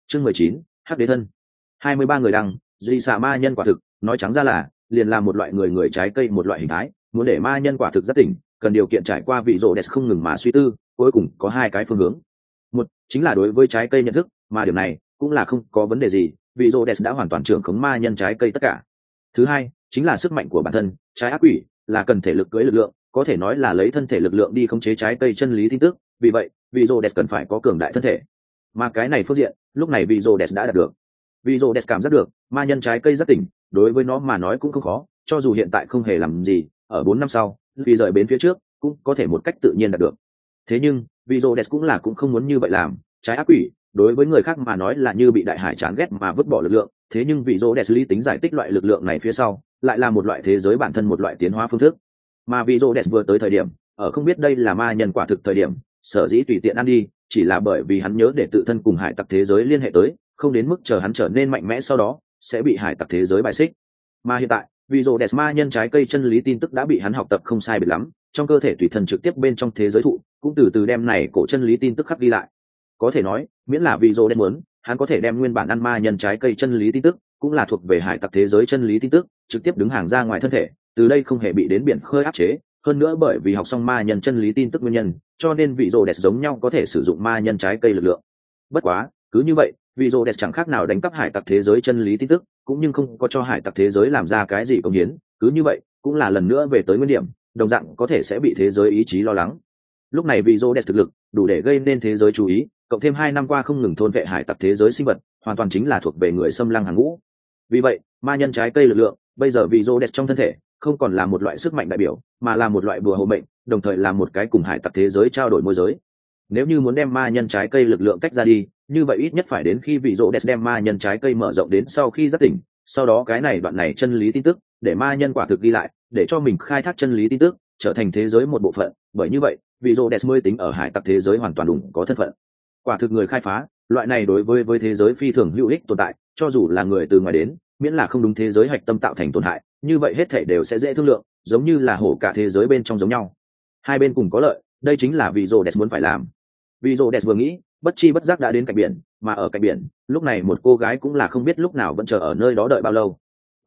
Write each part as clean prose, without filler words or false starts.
Chương 19, hắc đế thân. 23 người đăng, duy xạ ma nhân quả thực, nói trắng ra là liền là một loại người trái cây một loại hình thái, muốn để ma nhân quả thực giác tỉnh, cần điều kiện trải qua vị rồ đẹp không ngừng mà suy tư, cuối cùng có hai cái phương hướng. Một chính là đối với trái cây nhận thức, mà điểm này cũng là không có vấn đề gì, vị rồ đẹp đã hoàn toàn trưởng khống ma nhân trái cây tất cả. Thứ hai chính là sức mạnh của bản thân, trái ác quỷ là cần thể lực cưỡi lực lượng, có thể nói là lấy thân thể lực lượng đi khống chế trái cây chân lý tin tức, vì vậy vị rồ đẹp cần phải có cường đại thân thể, mà cái này phương diện lúc này vị rồ đẹp đã đạt được. Vị rồ đẹp cảm giác được ma nhân trái cây rất tỉnh, đối với nó mà nói cũng không khó, cho dù hiện tại không hề làm gì, ở 4 năm sau vì rời bến phía trước cũng có thể một cách tự nhiên đạt được. Thế nhưng vị rồ đẹp cũng không muốn như vậy làm, trái ác quỷ đối với người khác mà nói là như bị đại hải chán ghét mà vứt bỏ lực lượng, thế nhưng vị rồ đẹp lý tính giải tích loại lực lượng này phía sau lại là một loại thế giới bản thân, một loại tiến hóa phương thức. Mà vị rồ đẹp vừa tới thời điểm ở không biết đây là ma nhân quả thực thời điểm, sở dĩ tùy tiện ăn đi chỉ là bởi vì hắn nhớ để tự thân cùng hải tặc thế giới liên hệ tới, không đến mức chờ hắn trở nên mạnh mẽ sau đó sẽ bị hải tặc thế giới bài xích. Mà hiện tại vì rồ đẹp ma nhân trái cây chân lý tin tức đã bị hắn học tập không sai biệt lắm, trong cơ thể tùy thân trực tiếp bên trong thế giới thụ cũng từ từ đem này cổ chân lý tin tức khắc đi lại. Có thể nói miễn là vì rồ đẹp muốn, hắn có thể đem nguyên bản ăn ma nhân trái cây chân lý tin tức, cũng là thuộc về hải tặc thế giới chân lý tin tức, trực tiếp đứng hàng ra ngoài thân thể, từ đây không hề bị đến biển khơi áp chế. Hơn nữa bởi vì học xong ma nhân chân lý tin tức nguyên nhân, cho nên vị rồ đẹp giống nhau có thể sử dụng ma nhân trái cây lực lượng. Bất quá cứ như vậy vị rồ đẹp chẳng khác nào đánh cắp hải tặc thế giới chân lý tin tức, cũng nhưng không có cho hải tặc thế giới làm ra cái gì công hiến, cứ như vậy cũng là lần nữa về tới nguyên điểm, đồng dạng có thể sẽ bị thế giới ý chí lo lắng. Lúc này vị rồ đẹp thực lực đủ để gây nên thế giới chú ý, cộng thêm 2 năm qua không ngừng thôn vệ hải tặc thế giới sinh vật, hoàn toàn chính là thuộc về người xâm lăng hàng ngũ. Vì vậy ma nhân trái cây lực lượng bây giờ vị rồ đẹp trong thân thể không còn là một loại sức mạnh đại biểu, mà là một loại bùa hộ mệnh, đồng thời là một cái cùng hải tặc thế giới trao đổi môi giới. Nếu như muốn đem ma nhân trái cây lực lượng tách ra đi, như vậy ít nhất phải đến khi vị rồ đẹp đem ma nhân trái cây mở rộng đến sau khi giác tỉnh, sau đó cái này đoạn này chân lý tin tức để ma nhân quả thực ghi lại, để cho mình khai thác chân lý tin tức trở thành thế giới một bộ phận, bởi như vậy vị rồ đẹp mới tính ở hải tặc thế giới hoàn toàn đủ có thân phận. Quả thực người khai phá loại này đối với thế giới phi thường hữu ích tồn tại, cho dù là người từ ngoài đến, miễn là không đúng thế giới hạch tâm tạo thành tổn hại, như vậy hết thảy đều sẽ dễ thương lượng, giống như là hổ cả thế giới bên trong giống nhau, hai bên cùng có lợi, đây chính là vị rồ đẹp muốn phải làm. Vị rồ đẹp vừa nghĩ, bất chi bất giác đã đến cạnh biển, mà ở cạnh biển lúc này một cô gái cũng là không biết lúc nào vẫn chờ ở nơi đó đợi bao lâu.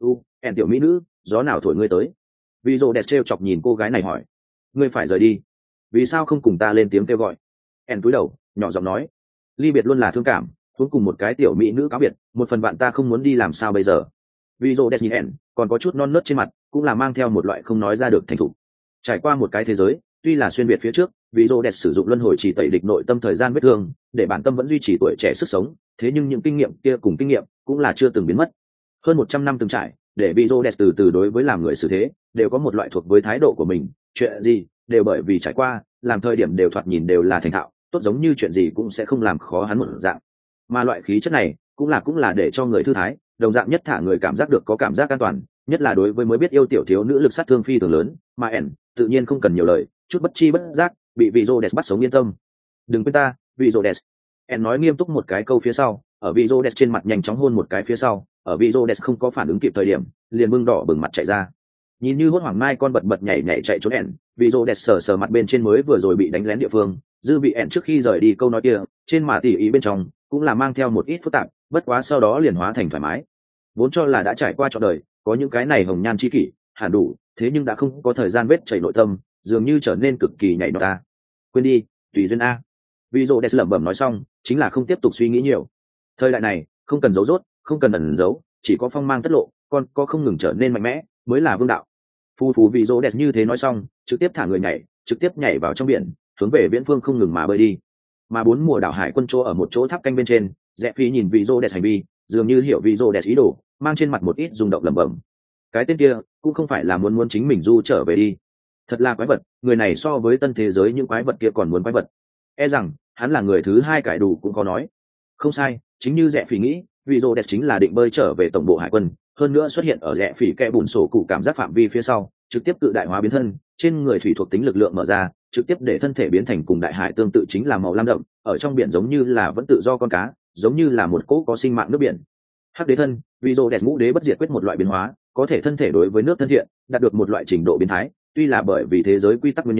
En tiểu mỹ nữ, gió nào thổi ngươi tới? Vị rồ đẹp trêu chọc nhìn cô gái này hỏi. Ngươi phải rời đi, vì sao không cùng ta lên tiếng kêu gọi? En cúi đầu nhỏ giọng nói, ly biệt luôn là thương cảm, huống cùng một cái tiểu mỹ nữ cáo biệt, một phần bạn ta không muốn đi làm sao bây giờ? Vị rồ đẹp nhìn En, còn có chút non nớt trên mặt, cũng là mang theo một loại không nói ra được thành thục. Trải qua một cái thế giới, tuy là xuyên việt phía trước, vị rồ đẹp sử dụng luân hồi chỉ tẩy địch nội tâm thời gian vết thương, để bản tâm vẫn duy trì tuổi trẻ sức sống, thế nhưng những kinh nghiệm kia cùng kinh nghiệm cũng là chưa từng biến mất. Hơn 100 năm từng trải, để vị rồ đẹp từ từ đối với làm người xử thế đều có một loại thuộc với thái độ của mình, chuyện gì đều bởi vì trải qua, làm thời điểm đều thoạt nhìn đều là thành thạo, tốt giống như chuyện gì cũng sẽ không làm khó hắn một dạng. Mà loại khí chất này cũng là để cho người thư thái, đồng dạng nhất thả người cảm giác được có cảm giác an toàn, nhất là đối với mới biết yêu tiểu thiếu nữ lực sát thương phi thường lớn, mà ẻn tự nhiên không cần nhiều lời, chút bất chi bất giác bị vị rồ đẹp bắt sống yên tâm. Đừng quên ta, vị rồ đẹp. ẻn nói nghiêm túc một cái câu phía sau, ở vị rồ đẹp trên mặt nhanh chóng hôn một cái phía sau, ở vị rồ đẹp không có phản ứng kịp thời điểm, liền bưng đỏ bừng mặt chạy ra. Nhìn như hốt hoảng mai con bật nhảy chạy trốn ẻn, vị rồ đẹp sờ mặt bên trên mới vừa rồi bị đánh lén địa phương, dư vị ẻn trước khi rời đi câu nói kia, trên mà tỉ ý bên trong cũng là mang theo một ít phức tạp, bất quá sau đó liền hóa thành thoải mái. Vốn cho là đã trải qua trọn đời, có những cái này hồng nhan chi kỷ hẳn đủ, thế nhưng đã không có thời gian vết chảy nội tâm, dường như trở nên cực kỳ nhạy nhọt ta. Quên đi, tùy duyên a. Vị rồ đẹp lẩm bẩm nói xong, chính là không tiếp tục suy nghĩ nhiều. Thời đại này không cần giấu rốt, không cần ẩn giấu, chỉ có phong mang tất lộ, còn có không ngừng trở nên mạnh mẽ mới là vương đạo. Phù vị rồ đẹp như thế nói xong, trực tiếp thả người nhảy, trực tiếp nhảy vào trong biển, hướng về viễn phương không ngừng mà bơi đi. Mà 4 mùa đảo hải quân chỗ ở một chỗ tháp canh bên trên, Rẽ Phi nhìn vị rồ đẹp hành vi, dường như hiểu vị rồ đẹp ý đồ, mang trên mặt một ít rung động lẩm bẩm. Cái tên kia cũng không phải là muốn chính mình du trở về đi. Thật là quái vật, người này so với tân thế giới những quái vật kia còn muốn quái vật. E rằng hắn là người thứ hai cải đủ cũng có nói. Không sai, chính như Rẽ Phỉ nghĩ, vị rồ đẹp chính là định bơi trở về tổng bộ hải quân, hơn nữa xuất hiện ở Rẽ Phỉ kẽ bùn sổ cụ cảm giác phạm vi phía sau, trực tiếp tự đại hóa biến thân, trên người thủy thuộc tính lực lượng mở ra, trực tiếp để thân thể biến thành cùng đại hải tương tự, chính là màu lam đậm, ở trong biển giống như là vẫn tự do con cá, giống như là một cỗ có sinh mạng nước biển. Hắc đế thân, vị rồ đẹp ngũ đế bất diệt quyết một loại biến hóa, có thể thân thể đối với nước thân thiện, đạt được một loại trình độ biến thái, tuy là bởi vì thế giới quy tắc nguyên nhân,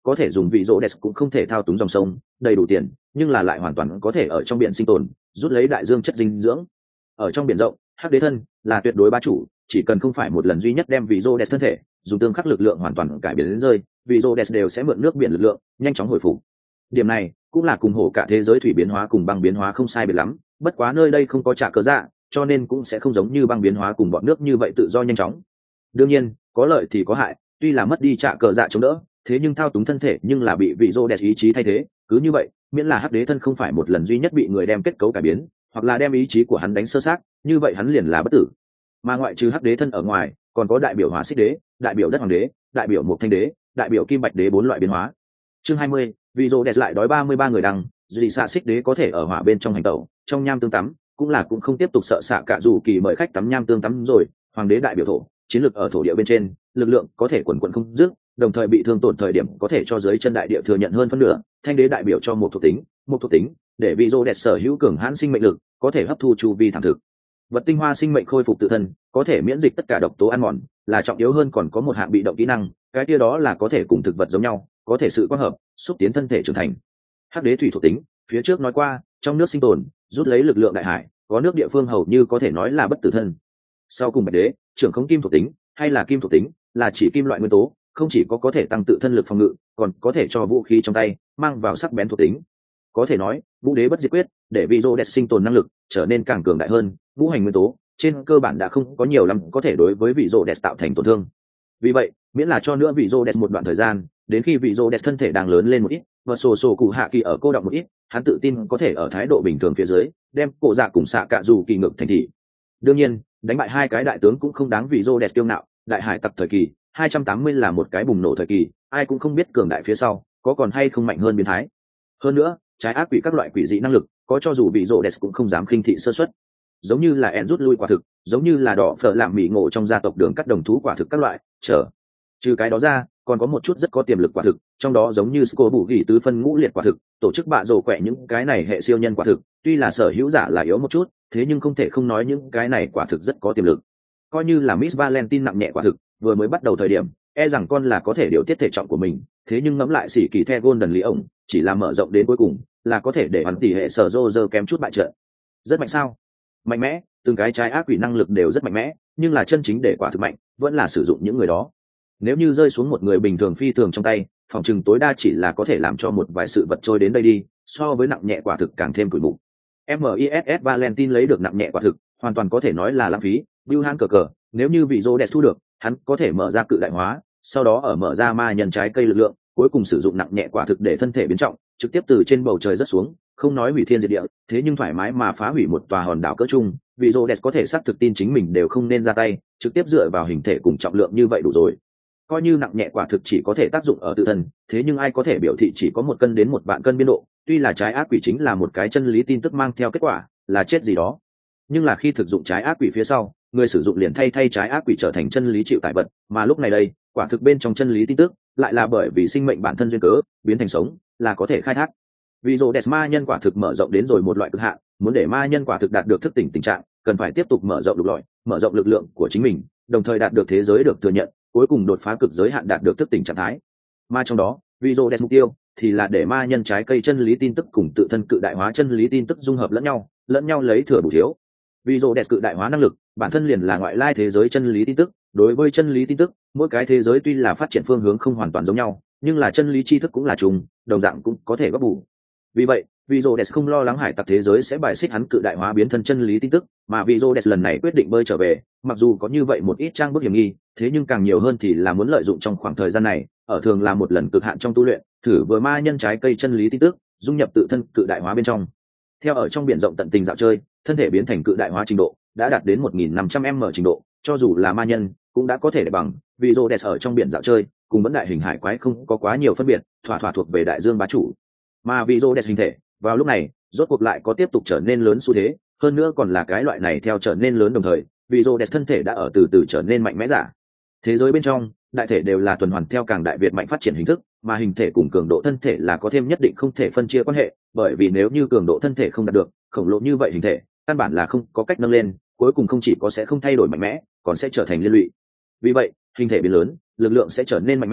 có thể dùng vị rô đẹp cũng không thể thao túng dòng sông đầy đủ tiền, nhưng là lại hoàn toàn có thể ở trong biển sinh tồn, rút lấy đại dương chất dinh dưỡng. Ở trong biển rộng, hắc đế thân là tuyệt đối bá chủ, chỉ cần không phải một lần duy nhất đem vị rô đẹp thân thể dùng tương khắc lực lượng hoàn toàn cải biến đến rơi, vị rô đẹp đều sẽ mượn nước biển lực lượng nhanh chóng hồi phục. Điểm này cũng là cùng hổ cả thế giới thủy biến hóa cùng băng biến hóa không sai biệt lắm, bất quá nơi đây không có trả cớ dạ, cho nên cũng sẽ không giống như băng biến hóa cùng bọn nước như vậy tự do nhanh chóng. Đương nhiên có lợi thì có hại, tuy là mất đi trả cờ dạ chống đỡ, thế nhưng thao túng thân thể nhưng là bị vị rô đẹp ý chí thay thế. Cứ như vậy, miễn là hắc đế thân không phải một lần duy nhất bị người đem kết cấu cải biến, hoặc là đem ý chí của hắn đánh sơ xác, như vậy hắn liền là bất tử. Mà ngoại trừ hắc đế thân ở ngoài, còn có đại biểu hỏa xích đế, đại biểu đất hoàng đế, đại biểu mộc thanh đế, đại biểu kim bạch đế 4 loại biến hóa. Chương 20, vị rô đẹp lại đói 33 người đăng, dị xạ xích đế có thể ở hỏa bên trong hành tẩu, trong nham tương tắm, cũng không tiếp tục sợ xạ cả dù kỳ mời khách tắm nham tương tắm rồi. Hoàng đế đại biểu thổ, chiến lược ở thổ địa bên trên, lực lượng có thể quần quần không dứt, đồng thời bị thương tổn thời điểm có thể cho dưới chân đại địa thừa nhận hơn phân nửa. Thanh đế đại biểu cho một thuộc tính, để vị rô đẹp sở hữu cường hãn sinh mệnh lực, có thể hấp thu chu vi thảm thực vật tinh hoa sinh mệnh khôi phục tự thân, có thể miễn dịch tất cả độc tố ăn mòn, là trọng yếu hơn. Còn có một hạng bị động kỹ năng, cái kia đó là có thể cùng thực vật giống nhau, có thể sự quang hợp, xúc tiến thân thể trưởng thành. Hắc đế thủy thuộc tính, phía trước nói qua, trong nước sinh tồn, rút lấy lực lượng đại hải, có nước địa phương hầu như có thể nói là bất tử thân. Sau cùng bạch đế, trưởng khống kim thuộc tính, hay là kim thuộc tính, là chỉ kim loại nguyên tố, không chỉ có thể tăng tự thân lực phòng ngự, còn có thể cho vũ khí trong tay mang vào sắc bén thuộc tính. Có thể nói vũ đế bất diệt quyết để vị rô đẹp sinh tồn năng lực trở nên càng cường đại hơn. Vũ hành nguyên tố trên cơ bản đã không có nhiều lắm có thể đối với vị rô đẹp tạo thành tổn thương, vì vậy miễn là cho nữa vị rô đẹp một đoạn thời gian, đến khi vị rô đẹp thân thể đang lớn lên một ít và sổ cụ hạ kỳ ở cô động một ít, hắn tự tin có thể ở thái độ bình thường phía dưới đem cổ dạ cùng xạ cạ dù kỳ ngược thành thị. Đương nhiên đánh bại hai cái đại tướng cũng không đáng vị rô đẹp kiêu ngạo. Đại hải tặc thời kỳ 280 là một cái bùng nổ thời kỳ, ai cũng không biết cường đại phía sau có còn hay không mạnh hơn biến thái. Hơn nữa trái ác quỷ các loại quỷ dị năng lực, có cho dù vị rô đẹp cũng không dám khinh thị sơ suất. Giống như là En rút lui quả thực, giống như là đỏ phở làm mỹ ngộ trong gia tộc đường cắt đồng thú quả thực các loại trở. Trừ cái đó ra còn có một chút rất có tiềm lực quả thực, trong đó giống như Sco bù gỉ tứ phân ngũ liệt quả thực, tổ chức bạ rồ quẹ những cái này hệ siêu nhân quả thực, tuy là sở hữu giả là yếu một chút, thế nhưng không thể không nói những cái này quả thực rất có tiềm lực. Coi như là Miss Valentine nặng nhẹ quả thực, vừa mới bắt đầu thời điểm e rằng con là có thể điều tiết thể trọng của mình, thế nhưng ngẫm lại xỉ kỳ the golden lý ổng chỉ là mở rộng đến cuối cùng là có thể để hắn tỷ hệ sở rô rơ kém chút bại trận. Rất mạnh sao? Mạnh mẽ, từng cái trái ác quỷ năng lực đều rất mạnh mẽ, nhưng là chân chính để quả thực mạnh vẫn là sử dụng những người đó. Nếu như rơi xuống một người bình thường phi thường trong tay, phòng chừng tối đa chỉ là có thể làm cho một vài sự vật trôi đến đây đi, so với nặng nhẹ quả thực càng thêm cùi mục. MISS Valentine lấy được nặng nhẹ quả thực hoàn toàn có thể nói là lãng phí. Bưu Han cờ nếu như vị rô đẹp thu được, hắn có thể mở ra cự đại hóa, sau đó ở mở ra ma nhân trái cây lực lượng, cuối cùng sử dụng nặng nhẹ quả thực để thân thể biến trọng, trực tiếp từ trên bầu trời rớt xuống, không nói hủy thiên diệt địa, thế nhưng thoải mái mà phá hủy một tòa hòn đảo cỡ trung. Vị rô đẹp có thể xác thực tin chính mình đều không nên ra tay, trực tiếp dựa vào hình thể cùng trọng lượng như vậy đủ rồi. Coi như nặng nhẹ quả thực chỉ có thể tác dụng ở tự thân, thế nhưng ai có thể biểu thị chỉ có 1 cân đến 1 vạn cân biên độ. Tuy là trái ác quỷ chính là một cái chân lý tin tức mang theo kết quả là chết gì đó, nhưng là khi thực dụng trái ác quỷ phía sau, người sử dụng liền thay trái ác quỷ trở thành chân lý chịu tải vật, mà lúc này đây quả thực bên trong chân lý tin tức lại là bởi vì sinh mệnh bản thân duyên cớ biến thành sống, là có thể khai thác. Vì rô đẹp ma nhân quả thực mở rộng đến rồi một loại cực hạn, muốn để ma nhân quả thực đạt được thức tỉnh tình trạng, cần phải tiếp tục mở rộng lục lọi, mở rộng lực lượng của chính mình, đồng thời đạt được thế giới được thừa nhận, cuối cùng đột phá cực giới hạn đạt được thức tỉnh trạng thái. Mà trong đó vì rô đẹp mục tiêu thì là để ma nhân trái cây chân lý tin tức cùng tự thân cự đại hóa chân lý tin tức dung hợp lẫn nhau lấy thừa bù thiếu. Vì rô đẹp cự đại hóa năng lực bản thân liền là ngoại lai thế giới chân lý tin tức. Đối với chân lý tin tức, mỗi cái thế giới tuy là phát triển phương hướng không hoàn toàn giống nhau, nhưng là chân lý tri thức cũng là chung, đồng dạng cũng có thể góp bù. Vì vậy vì rô đẹp không lo lắng hải tặc thế giới sẽ bài xích hắn cự đại hóa biến thân chân lý tin tức, mà vì rô đẹp lần này quyết định bơi trở về, mặc dù có như vậy một ít trang bức hiểm nghi, thế nhưng càng nhiều hơn thì là muốn lợi dụng trong khoảng thời gian này, ở thường là một lần cực hạn trong tu luyện, thử vừa ma nhân trái cây chân lý tin tức dung nhập tự thân cự đại hóa bên trong. Theo ở trong biển rộng tận tình dạo chơi, thân thể biến thành cự đại hóa trình độ đã đạt đến 1500m trình độ, cho dù là ma nhân cũng đã có thể để bằng. Vì rô đẹp ở trong biển dạo chơi cùng vẫn đại hình hải quái không có quá nhiều phân biệt, thỏa thuộc về đại dương bá chủ. Mà vì rô đẹp hình thể vào lúc này rốt cuộc lại có tiếp tục trở nên lớn xu thế, hơn nữa còn là cái loại này theo trở nên lớn đồng thời, vì rô đẹp thân thể đã ở từ từ trở nên mạnh mẽ giả. Thế giới bên trong đại thể đều là tuần hoàn theo càng đại việt mạnh phát triển hình thức, mà hình thể cùng cường độ thân thể là có thêm nhất định không thể phân chia quan hệ, bởi vì nếu như cường độ thân thể không đạt được khổng lồ như vậy hình thể căn bản là không có cách nâng lên, cuối cùng không chỉ có sẽ không thay đổi mạnh mẽ, còn sẽ trở thành liên lụy. Vì vậy hình thể biến lớn, lực lượng sẽ trở nên mạnh mẽ,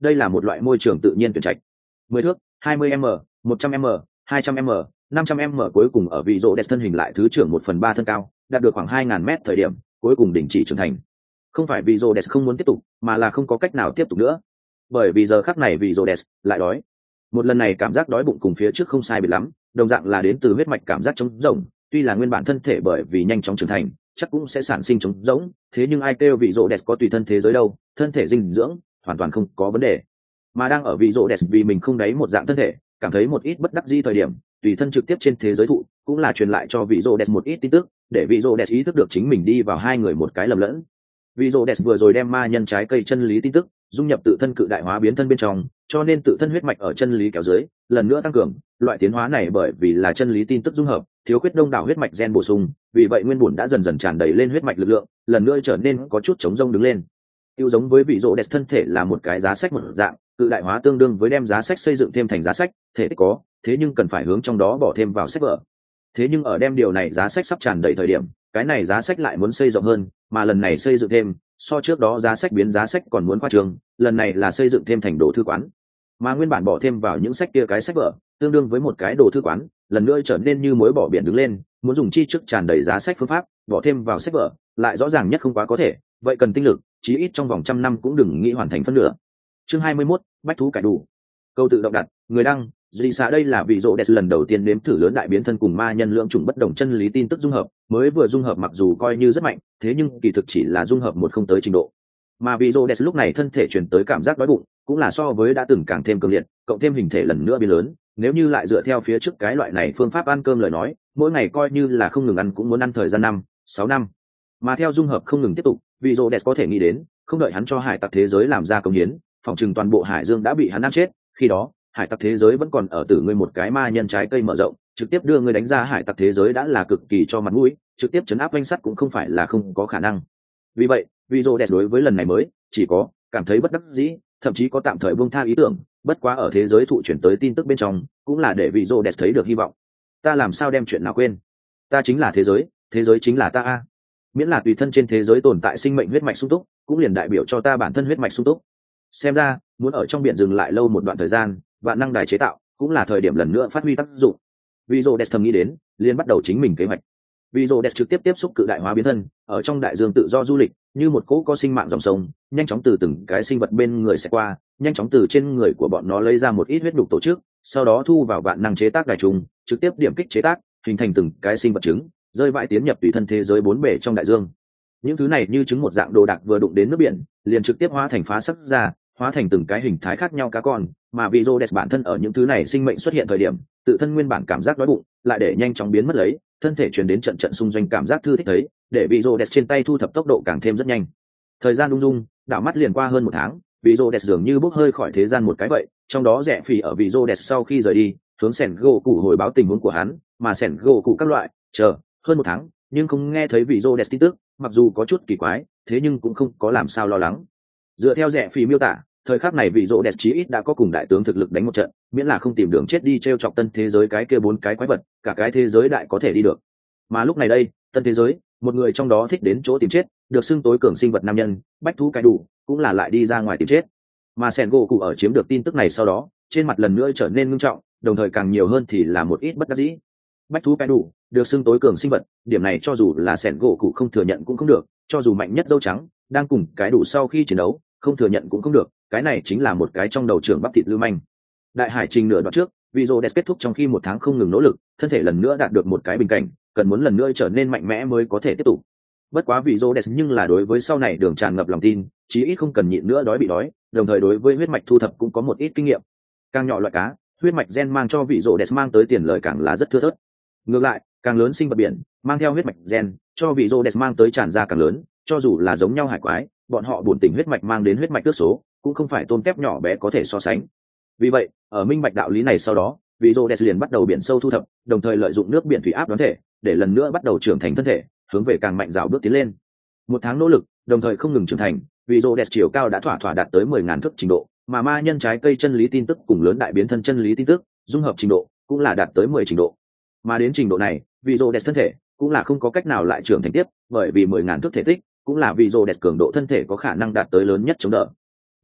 đây là một loại môi trường tự nhiên tuyển trạch. 10 thước, 20 m, 100 m, 200 m, 500 m cuối cùng ở vị rô đẹp thân hình lại thứ trưởng 1/3 thân cao, đạt được khoảng 2000 mét thời điểm, cuối cùng đình chỉ trưởng thành. Không phải vì rô đẹp không muốn tiếp tục, mà là không có cách nào tiếp tục nữa. Bởi vì giờ khắc này vị rô đẹp lại đói. Một lần này cảm giác đói bụng cùng phía trước không sai biệt lắm, đồng dạng là đến từ huyết mạch cảm giác trống rỗng, tuy là nguyên bản thân thể bởi vì nhanh chóng trưởng thành, chắc cũng sẽ sản sinh trống rỗng, thế nhưng ai kêu vị rô đẹp có tùy thân thế giới đâu, thân thể dinh dưỡng hoàn toàn không có vấn đề. Mà đang ở vị rô đẹp vì mình không đáy một dạng thân thể, cảm thấy một ít bất đắc dĩ thời điểm, tùy thân trực tiếp trên thế giới thụ cũng là truyền lại cho vị rô đẹp một ít tin tức, để vị rô đẹp ý thức được chính mình đi vào hai người một cái lầm lẫn. Vị rô đẹp vừa rồi đem ma nhân trái cây chân lý tin tức dung nhập tự thân cự đại hóa biến thân bên trong, cho nên tự thân huyết mạch ở chân lý kéo dưới lần nữa tăng cường. Loại tiến hóa này bởi vì là chân lý tin tức dung hợp, thiếu khuyết đông đảo huyết mạch gen bổ sung, vì vậy nguyên bổn đã dần dần tràn đầy lên huyết mạch lực lượng, lần nữa trở nên có chút chống rông đứng lên. Tiêu giống với vị rô đẹp thân thể là một cái giá sách một dạng, cự đại hóa tương đương với đem giá sách xây dựng thêm thành giá sách, thể tích có, thế nhưng cần phải hướng trong đó bỏ thêm vào sách vở. Thế nhưng ở đem điều này giá sách sắp tràn đầy thời điểm, cái này giá sách lại muốn xây rộng hơn, mà lần này xây dựng thêm, so trước đó giá sách biến giá sách còn muốn khoa trương, lần này là xây dựng thêm thành đồ thư quán. Mà nguyên bản bỏ thêm vào những sách kia cái sách vở, tương đương với một cái đồ thư quán, lần nữa trở nên như muối bỏ biển đứng lên, muốn dùng chi trước tràn đầy giá sách phương pháp, bỏ thêm vào sách vở, lại rõ ràng nhất không quá có thể, vậy cần tinh lực, chí ít trong vòng 100 năm cũng đừng nghĩ hoàn thành phân nửa. Chương 21, bách thú cải đủ. Câu tự động đặt, người đăng, Duy xạ đây là vị rô đẹp lần đầu tiên nếm thử lớn đại biến thân cùng ma nhân lượng chủng bất đồng chân lý tin tức dung hợp, mới vừa dung hợp mặc dù coi như rất mạnh, thế nhưng kỳ thực chỉ là dung hợp một không tới trình độ. Mà vị rô đẹp lúc này thân thể truyền tới cảm giác đói bụng, cũng là so với đã từng càng thêm cường liệt, cộng thêm hình thể lần nữa biến lớn, nếu như lại dựa theo phía trước cái loại này phương pháp ăn cơm lời nói, mỗi ngày coi như là không ngừng ăn cũng muốn ăn thời gian 5-6 năm. Mà theo dung hợp không ngừng tiếp tục, vị rô đẹp có thể nghĩ đến, không đợi hắn cho hải tặc thế giới làm ra công hiến, phòng trừng toàn bộ hải dương đã bị hắn ăn chết, khi đó hải tặc thế giới vẫn còn ở tử ngươi một cái ma nhân trái cây mở rộng, trực tiếp đưa ngươi đánh ra hải tặc thế giới đã là cực kỳ cho mặt mũi, trực tiếp chấn áp oanh sắt cũng không phải là không có khả năng. Vì vậy vị rô đẹp đối với lần này mới chỉ có cảm thấy bất đắc dĩ, thậm chí có tạm thời buông tha ý tưởng, bất quá ở thế giới thụ chuyển tới tin tức bên trong cũng là để vị rô đẹp thấy được hy vọng. Ta làm sao đem chuyện nào quên, ta chính là thế giới, thế giới chính là ta a. Miễn là tùy thân trên thế giới tồn tại sinh mệnh huyết mạch sung túc, cũng liền đại biểu cho ta bản thân huyết mạch sung túc. Xem ra muốn ở trong biển dừng lại lâu một đoạn thời gian, vạn năng đài chế tạo cũng là thời điểm lần nữa phát huy tác dụng. Vị rô đẹp thầm nghĩ đến, liền bắt đầu chính mình kế hoạch. Vị rô đẹp trực tiếp tiếp xúc cự đại hóa biến thân, ở trong đại dương tự do du lịch, như một cỗ có sinh mạng dòng sông, nhanh chóng từ từng cái sinh vật bên người sẽ qua, nhanh chóng từ trên người của bọn nó lấy ra một ít huyết đục tổ chức, sau đó thu vào vạn năng chế tác đài trùng, trực tiếp điểm kích chế tác, hình thành từng cái sinh vật trứng, rơi vãi tiến nhập tùy thân thế giới bốn bể trong đại dương. Những thứ này như trứng một dạng đồ đạc vừa đụng đến nước biển, liền trực tiếp hóa thành phá sắc ra, hóa thành từng cái hình thái khác nhau cá con, mà vị rô đẹp bản thân ở những thứ này sinh mệnh xuất hiện thời điểm, tự thân nguyên bản cảm giác đói bụng lại để nhanh chóng biến mất lấy, thân thể truyền đến trận trận xung doanh cảm giác thư thích thấy, để vị rô đẹp trên tay thu thập tốc độ càng thêm rất nhanh. Thời gian ung dung, đảo mắt liền qua hơn 1 tháng, vị rô đẹp dường như bốc hơi khỏi thế gian một cái vậy, trong đó rẻ phì ở vị rô đẹp sau khi rời đi, hướng sẻn gỗ cụ hồi báo tình huống của hắn, mà sẻn gỗ cụ các loại chờ hơn 1 tháng, nhưng không nghe thấy vị rô đẹp tin tức, mặc dù có chút kỳ quái, thế nhưng cũng không có làm sao lo lắng. Dựa theo rẻ phì miêu tả, thời khắc này vị rô đẹp chí ít đã có cùng đại tướng thực lực đánh một trận, miễn là không tìm đường chết đi treo chọc tân thế giới cái kia 4 cái quái vật, cả cái thế giới đại có thể đi được. Mà lúc này đây, tân thế giới, một người trong đó thích đến chỗ tìm chết, được xưng tối cường sinh vật nam nhân, bách thú cái đủ, cũng là lại đi ra ngoài tìm chết. Mà sẻn gỗ cụ ở chiếm được tin tức này sau đó, trên mặt lần nữa trở nên nghiêm trọng, đồng thời càng nhiều hơn thì là một ít bất đắc dĩ. Bách thú cái đủ, được xưng tối cường sinh vật, điểm này cho dù là sẻn gỗ cụ không thừa nhận cũng không được, cho dù mạnh nhất dâu trắng đang cùng cái đủ sau khi chiến đấu, không thừa nhận cũng không được, cái này chính là một cái trong đầu trưởng bắp thịt lưu manh. Đại hải trình nửa đoạn trước, video kết thúc trong khi 1 tháng không ngừng nỗ lực, thân thể lần nữa đạt được một cái bình cảnh, cần muốn lần nữa trở nên mạnh mẽ mới có thể tiếp tục. Bất quá video nhưng là đối với sau này đường tràn ngập lòng tin, chí ít không cần nhịn nữa đói bị đói, đồng thời đối với huyết mạch thu thập cũng có một ít kinh nghiệm. Càng nhỏ loại cá, huyết mạch gen mang cho video mang tới tiền lợi càng là rất thưa thớt. Ngược lại, càng lớn sinh vật biển, mang theo huyết mạch gen, cho video mang tới tràn ra càng lớn, cho dù là giống nhau hải quái, bọn họ buồn tình huyết mạch mang đến huyết mạch tước số, cũng không phải tôm tép nhỏ bé có thể so sánh. Vì vậy, ở minh bạch đạo lý này sau đó, Vizodes liền bắt đầu biển sâu thu thập, đồng thời lợi dụng nước biển thủy áp đoán thể, để lần nữa bắt đầu trưởng thành thân thể, hướng về càng mạnh dạo bước tiến lên. 1 tháng nỗ lực, đồng thời không ngừng trưởng thành, Vizodes chiều cao đã thỏa đạt tới 10.000 thước trình độ, mà ma nhân trái cây chân lý tin tức cùng lớn đại biến thân chân lý tin tức, dung hợp trình độ cũng là đạt tới 10 trình độ. Mà đến trình độ này, Vizodes thân thể cũng là không có cách nào lại trưởng thành tiếp, bởi vì 10.000 thước thể tích cũng là Vizodes cường độ thân thể có khả năng đạt tới lớn nhất chống đỡ. Vì vậy,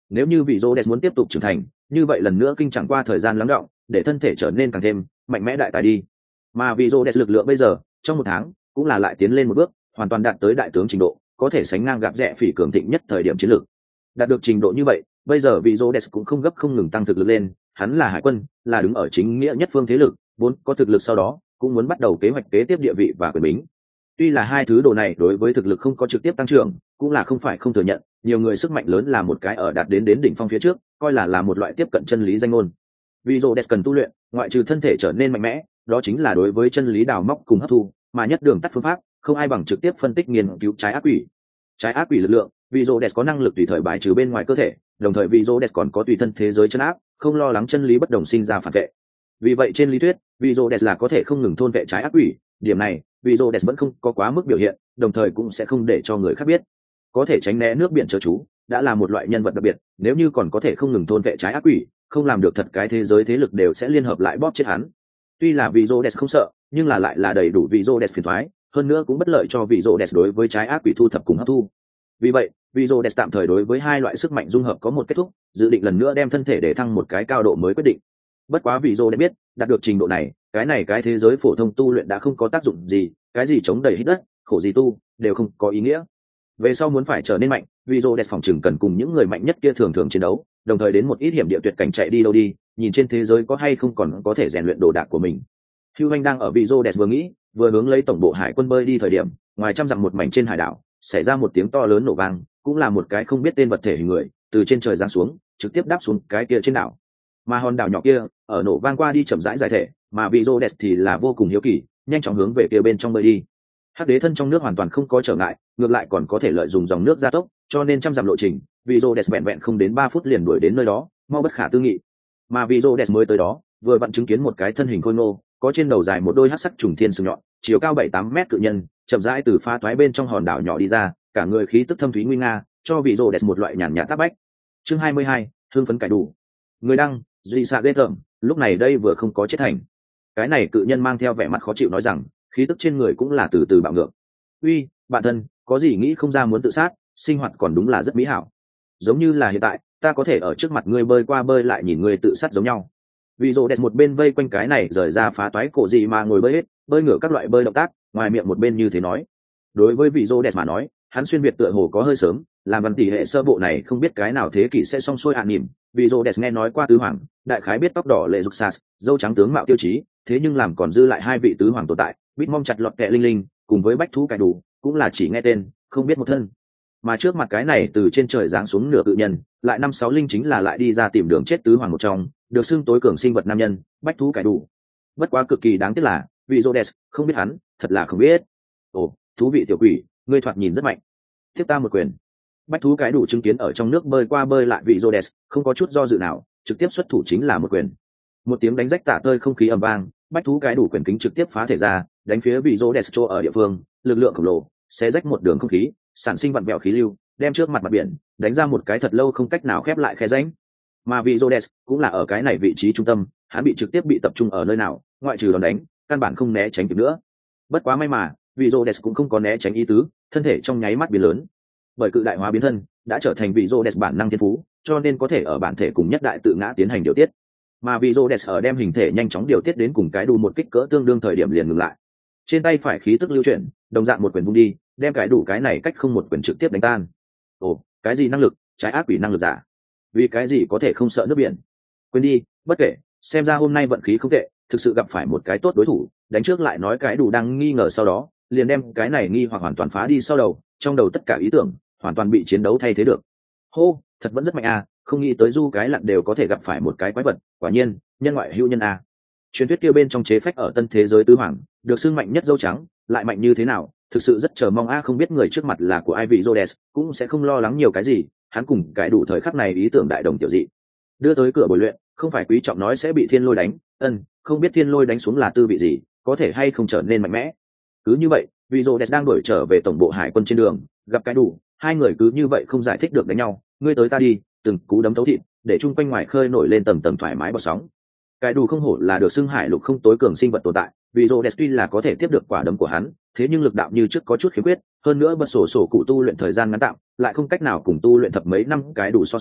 nếu như vị Rhodes muốn tiếp tục trưởng thành, như vậy lần nữa kinh chẳng qua thời gian lắng đọng, để thân thể trở nên càng thêm mạnh mẽ đại tài đi. Mà vị Rhodes lực lượng bây giờ, trong 1 tháng, cũng là lại tiến lên một bước, hoàn toàn đạt tới đại tướng trình độ, có thể sánh ngang gặp rẻ phỉ cường thịnh nhất thời điểm chiến lược. Đạt được trình độ như vậy, bây giờ vị Rhodes cũng không gấp không ngừng tăng thực lực lên, hắn là hải quân, là đứng ở chính nghĩa nhất phương thế lực, vốn có thực lực sau đó, cũng muốn bắt đầu kế hoạch kế tiếp địa vị và quyền bính. Tuy là hai thứ đồ này đối với thực lực không có trực tiếp tăng trưởng, cũng là không phải không thừa nhận, nhiều người sức mạnh lớn là một cái ở đạt đến đỉnh phong phía trước, coi là một loại tiếp cận chân lý danh ngôn. Vì Rhodes cần tu luyện, ngoại trừ thân thể trở nên mạnh mẽ, đó chính là đối với chân lý đào móc cùng hấp thu, mà nhất đường tắt phương pháp, không ai bằng trực tiếp phân tích nghiên cứu trái ác quỷ. Trái ác quỷ lực lượng, vì Rhodes có năng lực tùy thời bài trừ bên ngoài cơ thể, đồng thời vì Rhodes còn có tùy thân thế giới chân áp, không lo lắng chân lý bất đồng sinh ra phản vệ. Vì vậy trên lý thuyết, vì Rhodes là có thể không ngừng thôn vệ trái ác quỷ, điểm này, vì Rhodes vẫn không có quá mức biểu hiện, đồng thời cũng sẽ không để cho người khác biết. Có thể tránh né nước biển chớ chú, đã là một loại nhân vật đặc biệt, nếu như còn có thể không ngừng thôn vệ trái ác quỷ, không làm được thật cái thế giới thế lực đều sẽ liên hợp lại bóp chết hắn. Tuy là vì Rhodes không sợ, nhưng là lại là đầy đủ vì Rhodes phiền toái, hơn nữa cũng bất lợi cho vì Rhodes đối với trái ác quỷ thu thập cùng hấp thu. Vì vậy, vì Rhodes tạm thời đối với hai loại sức mạnh dung hợp có một kết thúc, dự định lần nữa đem thân thể để thăng một cái cao độ mới quyết định. Bất quá vì Rhodes biết, đạt được trình độ này, cái thế giới phổ thông tu luyện đã không có tác dụng gì, cái gì chống đẩy hít đất, khổ gì tu, đều không có ý nghĩa. Về sau muốn phải trở nên mạnh, vì Rhodes phòng chừng cần cùng những người mạnh nhất kia thường thường chiến đấu, đồng thời đến một ít hiểm địa tuyệt cảnh chạy đi đâu đi, nhìn trên thế giới có hay không còn có thể rèn luyện đồ đạc của mình. Hugh Anh đang ở vị Rhodes vừa nghĩ, vừa hướng lấy tổng bộ hải quân bơi đi thời điểm, ngoài trăm dặm một mảnh trên hải đảo, xảy ra một tiếng to lớn nổ vang, cũng là một cái không biết tên vật thể hình người, từ trên trời giáng xuống, trực tiếp đáp xuống cái kia trên đảo. Mà hòn đảo nhỏ kia, ở nổ vang qua đi chậm rãi giải thể, mà vị Rhodes thì là vô cùng hiếu kỳ, nhanh chóng hướng về kia bên trong bơi đi. Hắc đế thân trong nước hoàn toàn không có trở ngại, ngược lại còn có thể lợi dụng dòng nước gia tốc, cho nên trăm dặm lộ trình, vị Rhodes vẹn vẹn không đến 3 phút liền đuổi đến nơi đó, mau bất khả tư nghị. Mà vị Rhodes mới tới đó, vừa vặn chứng kiến một cái thân hình khôi ngô, có trên đầu dài một đôi hắc sắc trùng thiên sừng nhọn, chiều cao 7-8 mét cự nhân, chậm rãi từ pha toái bên trong hòn đảo nhỏ đi ra, cả người khí tức thâm thúy nguy nga, cho vị Rhodes một loại nhàn nhạt áp bách. Chương 22, hương phấn cải đủ. Người đăng, duy xạ ghê tởm, lúc này đây vừa không có chết thành. Cái này cự nhân mang theo vẻ mặt khó chịu nói rằng, khí tức trên người cũng là từ từ bạo ngược. Uy, bạn thân, có gì nghĩ không ra muốn tự sát, sinh hoạt còn đúng là rất mỹ hảo. Giống như là hiện tại, ta có thể ở trước mặt ngươi bơi qua bơi lại nhìn ngươi tự sát giống nhau. Vì Rhodes một bên vây quanh cái này rời ra phá toái cổ gì mà ngồi bơi hết, bơi ngửa các loại bơi động tác, ngoài miệng một bên như thế nói. Đối với vị Rhodes mà nói, hắn xuyên việt tựa hồ có hơi sớm, làm văn tỷ hệ sơ bộ này không biết cái nào thế kỷ sẽ xong xuôi nhỉm. Vì Rhodes nghe nói qua tứ hoàng, đại khái biết tóc đỏ lệ dục sas, dâu trắng tướng mạo tiêu chí, thế nhưng làm còn dư lại hai vị tứ hoàng tồn tại, bít mong chặt lọt kẹ linh linh, cùng với bách thú cải đủ, cũng là chỉ nghe tên, không biết một thân. Mà trước mặt cái này từ trên trời giáng xuống nửa cự nhân, lại 5-6 linh chính là lại đi ra tìm đường chết tứ hoàng một trong, được xưng tối cường sinh vật nam nhân, bách thú cải đủ. Bất quá cực kỳ đáng tiếc là, vị Rhodes không biết hắn, thật là không biết. Ồ, thú vị tiểu quỷ, ngươi thoạt nhìn rất mạnh. Tiếp ta một quyền. Bách thú cái đủ chứng kiến ở trong nước bơi qua bơi lại vị Rhodes, không có chút do dự nào, trực tiếp xuất thủ chính là một quyền. Một tiếng đánh rách tả tơi không khí ầm vang, bách thú cái đủ quyền kính trực tiếp phá thể ra, đánh phía vị Rhodes chỗ ở địa phương, lực lượng khổng lồ, xé rách một đường không khí, sản sinh vặn vẹo khí lưu, đem trước mặt biển, đánh ra một cái thật lâu không cách nào khép lại khe rãnh. Mà vị Rhodes cũng là ở cái này vị trí trung tâm, hắn bị trực tiếp bị tập trung ở nơi nào, ngoại trừ đòn đánh, căn bản không né tránh kịp nữa. Bất quá may mà, vị Rhodes cũng không có né tránh ý tứ, thân thể trong nháy mắt biến lớn. Bởi cự đại hóa biến thân, đã trở thành vị Rhodes bản năng thiên phú, cho nên có thể ở bản thể cùng nhất đại tự ngã tiến hành điều tiết. Mà vị Rhodes ở đem hình thể nhanh chóng điều tiết đến cùng cái đủ một kích cỡ tương đương thời điểm liền ngừng lại. Trên tay phải khí tức lưu chuyển, đồng dạng một quyền vung đi, đem cái đủ cái này cách không một quyền trực tiếp đánh tan. Ồ, cái gì năng lực, trái ác quỷ năng lực giả? Vì cái gì có thể không sợ nước biển? Quên đi, bất kể, xem ra hôm nay vận khí không tệ, thực sự gặp phải một cái tốt đối thủ, đánh trước lại nói cái đủ đang nghi ngờ sau đó, liền đem cái này nghi hoặc hoàn toàn phá đi sau đầu, trong đầu tất cả ý tưởng hoàn toàn bị chiến đấu thay thế được. Hô, thật vẫn rất mạnh à, không nghĩ tới du cái lặn đều có thể gặp phải một cái quái vật, quả nhiên, nhân ngoại hữu nhân à. Truyền thuyết kia bên trong chế phách ở tân thế giới tứ hoàng, được xưng mạnh nhất dâu trắng, lại mạnh như thế nào, thực sự rất chờ mong a, không biết người trước mặt là của ai, vị Rhodes cũng sẽ không lo lắng nhiều cái gì, hắn cùng cái đủ thời khắc này ý tưởng đại đồng tiểu dị. Đưa tới cửa bồi luyện, không phải quý trọng nói sẽ bị thiên lôi đánh, không biết thiên lôi đánh xuống là tư vị gì, có thể hay không trở nên mạnh mẽ. Cứ như vậy, vị Rhodes đang đuổi trở về tổng bộ hải quân trên đường, gặp cái đủ, hai người cứ như vậy không giải thích được đánh nhau, ngươi tới ta đi, từng cú đấm thấu thịt, để chung quanh ngoài khơi nổi lên tầng tầng thoải mái bọt sóng. Cái đủ không hổ là được xưng hải lục không tối cường sinh vật tồn tại, vì Rhodes tuy là có thể tiếp được quả đấm của hắn, thế nhưng lực đạo như trước có chút khiếm khuyết, hơn nữa bật sổ cụ tu luyện thời gian ngắn tạm, lại không cách nào cùng tu luyện thập mấy năm cái đủ so sánh,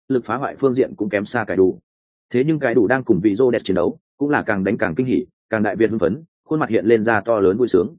lực phá hoại phương diện cũng kém xa cải đủ. Thế nhưng cải đủ đang cùng vị Rhodes chiến đấu cũng là càng đánh càng kinh hỉ, càng đại việt hưng phấn, khuôn mặt hiện lên ra to lớn vui sướng.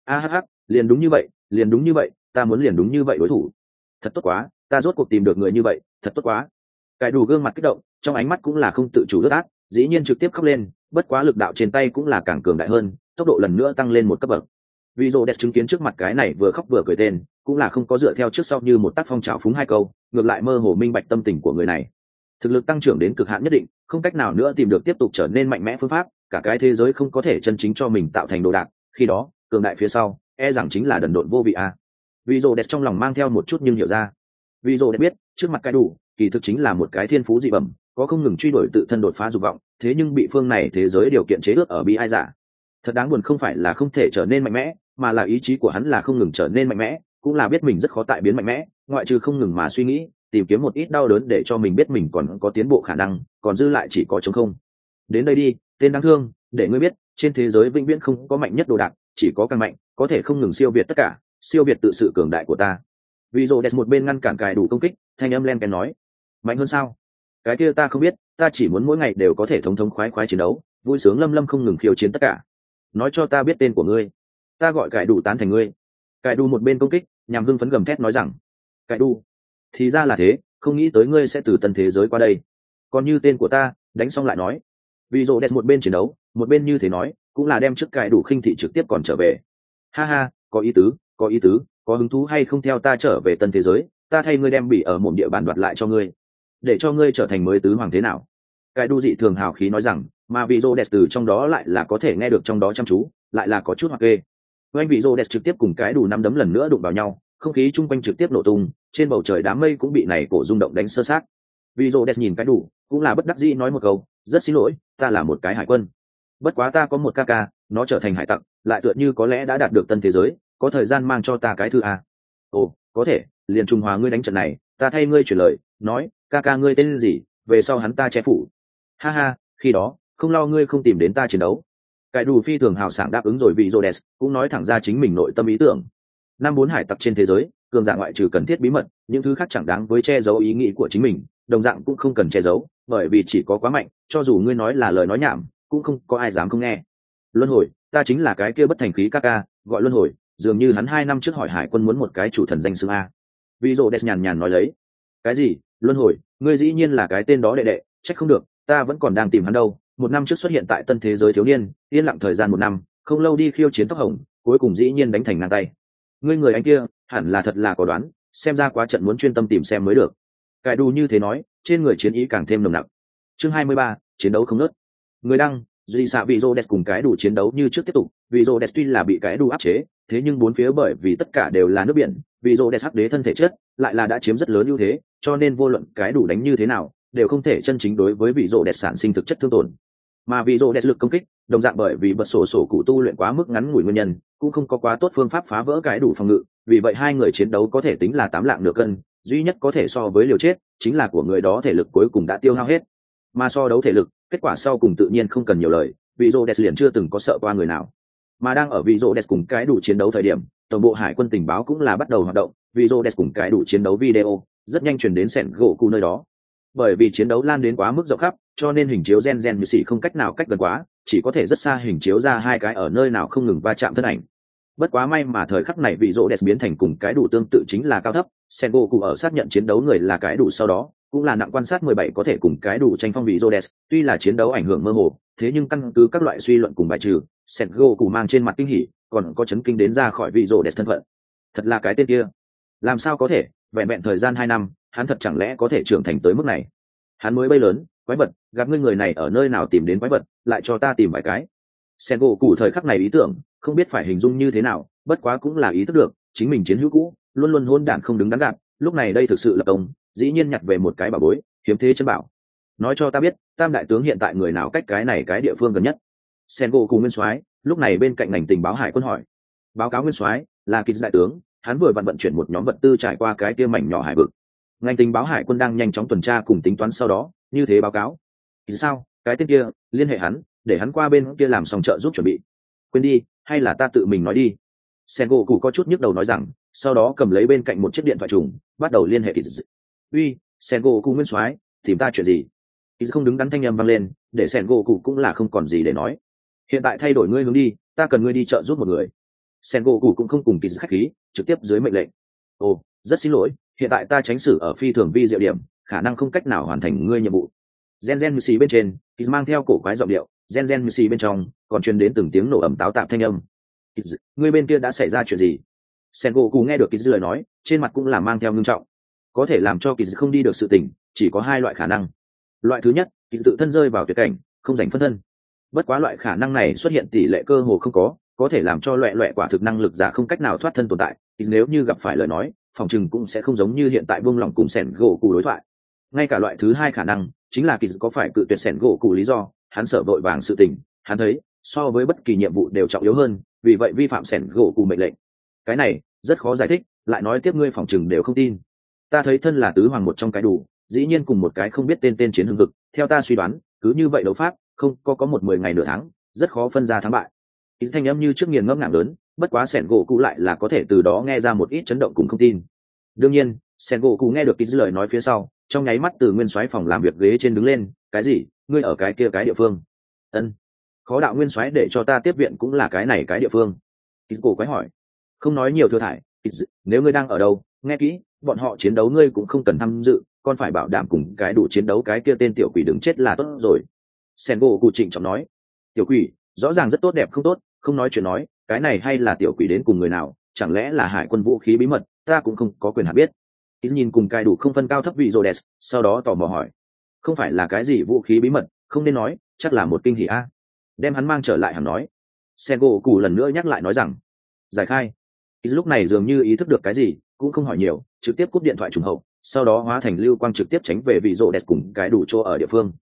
Liền đúng như vậy, liền đúng như vậy, ta muốn liền đúng như vậy đối thủ. Thật tốt quá, ta rốt cuộc tìm được người như vậy, thật tốt quá. Cải đủ gương mặt kích động, trong ánh mắt cũng là không tự chủ ướt át, dĩ nhiên trực tiếp khóc lên, bất quá lực đạo trên tay cũng là càng cường đại hơn, tốc độ lần nữa tăng lên một cấp bậc. Vì Rhodes chứng kiến trước mặt cái này vừa khóc vừa cười tên, cũng là không có dựa theo trước sau như một tác phong trào phúng hai câu, ngược lại mơ hồ minh bạch tâm tình của người này. Thực lực tăng trưởng đến cực hạn nhất định, không cách nào nữa tìm được tiếp tục trở nên mạnh mẽ phương pháp, cả cái thế giới không có thể chân chính cho mình tạo thành đồ đạc, khi đó, cường đại phía sau, e rằng chính là đần độn vô vị a. Vì Rhodes trong lòng mang theo một chút nhưng hiểu ra. Vì Rhodes biết, trước mặt cái đủ, kỳ thực chính là một cái thiên phú dị bẩm, có không ngừng truy đuổi tự thân đột phá dục vọng, thế nhưng bị phương này thế giới điều kiện chế ước ở bi ai giả. Thật đáng buồn không phải là không thể trở nên mạnh mẽ, mà là ý chí của hắn là không ngừng trở nên mạnh mẽ, cũng là biết mình rất khó tại biến mạnh mẽ, ngoại trừ không ngừng mà suy nghĩ, tìm kiếm một ít đau đớn để cho mình biết mình còn có tiến bộ khả năng, còn dư lại chỉ có trống không. Đến đây đi, tên đáng thương, để ngươi biết, trên thế giới vĩnh viễn không có mạnh nhất đồ đạc, chỉ có càng mạnh, có thể không ngừng siêu việt tất cả, siêu việt tự sự cường đại của ta. Vì Rhodes một bên ngăn cản cài đủ công kích, thanh âm len kén nói, mạnh hơn sao? Cái kia ta không biết, ta chỉ muốn mỗi ngày đều có thể thống thống khoái khoái chiến đấu, vui sướng lâm lâm không ngừng khiêu chiến tất cả. Nói cho ta biết tên của ngươi, ta gọi cải đủ tán thành ngươi. Cải đủ một bên công kích, nhằm hưng phấn gầm thét nói rằng, cải đủ, thì ra là thế, không nghĩ tới ngươi sẽ từ tân thế giới qua đây. Còn như tên của ta, đánh xong lại nói. Vì Rhodes một bên chiến đấu, một bên như thế nói, cũng là đem trước cải đủ khinh thị trực tiếp còn trở về. Ha, có ý tứ, có ý tứ, có hứng thú hay không theo ta trở về tân thế giới, ta thay ngươi đem bị ở một địa bàn đoạt lại cho ngươi, để cho ngươi trở thành mới tứ hoàng thế nào. Cải đủ dị thường hào khí nói rằng, mà vị Rhodes từ trong đó lại là có thể nghe được trong đó chăm chú, lại là có chút hoặc ghê. Oanh vị Rhodes trực tiếp cùng cái đủ năm đấm lần nữa đụng vào nhau, không khí chung quanh trực tiếp nổ tung, trên bầu trời đám mây cũng bị này cổ rung động đánh sơ sát. Vị Rhodes nhìn cái đủ, cũng là bất đắc dĩ nói một câu, rất xin lỗi, ta là một cái hải quân. Bất quá ta có một ca ca, nó trở thành hải tặc, lại tựa như có lẽ đã đạt được tân thế giới, có thời gian mang cho ta cái thư a. Ồ, có thể, liền trùng hòa ngươi đánh trận này, ta thay ngươi chuyển lời, nói, ca ca ngươi tên gì, về sau hắn ta che phủ. Ha, khi đó, không lo ngươi không tìm đến ta chiến đấu. Cái đủ phi thường hào sảng đáp ứng rồi, vị Rhodes cũng nói thẳng ra chính mình nội tâm ý tưởng. Năm bốn hải tặc trên thế giới, cường giả ngoại trừ cần thiết bí mật, những thứ khác chẳng đáng với che giấu ý nghĩ của chính mình, đồng dạng cũng không cần che giấu, bởi vì chỉ có quá mạnh, cho dù ngươi nói là lời nói nhảm, cũng không có ai dám không nghe. Luân hồi, ta chính là cái kia bất thành khí ca ca, gọi Luân hồi, dường như hắn 2 năm trước hỏi hải quân muốn một cái chủ thần danh xưng a. Vị Rhodes nhàn nhàn nói lấy. Cái gì? Luân hồi, ngươi dĩ nhiên là cái tên đó đệ đệ, trách không được, ta vẫn còn đang tìm hắn đâu. 1 năm trước xuất hiện tại tân thế giới thiếu niên, yên lặng thời gian 1 năm, không lâu đi khiêu chiến tóc hồng, cuối cùng dĩ nhiên đánh thành ngang tay. Ngươi người anh kia, hẳn là thật là có đoán, xem ra quá trận muốn chuyên tâm tìm xem mới được. Cải đủ như thế nói, trên người chiến ý càng thêm nồng nặc. Chương 23, chiến đấu không ngớt. Người đăng, duy xạ vị Rhodes cùng cái đủ chiến đấu như trước tiếp tục, vì Rhodes tuy là bị cái đủ áp chế, thế nhưng bốn phía bởi vì tất cả đều là nước biển, vì Rhodes hắc đế thân thể chất lại là đã chiếm rất lớn ưu thế, cho nên vô luận cái đủ đánh như thế nào, đều không thể chân chính đối với vị Rhodes sản sinh thực chất thương tổn. Mà vị Rhodes lực công kích, đồng dạng bởi vì bật sổ cụ tu luyện quá mức ngắn ngủi nguyên nhân, cũng không có quá tốt phương pháp phá vỡ cái đủ phòng ngự, vì vậy hai người chiến đấu có thể tính là 8 lạng nửa cân, duy nhất có thể so với liều chết, chính là của người đó thể lực cuối cùng đã tiêu hao hết. Mà so đấu thể lực, kết quả sau cùng tự nhiên không cần nhiều lời, vị Rhodes liền chưa từng có sợ qua người nào. Mà đang ở vị Rhodes cùng cái đủ chiến đấu thời điểm, tổng bộ hải quân tình báo cũng là bắt đầu hoạt động, vị Rhodes cùng cái đủ chiến đấu video rất nhanh truyền đến sẹn gỗ cụ nơi đó. Bởi vì chiến đấu lan đến quá mức rộng khắp, cho nên hình chiếu gen như xỉ không cách nào cách gần quá, chỉ có thể rất xa hình chiếu ra hai cái ở nơi nào không ngừng va chạm thân ảnh. Bất quá may mà thời khắc này vị Rhodes biến thành cùng cái đủ tương tự chính là cao thấp, sẹn gỗ cụ ở xác nhận chiến đấu người là cái đủ sau đó, cũng là nặng quan sát 17 có thể cùng cái đủ tranh phong vị Rhodes, tuy là chiến đấu ảnh hưởng mơ hồ, thế nhưng căn cứ các loại suy luận cùng bài trừ, Sengoku mang trên mặt kinh hỉ, còn có chấn kinh đến ra khỏi vị Rhodes thân phận. Thật là cái tên kia, làm sao có thể, vẹn vẹn thời gian 2 năm, hắn thật chẳng lẽ có thể trưởng thành tới mức này? Hắn mới bay lớn, quái vật, gặp ngươi người này ở nơi nào tìm đến quái vật, lại cho ta tìm vài cái. Sengoku thời khắc này ý tưởng, không biết phải hình dung như thế nào, bất quá cũng là ý thức được, chính mình chiến hữu cũ, luôn luôn hôn đản không đứng đắn gạt, lúc này đây thực sự lập công, dĩ nhiên nhặt về một cái bảo bối, hiếm thế chân bảo. Nói cho ta biết, Tam đại tướng hiện tại người nào cách cái này cái địa phương gần nhất? Sengoku nguyên soái, lúc này bên cạnh ngành tình báo hải quân hỏi. Báo cáo nguyên soái, là Kiz đại tướng, hắn vừa vận chuyển một nhóm vật tư trải qua cái kia mảnh nhỏ hải vực. Ngành tình báo hải quân đang nhanh chóng tuần tra cùng tính toán sau đó, như thế báo cáo. Thì sao, cái tên kia, liên hệ hắn, để hắn qua bên kia làm xong trợ giúp chuẩn bị. Quên đi, hay là ta tự mình nói đi. Sengoku có chút nhức đầu nói rằng, sau đó cầm lấy bên cạnh một chiếc điện thoại trùng, bắt đầu liên hệ Kiz. Uy, Sengoku nguyên soái, tìm ta chuyện gì? Kịch không đứng đắn thanh âm vang lên, để Sengoku cũng là không còn gì để nói. Hiện tại thay đổi ngươi hướng đi, ta cần ngươi đi trợ giúp một người. Sengoku cũng không cùng Kịch khách khí, trực tiếp dưới mệnh lệnh. Ồ, rất xin lỗi, hiện tại ta tránh xử ở phi thường vi diệu điểm, khả năng không cách nào hoàn thành ngươi nhiệm vụ. Gen Musi bên trên, Kịch mang theo cổ quái giọng điệu, Gen Musi bên trong còn truyền đến từng tiếng nổ ầm táo tạp thanh âm. Kịch, ngươi bên kia đã xảy ra chuyện gì? Sengoku nghe được Kịch lời nói, trên mặt cũng là mang theo ngưng trọng. Có thể làm cho Kịch không đi được sự tình, chỉ có hai loại khả năng. Loại thứ nhất, Kịch tự thân rơi vào tuyệt cảnh, không giành phân thân. Bất quá loại khả năng này xuất hiện tỷ lệ cơ hồ không có thể làm cho loẹ quả thực năng lực giả không cách nào thoát thân tồn tại. Kịch nếu như gặp phải lời nói, phòng chừng cũng sẽ không giống như hiện tại buông lỏng cùng Sengoku đối thoại. Ngay cả loại thứ hai khả năng, chính là Kịch có phải cự tuyệt Sengoku lý do, hắn sợ vội vàng sự tình, hắn thấy so với bất kỳ nhiệm vụ đều trọng yếu hơn, vì vậy vi phạm Sengoku mệnh lệnh. Cái này rất khó giải thích, lại nói tiếp ngươi phòng chừng đều không tin. Ta thấy thân là tứ hoàng một trong cái đủ, dĩ nhiên cùng một cái không biết tên chiến hưng vực, theo ta suy đoán, cứ như vậy đấu pháp, không có một 10 ngày nửa tháng, rất khó phân ra thắng bại. Ý thanh âm như trước nghiền ngẫm ngạng lớn, bất quá Sengoku lại là có thể từ đó nghe ra một ít chấn động cùng không tin. Đương nhiên, Sengoku nghe được Kịch lời nói phía sau, trong nháy mắt từ nguyên soái phòng làm việc ghế trên đứng lên, cái gì? Ngươi ở cái kia cái địa phương? Ân. Khó đạo nguyên soái để cho ta tiếp viện cũng là cái này cái địa phương. Kịch cổ quái hỏi. Không nói nhiều thừa thải, Kịch, nếu ngươi đang ở đâu, nghe kỹ, bọn họ chiến đấu ngươi cũng không cần tham dự, còn phải bảo đảm cùng cái đủ chiến đấu cái kia tên tiểu quỷ đứng chết là tốt rồi. Sengoku trịnh trọng nói. Tiểu quỷ, rõ ràng rất tốt đẹp không tốt, không nói chuyện nói, cái này hay là tiểu quỷ đến cùng người nào, chẳng lẽ là hải quân vũ khí bí mật, ta cũng không có quyền hạn biết. Ít nhìn cùng cai đủ không phân cao thấp vị Rhodes, sau đó tò mò hỏi, không phải là cái gì vũ khí bí mật, không nên nói, chắc là một kinh hỉ a. Đem hắn mang trở lại hẳn nói. Sengoku lần nữa nhắc lại nói rằng, giải khai. Ít lúc này dường như ý thức được cái gì, cũng không hỏi nhiều, trực tiếp cúp điện thoại trùng hậu, sau đó hóa thành lưu quang trực tiếp tránh về vị Rhodes cùng cái đủ chỗ ở địa phương.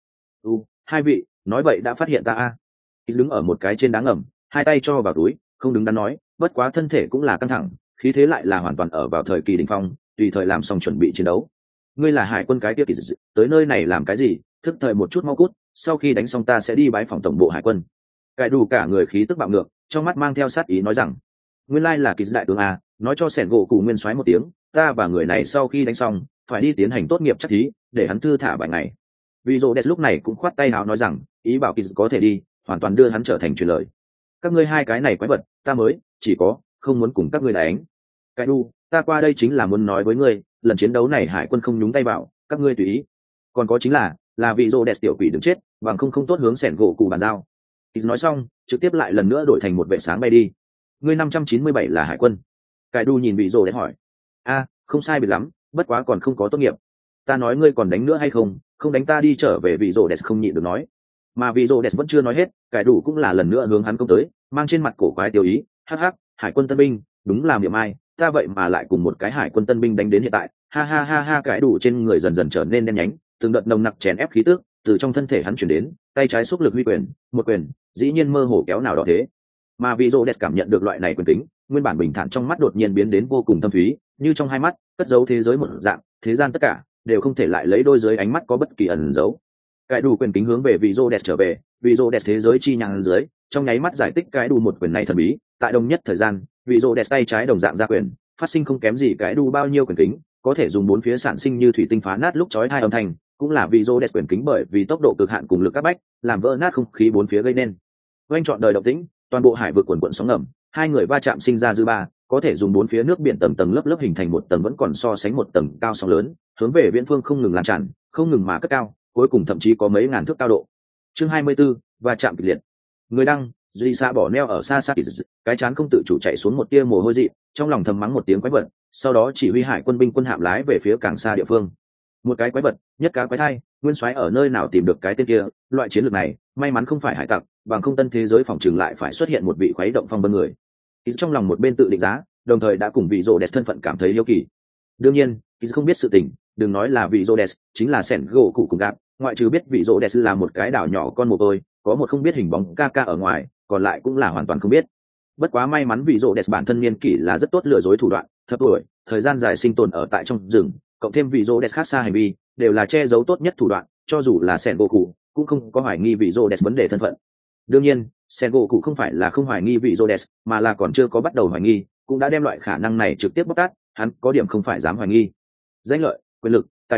Hai vị, nói vậy đã phát hiện ta a. Ít đứng ở một cái trên đá ngầm, hai tay cho vào túi, không đứng đắn nói, bất quá thân thể cũng là căng thẳng, khí thế lại là hoàn toàn ở vào thời kỳ đỉnh phong, tùy thời làm xong chuẩn bị chiến đấu. Ngươi là hải quân cái kia kỳ dị, tới nơi này làm cái gì? Thức thời một chút mau cút, sau khi đánh xong ta sẽ đi bái phòng tổng bộ hải quân. Cải đủ cả người khí tức bạo ngược, trong mắt mang theo sát ý nói rằng, nguyên lai là kỳ dị đại tướng a, nói cho Sengoku nguyên soái một tiếng, ta và người này sau khi đánh xong, phải đi tiến hành tốt nghiệp chắc thí, để hắn thư thả vài ngày. Vì Rhodes lúc này cũng khoát tay áo nói rằng, ý bảo kỳ dị có thể đi, hoàn toàn đưa hắn trở thành truyền lời. Các ngươi hai cái này quái vật, ta mới chỉ có không muốn cùng các ngươi đánh. Cái đu, ta qua đây chính là muốn nói với ngươi, lần chiến đấu này hải quân không nhúng tay vào, các ngươi tùy ý. Còn có chính là vị Rhodes tiểu quỷ đứng chết, bằng không tốt hướng Sengoku bàn giao. Kỳ nói xong, trực tiếp lại lần nữa đổi thành một vệ sáng bay đi. Ngươi 597 là hải quân. Cái đu nhìn vị Rhodes hỏi, không sai biệt lắm, bất quá còn không có tốt nghiệp. Ta nói ngươi còn đánh nữa hay không, không đánh ta đi trở về vị Rhodes không nhịn được nói. Mà vị Rhodes vẫn chưa nói hết, cái đủ cũng là lần nữa hướng hắn công tới, mang trên mặt cổ quái tiêu ý, hắc hắc, hải quân tân binh, đúng là miệng ai, ta vậy mà lại cùng một cái hải quân tân binh đánh đến hiện tại, ha ha ha ha, cái đủ trên người dần dần trở nên đen nhánh, từng đợt nồng nặc chèn ép khí tức từ trong thân thể hắn chuyển đến, tay trái xúc lực huy quyền, một quyền, dĩ nhiên mơ hồ kéo nào đó thế. Mà vị Rhodes cảm nhận được loại này quyền tính, nguyên bản bình thản trong mắt đột nhiên biến đến vô cùng thâm thúy, như trong hai mắt cất giấu thế giới một dạng, thế gian tất cả đều không thể lại lấy đôi dưới ánh mắt có bất kỳ ẩn giấu. Cái đủ quyền kính hướng về vị Rhodes trở về, vị Rhodes thế giới chi nhang dưới, trong nháy mắt giải thích cái đủ một quyền này thần bí, tại đồng nhất thời gian, vị Rhodes tay trái đồng dạng ra quyền, phát sinh không kém gì cái đủ bao nhiêu quyền kính, có thể dùng bốn phía sản sinh như thủy tinh phá nát lúc chói tai âm thanh, cũng là vị Rhodes quyền kính bởi vì tốc độ cực hạn cùng lực áp bách, làm vỡ nát không khí bốn phía gây nên. Oanh chọn đời động tĩnh, toàn bộ hải vực cuồn cuộn sóng ngầm, hai người va chạm sinh ra dư ba, có thể dùng bốn phía nước biển tầng tầng lớp lớp hình thành một tầng vẫn còn so sánh một tầng cao sóng lớn, hướng về viễn phương không ngừng lan tràn, không ngừng mà cất cao, cuối cùng thậm chí có mấy ngàn thước cao độ. Chương 24, và chạm kịch liệt. Người đăng, duy xa bỏ neo ở xa xa, cái chán không tự chủ chạy xuống một tia mồ hôi dị, trong lòng thầm mắng một tiếng quái vật, sau đó chỉ huy hải quân binh quân hạm lái về phía càng xa địa phương. Một cái quái vật, nhất cá quái thai, nguyên soái ở nơi nào tìm được cái tên kia, loại chiến lược này, may mắn không phải hải tặc, bằng không tân thế giới phòng trường lại phải xuất hiện một vị khuấy động phong vân người. Ý trong lòng một bên tự định giá, đồng thời đã cùng vị Rhodes thân phận cảm thấy hiếu kỳ. Đương nhiên, ý không biết sự tình, đừng nói là vị Rhodes, chính là Sengoku cùng gặp, ngoại trừ biết vị Rhodes là một cái đảo nhỏ con mồ côi, có một không biết hình bóng ca ca ở ngoài, còn lại cũng là hoàn toàn không biết. Bất quá may mắn vị Rhodes bản thân niên kỷ là rất tốt lừa dối thủ đoạn, thấp tuổi, thời gian dài sinh tồn ở tại trong rừng, cộng thêm vị Rhodes khác xa hành vi, đều là che giấu tốt nhất thủ đoạn, cho dù là Sengoku cũng không có hoài nghi vị Rhodes vấn đề thân phận. Đương nhiên, Sengoku không phải là không hoài nghi vị Rhodes, mà là còn chưa có bắt đầu hoài nghi, cũng đã đem loại khả năng này trực tiếp bóc tát, hắn có điểm không phải dám hoài nghi. Danh lợi, quyền lực, tài phú,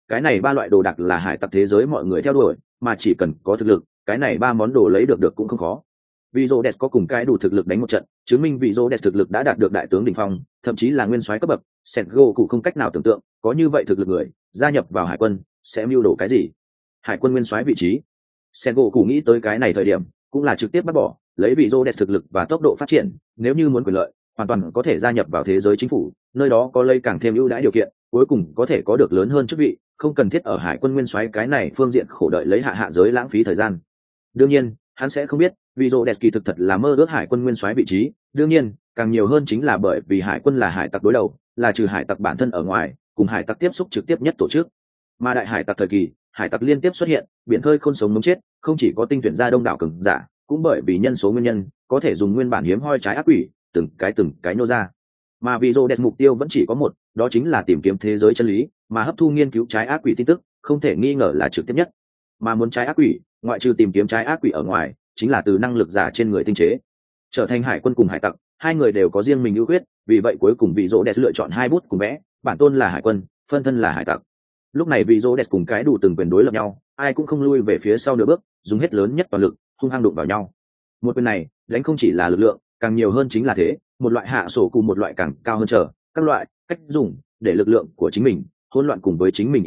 cái này ba loại đồ đạc là hải tặc thế giới mọi người theo đuổi, mà chỉ cần có thực lực, cái này ba món đồ lấy được cũng không khó. Vị Rhodes có cùng cái đủ thực lực đánh một trận, chứng minh vị Rhodes thực lực đã đạt được đại tướng đỉnh phong, thậm chí là nguyên soái cấp bậc, Sengoku cũng không cách nào tưởng tượng, có như vậy thực lực người, gia nhập vào hải quân, sẽ mưu đồ cái gì? Hải quân nguyên soái vị trí. Sengoku nghĩ tới cái này thời điểm, cũng là trực tiếp bắt bỏ, lấy vị Rhodes thực lực và tốc độ phát triển, nếu như muốn quyền lợi, hoàn toàn có thể gia nhập vào thế giới chính phủ, nơi đó có lây càng thêm ưu đãi điều kiện, cuối cùng có thể có được lớn hơn chức vị, không cần thiết ở hải quân nguyên soái cái này phương diện khổ đợi lấy hạ giới lãng phí thời gian. Đương nhiên, hắn sẽ không biết, vì Rhodes kỳ thực thật là mơ ước hải quân nguyên soái vị trí, đương nhiên, càng nhiều hơn chính là bởi vì hải quân là hải tặc đối đầu, là trừ hải tặc bản thân ở ngoài, cùng hải tặc tiếp xúc trực tiếp nhất tổ chức. Mà đại hải tặc thời kỳ, hải tặc liên tiếp xuất hiện, biển khơi không sống mống chết, không chỉ có tinh tuyển ra đông đảo cường giả, cũng bởi vì nhân số nguyên nhân, có thể dùng nguyên bản hiếm hoi trái ác quỷ, từng cái nô ra. Mà vì Rhodes mục tiêu vẫn chỉ có một, đó chính là tìm kiếm thế giới chân lý, mà hấp thu nghiên cứu trái ác quỷ tin tức, không thể nghi ngờ là trực tiếp nhất. Mà muốn trái ác quỷ, ngoại trừ tìm kiếm trái ác quỷ ở ngoài, chính là từ năng lực giả trên người tinh chế. Trở thành hải quân cùng hải tặc, hai người đều có riêng mình ưu khuyết, vì vậy cuối cùng vị Rhodes lựa chọn hai bút cùng vẽ, bản tôn là hải quân, phân thân là hải tặc. Lúc này vị Rhodes cùng cái đủ từng quyền đối lập nhau, ai cũng không lui về phía sau nửa bước, dùng hết lớn nhất toàn lực, hung hăng đụng vào nhau. Một quyền này, đánh không chỉ là lực lượng, càng nhiều hơn chính là thế, một loại hạ sổ cùng một loại càng cao hơn trở, các loại cách dùng để lực lượng của chính mình hỗn loạn cùng với chính mình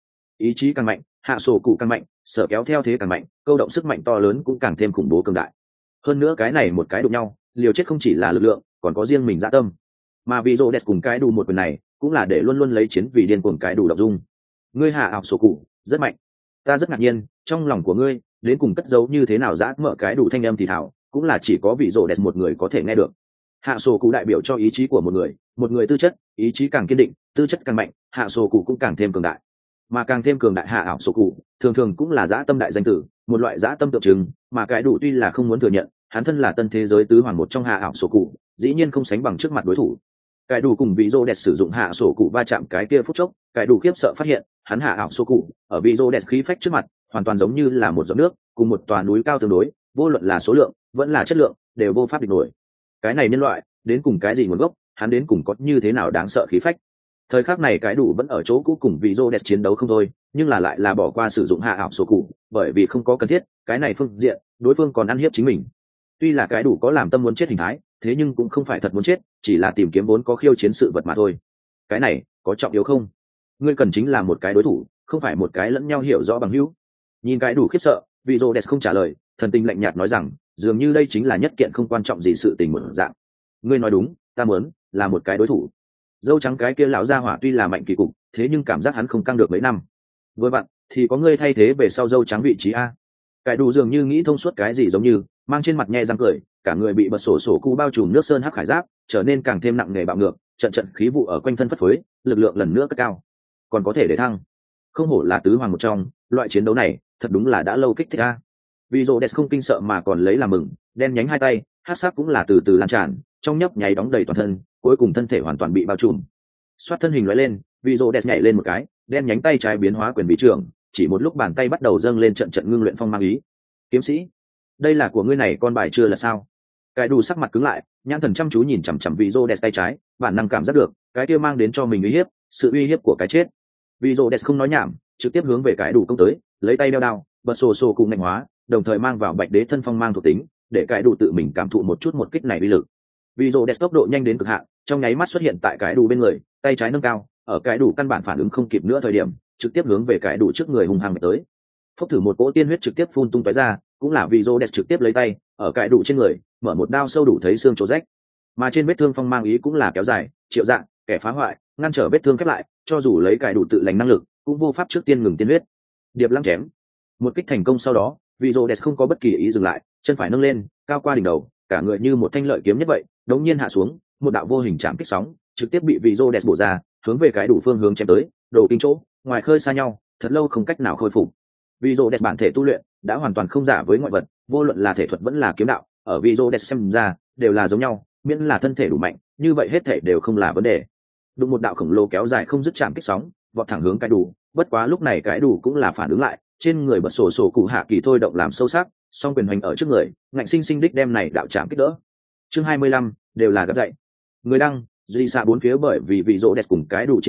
ý chí càng mạnh, hạ sổ cụ càng mạnh, sở kéo theo thế càng mạnh, câu động sức mạnh to lớn cũng càng thêm khủng bố cường đại. Hơn nữa cái này một cái đụng nhau, liều chết không chỉ là lực lượng, còn có riêng mình dạ tâm. Mà vì Rhodes cùng cái đủ một quyền này, cũng là để luôn luôn lấy chiến vì điên cuồng cái đủ đọc dung. Ngươi hạ ảo sổ cụ rất mạnh, ta rất ngạc nhiên, trong lòng của ngươi đến cùng cất giấu như thế nào dã mở cái đủ thanh âm thì thảo, cũng là chỉ có vị Rhodes một người có thể nghe được. Hạ sổ cụ đại biểu cho ý chí của một người tư chất, ý chí càng kiên định, tư chất càng mạnh, hạ sổ cụ cũng càng thêm cường đại. Mà càng thêm cường đại hạ ảo sổ cụ thường thường cũng là dã tâm đại danh tử, một loại dã tâm tượng trưng, mà cái đủ tuy là không muốn thừa nhận, hắn thân là tân thế giới tứ hoàng một trong hạ ảo sổ cụ, dĩ nhiên không sánh bằng trước mặt đối thủ. Cái đủ cùng vị Rhodes sử dụng hạ sổ cụ va chạm cái kia phút chốc, cái đủ khiếp sợ phát hiện, hắn hạ ảo sổ cụ ở vị Rhodes khí phách trước mặt, hoàn toàn giống như là một giọt nước, cùng một tòa núi cao tương đối, vô luận là số lượng, vẫn là chất lượng, đều vô pháp địch nổi. Cái này nhân loại, đến cùng cái gì nguồn gốc, hắn đến cùng có như thế nào đáng sợ khí phách. Thời khắc này cái đủ vẫn ở chỗ cũ cùng vị Rhodes chiến đấu không thôi, nhưng là lại là bỏ qua sử dụng hạ ảo sổ cụ, bởi vì không có cần thiết, cái này phương diện, đối phương còn ăn hiếp chính mình. Tuy là cái đủ có làm tâm muốn chết hình thái, thế nhưng cũng không phải thật muốn chết, chỉ là tìm kiếm vốn có khiêu chiến sự vật mà thôi. Cái này có trọng yếu không? Ngươi cần chính là một cái đối thủ, không phải một cái lẫn nhau hiểu rõ bằng hữu. Nhìn cái đủ khiếp sợ, vị Rhodes không trả lời, thần tình lạnh nhạt nói rằng, dường như đây chính là nhất kiện không quan trọng gì sự tình một dạng. Ngươi nói đúng, ta muốn là một cái đối thủ. Dâu trắng cái kia lão gia hỏa tuy là mạnh kỳ cục, thế nhưng cảm giác hắn không căng được mấy năm. Vừa vặn thì có ngươi thay thế về sau dâu trắng vị trí a. Cái đủ dường như nghĩ thông suốt cái gì giống như, mang trên mặt nhe răng cười, cả người bị bật sổ cụ bao trùm nước sơn hắc khải giáp, trở nên càng thêm nặng nề bạo ngược, trận khí vụ ở quanh thân phất phới, lực lượng lần nữa cất cao. Còn có thể để thăng. Không hổ là tứ hoàng một trong, loại chiến đấu này, thật đúng là đã lâu kích thích a. Vì Rhodes không kinh sợ mà còn lấy làm mừng, đen nhánh hai tay, hắc sắc cũng là từ từ lan tràn, trong nhấp nháy đóng đầy toàn thân, cuối cùng thân thể hoàn toàn bị bao trùm. Xoát thân hình lóe lên, vì Rhodes nhảy lên một cái, đen nhánh tay trái biến hóa quyền bí trưởng, chỉ một lúc bàn tay bắt đầu dâng lên trận ngưng luyện phong mang ý. Kiếm sĩ, đây là của ngươi này con bài chưa là sao? Cái đủ sắc mặt cứng lại, nhãn thần chăm chú nhìn chằm chằm vì Rhodes tay trái, bản năng cảm giác được, cái kia mang đến cho mình uy hiếp, sự uy hiếp của cái chết. Vì Rhodes không nói nhảm, trực tiếp hướng về cái đủ công tới, lấy tay đeo đao, bật sổ cùng mạnh hóa, đồng thời mang vào bạch đế thân phong mang thuộc tính, để cái đủ tự mình cảm thụ một chút một kích này uy lực. Vì Rhodes tốc độ nhanh đến cực hạn, trong nháy mắt xuất hiện tại cái đủ bên người, tay trái nâng cao, ở cái đủ căn bản phản ứng không kịp nữa thời điểm, trực tiếp hướng về cái đủ trước người hung hăng tới. Phốc thử một cỗ tiên huyết trực tiếp phun tung tóe ra, cũng là vì Rhodes trực tiếp lấy tay, ở cái đủ trên người, mở một đao sâu đủ thấy xương chỗ rách. Mà trên vết thương phong mang ý cũng là kéo dài, triệu dạng, kẻ phá hoại, ngăn trở vết thương khép lại, cho dù lấy cái đủ tự lành năng lực, cũng vô pháp trước tiên ngừng tiên huyết. Điệp lăng chém. Một kích thành công sau đó, vì Rhodes không có bất kỳ ý dừng lại, chân phải nâng lên, cao qua đỉnh đầu, cả người như một thanh lợi kiếm nhất vậy, đống nhiên hạ xuống, một đạo vô hình chạm kích sóng, trực tiếp bị vị Rhodes bổ ra, hướng về cái đủ phương hướng chém tới, đồ kinh chỗ, ngoài khơi xa nhau, thật lâu không cách nào khôi phục. Vị Rhodes bản thể tu luyện đã hoàn toàn không giả với ngoại vật, vô luận là thể thuật vẫn là kiếm đạo, ở vị Rhodes xem ra đều là giống nhau, miễn là thân thể đủ mạnh, như vậy hết thể đều không là vấn đề. Đụng một đạo khổng lồ kéo dài không dứt chạm kích sóng, vọt thẳng hướng cái đủ, bất quá lúc này cái đủ cũng là phản ứng lại, trên người bật sổ cụ hạ kỳ thôi động làm sâu sắc, song quyền hành ở trước người, ngạnh sinh sinh đích đem này đạo chạm kích đỡ. Chương 25, đều là gấp dậy. Người đăng, duy xạ bốn phía bởi vì vị Rhodes cùng cái đủ chiến đấu,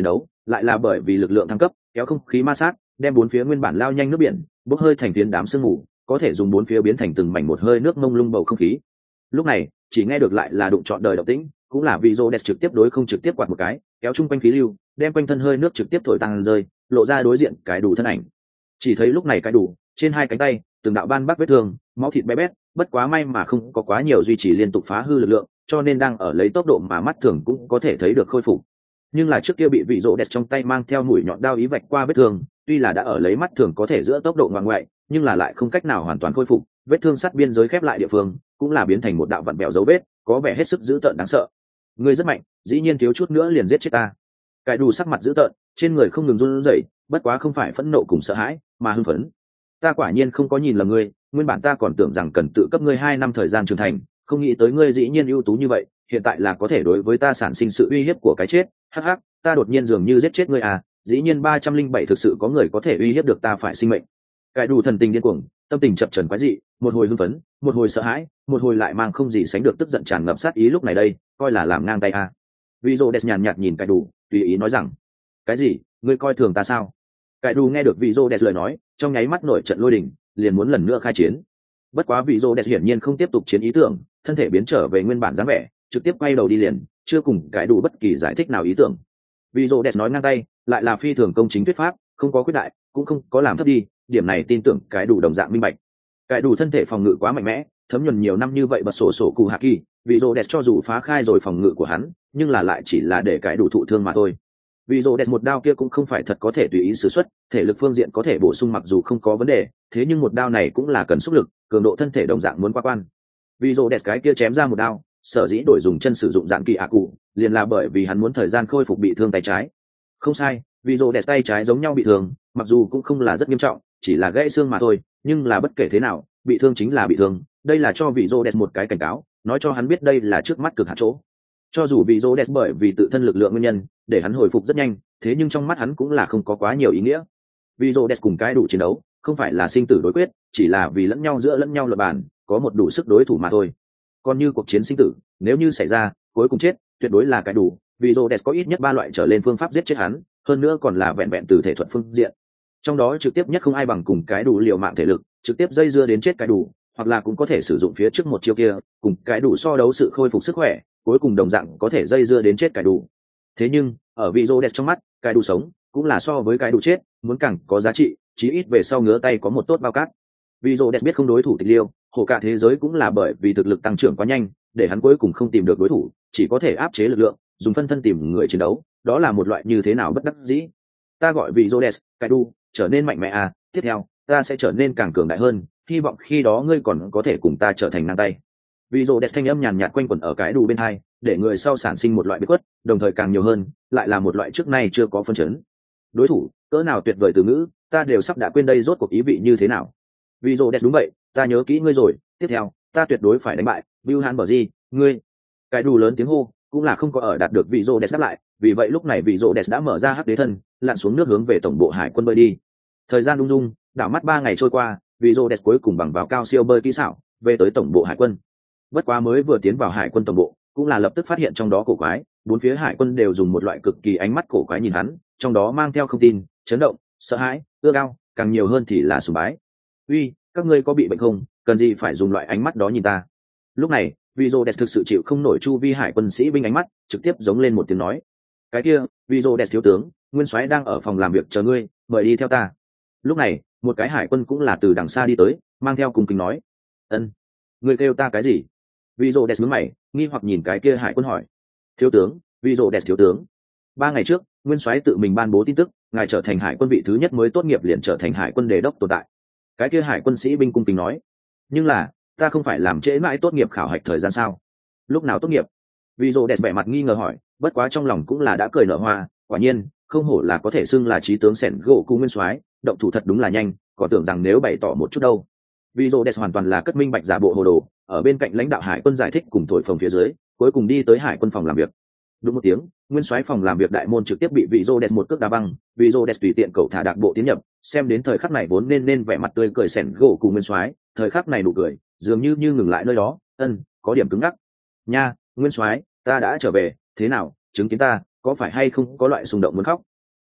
lại là bởi vì lực lượng thăng cấp kéo không khí ma sát đem bốn phía nguyên bản lao nhanh nước biển bốc hơi thành phiến đám sương mù, có thể dùng bốn phía biến thành từng mảnh một hơi nước mông lung bầu không khí. Lúc này chỉ nghe được lại là đụng trọn đời động tĩnh, cũng là vì Rhodes trực tiếp đối không trực tiếp quạt một cái kéo chung quanh khí lưu đem quanh thân hơi nước trực tiếp thổi tăng rơi, lộ ra đối diện cái đủ thân ảnh. Chỉ thấy lúc này cái đủ trên hai cánh tay từng đạo ban bắc vết thương, máu thịt bé bét, bất quá may mà không có quá nhiều duy trì liên tục phá hư lực lượng, cho nên đang ở lấy tốc độ mà mắt thường cũng có thể thấy được khôi phục. Nhưng là trước kia bị vị rỗ đẹp trong tay mang theo mũi nhọn đao ý vạch qua vết thương, tuy là đã ở lấy mắt thường có thể giữa tốc độ ngoạn ngoại, nhưng là lại không cách nào hoàn toàn khôi phục. Vết thương sát biên giới khép lại địa phương cũng là biến thành một đạo vặn bèo dấu vết, có vẻ hết sức dữ tợn đáng sợ. Ngươi rất mạnh, dĩ nhiên thiếu chút nữa liền giết chết ta. Cái đủ sắc mặt dữ tợn, trên người không ngừng run rẩy, bất quá không phải phẫn nộ cùng sợ hãi, mà hưng phấn. Ta quả nhiên không có nhìn lầm ngươi, nguyên bản ta còn tưởng rằng cần tự cấp ngươi 2 năm thời gian trưởng thành, không nghĩ tới ngươi dĩ nhiên ưu tú như vậy, hiện tại là có thể đối với ta sản sinh sự uy hiếp của cái chết. Hắc hắc, ta đột nhiên dường như giết chết ngươi à, dĩ nhiên 307 thực sự có người có thể uy hiếp được ta phải sinh mệnh. Cái đủ thần tình điên cuồng, tâm tình chập chờn quái dị, một hồi hưng phấn, một hồi sợ hãi, một hồi lại mang không gì sánh được tức giận tràn ngập sát ý. Lúc này đây coi là làm ngang tay à. Vị Rô Đès nhàn nhạt nhìn cái đủ, tùy ý nói rằng: cái gì, ngươi coi thường ta sao? Cái đủ nghe được vị Rô Đès lời nói, trong nháy mắt nổi trận lôi đình, liền muốn lần nữa khai chiến. Bất quá vị Rô Đès hiển nhiên không tiếp tục chiến ý tưởng, thân thể biến trở về nguyên bản dáng vẻ, trực tiếp quay đầu đi liền, chưa cùng cái đủ bất kỳ giải thích nào ý tưởng. Vị Rô Đès nói ngang tay, lại là phi thường công chính thuyết pháp, không có quyết đại, cũng không có làm thấp đi, điểm này tin tưởng cái đủ đồng dạng minh bạch. Cái đủ thân thể phòng ngự quá mạnh mẽ, thấm nhuần nhiều năm như vậy bật sổ sổ cụ hạ kỳ, vị Rô Đès cho dù phá khai rồi phòng ngự của hắn, nhưng là lại chỉ là để cái đủ thụ thương mà thôi. Vì Rô Đès một đao kia cũng không phải thật có thể tùy ý sử xuất, thể lực phương diện có thể bổ sung mặc dù không có vấn đề, thế nhưng một đao này cũng là cần sức lực, cường độ thân thể đồng dạng muốn qua quan. Vì Rô Đès cái kia chém ra một đao, sở dĩ đổi dùng chân sử dụng dạng kỳ ạ cụ, liền là bởi vì hắn muốn thời gian khôi phục bị thương tay trái. Không sai, vì Rô Đès tay trái giống nhau bị thương, mặc dù cũng không là rất nghiêm trọng, chỉ là gãy xương mà thôi, nhưng là bất kể thế nào, bị thương chính là bị thương, đây là cho vị Rô Đès một cái cảnh cáo, nói cho hắn biết đây là trước mắt cực hạn chỗ. Cho dù vị Rô Đès bởi vì tự thân lực lượng nguyên nhân để hắn hồi phục rất nhanh, thế nhưng trong mắt hắn cũng là không có quá nhiều ý nghĩa. Vị Rô Đès cùng cái đủ chiến đấu không phải là sinh tử đối quyết, chỉ là vì lẫn nhau giữa lẫn nhau luận bàn, có một đủ sức đối thủ mà thôi. Còn như cuộc chiến sinh tử, nếu như xảy ra cuối cùng chết, tuyệt đối là cái đủ. Vị Rô Đès có ít nhất 3 loại trở lên phương pháp giết chết hắn, hơn nữa còn là vẹn vẹn từ thể thuật phương diện. Trong đó trực tiếp nhất không ai bằng cùng cái đủ liều mạng thể lực, trực tiếp dây dưa đến chết cái đủ, hoặc là cũng có thể sử dụng phía trước một chiêu kia, cùng cái đủ so đấu sự khôi phục sức khỏe, cuối cùng đồng dạng có thể dây dưa đến chết cái đủ. Thế nhưng ở vị Rô Đès trong mắt, cái đủ sống cũng là so với cái đủ chết muốn càng có giá trị, chí ít về sau ngứa tay có một tốt bao cát. Vị Rô Đès biết không đối thủ tịch liêu, hồ cả thế giới cũng là bởi vì thực lực tăng trưởng quá nhanh, để hắn cuối cùng không tìm được đối thủ, chỉ có thể áp chế lực lượng, dùng phân thân tìm người chiến đấu, đó là một loại như thế nào bất đắc dĩ. Ta gọi vị Rô Đès, cái đủ trở nên mạnh mẽ à, tiếp theo ta sẽ trở nên càng cường đại hơn, hy vọng khi đó ngươi còn có thể cùng ta trở thành ngang tay. Vì Rô Đès thanh âm nhàn nhạt quanh quẩn ở cái đủ bên hai, để người sau sản sinh một loại biệt khuất, đồng thời càng nhiều hơn lại là một loại trước nay chưa có phân chấn. Đối thủ cỡ nào tuyệt vời từ ngữ, ta đều sắp đã quên đây rốt cuộc ý vị như thế nào. Vì Rô Đès đúng vậy, ta nhớ kỹ ngươi rồi, tiếp theo ta tuyệt đối phải đánh bại Wilhan Bở gì, ngươi. Cái đủ lớn tiếng hô, cũng là không có ở đạt được vị Rô Đès đáp lại, vì vậy lúc này vị Rô Đès đã mở ra hắc đế thân, lặn xuống nước hướng về tổng bộ hải quân bơi đi. Thời gian lung dung, đảo mắt 3 ngày trôi qua, vị Rô Đès cuối cùng bằng vào cao siêu bơi kỹ xảo về tới tổng bộ hải quân. Bất quá mới vừa tiến vào hải quân tổng bộ, cũng là lập tức phát hiện trong đó cổ quái, bốn phía hải quân đều dùng một loại cực kỳ ánh mắt cổ quái nhìn hắn, trong đó mang theo không tin, chấn động, sợ hãi, ưa cao, càng nhiều hơn thì là sùng bái. Uy, các ngươi có bị bệnh không, cần gì phải dùng loại ánh mắt đó nhìn ta? Lúc này vị Rô Đès thực sự chịu không nổi chu vi hải quân sĩ binh ánh mắt, trực tiếp giống lên một tiếng nói: cái kia vị Rô Đès thiếu tướng, nguyên soái đang ở phòng làm việc chờ ngươi, mời đi theo ta. Lúc này một cái hải quân cũng là từ đằng xa đi tới, mang theo cung kính nói: ân, ngươi kêu ta cái gì? Vị Rô Đès nhướng mày, nghi hoặc nhìn cái kia hải quân hỏi: thiếu tướng, vị Rô Đès thiếu tướng. 3 ngày trước nguyên soái tự mình ban bố tin tức, ngài trở thành hải quân vị thứ nhất mới tốt nghiệp liền trở thành hải quân đề đốc tồn tại. Cái kia hải quân sĩ binh cung kính nói: nhưng là ta không phải làm trễ mãi tốt nghiệp khảo hạch thời gian sao? Lúc nào tốt nghiệp? Vị Rô Đès vẻ mặt nghi ngờ hỏi, bất quá trong lòng cũng là đã cười nở hoa, quả nhiên không hổ là có thể xưng là trí tướng sẻn gỗ cu nguyên soái, động thủ thật đúng là nhanh, có tưởng rằng nếu bày tỏ một chút đâu. Vị Rô Đès hoàn toàn là cất minh bạch giả bộ hồ đồ, ở bên cạnh lãnh đạo hải quân giải thích cùng thổi phồng phía dưới, cuối cùng đi tới hải quân phòng làm việc. Đúng một tiếng, nguyên soái phòng làm việc đại môn trực tiếp bị vị Rô Đès một cước đá văng, vị Rô Đès tùy tiện cậu thả đạc bộ tiến nhập, xem đến thời khắc này vốn nên vẻ mặt tươi cười sẻn gỗ cùng nguyên soái, thời khắc này nụ cười dường như ngừng lại nơi đó, có điểm cứng ngắc. Nha, nguyên soái, ta đã trở về, thế nào, chứng kiến ta có phải hay không có loại xung động muốn khóc?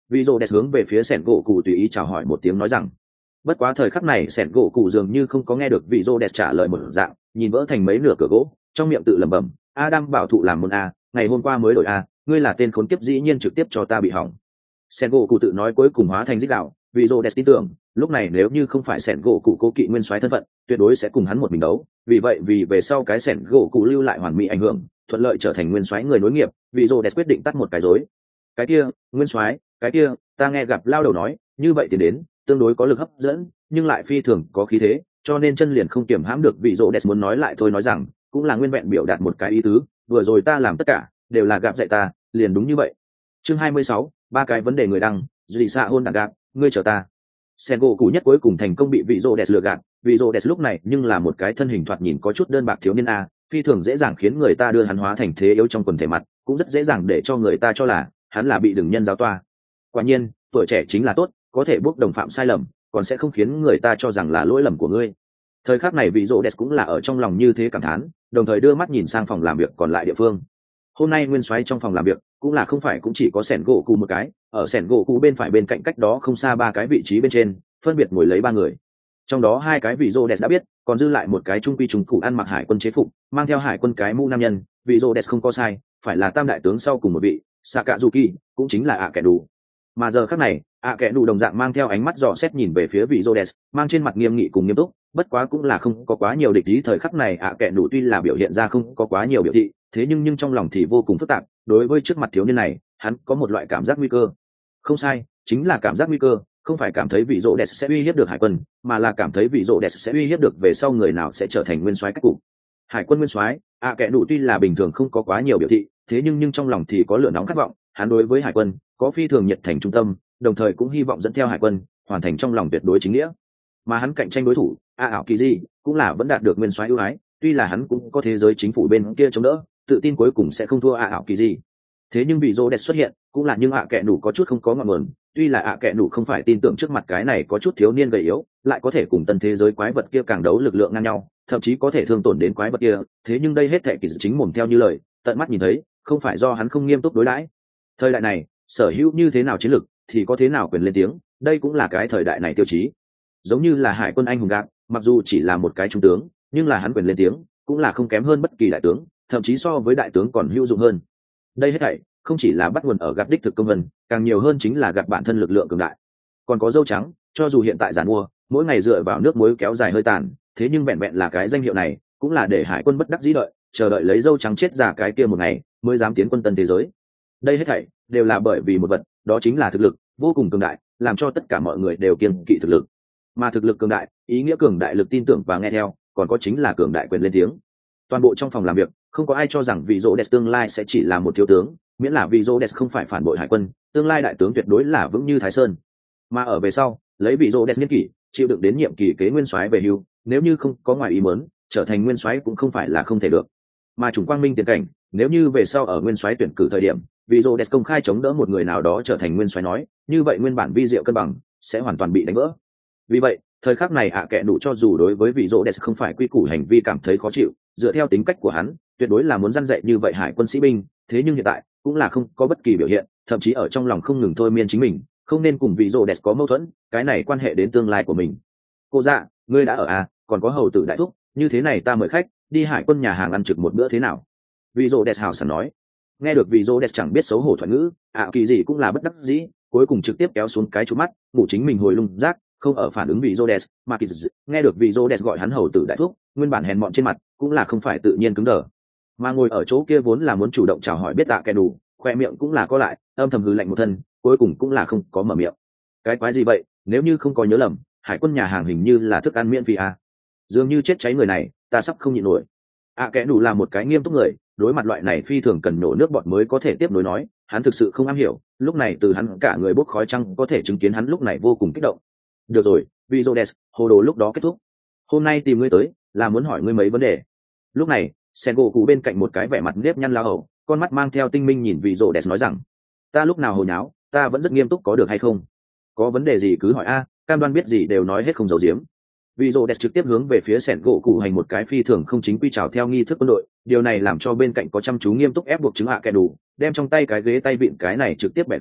Vị rồ đẹp hướng về phía sẻn gỗ cụ tùy ý chào hỏi một tiếng nói rằng. Bất quá thời khắc này sẻn gỗ cụ dường như không có nghe được vị rồ đẹp trả lời một dạng, nhìn vỡ thành mấy nửa cửa gỗ, trong miệng tự lẩm bẩm, Adam bảo thụ làm môn a, ngày hôm qua mới đổi a, ngươi là tên khốn kiếp dĩ nhiên trực tiếp cho ta bị hỏng. Sẻn gỗ cụ tự nói cuối cùng hóa thành dích đạo, vị rồ đẹp tin tưởng, lúc này nếu như không phải sẻn gỗ cụ cố kỵ nguyên soái thân phận, tuyệt đối sẽ cùng hắn một mình đấu. Vì vậy vì về sau cái sẻn gỗ cụ lưu lại hoàn mỹ ảnh hưởng, thuận lợi trở thành nguyên soái người nối nghiệp, vị rồ đẹp quyết định tắt một cái rối. Cái kia, nguyên soái, cái kia, ta nghe gặp lao đầu nói, như vậy thì đến, tương đối có lực hấp dẫn, nhưng lại phi thường có khí thế, cho nên chân liền không kiềm hãm được. Vị rồ đẹp muốn nói lại thôi nói rằng, cũng là nguyên vẹn biểu đạt một cái ý tứ, vừa rồi ta làm tất cả đều là gặp dạy ta, liền đúng như vậy. Chương 26, ba cái vấn đề người đăng, dị xạ hôn đàn gạp, ngươi chờ ta. Sen gỗ cụ nhất cuối cùng thành công bị vị rồ đẹp lừa gạt. Vị rồ đẹp lúc này nhưng là một cái thân hình thoạt nhìn có chút đơn bạc thiếu niên a, phi thường dễ dàng khiến người ta đưa hắn hóa thành thế yếu trong quần thể mặt, cũng rất dễ dàng để cho người ta cho là hắn là bị đừng nhân giáo toa. Quả nhiên, tuổi trẻ chính là tốt, có thể bước đồng phạm sai lầm, còn sẽ không khiến người ta cho rằng là lỗi lầm của ngươi. Thời khắc này vị rồ đẹp cũng là ở trong lòng như thế cảm thán, đồng thời đưa mắt nhìn sang phòng làm việc còn lại địa phương. Hôm nay nguyên soái trong phòng làm việc cũng là không phải cũng chỉ có sẻn gỗ cụ một cái, ở sẻn gỗ cụ bên phải bên cạnh cách đó không xa ba cái vị trí bên trên phân biệt ngồi lấy ba người, trong đó hai cái vị rô đẹp đã biết, còn dư lại một cái trung quy trung cụ ăn mặc hải quân chế phục, mang theo hải quân cái mũ nam nhân. Vị rô đẹp không có sai, phải là tam đại tướng sau cùng một vị Sakazuki, cũng chính là ạ kẻ đủ. Mà giờ khắc này ạ kẻ đủ đồng dạng mang theo ánh mắt dò xét nhìn về phía vị rô đẹp, mang trên mặt nghiêm nghị cùng nghiêm túc, bất quá cũng là không có quá nhiều địch ý. Thời khắc này ạ kẻ đủ tuy là biểu hiện ra không có quá nhiều biểu thị, thế nhưng trong lòng thì vô cùng phức tạp. Đối với trước mặt thiếu niên này, hắn có một loại cảm giác nguy cơ. Không sai, chính là cảm giác nguy cơ, không phải cảm thấy vị rô đẹp sẽ uy hiếp được hải quân, mà là cảm thấy vị rô đẹp sẽ uy hiếp được về sau người nào sẽ trở thành nguyên soái cách cục. Hải quân nguyên soái ạ kẻ đủ tuy là bình thường không có quá nhiều biểu thị, thế nhưng trong lòng thì có lửa nóng khát vọng. Hắn đối với hải quân có phi thường nhiệt thành trung tâm, đồng thời cũng hy vọng dẫn theo hải quân hoàn thành trong lòng tuyệt đối chính nghĩa. Mà hắn cạnh tranh đối thủ ảo kỳ di cũng là vẫn đạt được nguyên soái ưu ái, tuy là hắn cũng có thế giới chính phủ bên kia chống đỡ, tự tin cuối cùng sẽ không thua ảo kỳ di. Thế nhưng vị rô đẹp xuất hiện cũng là nhưng ạ kẻ đủ có chút không có ngọn nguồn. Tuy là ạ kẻ đủ không phải tin tưởng trước mặt cái này có chút thiếu niên gầy yếu lại có thể cùng tân thế giới quái vật kia càng đấu lực lượng ngang nhau, thậm chí có thể thương tổn đến quái vật kia, thế nhưng đây hết thệ kỳ chính mồm theo như lời, tận mắt nhìn thấy, không phải do hắn không nghiêm túc đối đãi. Thời đại này sở hữu như thế nào chiến lực thì có thế nào quyền lên tiếng, đây cũng là cái thời đại này tiêu chí. Giống như là hải quân anh hùng gạc, mặc dù chỉ là một cái trung tướng, nhưng là hắn quyền lên tiếng cũng là không kém hơn bất kỳ đại tướng, thậm chí so với đại tướng còn hữu dụng hơn. Đây hết thảy không chỉ là bắt nguồn ở gặp đích thực công vân, càng nhiều hơn chính là gặp bản thân lực lượng cường đại. Còn có dâu trắng, cho dù hiện tại giàn mua mỗi ngày dựa vào nước muối kéo dài hơi tàn, thế nhưng vẹn vẹn là cái danh hiệu này cũng là để hải quân bất đắc dĩ đợi, chờ đợi lấy dâu trắng chết già cái kia một ngày mới dám tiến quân tân thế giới. Đây hết thảy đều là bởi vì một vật, đó chính là thực lực vô cùng cường đại, làm cho tất cả mọi người đều kiêng kỵ thực lực. Mà thực lực cường đại, ý nghĩa cường đại lực tin tưởng và nghe theo, còn có chính là cường đại quyền lên tiếng. Toàn bộ trong phòng làm việc không có ai cho rằng vị rô đẹp tương lai sẽ chỉ là một thiếu tướng, miễn là vị rô đẹp không phải phản bội hải quân, tương lai đại tướng tuyệt đối là vững như Thái Sơn. Mà ở về sau lấy vị rô đẹp niên kỷ chịu đựng đến nhiệm kỳ kế nguyên soái về hưu, nếu như không có ngoài ý muốn trở thành nguyên soái cũng không phải là không thể được. Mà chủng quang minh tiền cảnh, nếu như về sau ở nguyên soái tuyển cử thời điểm vị rô đẹp công khai chống đỡ một người nào đó trở thành nguyên soái nói, như vậy nguyên bản vi diệu cân bằng sẽ hoàn toàn bị đánh vỡ. Vì vậy thời khắc này ạ kệ đủ cho dù đối với vị rô đẹp không phải quy củ hành vi cảm thấy khó chịu, dựa theo tính cách của hắn tuyệt đối là muốn răn dạy như vậy hải quân sĩ binh, thế nhưng hiện tại cũng là không có bất kỳ biểu hiện, thậm chí ở trong lòng không ngừng thôi miên chính mình không nên cùng vị rô đẹp có mâu thuẫn, cái này quan hệ đến tương lai của mình. Cô dạ, ngươi đã ở à, còn có hầu tử đại thúc, như thế này ta mời khách đi hải quân nhà hàng ăn trực một bữa thế nào? Vị rô đẹp hào sảng nói. Nghe được vị rô đẹp chẳng biết xấu hổ thoại ngữ, kỳ gì cũng là bất đắc dĩ, cuối cùng trực tiếp kéo xuống cái trụ mắt ngủ chính mình hồi lung rác, không ở phản ứng vị rô đẹp, mà kỳ dị nghe được vị rô đẹp gọi hắn hầu tử đại thúc, nguyên bản hèn mọn trên mặt cũng là không phải tự nhiên cứng đờ, mà ngồi ở chỗ kia vốn là muốn chủ động chào hỏi biết tạ kẻ đủ, khoe miệng cũng là có lại âm thầm hừ lạnh một thân, cuối cùng cũng là không có mở miệng. Cái quái gì vậy, nếu như không có nhớ lầm hải quân nhà hàng hình như là thức ăn miễn phí à? Dường như chết cháy người này ta sắp không nhịn nổi. Kẻ đủ là một cái nghiêm túc người, đối mặt loại này phi thường cần nổ nước bọt mới có thể tiếp nối nói, hắn thực sự không am hiểu, lúc này từ hắn cả người bốc khói trăng có thể chứng kiến hắn lúc này vô cùng kích động. Được rồi, Vizodes, hồ đồ lúc đó kết thúc. Hôm nay tìm ngươi tới là muốn hỏi ngươi mấy vấn đề. Lúc này Sengoku bên cạnh một cái vẻ mặt nếp nhăn lao hầu, con mắt mang theo tinh minh nhìn Vizodes nói rằng, ta lúc nào hồi nháo, ta vẫn rất nghiêm túc, có được hay không? Có vấn đề gì cứ hỏi a, cam đoan biết gì đều nói hết không giấu giếm. Vizodes trực tiếp hướng về phía Sengoku hành một cái phi thường không chính quy chào theo nghi thức quân đội, điều này làm cho bên cạnh có chăm chú nghiêm túc ép buộc chứng kẻ đủ, đem trong tay cái ghế tay vịn cái này trực tiếp bẻ gãy,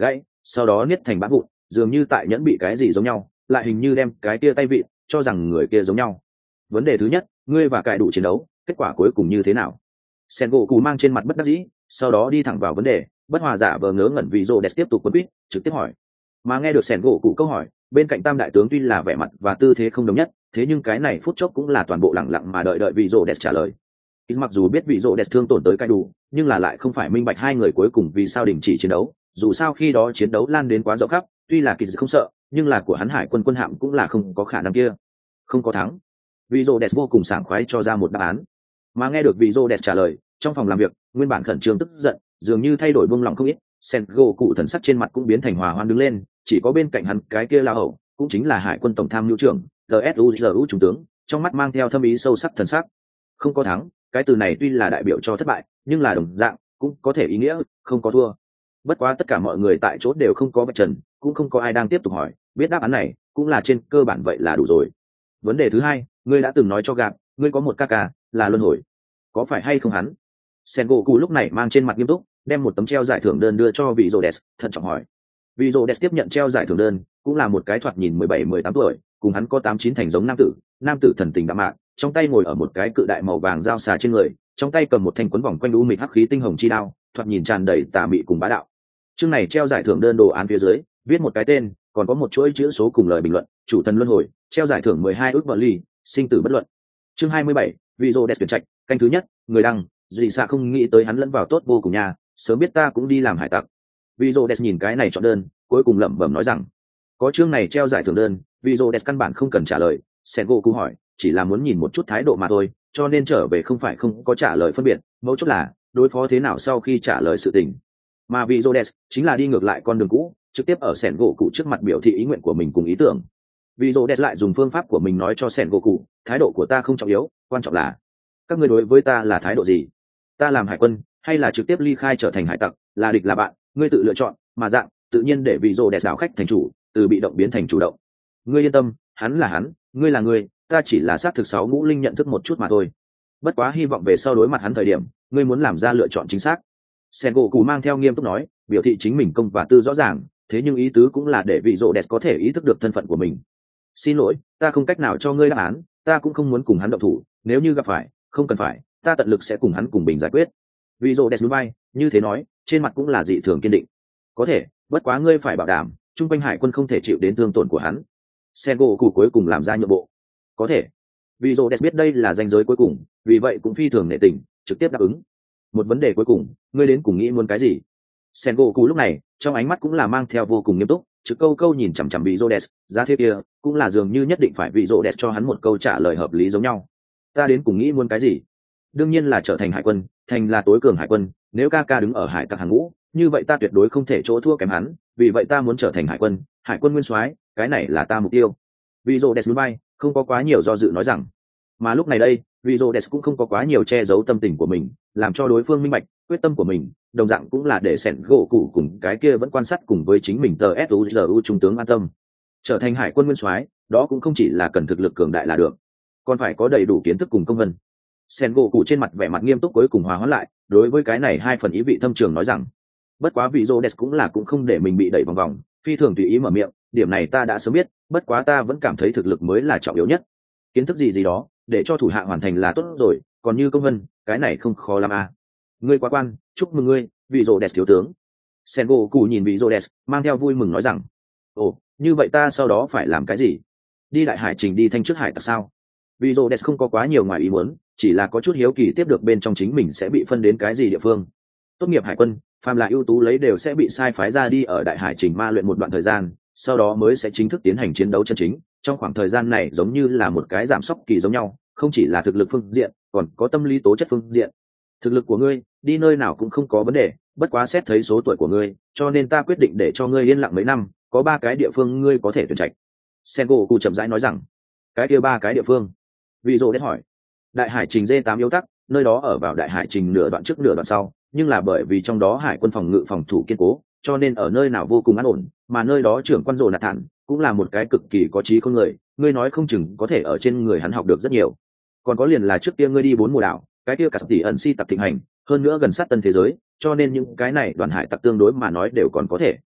sau đó niết thành bã vụn, dường như tại nhẫn bị cái gì giống nhau, lại hình như đem cái kia tay vịn cho rằng người kia giống nhau. Vấn đề thứ nhất, ngươi và cải đủ chiến đấu, kết quả cuối cùng như thế nào? Sen gỗ cụ mang trên mặt bất đắc dĩ, sau đó đi thẳng vào vấn đề, bất hòa giả vờ ngớ ngẩn vì rô đẹp tiếp tục quấn quýt trực tiếp hỏi. Mà nghe được Sen gỗ cụ câu hỏi, bên cạnh tam đại tướng tuy là vẻ mặt và tư thế không đồng nhất, thế nhưng cái này phút chốc cũng là toàn bộ lặng lặng mà đợi vị rô đẹp trả lời. Mặc dù biết vị rô đẹp thương tổn tới cải đủ, nhưng là lại không phải minh bạch hai người cuối cùng vì sao đình chỉ chiến đấu. Dù sao khi đó chiến đấu lan đến quá rộng khắp, tuy là kỳ không sợ, nhưng là của hắn hải quân quân hạm cũng là không có khả năng kia, không có thắng. Vị rô đẹp vô cùng sảng khoái cho ra một đáp án. Mà nghe được vị rô đẹp trả lời, trong phòng làm việc nguyên bản khẩn trương tức giận dường như thay đổi buông lòng không ít. Sen gỗ cụ thần sắc trên mặt cũng biến thành hòa hoan đứng lên, chỉ có bên cạnh hắn cái kia la hậu cũng chính là hải quân tổng tham mưu trưởng tsuzu trung tướng, trong mắt mang theo thâm ý sâu sắc thần sắc. Không có thắng, cái từ này tuy là đại biểu cho thất bại, nhưng là đồng dạng cũng có thể ý nghĩa không có thua. Bất quá tất cả mọi người tại chỗ đều không có vạch trần, cũng không có ai đang tiếp tục hỏi, biết đáp án này cũng là trên cơ bản vậy là đủ rồi. Vấn đề thứ hai, ngươi đã từng nói cho gạp ngươi có một ca ca là luân hồi, có phải hay không hắn? Sen gỗ cụ lúc này mang trên mặt nghiêm túc, đem một tấm treo giải thưởng đơn đưa cho vị Rhodes, thận trọng hỏi. Vị Rhodes tiếp nhận treo giải thưởng đơn, cũng là một cái thoạt nhìn 17-18 tuổi, cùng hắn có 8-9 thành giống nam tử thần tình đạm mạc, trong tay ngồi ở một cái cự đại màu vàng dao xà trên người, trong tay cầm một thanh quấn vòng quanh u mịch hắc khí tinh hồng chi đao, thoạt nhìn tràn đầy tà mị cùng bá đạo. Chương này treo giải thưởng đơn đồ án phía dưới, viết một cái tên, còn có một chuỗi chữ số cùng lời bình luận, chủ thần luân hồi, treo giải thưởng 12 ức vạn ly, sinh tử bất luận. Chương 27, vị Rhodes tuyển trạch, canh thứ nhất, người đăng, dì xạ không nghĩ tới hắn lẫn vào tốt vô cùng nha, sớm biết ta cũng đi làm hải tặc. Vị Rhodes nhìn cái này chọn đơn, cuối cùng lẩm bẩm nói rằng, có chương này treo giải thưởng đơn, vị Rhodes căn bản không cần trả lời. Sengoku hỏi, chỉ là muốn nhìn một chút thái độ mà thôi, cho nên trở về không phải không có trả lời phân biệt, mấu chốt là đối phó thế nào sau khi trả lời sự tình. Mà vị Rhodes chính là đi ngược lại con đường cũ, trực tiếp ở Sengoku trước mặt biểu thị ý nguyện của mình cùng ý tưởng. Vị Rhodes lại dùng phương pháp của mình nói cho Sengoku, thái độ của ta không trọng yếu, quan trọng là các ngươi đối với ta là thái độ gì? Ta làm hải quân hay là trực tiếp ly khai trở thành hải tặc, là địch là bạn, ngươi tự lựa chọn, mà dạng tự nhiên để vị Rhodes đảo khách thành chủ, từ bị động biến thành chủ động. Ngươi yên tâm, hắn là hắn, ngươi là ngươi, ta chỉ là xác thực 6 ngũ linh nhận thức một chút mà thôi. Bất quá hy vọng về sau đối mặt hắn thời điểm, ngươi muốn làm ra lựa chọn chính xác. Sengoku mang theo nghiêm túc nói, biểu thị chính mình công và tư rõ ràng, thế nhưng ý tứ cũng là để vị Rhodes có thể ý thức được thân phận của mình. Xin lỗi, ta không cách nào cho ngươi đáp án, ta cũng không muốn cùng hắn động thủ, nếu như gặp phải, không cần phải, ta tận lực sẽ cùng hắn cùng bình giải quyết. Vị Rhodes núi bay, như thế nói, trên mặt cũng là dị thường kiên định. Có thể, bất quá ngươi phải bảo đảm, trung quanh hải quân không thể chịu đến thương tổn của hắn. Sengoku cuối cùng làm ra nhượng bộ. Có thể. Vị Rhodes biết đây là ranh giới cuối cùng, vì vậy cũng phi thường nể tình, trực tiếp đáp ứng. Một vấn đề cuối cùng, ngươi đến cùng nghĩ muốn cái gì? Sengoku lúc này, trong ánh mắt cũng là mang theo vô cùng nghiêm túc, trực câu nhìn chằm chằm vị Rhodes, giá thế kia, cũng là dường như nhất định phải vị Rhodes cho hắn một câu trả lời hợp lý giống nhau. Ta đến cùng nghĩ muốn cái gì? Đương nhiên là trở thành hải quân, thành là tối cường hải quân, nếu ca ca đứng ở hải tặc hàng ngũ, như vậy ta tuyệt đối không thể chỗ thua kém hắn, vì vậy ta muốn trở thành hải quân nguyên soái, cái này là ta mục tiêu. Vị Rhodes núi bay, không có quá nhiều do dự nói rằng. Mà lúc này đây, vị Rhodes cũng không có quá nhiều che giấu tâm tình của mình, làm cho đối phương minh bạch quyết tâm của mình, đồng dạng cũng là để sẹn gỗ cụ cùng cái kia vẫn quan sát cùng với chính mình tờ suzu trung tướng an tâm. Trở thành hải quân nguyên soái, đó cũng không chỉ là cần thực lực cường đại là được, còn phải có đầy đủ kiến thức cùng công vân. Sen gỗ cụ trên mặt vẻ mặt nghiêm túc cuối cùng hòa hoãn lại, đối với cái này hai phần ý vị thâm trường nói rằng, bất quá vị Rhodes cũng không để mình bị đẩy vòng vòng, phi thường tùy ý mở miệng, điểm này ta đã sớm biết, bất quá ta vẫn cảm thấy thực lực mới là trọng yếu nhất. Kiến thức gì đó, để cho thủ hạ hoàn thành là tốt rồi, còn như công vân, cái này không khó lắm à. Ngươi quá quan, chúc mừng ngươi, vị Rhodes thiếu tướng. Sen gỗ cụ nhìn vị Rhodes, mang theo vui mừng nói rằng, ồ, như vậy ta sau đó phải làm cái gì? Đi đại hải trình đi thanh trước hải tặc sao? Vị Rhodes không có quá nhiều ngoài ý muốn, chỉ là có chút hiếu kỳ tiếp được bên trong chính mình sẽ bị phân đến cái gì địa phương. Tốt nghiệp hải quân, phàm là ưu tú lấy đều sẽ bị sai phái ra đi ở đại hải trình ma luyện một đoạn thời gian, sau đó mới sẽ chính thức tiến hành chiến đấu chân chính. Trong khoảng thời gian này giống như là một cái giảm sóc kỳ giống nhau, không chỉ là thực lực phương diện, còn có tâm lý tố chất phương diện. Thực lực của ngươi, đi nơi nào cũng không có vấn đề, bất quá xét thấy số tuổi của ngươi, cho nên ta quyết định để cho ngươi yên lặng mấy năm, có 3 cái địa phương ngươi có thể tuyển trạch. Sengoku chậm rãi nói rằng, cái kia 3 cái địa phương. Vị Rhodes hỏi, đại hải trình D8 yếu tắc, nơi đó ở vào đại hải trình nửa đoạn trước nửa đoạn sau, nhưng là bởi vì trong đó hải quân phòng ngự phòng thủ kiên cố, cho nên ở nơi nào vô cùng an ổn, mà nơi đó trưởng quan Jonathan cũng là một cái cực kỳ có trí khôn người, ngươi nói không chừng có thể ở trên người hắn học được rất nhiều. Còn có liền là trước kia ngươi đi 4 mùa đảo, cái kia cả tỷ ẩn si tặc thịnh hành, hơn nữa gần sát tân thế giới, cho nên những cái này đoàn hải tặc tương đối mà nói đều còn có thể.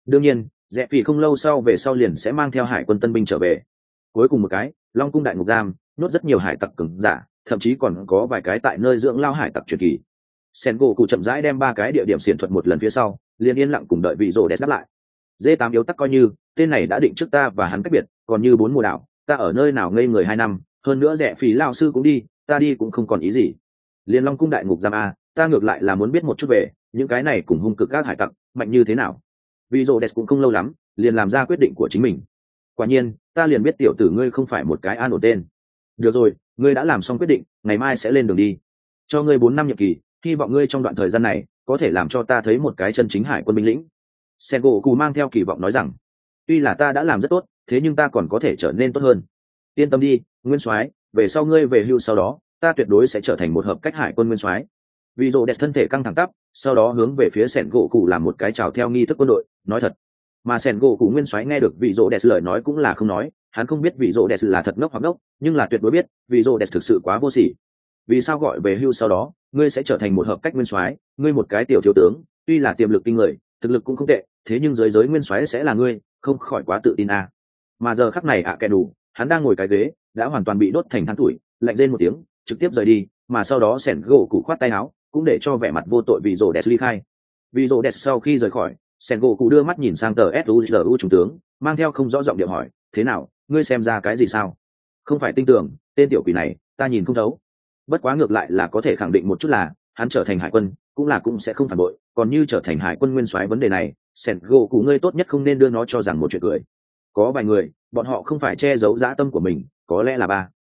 đương nhiên rẽ phỉ không lâu sau về sau liền sẽ mang theo hải quân tân binh trở về. Cuối cùng một cái, Long cung đại ngục giam nhốt rất nhiều hải tặc cứng giả, thậm chí còn có vài cái tại nơi dưỡng lao hải tặc truyền kỳ. Sen gỗ cụ chậm rãi đem 3 cái địa điểm xiển thuật một lần phía sau, liền yên lặng cùng đợi vị rồ đẹp đáp lại. D8 yếu tắc coi như tên này đã định trước ta và hắn cách biệt, còn như 4 mùa đảo, ta ở nơi nào ngây người 2 năm, hơn nữa rẻ phí lao sư cũng đi, ta đi cũng không còn ý gì. Liên Long cung đại ngục giam a, ta ngược lại là muốn biết một chút về những cái này cùng hung cực các hải tặc mạnh như thế nào. Vị rồ đẹp cũng không lâu lắm, liền làm ra quyết định của chính mình. Quả nhiên, ta liền biết tiểu tử ngươi không phải một cái an ổn tên. Được rồi, ngươi đã làm xong quyết định, ngày mai sẽ lên đường đi. Cho ngươi 4 năm nhiệm kỳ, hy vọng ngươi trong đoạn thời gian này có thể làm cho ta thấy một cái chân chính hải quân binh lĩnh. Sengoku mang theo kỳ vọng nói rằng, tuy là ta đã làm rất tốt, thế nhưng ta còn có thể trở nên tốt hơn. Yên tâm đi, Nguyên Soái, về sau ngươi về hưu sau đó, ta tuyệt đối sẽ trở thành một hợp cách hải quân Nguyên Soái. Vị rồ đẹp thân thể căng thẳng tắp, sau đó hướng về phía Sengoku làm một cái chào theo nghi thức quân đội, nói thật. Mà Sengoku Nguyên Soái nghe được vị rồ đẹp lời nói cũng là không nói, hắn không biết vị rồ đẹp là thật ngốc hoặc ngốc, nhưng là tuyệt đối biết, vị rồ đẹp thực sự quá vô sỉ. Vì sao gọi về hưu sau đó, ngươi sẽ trở thành một hợp cách Nguyên Soái, ngươi một cái tiểu thiếu tướng, tuy là tiềm lực kinh người, thực lực cũng không tệ, thế nhưng giới Nguyên Soái sẽ là ngươi, không khỏi quá tự tin à. Mà giờ khắc này kẻ đủ, hắn đang ngồi cái ghế, đã hoàn toàn bị đốt thành than tuổi, lạnh rên một tiếng, trực tiếp rời đi, mà sau đó sẻn gỗ cụ khoát tay áo, cũng để cho vẻ mặt vô tội vị rồ đẹp ly khai. Vị rồ đẹp sau khi rời khỏi, sẻn gỗ cụ đưa mắt nhìn sang tờ suzu trung tướng, mang theo không rõ giọng điệu hỏi, thế nào, ngươi xem ra cái gì sao? Không phải tin tưởng, tên tiểu quỷ này, ta nhìn không thấu. Bất quá ngược lại là có thể khẳng định một chút là hắn trở thành hải quân cũng sẽ không phản bội, còn như trở thành hải quân Nguyên Soái vấn đề này, sẻn gỗ cụ ngươi tốt nhất không nên đưa nó cho rằng một chuyện cười. Có vài người, bọn họ không phải che giấu dã tâm của mình, có lẽ là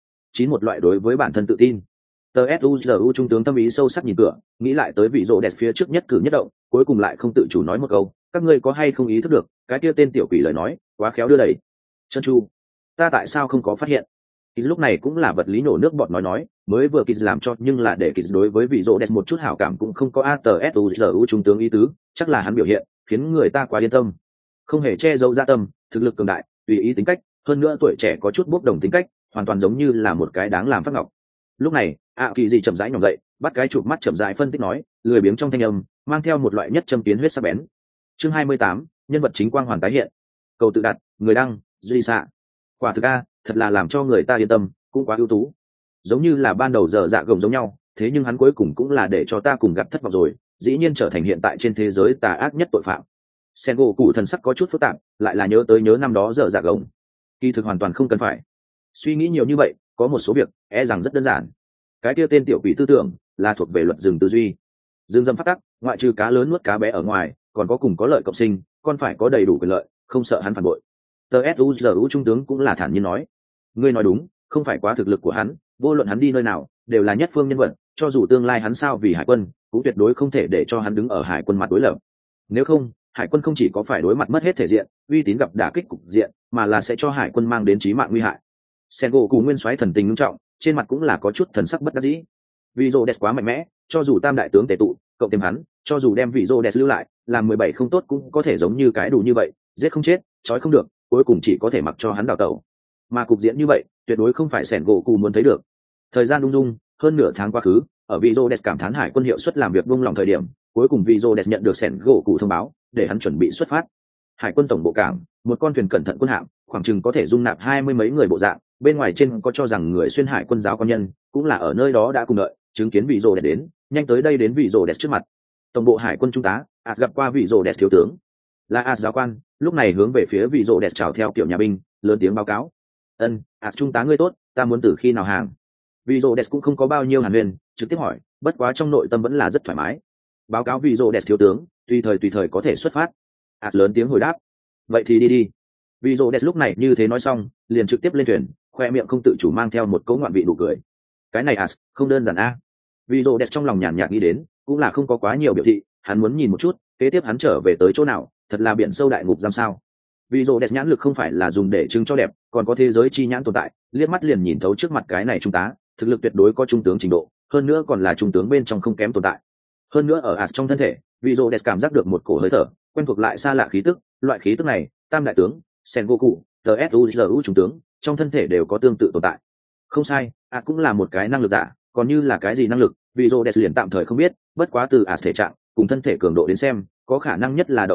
9 một loại đối với bản thân tự tin. Tờ suzu trung tướng tâm ý sâu sắc nhìn cửa, nghĩ lại tới vị rồ đẹp phía trước nhất cử nhất động, cuối cùng lại không tự chủ nói một câu, các ngươi có hay không ý thức được cái kia tên tiểu quỷ lời nói quá khéo đưa đẩy. Chân chu, ta tại sao không có phát hiện? Kiz lúc này cũng là vật lý nổ nước bọt nói, mới vừa Kiz làm cho nhưng là để Kiz đối với vị rồ đẹp một chút hảo cảm cũng không có. ATSUZU trung tướng ý tứ, chắc là hắn biểu hiện khiến người ta quá yên tâm, không hề che giấu dạ tâm, thực lực cường đại, tùy ý tính cách, hơn nữa tuổi trẻ có chút bốc đồng tính cách, hoàn toàn giống như là một cái đáng làm phát ngọc. Lúc này kỳ gì chậm rãi nhỏm dậy, bắt cái chụp mắt chậm rãi phân tích nói, lười biếng trong thanh âm mang theo một loại nhất châm tiến huyết sắc bén. Chương 28, nhân vật chính quang hoàn tái hiện. Cầu tự đặt, người đăng duy xạ. Quả thực a, thật là làm cho người ta yên tâm, cũng quá ưu tú, giống như là ban đầu dở dạ gồng giống nhau, thế nhưng hắn cuối cùng cũng là để cho ta cùng gặp thất vọng rồi, dĩ nhiên trở thành hiện tại trên thế giới tà ác nhất tội phạm. Sengoku thần sắc có chút phức tạp, lại là nhớ năm đó dở dạ gồng. Kỳ thực hoàn toàn không cần phải suy nghĩ nhiều như vậy, có một số việc rằng rất đơn giản. Cái kia tên tiểu quỷ tư tưởng là thuộc về luật rừng tư duy, rừng dâm phát tắc, ngoại trừ cá lớn nuốt cá bé ở ngoài, còn có cùng có lợi cộng sinh, còn phải có đầy đủ quyền lợi, không sợ hắn phản bội. Tờ suzu trung tướng cũng là thản nhiên nói, ngươi nói đúng, không phải quá thực lực của hắn, vô luận hắn đi nơi nào đều là nhất phương nhân vật, cho dù tương lai hắn sao vì hải quân, cũng tuyệt đối không thể để cho hắn đứng ở hải quân mặt đối lập. Nếu không, hải quân không chỉ có phải đối mặt mất hết thể diện, uy tín gặp đả kích cục diện, mà là sẽ cho hải quân mang đến chí mạng nguy hại. Sengoku Nguyên Soái thần tình nghiêm trọng, trên mặt cũng là có chút thần sắc bất đắc dĩ. Vị rồ đẹp quá mạnh mẽ, cho dù tam đại tướng tề tụ cộng thêm hắn, cho dù đem vị rồ đẹp lưu lại làm 17 không tốt cũng có thể giống như cái đủ như vậy, giết không chết, trói không được, cuối cùng chỉ có thể mặc cho hắn đào tẩu. Mà cục diện như vậy tuyệt đối không phải Sengoku muốn thấy được. Thời gian ung dung hơn nửa tháng quá khứ, ở vị rồ đẹp cảm thán hải quân hiệu suất làm việc buông lòng thời điểm, cuối cùng vị rồ đẹp nhận được Sengoku thông báo để hắn chuẩn bị xuất phát. Hải quân tổng bộ cảng, một con thuyền cẩn thận quân hạm, khoảng chừng có thể dung nạp 20 mấy người bộ dạng, bên ngoài trên có cho rằng người xuyên hải quân giáo quan nhân cũng là ở nơi đó đã cùng đợi chứng kiến vị rồ đẹp đến, nhanh tới đây đến vị rồ đẹp trước mặt. Tổng bộ hải quân trung tá gặp qua vị rồ đẹp thiếu tướng, là giáo quan, lúc này hướng về phía vị rồ đẹp chào theo kiểu nhà binh, lớn tiếng báo cáo, trung tá ngươi tốt, ta muốn từ khi nào hàng? Vị rồ đẹp cũng không có bao nhiêu hàn huyền, trực tiếp hỏi, bất quá trong nội tâm vẫn là rất thoải mái. Báo cáo vị rồ đẹp thiếu tướng, tùy thời có thể xuất phát. Lớn tiếng hồi đáp, vậy thì đi. Vị rồ đẹp lúc này như thế nói xong, liền trực tiếp lên thuyền, khoe miệng không tự chủ mang theo một cấu ngoạn vị nụ cười. Cái này không đơn giản a. Vị rồ đẹp trong lòng nhàn nhạt nghĩ đến, cũng là không có quá nhiều biểu thị, hắn muốn nhìn một chút kế tiếp hắn trở về tới chỗ nào, thật là biển sâu đại ngục giam sao. Vị rồ đẹp nhãn lực không phải là dùng để trưng cho đẹp, còn có thế giới chi nhãn tồn tại, liếc mắt liền nhìn thấu trước mặt cái này trung tá, thực lực tuyệt đối có trung tướng trình độ, hơn nữa còn là trung tướng bên trong không kém tồn tại. Hơn nữa ở trong thân thể, vị rồ đẹp cảm giác được một cổ hơi thở quen thuộc lại xa lạ khí tức, loại khí tức này, tam đại tướng Sengoku, suzu trung tướng trong thân thể đều có tương tự tồn tại. Không sai, cũng là một cái năng lực giả, còn như là cái gì năng lực, vị rồ đẹp liền tạm thời không biết, bất quá từ thể trạng cùng thân thể cường độ đến xem, có khả năng nhất là động vật hệ,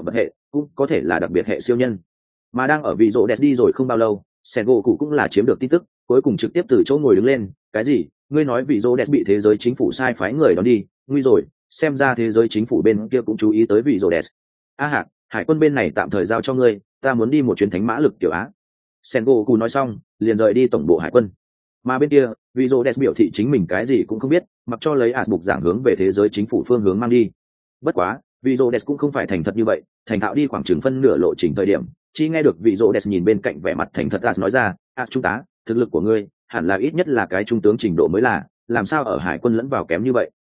cũng có thể là đặc biệt hệ siêu nhân. Mà đang ở vị rộ đẹp đi rồi không bao lâu, sen gỗ cụ cũng là chiếm được tin tức, cuối cùng trực tiếp từ chỗ ngồi đứng lên. Cái gì? Ngươi nói vị rộ đẹp bị thế giới chính phủ sai phái người đón đi? Nguy rồi, xem ra thế giới chính phủ bên kia cũng chú ý tới vị rộ đẹp. A Hạc, hải quân bên này tạm thời giao cho ngươi, ta muốn đi một chuyến thánh mã lực tiểu Á. Sen gỗ cụ nói xong, liền rời đi tổng bộ hải quân. Mà bên kia, vị rộ đẹp biểu thị chính mình cái gì cũng không biết, mặc cho lấy bục giảng hướng về thế giới chính phủ phương hướng mang đi. Bất quá, vị rộ đẹp cũng không phải thành thật như vậy, thành thạo đi khoảng chừng phân nửa lộ trình thời điểm, chỉ nghe được vị rộ đẹp nhìn bên cạnh vẻ mặt thành thật nói ra, trung tá, thực lực của ngươi hẳn là ít nhất là cái trung tướng trình độ mới là, làm sao ở hải quân lẫn vào kém như vậy?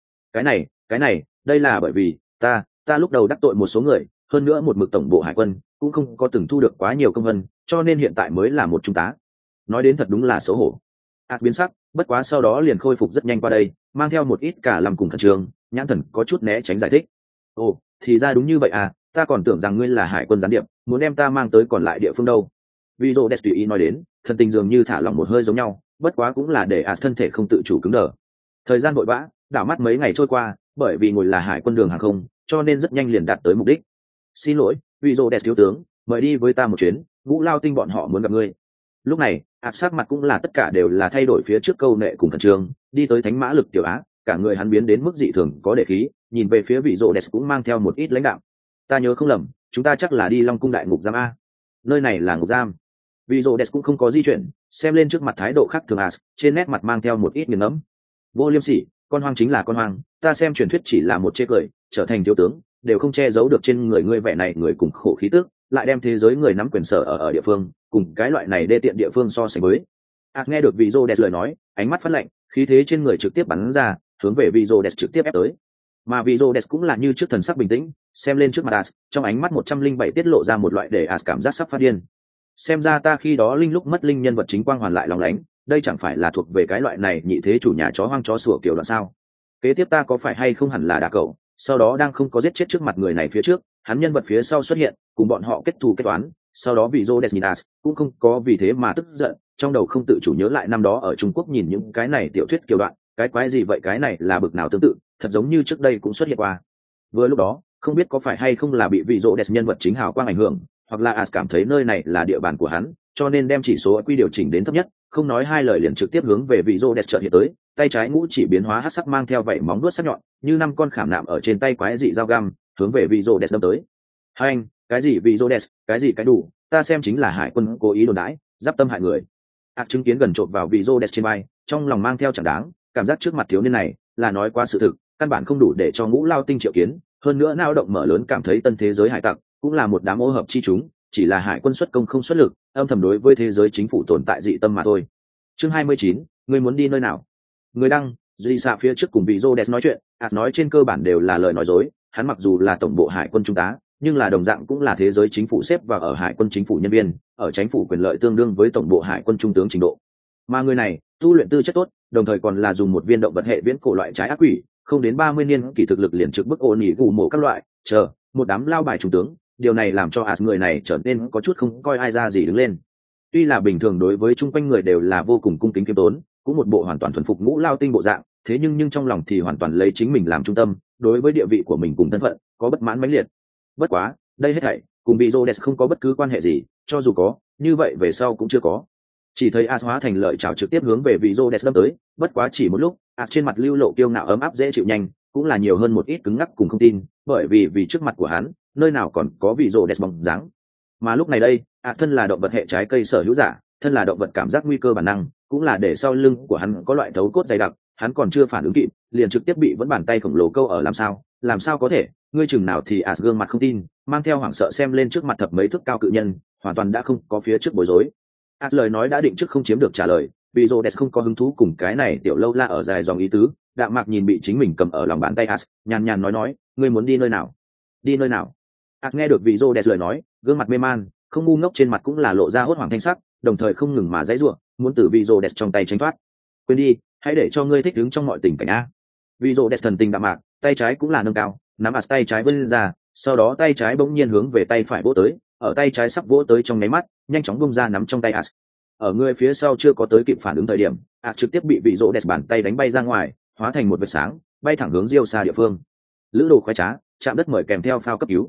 Cái này, đây là bởi vì ta lúc đầu đắc tội một số người, hơn nữa một mực tổng bộ hải quân cũng không có từng thu được quá nhiều công vân, cho nên hiện tại mới là một trung tá. Nói đến thật đúng là xấu hổ. Biến sắc, bất quá sau đó liền khôi phục rất nhanh qua đây, mang theo một ít cả làm cùng khẩn trương, nhãn thần có chút né tránh giải thích. Ồ, thì ra đúng như vậy à, ta còn tưởng rằng ngươi là hải quân gián điệp, muốn đem ta mang tới còn lại địa phương đâu. Video đẹp tùy ý nói đến, thân tình dường như thả lỏng một hơi giống nhau, bất quá cũng là để thân thể không tự chủ cứng đờ. Thời gian vội vã, đảo mắt mấy ngày trôi qua, bởi vì ngồi là hải quân đường hàng không, cho nên rất nhanh liền đạt tới mục đích. Xin lỗi, video đẹp thiếu tướng, mời đi với ta một chuyến, Vũ Lao Tinh bọn họ muốn gặp ngươi. Lúc này, sắc mặt cũng là tất cả đều là thay đổi phía trước câu nệ cùng khẩn trương, đi tới thánh mã lực tiểu Á, cả người hắn biến đến mức dị thường có để khí, nhìn về phía vị rộ đẹp cũng mang theo một ít lãnh đạo. Ta nhớ không lầm, chúng ta chắc là đi Long cung đại ngục giam a. Nơi này là ngục giam. Vị rộ đẹp cũng không có di chuyển, xem lên trước mặt thái độ khác thường trên nét mặt mang theo một ít nghiền ngẫm. Vô liêm sỉ, con hoang chính là con hoang, ta xem truyền thuyết chỉ là một chê cười, trở thành thiếu tướng đều không che giấu được trên người ngươi vẻ này người cùng khổ khí tức, lại đem thế giới người nắm quyền sở ở địa phương, cùng cái loại này đê tiện địa phương so sánh với. Nghe được vị rô đẹp lời nói, ánh mắt phát lạnh, khí thế trên người trực tiếp bắn ra, hướng về vị rô đẹp trực tiếp ép tới. Mà vị rô đẹp cũng là như trước thần sắc bình tĩnh, xem lên trước mặt trong ánh mắt 107 tiết lộ ra một loại để cảm giác sắp phát điên. Xem ra ta khi đó linh lúc mất linh nhân vật chính quang hoàn lại lóng lánh, đây chẳng phải là thuộc về cái loại này nhị thế chủ nhà chó hoang chó sủa kiểu đoạn sao? Kế tiếp ta có phải hay không hẳn là đả cậu, sau đó đang không có giết chết trước mặt người này phía trước, hắn nhân vật phía sau xuất hiện, cùng bọn họ kết thù kết toán, sau đó vị Rhodes nhìn cũng không có vì thế mà tức giận, trong đầu không tự chủ nhớ lại năm đó ở Trung Quốc nhìn những cái này tiểu thuyết kiểu đoạn, cái quái gì vậy, cái này là bực nào tương tự, thật giống như trước đây cũng xuất hiện qua. Vừa lúc đó, không biết có phải hay không là bị vị Rhodes nhân vật chính hào quang ảnh hưởng, hoặc là cảm thấy nơi này là địa bàn của hắn, cho nên đem chỉ số quy điều chỉnh đến thấp nhất, không nói hai lời liền trực tiếp hướng về vị Rhodes chợt hiện tới, tay trái ngũ chỉ biến hóa hắc sắc mang theo vảy móng vuốt sắc nhọn, như năm con khảm nạm ở trên tay quái dị dao găm, hướng về vị Rhodes đâm tới. Hai anh, cái gì vị Rhodes, cái gì cái đủ, ta xem chính là hải quân cố ý đồn đãi, giáp tâm hại người. Chứng kiến gần chộp vào vị Rhodes trên vai, trong lòng mang theo chẳng đáng, cảm giác trước mặt thiếu niên này là nói quá sự thực, căn bản không đủ để cho Ngũ Lao Tinh triệu kiến, hơn nữa nao động mở lớn cảm thấy tân thế giới hải tặc cũng là một đám ô hợp chi chúng, chỉ là hải quân xuất công không xuất lực, âm thầm đối với thế giới chính phủ tồn tại dị tâm mà thôi. Chương 29, ngươi muốn đi nơi nào? Người đăng, duy xạ phía trước cùng vị Rhodes nói chuyện, nói trên cơ bản đều là lời nói dối, hắn mặc dù là tổng bộ hải quân trung tá, nhưng là đồng dạng cũng là thế giới chính phủ xếp vào ở hải quân chính phủ nhân viên, ở chính phủ quyền lợi tương đương với tổng bộ hải quân trung tướng trình độ. Mà người này, tu luyện tư chất tốt, đồng thời còn là dùng một viên động vật hệ viễn cổ loại trái ác quỷ, không đến 30 niên kỳ thực lực liền trực bức ôn nhị gù mổ các loại, một đám lao bài trung tướng, điều này làm cho người này trở nên có chút không coi ai ra gì đứng lên. Tuy là bình thường đối với chung quanh người đều là vô cùng cung kính kiêm tốn, cũng một bộ hoàn toàn thuần phục Ngũ Lao Tinh bộ dạng, thế nhưng trong lòng thì hoàn toàn lấy chính mình làm trung tâm, đối với địa vị của mình cùng thân phận có bất mãn mãnh liệt. Bất quá, đây hết thảy cùng bị Rhodes không có bất cứ quan hệ gì, cho dù có, như vậy về sau cũng chưa có. Chỉ thấy hóa thành lợi chảo trực tiếp hướng về vị Rhodes đâm tới, bất quá chỉ một lúc, trên mặt lưu lộ kiêu ngạo ấm áp dễ chịu nhanh, cũng là nhiều hơn một ít cứng ngắc cùng không tin, bởi vì trước mặt của hắn, nơi nào còn có vị Rhodes bóng dáng. Mà lúc này đây, thân là động vật hệ trái cây sở hữu giả, thân là động vật cảm giác nguy cơ bản năng, cũng là để sau lưng của hắn có loại thấu cốt dày đặc, hắn còn chưa phản ứng kịp, liền trực tiếp bị vẫn bàn tay khổng lồ câu ở làm sao có thể, ngươi chừng nào thì gương mặt không tin, mang theo hoảng sợ xem lên trước mặt thập mấy thước cao cự nhân, hoàn toàn đã không có phía trước bối rối. Lời nói đã định trước không chiếm được trả lời, vì Rhodes không có hứng thú cùng cái này tiểu lâu la ở dài dòng ý tứ, đạm mạc nhìn bị chính mình cầm ở lòng bàn tay nhàn nhàn nói, ngươi muốn đi nơi nào? Đi nơi nào? Nghe được vị Rhodes lời nói, gương mặt mê man, không ngu ngốc trên mặt cũng là lộ ra hốt hoảng thanh sắc, đồng thời không ngừng mà giãy giụa, muốn từ vị Rhodes trong tay tránh thoát. Quên đi, hãy để cho ngươi thích ứng trong mọi tình cảnh a. Vị Rhodes thần tình đạm mạc, tay trái cũng là nâng cao, nắm tay trái vươn ra, sau đó tay trái bỗng nhiên hướng về tay phải vỗ tới, ở tay trái sắp vỗ tới trong nháy mắt, nhanh chóng bung ra nắm trong tay ở người phía sau chưa có tới kịp phản ứng thời điểm, trực tiếp bị vị Rhodes bàn tay đánh bay ra ngoài, hóa thành một vệt sáng, bay thẳng hướng Diêu xa địa phương. Lữ đồ khoái trá, chạm đất mời kèm theo phao cấp cứu.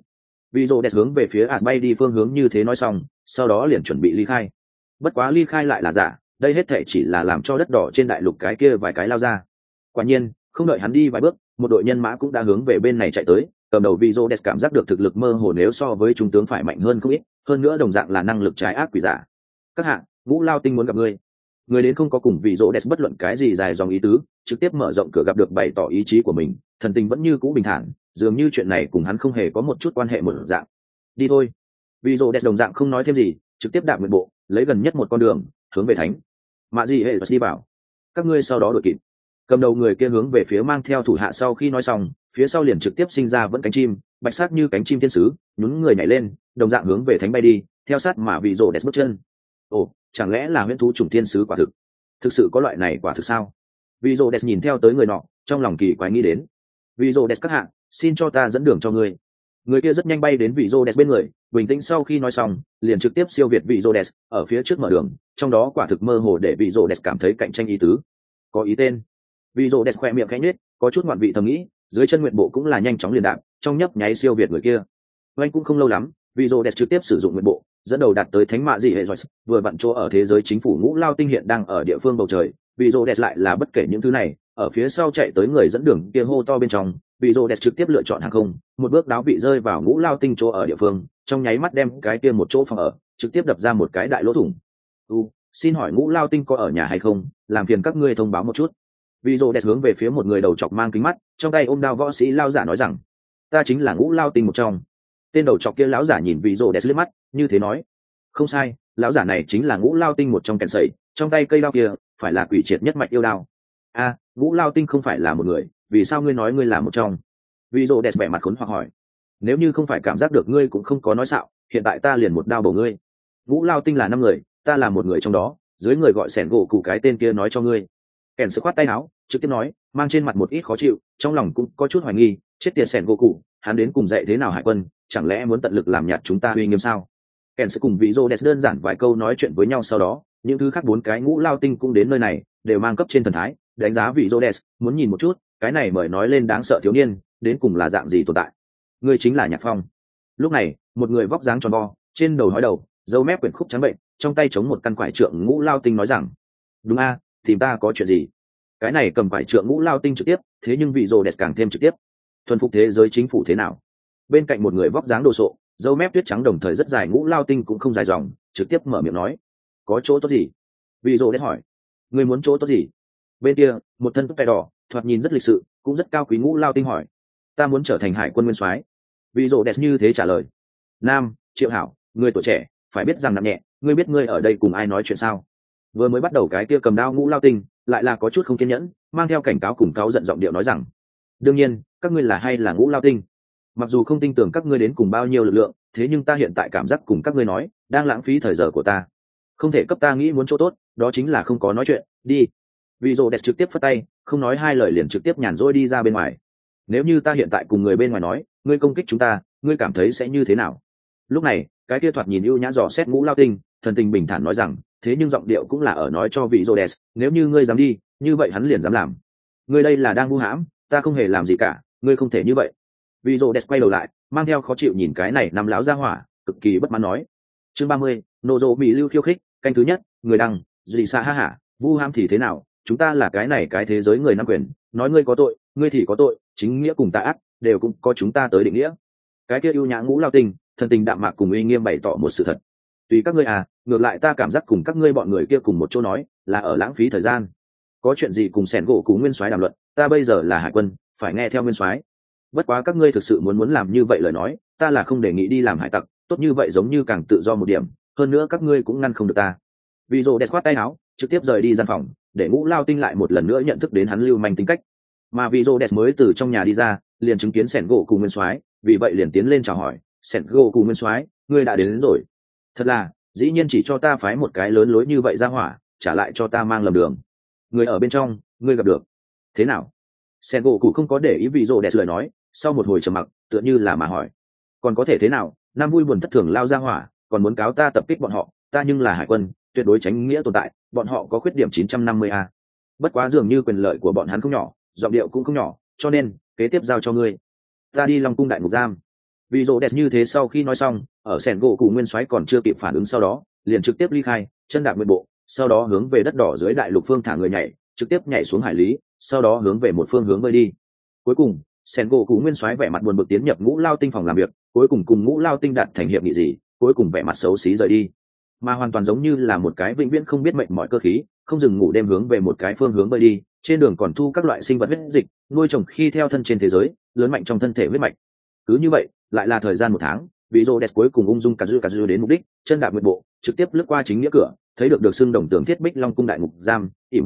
Vị rồ đẹp hướng về phía ạt bay đi phương hướng như thế nói xong, sau đó liền chuẩn bị ly khai. Bất quá ly khai lại là giả, đây hết thể chỉ là làm cho đất đỏ trên đại lục cái kia vài cái lao ra. Quả nhiên, không đợi hắn đi vài bước, một đội nhân mã cũng đã hướng về bên này chạy tới. Cầm đầu vị rồ đẹp cảm giác được thực lực mơ hồ nếu so với trung tướng phải mạnh hơn không ít, hơn nữa đồng dạng là năng lực trái ác quỷ giả. Các hạ, Ngũ Lao Tinh muốn gặp ngươi. Người đến không có cùng vị rồ đẹp bất luận cái gì dài dòng ý tứ, trực tiếp mở rộng cửa gặp được bày tỏ ý chí của mình, thần tình vẫn như cũ bình thản, dường như chuyện này cùng hắn không hề có một chút quan hệ một dạng. Đi thôi. Vị rồ đẹp đồng dạng không nói thêm gì, trực tiếp đạp nguyện bộ, lấy gần nhất một con đường hướng về thánh mạ gì hệ đi vào. Các ngươi sau đó đuổi kịp. Cầm đầu người kia hướng về phía mang theo thủ hạ, sau khi nói xong phía sau liền trực tiếp sinh ra vẫn cánh chim bạch sát như cánh chim thiên sứ, nhún người nhảy lên đồng dạng hướng về thánh bay đi, theo sát mà vị rồ đẹp bước chân. Ồ, chẳng lẽ là huyễn thú chủng thiên sứ quả thực sự có loại này quả thực sao? Vị rồ đẹp nhìn theo tới người nọ, trong lòng kỳ quái nghĩ đến. Vị rồ đẹp các hạ, xin cho ta dẫn đường cho ngươi. Người kia rất nhanh bay đến vị rồ đẹp bên người, bình tĩnh sau khi nói xong liền trực tiếp siêu việt vị rồ đẹp ở phía trước mở đường, trong đó quả thực mơ hồ để vị rồ đẹp cảm thấy cạnh tranh ý tứ. Có ý tên. Vị rồ đẹp khoe miệng khẽ nhếch, có chút ngoạn vị thầm nghĩ, dưới chân nguyện bộ cũng là nhanh chóng liền đạp, trong nhấp nháy siêu việt người kia. Anh cũng không lâu lắm, vị rồ đẹp trực tiếp sử dụng nguyện bộ dẫn đầu đạt tới thánh mạ dị hệ rồi, vừa vặn chỗ ở thế giới chính phủ Ngũ Lao Tinh hiện đang ở địa phương bầu trời. Vị rồ đẹp lại là bất kể những thứ này, ở phía sau chạy tới người dẫn đường kia hô to bên trong, vị rồ đẹp trực tiếp lựa chọn hàng không, một bước đáo bị rơi vào Ngũ Lao Tinh chỗ ở địa phương, trong nháy mắt đem cái kia một chỗ phòng ở trực tiếp đập ra một cái đại lỗ thủng. Xin hỏi Ngũ Lao Tinh có ở nhà hay không, làm phiền các ngươi thông báo một chút. Vị rồ đẹp hướng về phía một người đầu chọc mang kính mắt, trong tay ôm đao võ sĩ lao giả nói rằng, ta chính là Ngũ Lao Tinh một trong. Tên đầu chọc kia lão giả nhìn vị rồ đẹp liếc mắt, như thế nói. Không sai, lão giả này chính là Ngũ Lao Tinh một trong kèn sẩy, trong tay cây đao kia phải là quỷ triệt nhất mạch yêu đao. Ngũ Lao Tinh không phải là một người, vì sao ngươi nói ngươi là một trong? Vị rồ đẹp vẻ mặt khốn hoặc hỏi. Nếu như không phải cảm giác được ngươi cũng không có nói xạo, hiện tại ta liền một đao bổ ngươi. Ngũ Lao Tinh là 5 người, ta là một người trong đó, dưới người gọi sẻn gỗ cụ cái tên kia nói cho ngươi. Kèn sự khoát tay áo, trực tiếp nói, mang trên mặt một ít khó chịu, trong lòng cũng có chút hoài nghi, chết tiệt sẻn gỗ cụ, hắn đến cùng dạy thế nào hải quân, chẳng lẽ muốn tận lực làm nhạt chúng ta uy nghiêm sao? Kèn sẽ cùng vị rồ đẹp đơn giản vài câu nói chuyện với nhau, sau đó những thứ khác 4 cái Ngũ Lao Tinh cũng đến nơi này, đều mang cấp trên thần thái đánh giá vị rồ đẹp, muốn nhìn một chút cái này mời nói lên đáng sợ thiếu niên đến cùng là dạng gì tồn tại. Ngươi chính là Nhạc Phong. Lúc này một người vóc dáng tròn vo, trên đầu hói đầu, râu mép quyển khúc trắng bệnh, trong tay chống một căn quải trượng Ngũ Lao Tinh nói rằng, đúng a, tìm ta có chuyện gì? Cái này cầm quải trượng Ngũ Lao Tinh trực tiếp, thế nhưng vị rồ đẹp càng thêm trực tiếp. Thuần phục thế giới chính phủ thế nào? Bên cạnh một người vóc dáng đồ sộ, râu mép tuyết trắng đồng thời rất dài Ngũ Lao Tinh cũng không dài dòng, trực tiếp mở miệng nói, có chỗ tốt gì? Vị rồ đẹp hỏi, ngươi muốn chỗ tốt gì? Bên kia một thân tóc tay đỏ, thoạt nhìn rất lịch sự, cũng rất cao quý Ngũ Lao Tinh hỏi, ta muốn trở thành hải quân nguyên soái. Vị rồ đẹp như thế trả lời. Nam Triệu Hảo, người tuổi trẻ phải biết rằng nặng nhẹ, ngươi biết ngươi ở đây cùng ai nói chuyện sao? Vừa mới bắt đầu cái kia cầm đao Ngũ Lao Tinh lại là có chút không kiên nhẫn, mang theo cảnh cáo cùng cáu giận giọng điệu nói rằng, đương nhiên các ngươi là hay là Ngũ Lao Tinh, mặc dù không tin tưởng các ngươi đến cùng bao nhiêu lực lượng, thế nhưng ta hiện tại cảm giác cùng các ngươi nói đang lãng phí thời giờ của ta, không thể cấp ta nghĩ muốn chỗ tốt, đó chính là không có nói chuyện, đi. Vị rồ đẹp trực tiếp phất tay, không nói hai lời liền trực tiếp nhàn rỗi đi ra bên ngoài. Nếu như ta hiện tại cùng người bên ngoài nói ngươi công kích chúng ta, ngươi cảm thấy sẽ như thế nào? Lúc này cái kia thoạt nhìn ưu nhã dò xét Ngũ Lao Tinh, thần tình bình thản nói rằng, thế nhưng giọng điệu cũng là ở nói cho vị rồ đẹp, nếu như ngươi dám đi, như vậy hắn liền dám làm. Ngươi đây là đang vu hãm, ta không hề làm gì cả, ngươi không thể như vậy. Vị rồ đẹp quay đầu lại, mang theo khó chịu nhìn cái này nằm lão ra hỏa, cực kỳ bất mãn nói. Chương 30, nô rồ bị lưu khiêu khích, canh thứ nhất, người đăng, dị xa ha hả, vu ham thì thế nào, chúng ta là cái này cái thế giới người nam quyền, nói ngươi có tội, ngươi thì có tội, chính nghĩa cùng tà ác đều cũng có chúng ta tới định nghĩa. Cái kia ưu nhã Ngũ Lao Tinh, thần tình đạm mạc cùng uy nghiêm bày tỏ một sự thật. Tùy các ngươi à, ngược lại ta cảm giác cùng các ngươi bọn người kia cùng một chỗ nói là ở lãng phí thời gian. Có chuyện gì cùng sẻn gỗ cú nguyên soái đàm luận, ta bây giờ là hải quân, phải nghe theo nguyên soái. Bất quá các ngươi thực sự muốn làm như vậy lời nói, ta là không đề nghị đi làm hải tặc, tốt như vậy giống như càng tự do một điểm, hơn nữa các ngươi cũng ngăn không được ta. Vị rồ đẹp khoát tay áo, trực tiếp rời đi gian phòng, để Ngũ Lao Tinh lại một lần nữa nhận thức đến hắn lưu manh tính cách. Mà vị rồ đẹp mới từ trong nhà đi ra, liền chứng kiến sẻn gỗ cù nguyên soái, vì vậy liền tiến lên chào hỏi, sẻn gỗ cù nguyên soái, ngươi đã đến rồi. Thật là, dĩ nhiên chỉ cho ta phái một cái lớn lối như vậy ra hỏa, trả lại cho ta mang lầm đường. Người ở bên trong, ngươi gặp được thế nào? Sẻn gỗ cù không có để ý vị rồ đẹp lời nói, sau một hồi trầm mặc, tựa như là mà hỏi, còn có thể thế nào? Nam vui buồn thất thường lao ra hỏa, còn muốn cáo ta tập kích bọn họ, ta nhưng là hải quân, tuyệt đối tránh nghĩa tồn tại, bọn họ có khuyết điểm 950 a. Bất quá dường như quyền lợi của bọn hắn không nhỏ, giọng điệu cũng không nhỏ, cho nên kế tiếp giao cho ngươi. Ta đi Long cung đại ngục giam. Vì rồ đẹp như thế sau khi nói xong, ở sẻn gỗ cụ nguyên soái còn chưa kịp phản ứng sau đó, liền trực tiếp ly khai, chân đạp nguyện bộ, sau đó hướng về đất đỏ dưới đại lục phương thả người nhảy, trực tiếp nhảy xuống hải lý, sau đó hướng về một phương hướng bơi đi. Cuối cùng, sẻn gỗ cụ nguyên soái vẻ mặt buồn bực tiến nhập Ngũ Lao Tinh phòng làm việc, cuối cùng cùng Ngũ Lao Tinh đạt thành hiệp nghị gì, cuối cùng vẻ mặt xấu xí rời đi, mà hoàn toàn giống như là một cái vĩnh viễn không biết mệnh mọi cơ khí, không dừng ngủ đêm hướng về một cái phương hướng bơi đi, trên đường còn thu các loại sinh vật huyết dịch, nuôi trồng khi theo thân trên thế giới, lớn mạnh trong thân thể huyết mạch. Cứ như vậy, lại là thời gian một tháng, vị rô đẹp cuối cùng ung dung cà dư đến mục đích, chân đạp nguyện bộ, trực tiếp lướt qua chính nghĩa cửa, thấy được xưng đồng tường thiết bích long cung đại ngục giam, ỉm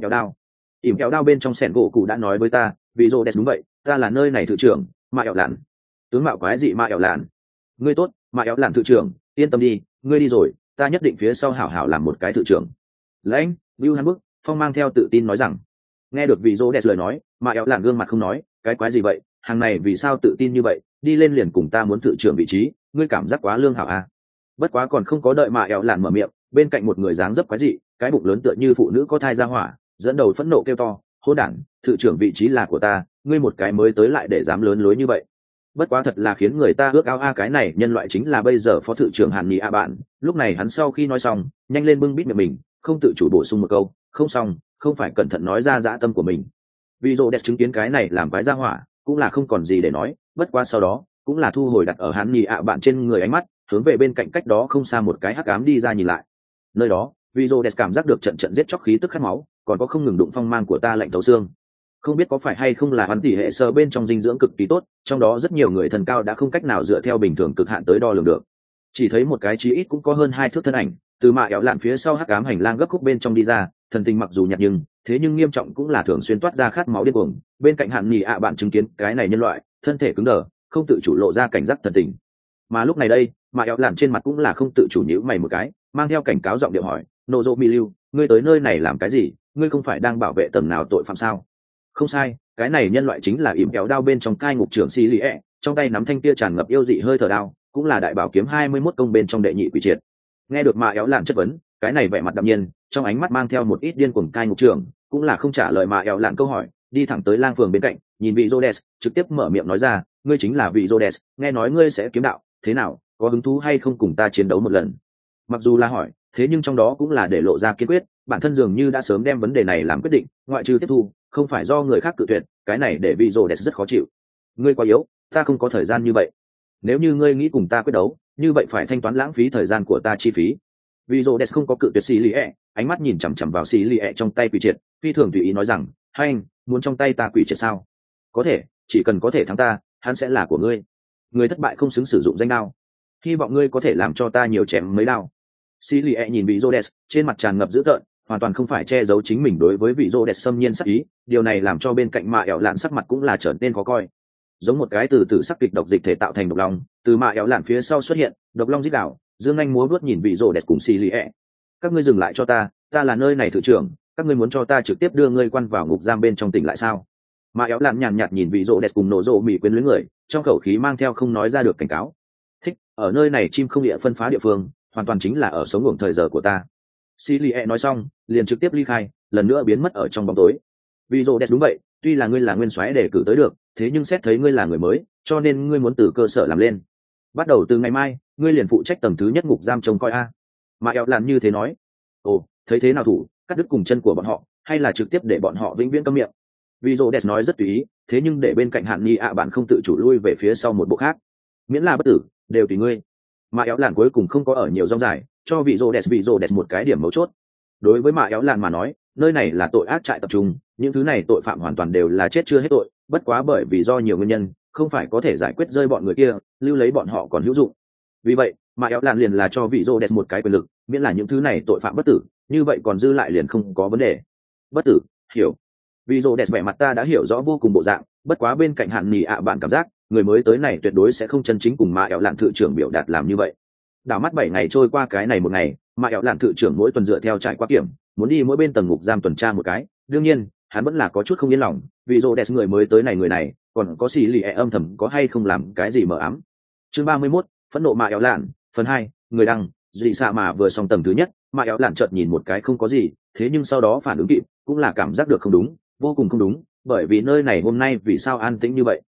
kéo đao bên trong sẹn gỗ cụ đã nói với ta, vị rô đẹp đúng vậy, ta là nơi này thự trưởng, mà ẻo lạn, tướng mạo quái dị mà ẻo lạn, ngươi tốt, mà ẻo lạn thự trưởng, yên tâm đi, ngươi đi rồi, ta nhất định phía sau hảo hảo làm một cái thự trưởng. Lãnh Bưu Hàn Bức Phong mang theo tự tin nói rằng. Nghe được vị rô đẹp lời nói, mà ẻo lạn gương mặt không nói, cái quái gì vậy, hàng này vì sao tự tin như vậy, đi lên liền cùng ta muốn thự trưởng vị trí, ngươi cảm giác quá lương hảo à. Bất quá còn không có đợi mà ẻo lạn mở miệng, bên cạnh một người dáng dấp quái dị, cái bụng lớn tựa như phụ nữ có thai ra hỏa, dẫn đầu phẫn nộ kêu to, hỗn đản, thự trưởng vị trí là của ta, ngươi một cái mới tới lại để dám lớn lối như vậy. Bất quá thật là khiến người ta ước ao cái này nhân loại chính là bây giờ phó thự trưởng Hàn Nghị bạn. Lúc này hắn sau khi nói xong, nhanh lên bưng bít miệng mình, không tự chủ bổ sung một câu, không xong, không phải cẩn thận nói ra dã tâm của mình. Vì rồ đẹp chứng kiến cái này làm quái ra hỏa, cũng là không còn gì để nói, bất quá sau đó cũng là thu hồi đặt ở Hàn Nghị bạn trên người ánh mắt, hướng về bên cạnh cách đó không xa một cái hắc ám đi ra nhìn lại. Nơi đó, vì rồ đẹp cảm giác được trận trận giết chóc khí tức khát máu, còn có không ngừng đụng phong mang của ta lạnh thấu xương. Không biết có phải hay không là hắn tỷ hệ sơ bên trong dinh dưỡng cực kỳ tốt, trong đó rất nhiều người thần cao đã không cách nào dựa theo bình thường cực hạn tới đo lường được. Chỉ thấy một cái chí ít cũng có hơn 2 thước thân ảnh, từ mạ éo lạn phía sau hắc ám hành lang gấp khúc bên trong đi ra, thần tình mặc dù nhạt thế nhưng nghiêm trọng cũng là thường xuyên toát ra khát máu điên cuồng. Bên cạnh Hạn Nghị bạn chứng kiến cái này nhân loại, thân thể cứng đờ, không tự chủ lộ ra cảnh giác thần tình. Mà lúc này đây, mạ éo lạn trên mặt cũng là không tự chủ nhíu mày một cái, mang theo cảnh cáo giọng điệu hỏi, nô dô mi lưu, ngươi tới nơi này làm cái gì, ngươi không phải đang bảo vệ tầng nào tội phạm sao? Không sai, cái này nhân loại chính là ỉm kéo đao bên trong cai ngục trưởng xì lì ẹ, trong tay nắm thanh kia tràn ngập yêu dị hơi thở đao, cũng là đại bảo kiếm 21 công bên trong đệ nhị quỷ triệt. Nghe được mà éo lạn chất vấn, cái này vẻ mặt đạm nhiên, trong ánh mắt mang theo một ít điên cuồng cai ngục trưởng, cũng là không trả lời mà éo lạn câu hỏi, đi thẳng tới lang phường bên cạnh, nhìn vị Rhodes, trực tiếp mở miệng nói ra, ngươi chính là vị Rhodes, nghe nói ngươi sẽ kiếm đạo, thế nào, có hứng thú hay không cùng ta chiến đấu một lần? Mặc dù là hỏi, thế nhưng trong đó cũng là để lộ ra kiên quyết, bản thân dường như đã sớm đem vấn đề này làm quyết định, ngoại trừ tiếp thu, không phải do người khác cự tuyệt, cái này để vị Rhodes rất khó chịu. Ngươi quá yếu, ta không có thời gian như vậy. Nếu như ngươi nghĩ cùng ta quyết đấu, như vậy phải thanh toán lãng phí thời gian của ta chi phí. Vị Rhodes không có cự tuyệt xì lì ẹ, ánh mắt nhìn chằm chằm vào xì lì ẹ trong tay quỷ triệt, phi thường tùy ý nói rằng, hai anh, muốn trong tay ta quỷ triệt sao? Có thể, chỉ cần có thể thắng ta, hắn sẽ là của ngươi. Người thất bại không xứng sử dụng danh đao. Hy vọng ngươi có thể làm cho ta nhiều chém mấy đao. Xì lì ẹ nhìn vị Rhodes, trên mặt tràn ngập dữ tợn, hoàn toàn không phải che giấu chính mình đối với vị Rhodes xâm nhiên sắc ý, điều này làm cho bên cạnh mạ éo lạn sắc mặt cũng là trở nên khó coi. Giống một cái từ sắc kịch độc dịch thể tạo thành độc long, từ mạ éo lạn phía sau xuất hiện, độc long rít gào, dương anh múa vuốt nhìn vị Rhodes cùng xì lì ẹ. Các ngươi dừng lại cho ta là nơi này thự trưởng, các ngươi muốn cho ta trực tiếp đưa ngươi quan vào ngục giam bên trong tỉnh lại sao? Mạ éo lạn nhàn nhạt nhìn vị Rhodes cùng nổ rộ mỉ quyến luyến người, trong khẩu khí mang theo không nói ra được cảnh cáo. Thích, ở nơi này chim không địa phân phá địa phương, hoàn toàn chính là ở sống ngủ thời giờ của ta. Xì lì ẹ nói xong, liền trực tiếp ly khai, lần nữa biến mất ở trong bóng tối. Vị Rhodes đúng vậy, tuy là ngươi là nguyên soái đề cử tới được, thế nhưng xét thấy ngươi là người mới, cho nên ngươi muốn từ cơ sở làm lên. Bắt đầu từ ngày mai, ngươi liền phụ trách tầng thứ nhất ngục giam trông coi a. Mà éo lạn như thế nói. Ồ, thấy thế nào thủ, cắt đứt cùng chân của bọn họ, hay là trực tiếp để bọn họ vĩnh viễn câm miệng? Vị Rhodes nói rất tùy ý, thế nhưng để bên cạnh Hạn Nghị bạn không tự chủ lui về phía sau một bộ khác. Miễn là bất tử, đều tùy ngươi. Mà éo lạn cuối cùng không có ở nhiều rong dài, cho vị Rhodes một cái điểm mấu chốt. Đối với mạ éo lạn mà nói, nơi này là tội ác trại tập trung, những thứ này tội phạm hoàn toàn đều là chết chưa hết tội, bất quá bởi vì do nhiều nguyên nhân, không phải có thể giải quyết rơi bọn người kia, lưu lấy bọn họ còn hữu dụng. Vì vậy, mạ éo lạn liền là cho vị Rhodes một cái quyền lực, miễn là những thứ này tội phạm bất tử, như vậy còn dư lại liền không có vấn đề. Bất tử, hiểu. Vị Rhodes vẻ mặt ta đã hiểu rõ vô cùng bộ dạng, bất quá bên cạnh Hạn Nghị bạn cảm giác, người mới tới này tuyệt đối sẽ không chân chính cùng mạ éo lạn thự trưởng biểu đạt làm như vậy. Đảo mắt 7 ngày trôi qua cái này một ngày, mà éo lạn thự trưởng mỗi tuần dựa theo trải qua kiểm, muốn đi mỗi bên tầng ngục giam tuần tra một cái. Đương nhiên, hắn vẫn là có chút không yên lòng, vì Rhodes người mới tới này người này, còn có xì lì ẹ âm thầm có hay không làm cái gì mờ ám. Chương 31, phẫn nộ mà éo lạn, phần 2, người đăng, dị xạ mà vừa xong tầng thứ nhất, mà éo lạn chợt nhìn một cái không có gì, thế nhưng sau đó phản ứng kịp, cũng là cảm giác được không đúng, vô cùng không đúng, bởi vì nơi này hôm nay vì sao an tĩnh như vậy?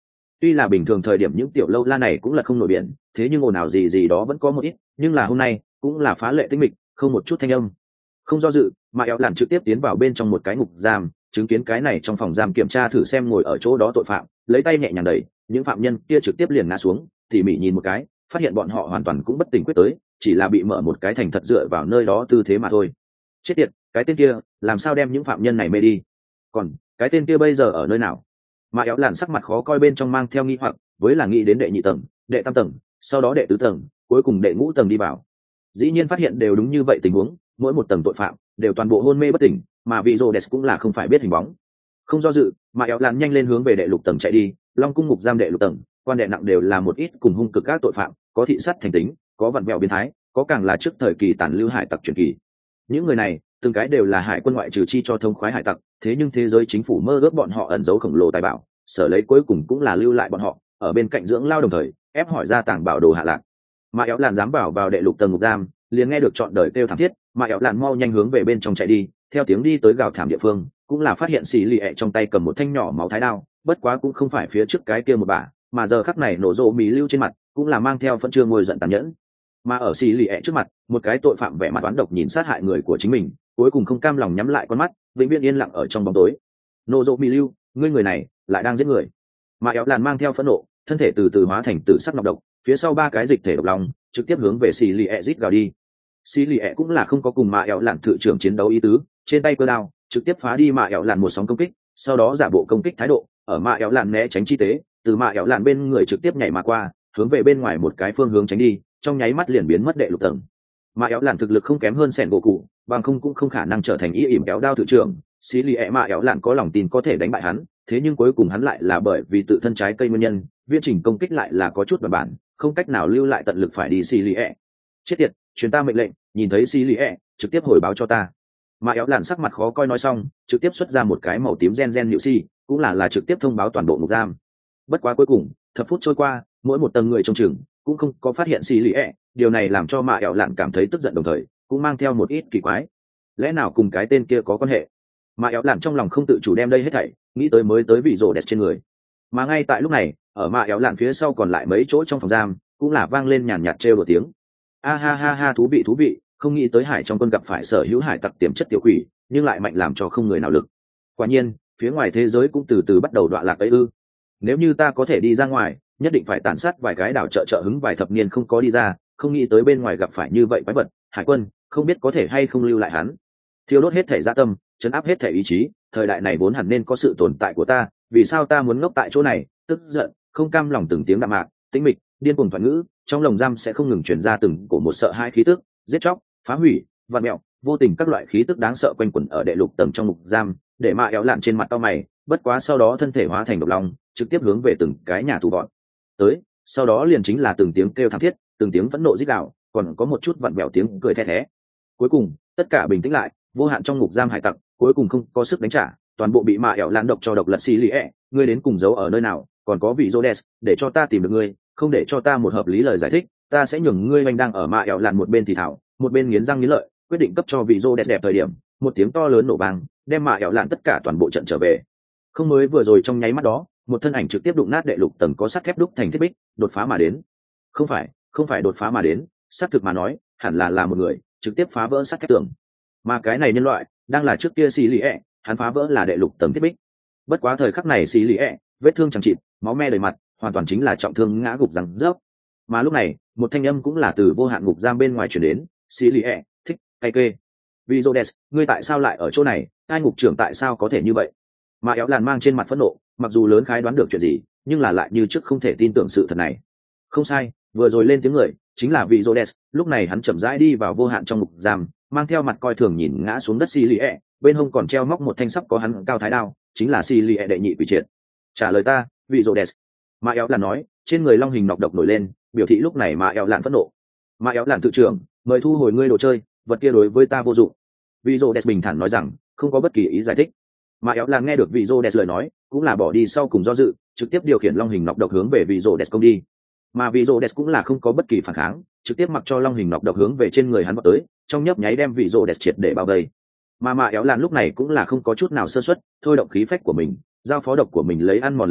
Tuy là bình thường thời điểm những tiểu lâu la này cũng là không nổi biển, thế nhưng ồn ào gì gì đó vẫn có một ít, nhưng là hôm nay cũng là phá lệ tinh mịch, không một chút thanh âm. Không do dự, mà éo lạn trực tiếp tiến vào bên trong một cái ngục giam, chứng kiến cái này trong phòng giam kiểm tra thử xem ngồi ở chỗ đó tội phạm, lấy tay nhẹ nhàng đẩy, những phạm nhân kia trực tiếp liền ngã xuống, tỉ mỉ nhìn một cái, phát hiện bọn họ hoàn toàn cũng bất tỉnh quyết tới, chỉ là bị mở một cái thành thật dựa vào nơi đó tư thế mà thôi. Chết tiệt, cái tên kia làm sao đem những phạm nhân này mê đi? Còn cái tên kia bây giờ ở nơi nào? Mà éo lạn sắc mặt khó coi bên trong mang theo nghi hoặc, với là nghĩ đến đệ nhị tầng, đệ tam tầng, sau đó đệ tứ tầng, cuối cùng đệ ngũ tầng đi vào. Dĩ nhiên phát hiện đều đúng như vậy tình huống, mỗi một tầng tội phạm đều toàn bộ hôn mê bất tỉnh, mà vị Rhodes cũng là không phải biết hình bóng. Không do dự, mà éo lạn nhanh lên hướng về đệ lục tầng chạy đi. Long cung ngục giam đệ lục tầng, quan đệ nặng đều là một ít cùng hung cực các tội phạm, có thị sát thành tính, có vặn vẹo biến thái, có càng là trước thời kỳ tàn lưu hải tặc truyền kỳ. Những người này từng cái đều là hải quân ngoại trừ chi cho thông khoái hải tặc, thế nhưng thế giới chính phủ mơ ước bọn họ ẩn giấu khổng lồ tài bảo, sở lấy cuối cùng cũng là lưu lại bọn họ ở bên cạnh dưỡng lao, đồng thời ép hỏi ra tàng bảo đồ hạ lạc. Mà éo lạn dám vào đệ lục tầng ngục giam, liền nghe được trọn đời kêu thảm thiết, mà éo lạn mau nhanh hướng về bên trong chạy đi, theo tiếng đi tới gào thảm địa phương, cũng là phát hiện xì lì ẹ trong tay cầm một thanh nhỏ máu thái đao, bất quá cũng không phải phía trước cái kia một bả, mà giờ khắc này nổ rộ mí lưu trên mặt cũng là mang theo phẫn trương ngôi giận tàn nhẫn. Mà ở xì lì ẹ trước mặt, một cái tội phạm vẻ mặt oán độc nhìn sát hại người của chính mình, cuối cùng không cam lòng nhắm lại con mắt, vĩnh viễn yên lặng ở trong bóng tối. Nổ rộ mí lưu, ngươi người này lại đang giết người. Mà éo lạn mang theo phẫn nộ, thân thể từ từ hóa thành tử sắc nọc độc, phía sau ba cái dịch thể độc lòng trực tiếp hướng về xì lì ẹ rít gào đi. Xì lì ẹ cũng là không có cùng mà éo lạn thự trưởng chiến đấu ý tứ, trên tay cơ đao trực tiếp phá đi mà éo lạn một sóng công kích, sau đó giả bộ công kích thái độ, ở mà éo lạn né tránh chi tế, từ mà éo lạn bên người trực tiếp nhảy mà qua, hướng về bên ngoài một cái phương hướng tránh đi, trong nháy mắt liền biến mất đệ lục tầng. Mà éo lạn thực lực không kém hơn sẻn gỗ cụ, bằng không cũng không khả năng trở thành ý ỉm kéo đao thự trưởng. Xì lì ẹ mà éo lạn có lòng tin có thể đánh bại hắn, thế nhưng cuối cùng hắn lại là bởi vì tự thân trái cây nguyên nhân, viễn trình công kích lại là có chút bản, không cách nào lưu lại tận lực phải đi xì lì ẹ. Chết tiệt, truyền ta mệnh lệnh, nhìn thấy xì lì ẹ trực tiếp hồi báo cho ta. Mà éo lạn sắc mặt khó coi nói xong, trực tiếp xuất ra một cái màu tím gen nhự xi, cũng là trực tiếp thông báo toàn bộ ngục giam. Bất quá cuối cùng thập phút trôi qua, mỗi một tầng người trong trường cũng không có phát hiện xì lì ẹ, điều này làm cho mà éo lạn cảm thấy tức giận, đồng thời cũng mang theo một ít kỳ quái. Lẽ nào cùng cái tên kia có quan hệ? Mà éo lạn trong lòng không tự chủ đem đây hết thảy nghĩ tới mới tới vị rồ đẹp trên người. Mà ngay tại lúc này, ở mà éo lạn phía sau còn lại mấy chỗ trong phòng giam cũng là vang lên nhàn nhạt trêu đùa tiếng. A ha ha ha, thú vị, không nghĩ tới hải trong quân gặp phải sở hữu hải tặc tiềm chất tiểu quỷ, nhưng lại mạnh làm cho không người nào lực. Quả nhiên phía ngoài thế giới cũng từ từ bắt đầu đọa lạc ấy ư? Nếu như ta có thể đi ra ngoài, nhất định phải tàn sát vài cái đảo trợ hứng vài thập niên không có đi ra, không nghĩ tới bên ngoài gặp phải như vậy quái vật. Hải quân không biết có thể hay không lưu lại hắn. Thiêu đốt hết thể dạ tâm, chấn áp hết thể ý chí, thời đại này vốn hẳn nên có sự tồn tại của ta, vì sao ta muốn ngốc tại chỗ này? Tức giận, không cam lòng từng tiếng đạm mạc, tĩnh mịch, điên cuồng thoại ngữ, trong lồng giam sẽ không ngừng truyền ra từng cổ một sợ hai khí tức, giết chóc, phá hủy, vặn mẹo, vô tình các loại khí tức đáng sợ quanh quẩn ở đệ lục tầng trong ngục giam, để mà éo lạn trên mặt cau mày, bất quá sau đó thân thể hóa thành độc long, trực tiếp hướng về từng cái nhà tù bọn tới, sau đó liền chính là từng tiếng kêu thảm thiết, từng tiếng phẫn nộ rít gào, còn có một chút vặn vẹo tiếng cười the thé. Cuối cùng tất cả bình tĩnh lại, vô hạn trong ngục giam hải tặc cuối cùng không có sức đánh trả, toàn bộ bị mạ éo lạn độc cho độc lật xì lì ẹ. Ngươi đến cùng giấu ở nơi nào? Còn có vị Rhodes, để cho ta tìm được ngươi, không để cho ta một hợp lý lời giải thích, ta sẽ nhường ngươi oanh đang ở mạ éo lạn một bên thì thảo, một bên nghiến răng nghiến lợi, quyết định cấp cho vị Rhodes đẹp thời điểm, một tiếng to lớn nổ vang, đem mạ éo lạn tất cả toàn bộ trận trở về. Không mới vừa rồi trong nháy mắt đó, một thân ảnh trực tiếp đụng nát đệ lục tầng có sắt thép đúc thành thiết bích, đột phá mà đến. Không phải đột phá mà đến, xác thực mà nói, hẳn là một người trực tiếp phá vỡ sắt thép tường. Mà cái này nhân loại đang là trước kia xì lì ẹ, hắn phá vỡ là đệ lục tầng thiết bích. Bất quá thời khắc này xì lì ẹ vết thương chẳng chịt, máu me đầy mặt, hoàn toàn chính là trọng thương ngã gục răng rớp. Mà lúc này một thanh âm cũng là từ vô hạn ngục giam bên ngoài truyền đến. Xì lì ẹ, thích cay kê, vì Rhodes, ngươi tại sao lại ở chỗ này? Ai ngục trưởng tại sao có thể như vậy? Mà éo làn mang trên mặt phẫn nộ, mặc dù lớn khái đoán được chuyện gì, nhưng là lại như trước không thể tin tưởng sự thật này. Không sai, vừa rồi lên tiếng người chính là vị Rhodes. Lúc này hắn chậm rãi đi vào vô hạn trong ngục giam, mang theo mặt coi thường nhìn ngã xuống đất xì lì ẹ, bên hông còn treo móc một thanh sắp có hắn cao thái đao, chính là xì lì ẹ đệ nhị quỷ triệt. Trả lời ta, vị Rhodes. Mà éo làn nói, trên người long hình nọc độc nổi lên, biểu thị lúc này mà éo làn phẫn nộ. Mà éo làn tự trưởng, mời thu hồi ngươi đồ chơi, vật kia đối với ta vô dụng. Vị Rhodes bình thản nói rằng, không có bất kỳ ý giải thích. Mà éo làn nghe được vị Rhodes lời nói, cũng là bỏ đi sau cùng do dự, trực tiếp điều khiển long hình nọc độc hướng về vị Rhodes công đi. Mà vị Rhodes cũng là không có bất kỳ phản kháng, trực tiếp mặc cho long hình nọc độc hướng về trên người hắn vọt tới, trong nhấp nháy đem vị Rhodes triệt để bao vây. Mà éo làn lúc này cũng là không có chút nào sơ suất, thôi động khí phách của mình, giao phó độc của mình lấy ăn mòn lực lượng,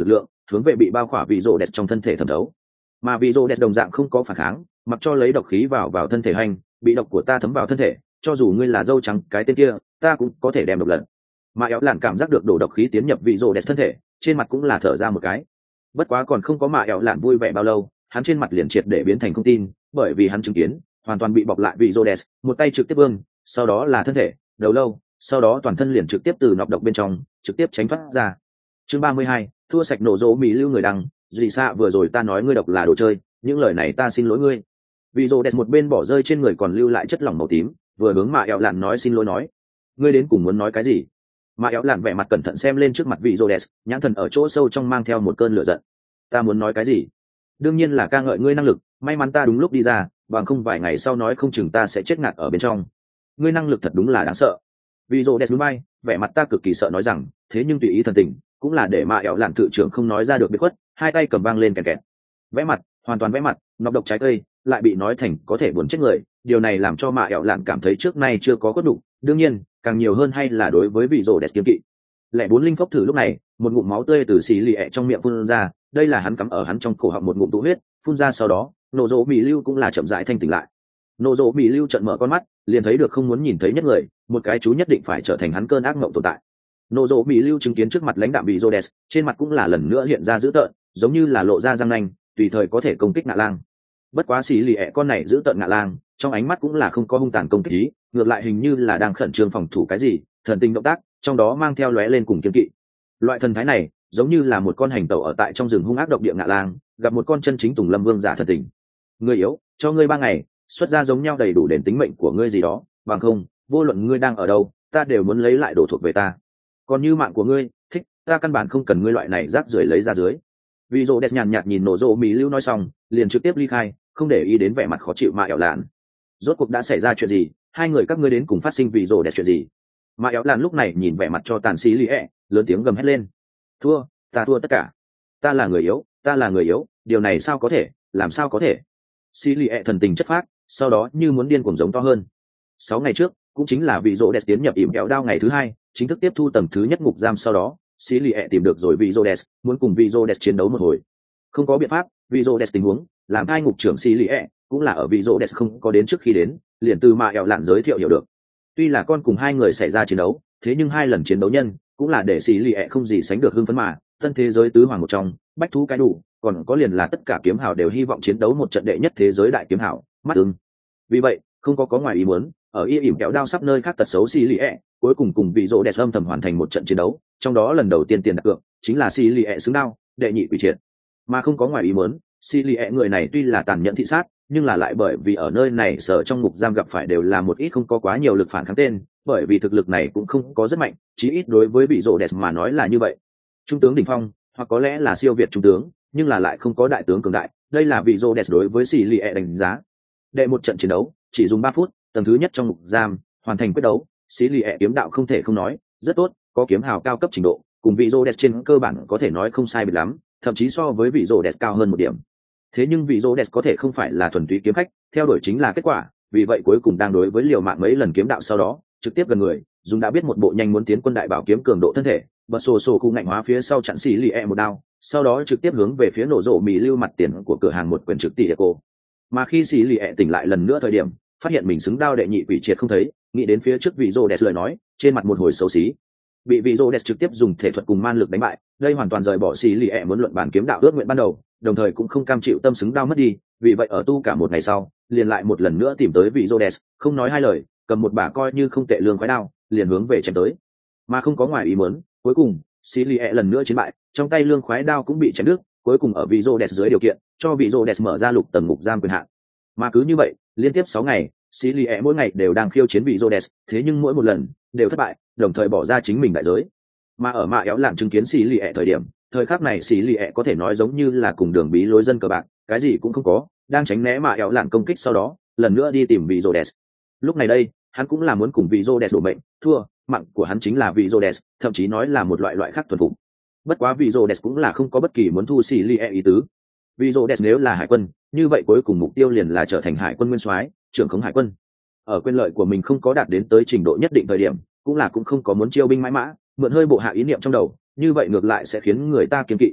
hướng về bị bao khỏa vị rô đẹp trong thân thể thẩm thấu. Mà vị rô đẹp đồng dạng không có phản kháng, mặc cho lấy độc khí vào thân thể hành, bị độc của ta thấm vào thân thể, cho dù ngươi là dâu trắng cái tên kia, ta cũng có thể đem độc lần. Mà éo lạn cảm giác được đổ độc khí tiến nhập vị rô đẹp thân thể, trên mặt cũng là thở ra một cái. Bất quá còn không có mà éo lạn vui vẻ bao lâu, hắn trên mặt liền triệt để biến thành không tin, bởi vì hắn chứng kiến hoàn toàn bị bọc lại vị rô đẹp, một tay trực tiếp vương, sau đó là thân thể, đầu lâu, sau đó toàn thân liền trực tiếp từ nọc độc bên trong trực tiếp tránh thoát ra. Chương 32, thua sạch nổ dỗ mỹ lưu người đăng, dì xạ vừa rồi ta nói ngươi độc là đồ chơi, những lời này ta xin lỗi ngươi. Vị rô đẹp một bên bỏ rơi trên người còn lưu lại chất lỏng màu tím, vừa hướng mà éo lạn nói xin lỗi nói, ngươi đến cùng muốn nói cái gì? Mà éo lạn vẻ mặt cẩn thận xem lên trước mặt vị rô đẹp, nhãn thần ở chỗ sâu trong mang theo một cơn lửa giận. Ta muốn nói cái gì? Đương nhiên là ca ngợi ngươi năng lực, may mắn ta đúng lúc đi ra, bằng không vài ngày sau nói không chừng ta sẽ chết ngạt ở bên trong. Ngươi năng lực thật đúng là đáng sợ. Vị rô đẹp núi bay, vẻ mặt ta cực kỳ sợ nói rằng, thế nhưng tùy ý thần tình, cũng là để mà éo lạn thự trưởng không nói ra được biệt khuất, hai tay cầm vang lên kẹt kẹt. Vẽ mặt, hoàn toàn vẽ mặt, nọc độc trái cây, lại bị nói thành có thể buồn chết người, điều này làm cho mà éo lạn cảm thấy trước nay chưa có cốt đủ, đương nhiên, càng nhiều hơn hay là đối với vị rô đẹp kiêng kỵ. Lẽ bốn linh phốc thử lúc này, một ngụm máu tươi từ xì lì ẹ trong miệng phun ra, đây là hắn cắm ở hắn trong cổ họng một ngụm tụ huyết, phun ra sau đó, nổ rỗ mỹ lưu cũng là chậm rãi thanh tỉnh lại. Nổ rỗ mỹ lưu trợn mở con mắt, liền thấy được không muốn nhìn thấy nhất người, một cái chú nhất định phải trở thành hắn cơn ác mộng tồn tại. Nổ rỗ mỹ lưu chứng kiến trước mặt lãnh đạm bị Rhodes, trên mặt cũng là lần nữa hiện ra dữ tợn, giống như là lộ ra răng nanh, tùy thời có thể công kích ngạ lang. Bất quá xì lì ẹ con này giữ tợn ngạ lang, trong ánh mắt cũng là không có hung tàn công kích ý, ngược lại hình như là đang khẩn trương phòng thủ cái gì, thần tình động tác, trong đó mang theo lóe lên cùng kiên kỵ. Loại thần thái này, giống như là một con hành tẩu ở tại trong rừng hung ác độc địa ngạ lang, gặp một con chân chính tùng lâm vương giả thần tình. Ngươi yếu, cho ngươi 3 ngày, xuất ra giống nhau đầy đủ đền tính mệnh của ngươi gì đó, bằng không, vô luận ngươi đang ở đâu, ta đều muốn lấy lại đồ thuộc về ta. Còn như mạng của ngươi, thích, ta căn bản không cần ngươi loại này rác rưởi lấy ra dưới. Vì rô đẹp nhàn nhạt nhìn nổ rô mỹ lưu nói xong, liền trực tiếp ly khai, không để ý đến vẻ mặt khó chịu mà éo lạn. Rốt cuộc đã xảy ra chuyện gì, hai người các ngươi đến cùng phát sinh vì rô đẹp chuyện gì? Mà éo lạn lúc này nhìn vẻ mặt cho tàn xí lì ẹ, lớn tiếng gầm hét lên. Thua, ta thua tất cả. Ta là người yếu, ta là người yếu, điều này sao có thể, làm sao có thể? Xí lì ẹ thần tình chất phác, sau đó như muốn điên cuồng giống to hơn. 6 ngày trước, cũng chính là vị rô đẹp tiến nhập ỉm kẹo đao ngày thứ 2, chính thức tiếp thu tầng thứ nhất ngục giam sau đó, xí lì ẹ tìm được rồi vị rô đẹp, muốn cùng vị rô đẹp chiến đấu một hồi. Không có biện pháp, vị rô đẹp tình huống, làm hai ngục trưởng xí lì ẹ, cũng là ở vị rô đẹp không có đến trước khi đến, liền từ mà éo lạn giới thiệu hiểu được. Tuy là con cùng hai người xảy ra chiến đấu, thế nhưng 2 lần chiến đấu nhân, cũng là để xí lì ẹ không gì sánh được hưng phấn mà, tân thế giới tứ hoàng một trong, bách thú cái đủ, còn có liền là tất cả kiếm hào đều hy vọng chiến đấu một trận đệ nhất thế giới đại kiếm hào, mắt ưng. Vì vậy, không có ngoài ý muốn, ở ỉm kẹo đao sắp nơi khác tật xấu xì lì ẹ, cuối cùng vị rô đẹp âm thầm hoàn thành một trận chiến đấu, trong đó lần đầu tiên tiền đặt cược chính là xì lì ẹ xứng đao, đệ nhị quỷ triệt. Mà không có ngoài ý muốn, xì lì ẹ người này tuy là tàn nhẫn thị sát, nhưng là lại bởi vì ở nơi này sở trong ngục giam gặp phải đều là một ít không có quá nhiều lực phản kháng tên, bởi vì thực lực này cũng không có rất mạnh, chí ít đối với vị rô đẹp mà nói là như vậy. Trung tướng đỉnh phong, hoặc có lẽ là siêu việt trung tướng, nhưng là lại không có đại tướng cường đại, đây là vị rô đẹp đối với xì lì ẹ đánh giá. Đệ một trận chiến đấu chỉ dùng 3 phút, tầng thứ nhất trong ngục giam hoàn thành quyết đấu, xí lì ẹ kiếm đạo không thể không nói rất tốt, có kiếm hào cao cấp trình độ, cùng vị rô đẹp trên cơ bản có thể nói không sai biệt lắm, thậm chí so với vị rô đẹp cao hơn một điểm. Thế nhưng vị rô đẹp có thể không phải là thuần túy kiếm khách, theo đuổi chính là kết quả, vì vậy cuối cùng đang đối với liều mạng mấy lần kiếm đạo sau đó trực tiếp gần người, dùng đã biết một bộ nhanh muốn tiến quân đại bảo kiếm cường độ thân thể, bật sổ khu ngạnh hóa phía sau chặn xí lì ẹ một đao, sau đó trực tiếp hướng về phía nổ rộ mì lưu mặt tiền của cửa hàng một quyền trực tỷ cô. Mà khi xí lì ẹ tỉnh lại lần nữa thời điểm, phát hiện mình xứng đao đệ nhị quỷ triệt không thấy, nghĩ đến phía trước vị rô đẹp lời nói, trên mặt một hồi xấu xí. Bị vị rô đẹp trực tiếp dùng thể thuật cùng man lực đánh bại, đây hoàn toàn rời bỏ xì lì ẹ muốn luận bàn kiếm đạo ước nguyện ban đầu, đồng thời cũng không cam chịu tâm xứng đao mất đi, vì vậy ở tu cả một ngày sau, liền lại một lần nữa tìm tới vị rô đẹp, không nói hai lời, cầm một bả coi như không tệ lương khoái đao, liền hướng về chém tới. Mà không có ngoài ý muốn, cuối cùng xì lì ẹ lần nữa chiến bại, trong tay lương khoái đao cũng bị chém đứt, cuối cùng ở vị rô đẹp dưới điều kiện, cho vị rô đẹp mở ra lục tầng ngục giam quyền hạn. Mà cứ như vậy, liên tiếp 6 ngày, xí lì ẹ mỗi ngày đều đang khiêu chiến vị Rhodes, thế nhưng mỗi một lần đều thất bại, đồng thời bỏ ra chính mình đại giới. Mà ở mạ éo lạn chứng kiến xí lì ẹ thời khắc này xí lì ẹ có thể nói giống như là cùng đường bí lối dân cờ bạc, cái gì cũng không có, đang tránh né mạ éo lạn công kích, sau đó lần nữa đi tìm vị Rhodes. Lúc này đây, hắn cũng là muốn cùng vị Rhodes đổ mệnh, thua, mạng của hắn chính là vị Rhodes, thậm chí nói là một loại khác thuần phục. Bất quá vị Rhodes cũng là không có bất kỳ muốn thu xí lì ẹ ý tứ. Vị Rhodes nếu là hải quân, như vậy cuối cùng mục tiêu liền là trở thành hải quân nguyên soái, trưởng khống hải quân. Ở quyền lợi của mình không có đạt đến tới trình độ nhất định thời điểm, cũng không có muốn chiêu binh mãi mã, mượn hơi bộ hạ ý niệm trong đầu, như vậy ngược lại sẽ khiến người ta kiêng kỵ.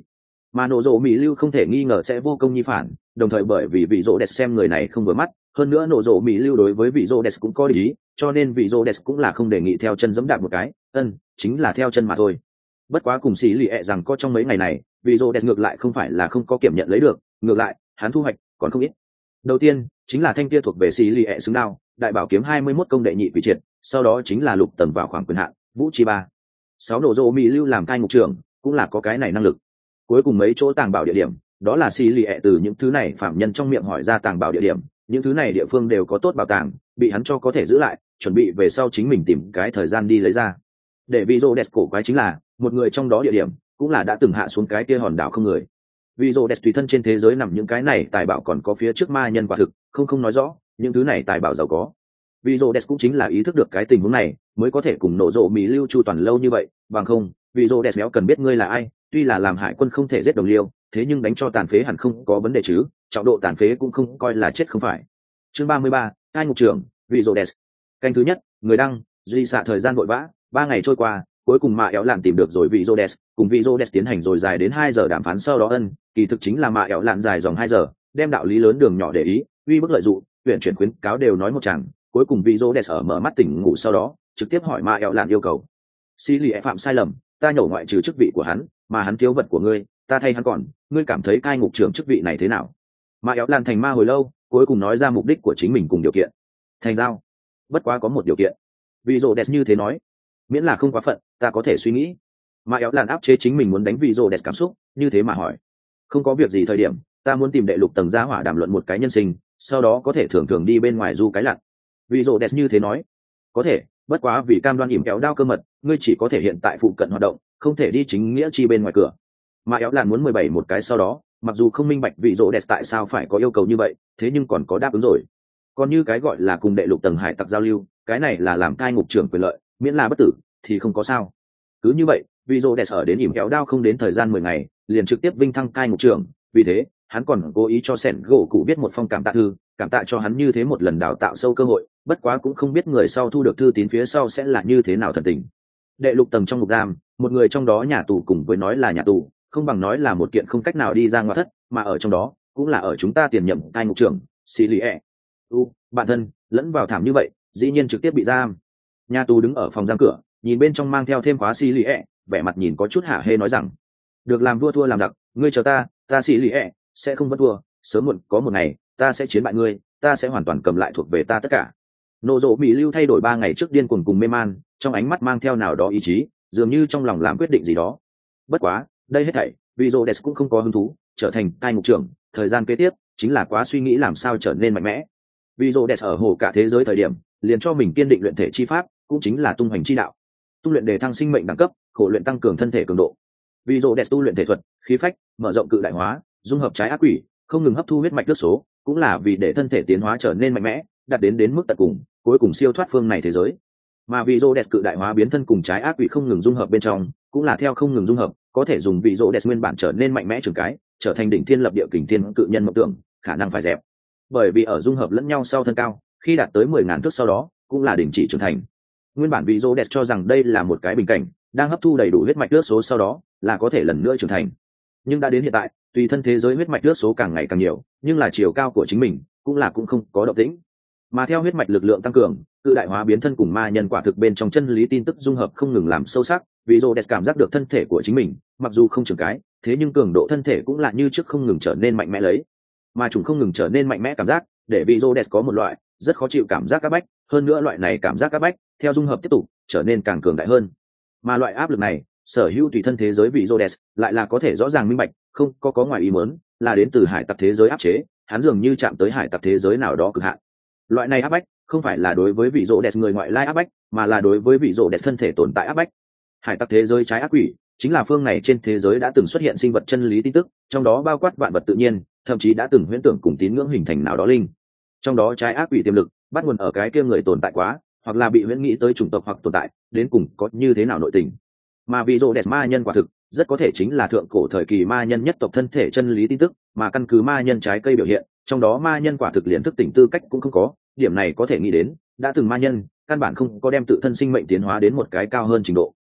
mà nổ rộ mỹ lưu không thể nghi ngờ sẽ vô công nhi phản, đồng thời bởi vì vị rỗ đẹp xem người này không vừa mắt, hơn nữa nổ rộ mỹ lưu đối với vị rỗ đẹp cũng có ý, cho nên vị rỗ đẹp cũng là không đề nghị theo chân giẫm đạp một cái, chính là theo chân mà thôi. Bất quá cùng xì lì ẹ rằng có trong mấy ngày này vị rỗ đẹp ngược lại không phải là không có kiểm nhận lấy được, ngược lại hắn thu hoạch còn không ít. Đầu tiên chính là thanh kia thuộc về xì lì ẹ xứng đao đại bảo kiếm 21 công đệ nhị vị triệt, sau đó chính là lục tầng vào khoảng quyền hạn vũ chi 3-6 nổ rộ mỹ lưu làm cai ngục trưởng cũng là có cái này năng lực. Cuối cùng mấy chỗ tàng bảo địa điểm đó là xì lì ẹ từ những thứ này phạm nhân trong miệng hỏi ra tàng bảo địa điểm, những thứ này địa phương đều có tốt bảo tàng bị hắn cho có thể giữ lại, chuẩn bị về sau chính mình tìm cái thời gian đi lấy ra. Để vị rỗ đẹp cổ quái chính là một người trong đó địa điểm cũng là đã từng hạ xuống cái kia hòn đảo không người. Vị rỗ đẹp tùy thân trên thế giới nằm những cái này tài bảo còn có phía trước ma nhân quả thực không nói rõ những thứ này tài bảo giàu có. Vị rỗ đẹp cũng chính là ý thức được cái tình huống này mới có thể cùng nổ rộ mỹ lưu chu toàn lâu như vậy, bằng không vị rỗ đẹp béo cần biết ngươi là ai, tuy là làm hải quân không thể giết đồng liêu, thế nhưng đánh cho tàn phế hẳn không có vấn đề chứ, trọng độ tàn phế cũng không coi là chết không phải. Chương 33, hai ngục trưởng vị rỗ đẹp. Canh thứ nhất, người đăng duy xạ thời gian vội vã, 3 ngày trôi qua cuối cùng mạ éo lạn tìm được rồi vị rỗ đẹp, cùng vị rỗ đẹp tiến hành rồi dài đến 2 giờ đàm phán, sau đó kỳ thực chính là mạ éo lạn dài dòng 2 giờ đem đạo lý lớn đường nhỏ để ý uy bức lợi dụng huyện chuyển khuyến cáo đều nói một chàng. Cuối cùng vị rỗ đẹp ở mở mắt tỉnh ngủ sau đó trực tiếp hỏi mạ éo lạn yêu cầu. Xì lì phạm sai lầm, ta nhổ ngoại trừ chức vị của hắn, mà hắn thiếu vật của ngươi, ta thay hắn còn, ngươi cảm thấy cai ngục trưởng chức vị này thế nào? Mạ éo lạn thành ma hồi lâu cuối cùng nói ra mục đích của chính mình cùng điều kiện. Thành giao, bất quá có một điều kiện. Vị rỗ đẹp như thế nói, miễn là không quá phận ta có thể suy nghĩ. Mạ éo lạn áp chế chính mình muốn đánh vị rỗ đẹp cảm xúc, như thế mà hỏi. Không có việc gì thời điểm ta muốn tìm đệ lục tầng gia hỏa đàm luận một cái nhân sinh, sau đó có thể thường thường đi bên ngoài du cái lặn. Vị rỗ đẹp như thế nói, có thể, bất quá vì cam đoan ỉm kéo đao cơ mật ngươi chỉ có thể hiện tại phụ cận hoạt động, không thể đi chính nghĩa chi bên ngoài cửa. Mà éo lạn muốn 17 một cái sau đó, mặc dù không minh bạch vị rỗ đẹp tại sao phải có yêu cầu như vậy, thế nhưng còn có đáp ứng rồi. Còn như cái gọi là cùng đệ lục tầng hải tặc giao lưu, cái này là làm cai ngục trưởng quyền lợi, miễn là bất tử thì không có sao. Cứ như vậy vị rỗ đẹp ở đến ỉm kéo đao không đến thời gian 10 ngày liền trực tiếp vinh thăng cai ngục trưởng, vì thế hắn còn cố ý cho sẻn gỗ cụ viết một phong cảm tạ thư, cảm tạ cho hắn như thế một lần đào tạo sâu cơ hội, bất quá cũng không biết người sau thu được thư tín phía sau sẽ là như thế nào thần tình. Đệ lục tầng trong ngục giam, một người trong đó nhà tù cùng với nói là nhà tù không bằng nói là một kiện không cách nào đi ra ngoại thất, mà ở trong đó cũng là ở chúng ta tiền nhậm cai ngục trưởng xì lì ẹ bạn thân lẫn vào thảm như vậy dĩ nhiên trực tiếp bị giam. Nhà tù đứng ở phòng giam cửa nhìn bên trong mang theo thêm khóa xì lì ẹ, vẻ mặt nhìn có chút hả hê nói rằng, được làm vua thua làm giặc, ngươi chờ ta xì lì ẹ sẽ không vất thua, sớm muộn có một ngày ta sẽ chiến bại ngươi, ta sẽ hoàn toàn cầm lại thuộc về ta tất cả. Nổ rộ mỹ lưu thay đổi 3 ngày trước điên cuồng cùng mê man, trong ánh mắt mang theo nào đó ý chí, dường như trong lòng làm quyết định gì đó. Bất quá đây hết thảy vị rỗ đẹp cũng không có hứng thú, trở thành cai ngục trưởng thời gian kế tiếp chính là quá suy nghĩ làm sao trở nên mạnh mẽ. Vị rỗ đẹp ở hồ cả thế giới thời điểm liền cho mình kiên định luyện thể chi pháp, cũng chính là tung hoành chi đạo, tu luyện để thăng sinh mệnh đẳng cấp, khổ luyện tăng cường thân thể cường độ. Vị rỗ đẹp tu luyện thể thuật khí phách, mở rộng cự đại hóa, dung hợp trái ác quỷ, không ngừng hấp thu huyết mạch nước số, cũng là vì để thân thể tiến hóa trở nên mạnh mẽ, đạt đến mức tận cùng, cuối cùng siêu thoát phương này thế giới. Mà vị rỗ đẹp cự đại hóa biến thân cùng trái ác quỷ không ngừng dung hợp bên trong, cũng là theo không ngừng dung hợp, có thể dùng vị rỗ đẹp nguyên bản trở nên mạnh mẽ trường cái, trở thành đỉnh thiên lập địa kình thiên cự nhân mộng tưởng, khả năng phải dẹp. Bởi vì ở dung hợp lẫn nhau sau thân cao, khi đạt tới 10.000 thước sau đó, cũng là đỉnh chỉ trưởng thành. Nguyên bản vị rỗ đẹp cho rằng đây là một cái bình cảnh, đang hấp thu đầy đủ huyết mạch nước số sau đó, là có thể lần nữa trưởng thành. Nhưng đã đến hiện tại, tùy thân thế giới huyết mạch nước số càng ngày càng nhiều, nhưng là chiều cao của chính mình cũng không có động tĩnh. Mà theo huyết mạch lực lượng tăng cường, cự đại hóa biến thân cùng ma nhân quả thực bên trong chân lý tin tức dung hợp không ngừng làm sâu sắc, vị rỗ đẹp cảm giác được thân thể của chính mình mặc dù không trưởng cái, thế nhưng cường độ thân thể cũng là như trước không ngừng trở nên mạnh mẽ lấy. Mà chúng không ngừng trở nên mạnh mẽ cảm giác, để vị rỗ đẹp có một loại rất khó chịu cảm giác áp bách, hơn nữa loại này cảm giác áp bách theo dung hợp tiếp tục trở nên càng cường đại hơn. Mà loại áp lực này, sở hữu tùy thân thế giới vị rỗ đẹp lại là có thể rõ ràng minh bạch, không có ngoài ý muốn, là đến từ hải tặc thế giới áp chế, hắn dường như chạm tới hải tặc thế giới nào đó cực hạn. Loại này áp bách không phải là đối với vị rỗ đẹp người ngoại lai áp bách, mà là đối với vị rỗ đẹp thân thể tồn tại áp bách. Hải tặc thế giới trái ác quỷ chính là phương này trên thế giới đã từng xuất hiện sinh vật chân lý tin tức, trong đó bao quát vạn vật tự nhiên, thậm chí đã từng huyễn tưởng cùng tín ngưỡng hình thành nào đó linh. Trong đó trái ác quỷ tiềm lực bắt nguồn ở cái kia người tồn tại quá, hoặc là bị huyễn nghĩ tới chủng tộc hoặc tồn tại, đến cùng có như thế nào nội tình. Mà vị rỗ đẹp ma nhân quả thực rất có thể chính là thượng cổ thời kỳ ma nhân nhất tộc thân thể chân lý tin tức, mà căn cứ ma nhân trái cây biểu hiện, trong đó ma nhân quả thực liền thức tỉnh tư cách cũng không có, điểm này có thể nghĩ đến đã từng ma nhân căn bản không có đem tự thân sinh mệnh tiến hóa đến một cái cao hơn trình độ,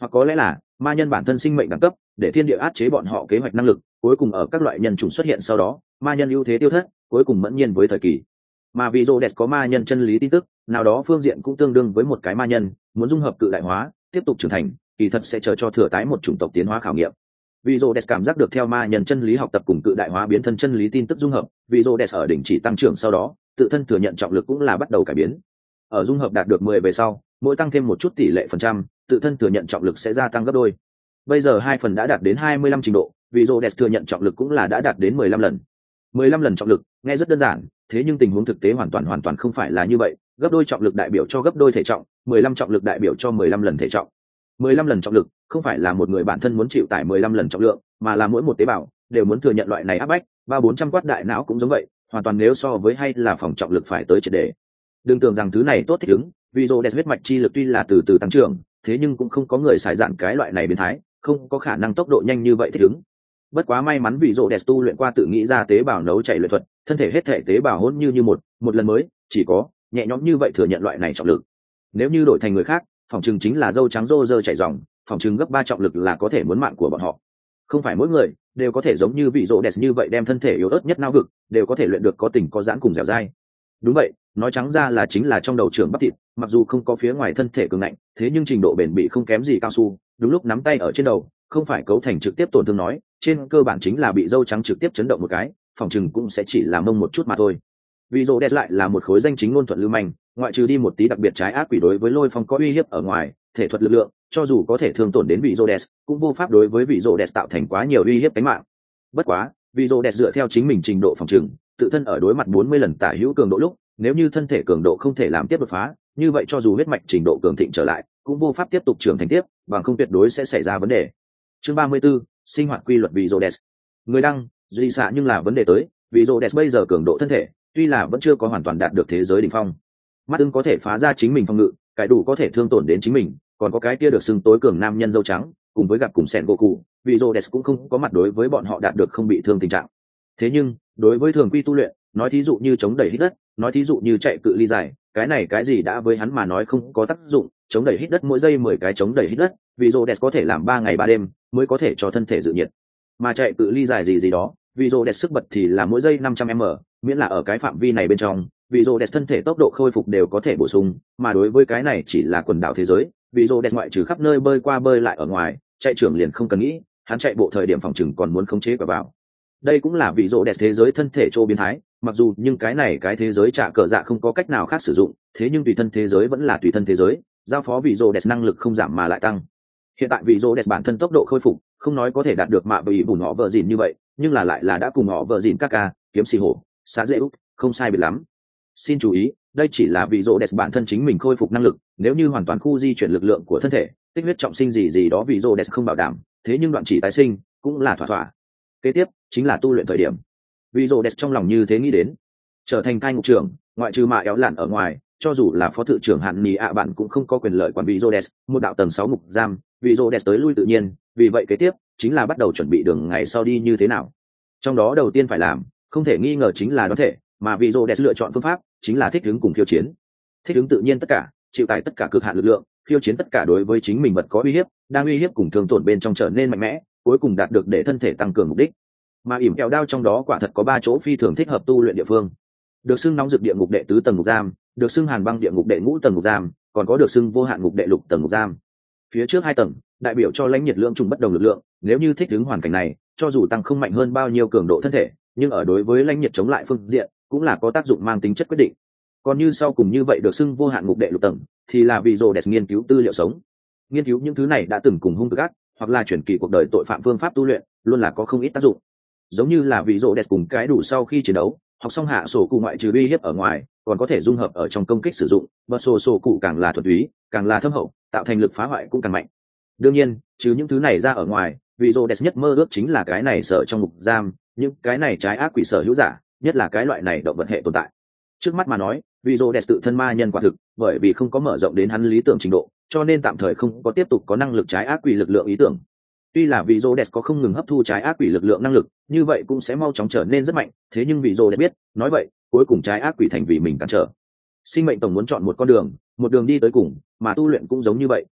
hoặc có lẽ là ma nhân bản thân sinh mệnh đẳng cấp để thiên địa áp chế bọn họ kế hoạch năng lực, cuối cùng ở các loại nhân chủng xuất hiện sau đó ma nhân ưu thế tiêu thất, cuối cùng mẫn nhiên với thời kỳ. Mà vì Rhodes có ma nhân chân lý tin tức, nào đó phương diện cũng tương đương với một cái ma nhân muốn dung hợp cự đại hóa tiếp tục trưởng thành, kỳ thật sẽ chờ cho thừa tái một chủng tộc tiến hóa khảo nghiệm. Vì Rhodes cảm giác được theo ma nhân chân lý học tập cùng cự đại hóa biến thân chân lý tin tức dung hợp, vì Rhodes ở đỉnh chỉ tăng trưởng sau đó tự thân thừa nhận trọng lực cũng là bắt đầu cải biến. Ở dung hợp đạt được 10 về sau, mỗi tăng thêm một chút tỷ lệ phần trăm, tự thân thừa nhận trọng lực sẽ gia tăng gấp đôi. Bây giờ 2 phần đã đạt đến 25 trình độ, vì Rhodes thừa nhận trọng lực cũng là đã đạt đến 15 lần. 15 lần trọng lực, nghe rất đơn giản, thế nhưng tình huống thực tế hoàn toàn không phải là như vậy. Gấp đôi trọng lực đại biểu cho gấp đôi thể trọng, 15 trọng lực đại biểu cho 15 lần thể trọng. 15 lần trọng lực không phải là một người bản thân muốn chịu tải 15 lần trọng lượng, mà là mỗi một tế bào đều muốn thừa nhận loại này áp bách. 300-400 quát đại não cũng giống vậy, hoàn toàn nếu so với hay là phòng trọng lực phải tới triệt để. Đừng tưởng rằng thứ này tốt thích ứng, vì Rhodes huyết mạch chi lực tuy là từ từ tăng trưởng, thế nhưng cũng không có người xài dạn cái loại này biến thái, không có khả năng tốc độ nhanh như vậy thích ứng. Bất quá may mắn vì Rhodes tu luyện qua tự nghĩ ra tế bào nấu chảy luyện thuật, thân thể hết thể tế bào hỗn như một lần mới, chỉ có nhẹ nhõm như vậy thừa nhận loại này trọng lực. Nếu như đổi thành người khác, phòng trừng chính là dâu trắng rô rơ chảy ròng, phòng trừng gấp 3 trọng lực là có thể muốn mạng của bọn họ. Không phải mỗi người đều có thể giống như vị Rhodes như vậy đem thân thể yếu ớt nhất não vực đều có thể luyện được có tình có giãn cùng dẻo dai. Đúng vậy, nói trắng ra là chính là trong đầu trưởng bắp thịt, mặc dù không có phía ngoài thân thể cường ngạnh, thế nhưng trình độ bền bỉ không kém gì cao su, đúng lúc nắm tay ở trên đầu, không phải cấu thành trực tiếp tổn thương nói, trên cơ bản chính là bị dâu trắng trực tiếp chấn động một cái, phòng chừng cũng sẽ chỉ là mông một chút mà thôi. Vì Rhodes lại là một khối danh chính ngôn thuận lưu manh, ngoại trừ đi một tí đặc biệt trái ác quỷ đối với lôi phong có uy hiếp ở ngoài, thể thuật lực lượng, cho dù có thể thương tổn đến vị Rhodes, cũng vô pháp đối với vị Rhodes tạo thành quá nhiều uy hiếp tính mạng. Bất quá, vị Rhodes dựa theo chính mình trình độ phòng trừng, tự thân ở đối mặt 40 lần tả hữu cường độ lúc, nếu như thân thể cường độ không thể làm tiếp đột phá, như vậy cho dù huyết mạch trình độ cường thịnh trở lại, cũng vô pháp tiếp tục trưởng thành tiếp, bằng không tuyệt đối sẽ xảy ra vấn đề. Chương 34, sinh hoạt quy luật vị Rhodes. Người đăng, duy xạ nhưng là vấn đề tới, vị Rhodes bây giờ cường độ thân thể, tuy là vẫn chưa có hoàn toàn đạt được thế giới đỉnh phong. Mắt ưng có thể phá ra chính mình phòng ngự, cái đủ có thể thương tổn đến chính mình, còn có cái kia được xưng tối cường nam nhân dâu trắng, cùng với gặp cùng sẹn Goku, vị Rhodes cũng không có mặt đối với bọn họ đạt được không bị thương tình trạng. Thế nhưng, đối với thường quy tu luyện, nói thí dụ như chống đẩy hít đất, nói thí dụ như chạy cự ly dài, cái này cái gì đã với hắn mà nói không có tác dụng, chống đẩy hít đất mỗi giây 10 cái chống đẩy hít đất, vì Rhodes có thể làm 3 ngày 3 đêm mới có thể cho thân thể dự nhiệt. Mà chạy cự ly dài gì đó, vì Rhodes sức bật thì là mỗi giây 500m, miễn là ở cái phạm vi này bên trong, vì Rhodes thân thể tốc độ khôi phục đều có thể bổ sung, mà đối với cái này chỉ là quần đảo thế giới, vì Rhodes ngoại trừ khắp nơi bơi qua bơi lại ở ngoài, chạy trưởng liền không cần nghĩ, hắn chạy bộ thời điểm phòng chừng còn muốn khống chế quả vào. Đây cũng là vì Rhodes thế giới thân thể trô biến thái, mặc dù nhưng cái này cái thế giới trả cờ dạ không có cách nào khác sử dụng, thế nhưng tùy thân thế giới vẫn là tùy thân thế giới, giao phó vì Rhodes năng lực không giảm mà lại tăng. Hiện tại vì Rhodes bản thân tốc độ khôi phục không nói có thể đạt được mạ bị bùn họ vợ dìn như vậy, nhưng là lại là đã cùng họ vợ dìn các ca kiếm xì hổ xá dễ út không sai biệt lắm. Xin chú ý, đây chỉ là vì Rhodes bản thân chính mình khôi phục năng lực, nếu như hoàn toàn khu di chuyển lực lượng của thân thể, tích huyết trọng sinh gì đó vì Rhodes không bảo đảm, thế nhưng đoạn chỉ tái sinh cũng là thỏa thỏa. Kế tiếp chính là tu luyện thời điểm. Vì Rhodes trong lòng như thế nghĩ đến, trở thành cai ngục trưởng, ngoại trừ mạ éo lạn ở ngoài, cho dù là phó thự trưởng hạn nhì ạ bạn cũng không có quyền lợi quản vì Rhodes, một đạo tầng 6 ngục giam, vì Rhodes tới lui tự nhiên, vì vậy kế tiếp chính là bắt đầu chuẩn bị đường ngày sau đi như thế nào. Trong đó đầu tiên phải làm, không thể nghi ngờ chính là đoán thể, mà vì Rhodes lựa chọn phương pháp chính là thích ứng cùng khiêu chiến. Thích ứng tự nhiên tất cả, chịu tải tất cả cực hạn lực lượng, khiêu chiến tất cả đối với chính mình vật có uy hiếp, đang uy hiếp cùng thương tổn bên trong trở nên mạnh mẽ, cuối cùng đạt được để thân thể tăng cường mục đích. Mà ỉm kẹo đao trong đó quả thật có 3 chỗ phi thường thích hợp tu luyện địa phương. Được xưng nóng rực địa ngục đệ tứ tầng ngục giam, được xưng hàn băng địa ngục đệ ngũ tầng ngục giam, còn có được xưng vô hạn ngục đệ lục tầng ngục giam. Phía trước 2 tầng đại biểu cho lãnh nhiệt lượng trùng bất đồng lực lượng, nếu như thích ứng hoàn cảnh này, cho dù tăng không mạnh hơn bao nhiêu cường độ thân thể, nhưng ở đối với lãnh nhiệt chống lại phương diện cũng là có tác dụng mang tính chất quyết định. Còn như sau cùng như vậy được xưng vô hạn ngục đệ lục tầng, thì là vì Rhodes nghiên cứu tư liệu sống, nghiên cứu những thứ này đã từng cùng hung cực ác hoặc là chuyển kỳ cuộc đời tội phạm phương pháp tu luyện, luôn là có không ít tác dụng. Giống như là vì Rhodes cùng cái đủ sau khi chiến đấu, học xong hạ sổ cụ ngoại trừ uy hiếp ở ngoài, còn có thể dung hợp ở trong công kích sử dụng, bật sổ cụ càng là thuần túy, càng là thâm hậu, tạo thành lực phá hoại cũng càng mạnh. Đương nhiên, trừ những thứ này ra ở ngoài, vì Rhodes nhất mơ ước chính là cái này sở trong ngục giam, những cái này trái ác quỷ sở hữu giả, nhất là cái loại này động vật hệ tồn tại. Trước mắt mà nói, vì Rhodes tự thân ma nhân quả thực, bởi vì không có mở rộng đến hắn lý tưởng trình độ, cho nên tạm thời không có tiếp tục có năng lực trái ác quỷ lực lượng ý tưởng. Tuy là vì Rhodes có không ngừng hấp thu trái ác quỷ lực lượng năng lực, như vậy cũng sẽ mau chóng trở nên rất mạnh, thế nhưng vì Rhodes biết, nói vậy, cuối cùng trái ác quỷ thành vì mình cản trở. Sinh mệnh tổng muốn chọn một con đường, một đường đi tới cùng, mà tu luyện cũng giống như vậy,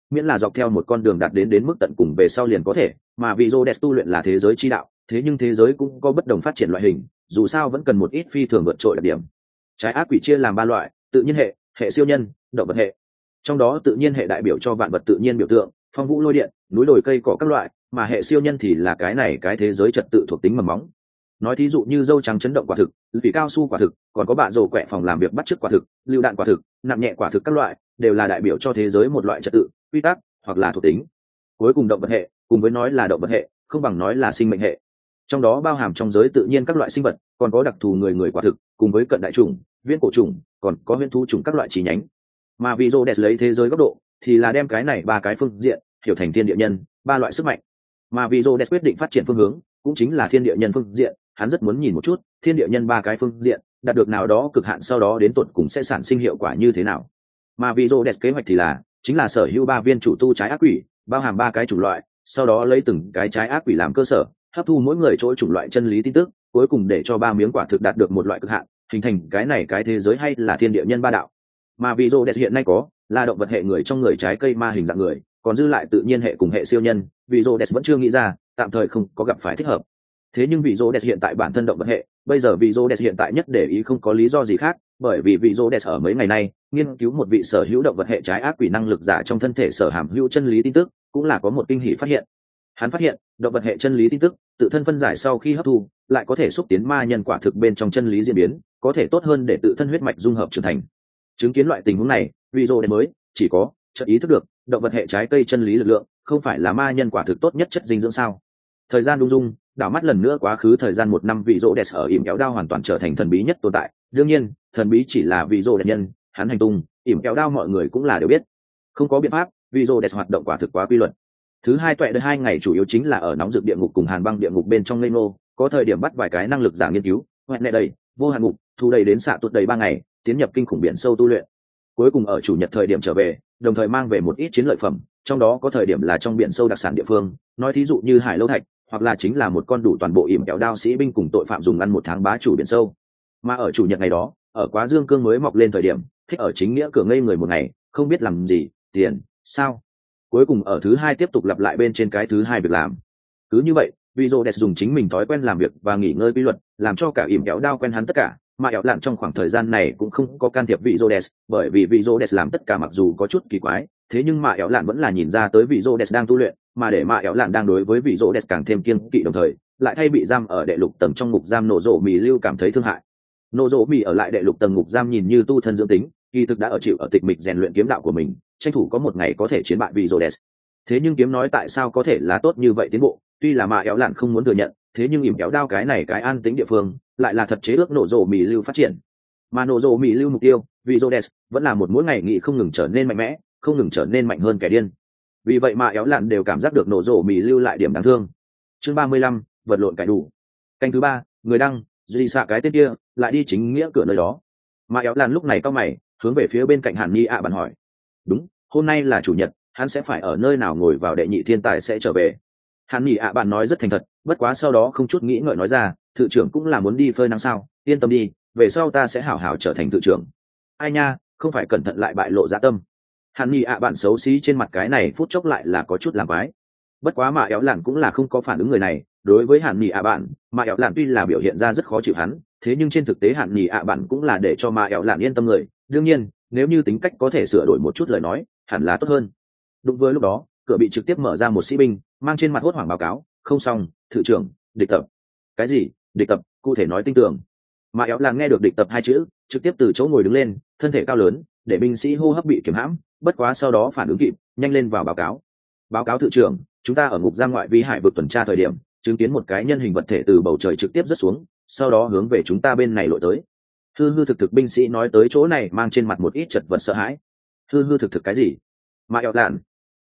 miễn là dọc theo một con đường đạt đến mức tận cùng về sau liền có thể, mà vì Rhodes tu luyện là thế giới chi đạo, thế nhưng thế giới cũng có bất đồng phát triển loại hình, dù sao vẫn cần một ít phi thường vượt trội đặc điểm. Trái ác quỷ chia làm ba loại: tự nhiên hệ, hệ siêu nhân, động vật hệ. Trong đó tự nhiên hệ đại biểu cho vạn vật tự nhiên biểu tượng, phong vũ lôi điện, núi đồi cây cỏ các loại, mà hệ siêu nhân thì là cái thế giới trật tự thuộc tính mầm móng. Nói thí dụ như dâu trắng chấn động quả thực, vị cao su quả thực, còn có bạn rồ quẹ phòng làm việc bắt chước quả thực, lưu đạn quả thực, nặng nhẹ quả thực các loại, đều là đại biểu cho thế giới một loại trật tự, quy tắc hoặc là thuộc tính. Cuối cùng động vật hệ, cùng với nói là động vật hệ, không bằng nói là sinh mệnh hệ. Trong đó bao hàm trong giới tự nhiên các loại sinh vật, còn có đặc thù người quả thực, cùng với cận đại chủng, viễn cổ chủng, còn có huyễn thú chủng các loại chi nhánh. Mà vì Rhodes lấy thế giới góc độ, thì là đem cái này ba cái phương diện hiểu thành thiên địa nhân, ba loại sức mạnh. Mà vì Rhodes quyết định phát triển phương hướng, cũng chính là thiên địa nhân phương diện, hắn rất muốn nhìn một chút thiên địa nhân ba cái phương diện đạt được nào đó cực hạn sau đó đến tột cùng sẽ sản sinh hiệu quả như thế nào. Mà vì Rhodes kế hoạch thì chính là sở hữu ba viên chủ tu trái ác quỷ, bao hàm ba cái chủng loại, sau đó lấy từng cái trái ác quỷ làm cơ sở, hấp thu mỗi người chỗ chủng loại chân lý tin tức, cuối cùng để cho ba miếng quả thực đạt được một loại cực hạn, hình thành cái thế giới hay là thiên địa nhân ba đạo. Mà vì Rhodes hiện nay có là động vật hệ người trong người trái cây ma hình dạng người, còn dư lại tự nhiên hệ cùng hệ siêu nhân, vì Rhodes vẫn chưa nghĩ ra, tạm thời không có gặp phải thích hợp. Thế nhưng vị Rhodes hiện tại bản thân động vật hệ, bây giờ vị Rhodes hiện tại nhất để ý không có lý do gì khác, bởi vì vị Rhodes ở mấy ngày nay nghiên cứu một vị sở hữu động vật hệ trái ác quỷ năng lực giả trong thân thể sở hàm hữu chân lý tin tức, cũng là có một kinh hỉ phát hiện. Hắn phát hiện động vật hệ chân lý tin tức tự thân phân giải sau khi hấp thu, lại có thể xúc tiến ma nhân quả thực bên trong chân lý diễn biến, có thể tốt hơn để tự thân huyết mạch dung hợp trưởng thành. Chứng kiến loại tình huống này, vị Rhodes mới chỉ có chợt ý thức được, động vật hệ trái cây chân lý lực lượng không phải là ma nhân quả thực tốt nhất chất dinh dưỡng sao? Thời gian đung dung, đảo mắt lần nữa quá khứ thời gian 1 năm, vị Rhodes ở ỉm kéo đao hoàn toàn trở thành thần bí nhất tồn tại. Đương nhiên, thần bí chỉ là vị Rhodes nhân, hắn hành tung, ỉm kéo đao mọi người cũng là đều biết. Không có biện pháp, vị Rhodes hoạt động quả thực quá quy luật. Thứ hai tuệ đời 2 ngày chủ yếu chính là ở nóng rực địa ngục cùng hàn băng địa ngục bên trong ngây ngô, có thời điểm bắt vài cái năng lực giả nghiên cứu, hoẹn nệ đầy, vô hạn ngục, thu đầy đến xạ tuột đầy 3 ngày, tiến nhập kinh khủng biển sâu tu luyện. Cuối cùng ở chủ nhật thời điểm trở về, đồng thời mang về một ít chiến lợi phẩm, trong đó có thời điểm là trong biển sâu đặc sản địa phương, nói thí dụ như hải lâu thạch, hoặc là chính là một con đủ toàn bộ ỉm kéo đao sĩ binh cùng tội phạm dùng ăn 1 tháng bá chủ biển sâu. Mà ở chủ nhật ngày đó, ở quá dương cương mới mọc lên thời điểm, thích ở chính nghĩa cửa ngây người 1 ngày, không biết làm gì, tiền, sao? Cuối cùng ở thứ hai tiếp tục lặp lại bên trên cái thứ hai việc làm. Cứ như vậy, vì Rhodes dùng chính mình thói quen làm việc và nghỉ ngơi quy luật, làm cho cả ỉm kéo đao quen hắn tất cả, mà ẻo lạn trong khoảng thời gian này cũng không có can thiệp vị Rhodes, bởi vì vị Rhodes làm tất cả mặc dù có chút kỳ quái, thế nhưng mà ẻo lạn vẫn là nhìn ra tới vị Rhodes đang tu luyện, mà để mà ẻo lạn đang đối với vị Rhodes càng thêm kiêng kỵ, đồng thời lại thay bị giam ở đệ lục tầng trong ngục giam nổ rộ mì lưu cảm thấy thương hại. Nổ rộ mì ở lại đệ lục tầng ngục giam nhìn như tu thân dưỡng tính, kỳ thực đã ở chịu ở tịch mịch rèn luyện kiếm đạo của mình, tranh thủ có một ngày có thể chiến bại vị Rhodes. Thế nhưng kiếm nói tại sao có thể là tốt như vậy tiến bộ, tuy là mà ẻo lạn không muốn thừa nhận, thế nhưng ỉm kéo đao cái này cái an tính địa phương lại là thật chế ước nổ rộ mì lưu phát triển. Mà nổ rộ mì lưu mục tiêu vì Rhodes vẫn là một mỗi ngày nghị không ngừng trở nên mạnh mẽ, không ngừng trở nên mạnh hơn kẻ điên. Vì vậy mà éo lạn đều cảm giác được nổ rộ mì lưu lại điểm đáng thương. Chương 35, vật lộn cải đủ. Canh thứ 3, người đăng duy xạ cái tên kia lại đi chính nghĩa cửa nơi đó. Mà éo lạn lúc này cau mày, hướng về phía bên cạnh Hàn Ni ạ bạn hỏi: đúng, hôm nay là chủ nhật, hắn sẽ phải ở nơi nào ngồi vào đệ nhị thiên tài sẽ trở về? Hàn Ni ạ bạn nói rất thành thật, bất quá sau đó không chút nghĩ ngợi nói ra: thự trưởng cũng là muốn đi phơi nắng sao, yên tâm đi, về sau ta sẽ hảo hảo trở thành thự trưởng. Ai nha, không phải cẩn thận lại bại lộ dạ tâm. Hàn Ni ạ bạn xấu xí trên mặt cái này phút chốc lại là có chút làm quái. Bất quá mà éo lạn cũng là không có phản ứng người này. Đối với Hàn Ni ạ bạn, mà éo lạn tuy là biểu hiện ra rất khó chịu hắn, thế nhưng trên thực tế Hàn Ni ạ bạn cũng là để cho mà éo lạn yên tâm người. Đương nhiên, nếu như tính cách có thể sửa đổi một chút lời nói, hẳn là tốt hơn. Đúng với lúc đó, cửa bị trực tiếp mở ra, một sĩ binh mang trên mặt hốt hoảng báo cáo: không xong, thự trưởng, địch tập. Cái gì? Địch tập? Cụ thể nói tinh tường. Mà éo lạn nghe được địch tập 2 chữ, trực tiếp từ chỗ ngồi đứng lên, thân thể cao lớn, để binh sĩ hô hấp bị kiềm hãm, bất quá sau đó phản ứng kịp, nhanh lên vào báo cáo. Báo cáo thự trưởng, chúng ta ở ngục giam ngoại vi hải vực tuần tra thời điểm, chứng kiến một cái nhân hình vật thể từ bầu trời trực tiếp rớt xuống, sau đó hướng về chúng ta bên này lội tới. Hư hư thực thực binh sĩ nói tới chỗ này mang trên mặt một ít chật vật sợ hãi. Hư hư thực thực cái gì? Mà éo lạn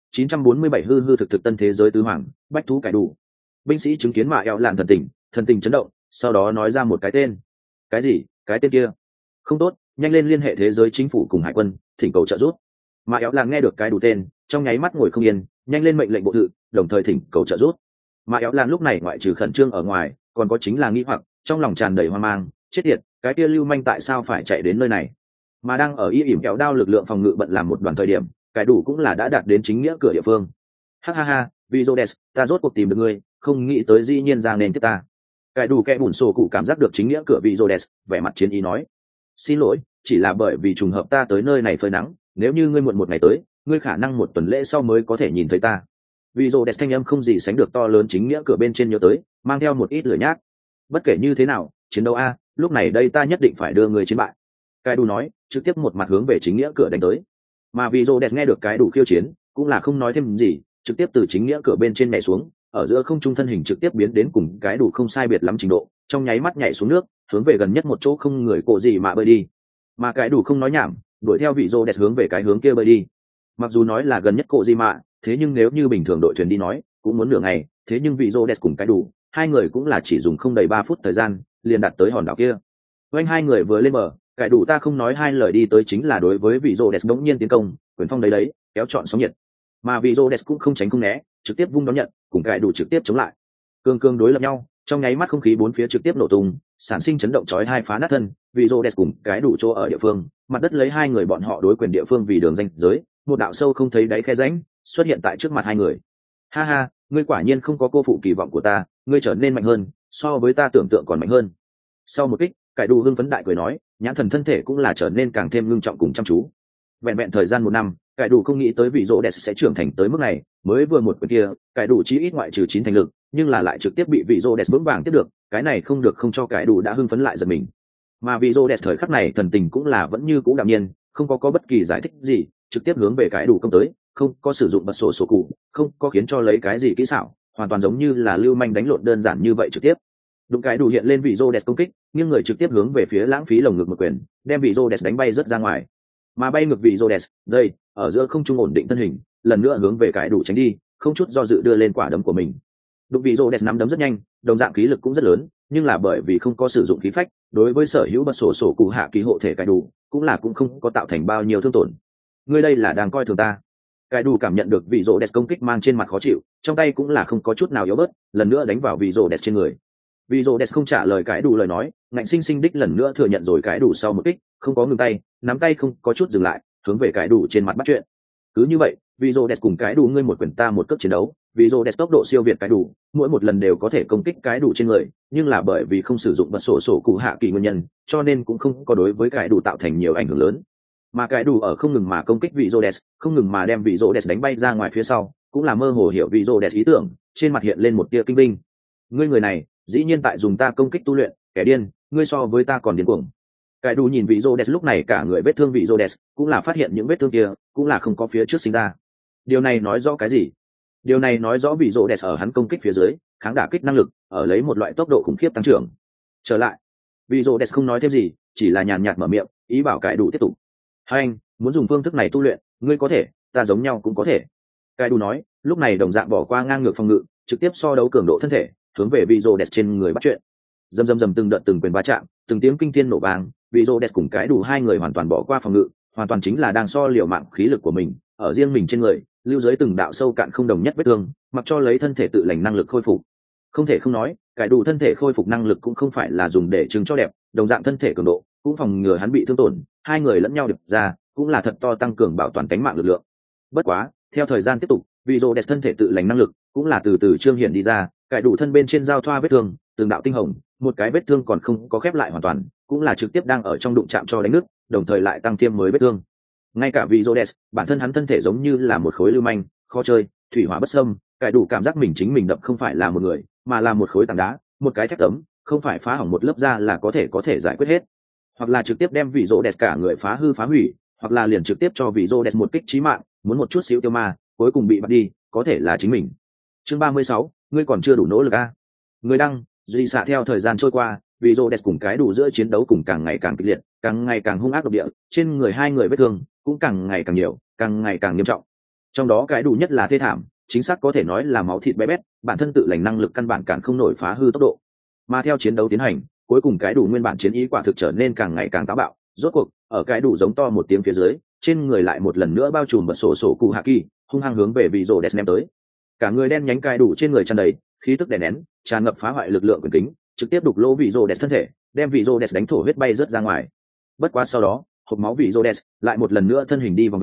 947 hư hư thực thực tân thế giới tứ hoàng, bách thú cải đủ. Binh sĩ chứng kiến mà éo lạn thần tình chấn động, sau đó nói ra một cái tên. Cái gì? Cái tên kia? Không tốt, nhanh lên liên hệ thế giới chính phủ cùng hải quân, thỉnh cầu trợ giúp. Mà éo lạn nghe được cái đủ tên, trong nháy mắt ngồi không yên, nhanh lên mệnh lệnh bộ thự, đồng thời thỉnh cầu trợ giúp. Mà éo lạn lúc này ngoại trừ khẩn trương ở ngoài, còn có chính là nghi hoặc, trong lòng tràn đầy hoang mang, chết tiệt, cái kia lưu manh tại sao phải chạy đến nơi này? Mà đang ở ỉm kéo đao lực lượng phòng ngự bận làm một đoàn thời điểm, cái đủ cũng là đã đạt đến chính nghĩa cửa địa phương. Ha ha ha, Vizodes, ta rốt cuộc tìm được ngươi, không nghĩ tới dĩ nhiên ra nên tiếp ta. Cái đủ kẻ bùn sổ cụ cảm giác được chính nghĩa cửa Vizodes, vẻ mặt chiến ý nói: xin lỗi, chỉ là bởi vì trùng hợp ta tới nơi này phơi nắng, nếu như ngươi muộn một ngày tới, ngươi khả năng một tuần lễ sau mới có thể nhìn thấy ta. Vizodes thanh âm không gì sánh được to lớn chính nghĩa cửa bên trên nhớ tới, mang theo một ít lửa nhác. Bất kể như thế nào, chiến đấu a, lúc này đây ta nhất định phải đưa ngươi chiến bại. Cái đủ nói, trực tiếp một mặt hướng về chính nghĩa cửa đánh tới. Mà Vizodes nghe được cái đủ khiêu chiến, cũng là không nói thêm gì, trực tiếp từ chính nghĩa cửa bên trên nhảy xuống, ở giữa không trung thân hình trực tiếp biến đến cùng cái đủ không sai biệt lắm trình độ, trong nháy mắt nhảy xuống nước, hướng về gần nhất một chỗ không người cổ gì mà bơi đi. Mà cái đủ không nói nhảm, đuổi theo Vizodes hướng về cái hướng kia bơi đi. Mặc dù nói là gần nhất cổ gì mà, thế nhưng nếu như bình thường đội thuyền đi nói, cũng muốn nửa ngày, thế nhưng Vizodes cùng cái đủ, hai người cũng là chỉ dùng không đầy 3 phút thời gian, liền đạt tới hòn đảo kia. Quanh hai người vừa lên bờ, cái đủ ta không nói hai lời đi tới chính là đối với Vizodes đống nhiên tiến công, quyền phong đấy, kéo chọn sóng nhiệt. Mà Vizodes cũng không tránh không né, trực tiếp vung đón nhận, cùng cái đủ trực tiếp chống lại. Cương đối lập nhau, trong nháy mắt không khí bốn phía trực tiếp nổ tung, sản sinh chấn động chói hai phá nát thân. Vizodes cùng cái đủ chỗ ở địa phương, mặt đất lấy hai người bọn họ đối quyền địa phương vì đường ranh giới, một đạo sâu không thấy đáy khe rãnh xuất hiện tại trước mặt hai người. Ha ha, ngươi quả nhiên không có cô phụ kỳ vọng của ta, ngươi trở nên mạnh hơn, so với ta tưởng tượng còn mạnh hơn. Sau một kích, cái đủ hưng phấn đại cười nói, nhãn thần thân thể cũng là trở nên càng thêm ngưng trọng cùng chăm chú. Vẹn thời gian 1 năm, cái đủ không nghĩ tới Vizodes sẽ trưởng thành tới mức này, mới vừa một quyền kia, cái đủ chí ít ngoại trừ 9 thành lực, nhưng là lại trực tiếp bị Vizodes vững vàng tiếp được, cái này không được không cho cái đủ đã hưng phấn lại giật mình. Mà Vizodes thời khắc này thần tình cũng là vẫn như cũ đạm nhiên, không có bất kỳ giải thích gì, trực tiếp hướng về cái đủ công tới, không có sử dụng bật sổ cụ, không có khiến cho lấy cái gì kỹ xảo, hoàn toàn giống như là lưu manh đánh lộn đơn giản như vậy trực tiếp. Đụng cái đủ hiện lên Vizodes công kích, nhưng người trực tiếp hướng về phía lãng phí lồng ngực một quyền, đem Vizodes đánh bay rất ra ngoài. Mà bay ngược Vizodes, đây, ở giữa không trung ổn định thân hình, lần nữa hướng về cái đủ tránh đi, không chút do dự đưa lên quả đấm của mình. Đụng Vizodes nắm đấm rất nhanh, đồng dạng khí lực cũng rất lớn, nhưng là bởi vì không có sử dụng khí phách, đối với sở hữu bật sổ cụ hạ ký hộ thể cái đủ, cũng không có tạo thành bao nhiêu thương tổn. Ngươi đây là đang coi thường ta. Cái đủ cảm nhận được Vizodes công kích mang trên mặt khó chịu, trong tay cũng là không có chút nào yếu bớt, lần nữa đánh vào Vizodes trên người. Vizodes không trả lời cái đủ lời nói, ngạnh sinh đích lần nữa thừa nhận rồi cái đủ sau một kích, không có ngừng tay, nắm tay không có chút dừng lại, hướng về cái đủ trên mặt bắt chuyện. Cứ như vậy, Vizodes cùng cái đủ ngươi một quyền ta một cước chiến đấu, Vizodes tốc độ siêu việt cái đủ, mỗi một lần đều có thể công kích cái đủ trên người, nhưng là bởi vì không sử dụng bật sổ cụ hạ kỳ nguyên nhân, cho nên cũng không có đối với cái đủ tạo thành nhiều ảnh hưởng lớn. Mà cái đủ ở không ngừng mà công kích Vizodes, không ngừng mà đem Vizodes đánh bay ra ngoài phía sau, cũng là mơ hồ hiểu Vizodes ý tưởng, trên mặt hiện lên một tia kinh binh. Ngươi người này, dĩ nhiên tại dùng ta công kích tu luyện, kẻ điên, ngươi so với ta còn điên cuồng. Cái đủ nhìn Vizodes lúc này cả người vết thương Vizodes, cũng là phát hiện những vết thương kia, cũng là không có phía trước sinh ra. Điều này nói rõ cái gì? Điều này nói rõ Vizodes ở hắn công kích phía dưới, kháng đả kích năng lực, ở lấy một loại tốc độ khủng khiếp tăng trưởng. Trở lại, Vizodes không nói thêm gì, chỉ là nhàn nhạt mở miệng, ý bảo cái đủ tiếp tục. Hai anh, muốn dùng phương thức này tu luyện, ngươi có thể, ta giống nhau cũng có thể. Cái đủ nói, lúc này đồng dạng bỏ qua ngang ngược phòng ngự, trực tiếp so đấu cường độ thân thể, hướng về Vizodes trên người bắt chuyện. Dầm từng đợt từng quyền va chạm, từng tiếng kinh thiên nổ vang, Vizodes cùng cái đủ hai người hoàn toàn bỏ qua phòng ngự, hoàn toàn chính là đang so liều mạng khí lực của mình, ở riêng mình trên người, lưu giới từng đạo sâu cạn không đồng nhất vết thương, mặc cho lấy thân thể tự lành năng lực khôi phục. Không thể không nói, cái đủ thân thể khôi phục năng lực cũng không phải là dùng để chứng cho đẹp, đồng dạng thân thể cường độ, cũng phòng ngừa hắn bị thương tổn, hai người lẫn nhau điệp ra, cũng là thật to tăng cường bảo toàn tính mạng lực lượng. Bất quá, theo thời gian tiếp tục, Vizodes thân thể tự lành năng lực cũng là từ từ trương hiện đi ra, cái đủ thân bên trên giao thoa vết thương, từng đạo tinh hồng, một cái vết thương còn không có khép lại hoàn toàn, cũng là trực tiếp đang ở trong đụng chạm cho đánh nước, đồng thời lại tăng thêm mới vết thương. Ngay cả Vizodes, bản thân hắn thân thể giống như là một khối lưu manh, khó chơi, thủy hỏa bất xâm, cái đủ cảm giác mình chính mình đập không phải là một người, mà là một khối tảng đá, một cái thép tấm, không phải phá hỏng một lớp da là có thể giải quyết hết. Hoặc là trực tiếp đem Vizodes cả người phá hư phá hủy, hoặc là liền trực tiếp cho Vizodes một kích chí mạng, muốn một chút xíu tiêu ma, cuối cùng bị bắt đi, có thể là chính mình. Chương 36, ngươi còn chưa đủ nỗ lực a. Người đăng, duy xạ theo thời gian trôi qua, Vizodes cùng cái đủ giữa chiến đấu cùng càng ngày càng kịch liệt, càng ngày càng hung ác độc địa, trên người hai người vết thương cũng càng ngày càng nhiều, càng ngày càng nghiêm trọng. Trong đó cái đủ nhất là thê thảm, chính xác có thể nói là máu thịt bé bét, bản thân tự lành năng lực căn bản cản không nổi phá hư tốc độ. Mà theo chiến đấu tiến hành, cuối cùng cái đủ nguyên bản chiến ý quả thực trở nên càng ngày càng táo bạo, rốt cuộc, ở cái đủ giống to một tiếng phía dưới, trên người lại một lần nữa bao trùm bật sổ cụ hạ kỳ, hung hăng hướng về Vizodes ném tới. Cả người đen nhánh cái đủ trên người tràn đầy khí tức đè nén, tràn ngập phá hoại lực lượng quyền kính, trực tiếp đục lỗ Vizodes thân thể, đem Vizodes đánh thổ huyết bay rớt ra ngoài. Bất quá sau đó, hộc máu Vizodes lại một lần nữa thân hình đi vòng mèo,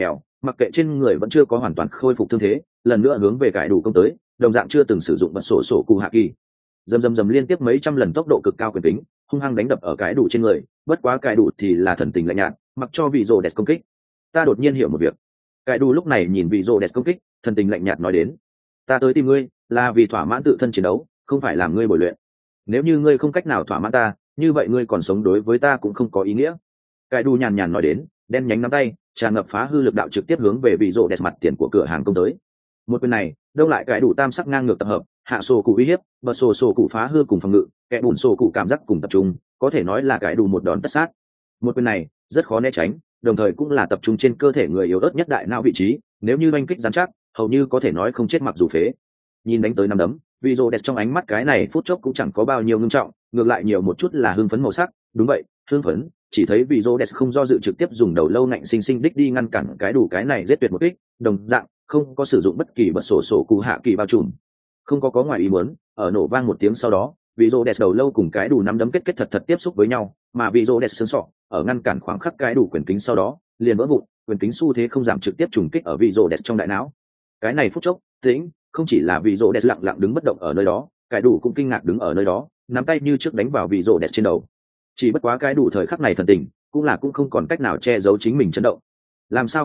mặc kệ trên người vẫn chưa có hoàn toàn khôi phục thương thế, lần nữa hướng về cải đủ công tới, đồng dạng chưa từng sử dụng bật sổ cụ hạ kỳ, dầm liên tiếp mấy trăm lần tốc độ cực cao quyền tính hung hăng đánh đập ở cái đủ trên người. Bất quá cái đủ thì là thần tình lạnh nhạt, mặc cho vị rồ đẹp công kích. Ta đột nhiên hiểu một việc. Cái đủ lúc này nhìn vị rồ đẹp công kích, thần tình lạnh nhạt nói đến: ta tới tìm ngươi là vì thỏa mãn tự thân chiến đấu, không phải làm ngươi bồi luyện. Nếu như ngươi không cách nào thỏa mãn ta, như vậy ngươi còn sống đối với ta cũng không có ý nghĩa. Cái đủ nhàn nhàn nói đến, đen nhánh nắm tay tràn ngập phá hư lực đạo trực tiếp hướng về vị rồ đẹp mặt tiền của cửa hàng công tới. Một bên này đông lại cái đủ tam sắc ngang ngược tập hợp, hạ sổ cụ uy hiếp, bật sổ cụ phá hư cùng phòng ngự, kẻ bùn sổ cụ cảm giác cùng tập trung, có thể nói là cái đủ một đòn tất sát. Một bên này rất khó né tránh, đồng thời cũng là tập trung trên cơ thể người yếu ớt nhất đại não vị trí, nếu như oanh kích rắn chắc hầu như có thể nói không chết mặc dù phế. Nhìn đánh tới năm đấm, vị rồ đẹp trong ánh mắt cái này phút chốc cũng chẳng có bao nhiêu ngưng trọng, ngược lại nhiều một chút là hưng phấn màu sắc. Đúng vậy, hưng phấn. Chỉ thấy vị rồ đẹp không do dự trực tiếp dùng đầu lâu nạnh sinh đích đi ngăn cản cái đủ cái này giết tuyệt một kích, đồng dạng không có sử dụng bất kỳ bật sổ cụ hạ kỳ bao trùm. Không có ngoài ý muốn, ở nổ vang một tiếng sau đó, vị rồ đẹp đầu lâu cùng cái đủ nắm đấm kết thật tiếp xúc với nhau, mà vị rồ đẹp xương sọ ở ngăn cản khoảng khắc cái đủ quyền kính sau đó liền vỡ vụn, quyền kính xu thế không giảm trực tiếp trùng kích ở vị rồ đẹp trong đại não. Cái này phút chốc tĩnh, không chỉ là vị rồ đẹp lặng lặng đứng bất động ở nơi đó, cái đủ cũng kinh ngạc đứng ở nơi đó, nắm tay như trước đánh vào vị rồ đẹp trên đầu. Chỉ bất quá cái đủ thời khắc này thần tình cũng không còn cách nào che giấu chính mình chấn động. Làm sao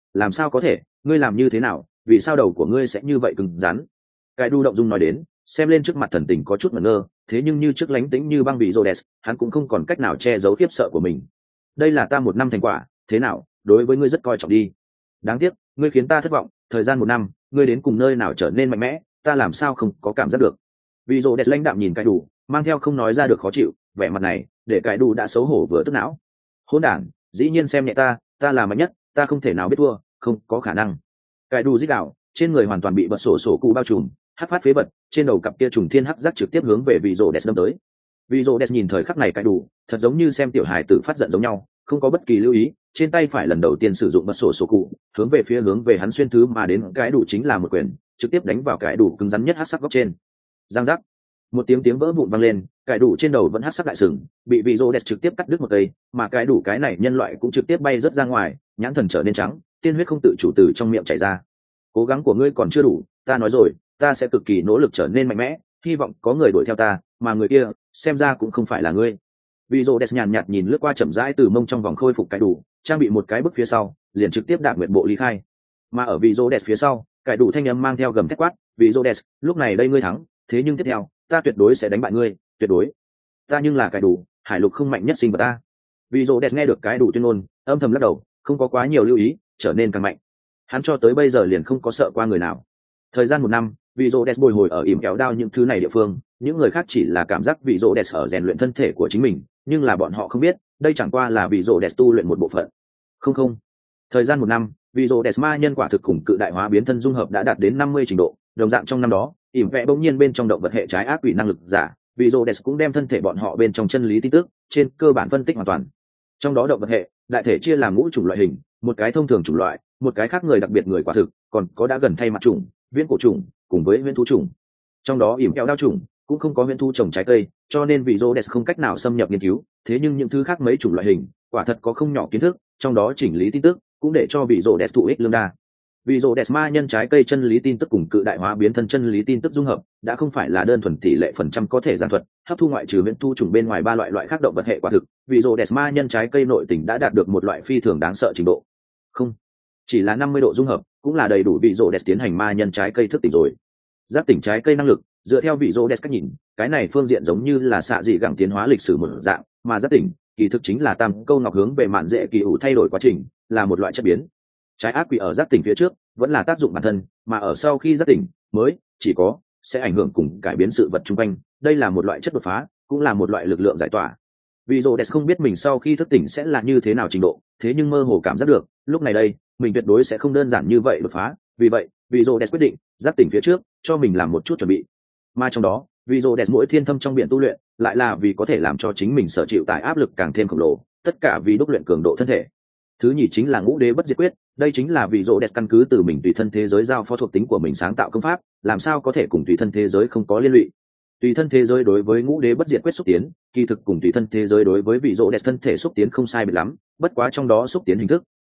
có thể, ngươi làm như thế nào, vì sao đầu của ngươi sẽ như vậy cứng rắn? Cái đủ động dung nói đến, xem lên trước mặt thần tình có chút ngẩn ngơ, thế nhưng như trước lánh tĩnh như băng vị Rhodes, hắn cũng không còn cách nào che giấu khiếp sợ của mình. Đây là ta 1 năm thành quả, thế nào, đối với ngươi rất coi trọng đi. Đáng tiếc, ngươi khiến ta thất vọng, thời gian 1 năm, ngươi đến cùng nơi nào trở nên mạnh mẽ, ta làm sao không có cảm giác được. Vị Rhodes lãnh đạm nhìn cái đủ, mang theo không nói ra được khó chịu, vẻ mặt này, để cái đủ đã xấu hổ vừa tức não. Hỗn đản, dĩ nhiên xem nhẹ ta là mạnh nhất, ta không thể nào biết thua, không có khả năng. Cái đủ rít gào, trên người hoàn toàn bị bật sổ cụ bao trùm, hắc phát phế vật, trên đầu cặp kia trùng thiên hắc giác trực tiếp hướng về vị Rhodes đâm tới. Vị Rhodes nhìn thời khắc này cái đủ, thật giống như xem tiểu hài tử phát giận giống nhau, không có bất kỳ lưu ý, trên tay phải lần đầu tiên sử dụng bật sổ cụ, hướng về hắn xuyên thứ mà đến cái đủ chính là một quyền, trực tiếp đánh vào cái đủ cứng rắn nhất hắc sắc góc trên. Giang giác, một tiếng vỡ vụn vang lên, cái đủ trên đầu vẫn hắc sắc đại sừng, bị vị Rhodes trực tiếp cắt đứt một cây, mà cái đủ cái này nhân loại cũng trực tiếp bay rớt ra ngoài, nhãn thần trở nên trắng, tiên huyết không tự chủ từ trong miệng chảy ra. Cố gắng của ngươi còn chưa đủ, ta nói rồi, ta sẽ cực kỳ nỗ lực trở nên mạnh mẽ, hy vọng có người đuổi theo ta, mà người kia xem ra cũng không phải là ngươi. Vị Rhodes nhàn nhạt nhìn lướt qua chậm rãi từ mông trong vòng khôi phục cái đủ, trang bị một cái bước phía sau, liền trực tiếp đạp nguyện bộ ly khai. Mà ở vị Rhodes phía sau, cái đủ thanh âm mang theo gầm thét quát, vị Rhodes, lúc này đây ngươi thắng, thế nhưng tiếp theo, ta tuyệt đối sẽ đánh bại ngươi, tuyệt đối. Ta nhưng là cái đủ, hải lục không mạnh nhất sinh vật ta. Vị Rhodes nghe được cái đủ tuyên ngôn, âm thầm lắc đầu, không có quá nhiều lưu ý, trở nên càng mạnh. Hắn cho tới bây giờ liền không có sợ qua người nào. Thời gian 1 năm, vị Rhodes bồi hồi ở ỉm kéo đao những thứ này địa phương, những người khác chỉ là cảm giác vị Rhodes ở rèn luyện thân thể của chính mình, nhưng là bọn họ không biết, đây chẳng qua là vị Rhodes tu luyện một bộ phận. Không. Thời gian 1 năm, vị Rhodes ma nhân quả thực cùng cự đại hóa biến thân dung hợp đã đạt đến 50 trình độ, đồng dạng trong năm đó, ỉm vẽ bỗng nhiên bên trong động vật hệ trái ác quỷ năng lực giả, vị Rhodes cũng đem thân thể bọn họ bên trong chân lý tin tức, trên cơ bản phân tích hoàn toàn. Trong đó động vật hệ, đại thể chia làm ngũ chủng loại hình, một cái thông thường chủng loại, một cái khác người đặc biệt người quả thực, còn có đã gần thay mặt chủng, viễn cổ chủng, cùng với viễn thú chủng. Trong đó ỉm kẹo đao chủng cũng không có viễn thú trồng trái cây, cho nên vị Rhodes không cách nào xâm nhập nghiên cứu, thế nhưng những thứ khác mấy chủng loại hình, quả thật có không nhỏ kiến thức, trong đó chỉnh lý tin tức cũng để cho vị Rhodes thụ ích lương đa. Vị Rhodes ma nhân trái cây chân lý tin tức cùng cự đại hóa biến thân chân lý tin tức dung hợp, đã không phải là đơn thuần tỷ lệ phần trăm có thể giảng thuật, hấp thu ngoại trừ viễn thú chủng bên ngoài 3 loại khác động vật hệ quả thực, vị Rhodes ma nhân trái cây nội tình đã đạt được một loại phi thường đáng sợ trình độ. Không, chỉ là 50 độ dung hợp, cũng là đầy đủ vị Rhodes tiến hành ma nhân trái cây thức tỉnh rồi. Giác tỉnh trái cây năng lực, dựa theo vị Rhodes cách nhìn, cái này phương diện giống như là xạ dị gẳng tiến hóa lịch sử một dạng, mà giác tỉnh kỳ thực chính là tam câu ngọc hướng về mạn dễ kỳ ủ thay đổi quá trình, là một loại chất biến. Trái ác quỷ ở giác tỉnh phía trước vẫn là tác dụng bản thân, mà ở sau khi giác tỉnh mới chỉ có sẽ ảnh hưởng cùng cải biến sự vật xung quanh, đây là một loại chất đột phá, cũng là một loại lực lượng giải tỏa. Vị Rhodes không biết mình sau khi thức tỉnh sẽ là như thế nào trình độ, thế nhưng mơ hồ cảm giác được, lúc này đây, mình tuyệt đối sẽ không đơn giản như vậy đột phá, vì vậy, vị Rhodes quyết định giác tỉnh phía trước, cho mình làm một chút chuẩn bị. Mà trong đó, vị Rhodes mỗi thiên thâm trong biển tu luyện, lại là vì có thể làm cho chính mình sở chịu tải áp lực càng thêm khổng lồ, tất cả vì đúc luyện cường độ thân thể. Thứ nhì chính là ngũ đế bất diệt quyết, đây chính là vị Rhodes căn cứ từ mình tùy thân thế giới giao phó thuộc tính của mình sáng tạo công pháp, làm sao có thể cùng tùy thân thế giới không có liên lụy. Tùy thân thế giới đối với ngũ đế bất diệt quyết xúc tiến, kỳ thực cùng tùy thân thế giới đối với vị Rhodes thân thể xúc tiến không sai biệt lắm, bất quá trong đó xúc tiến hình thức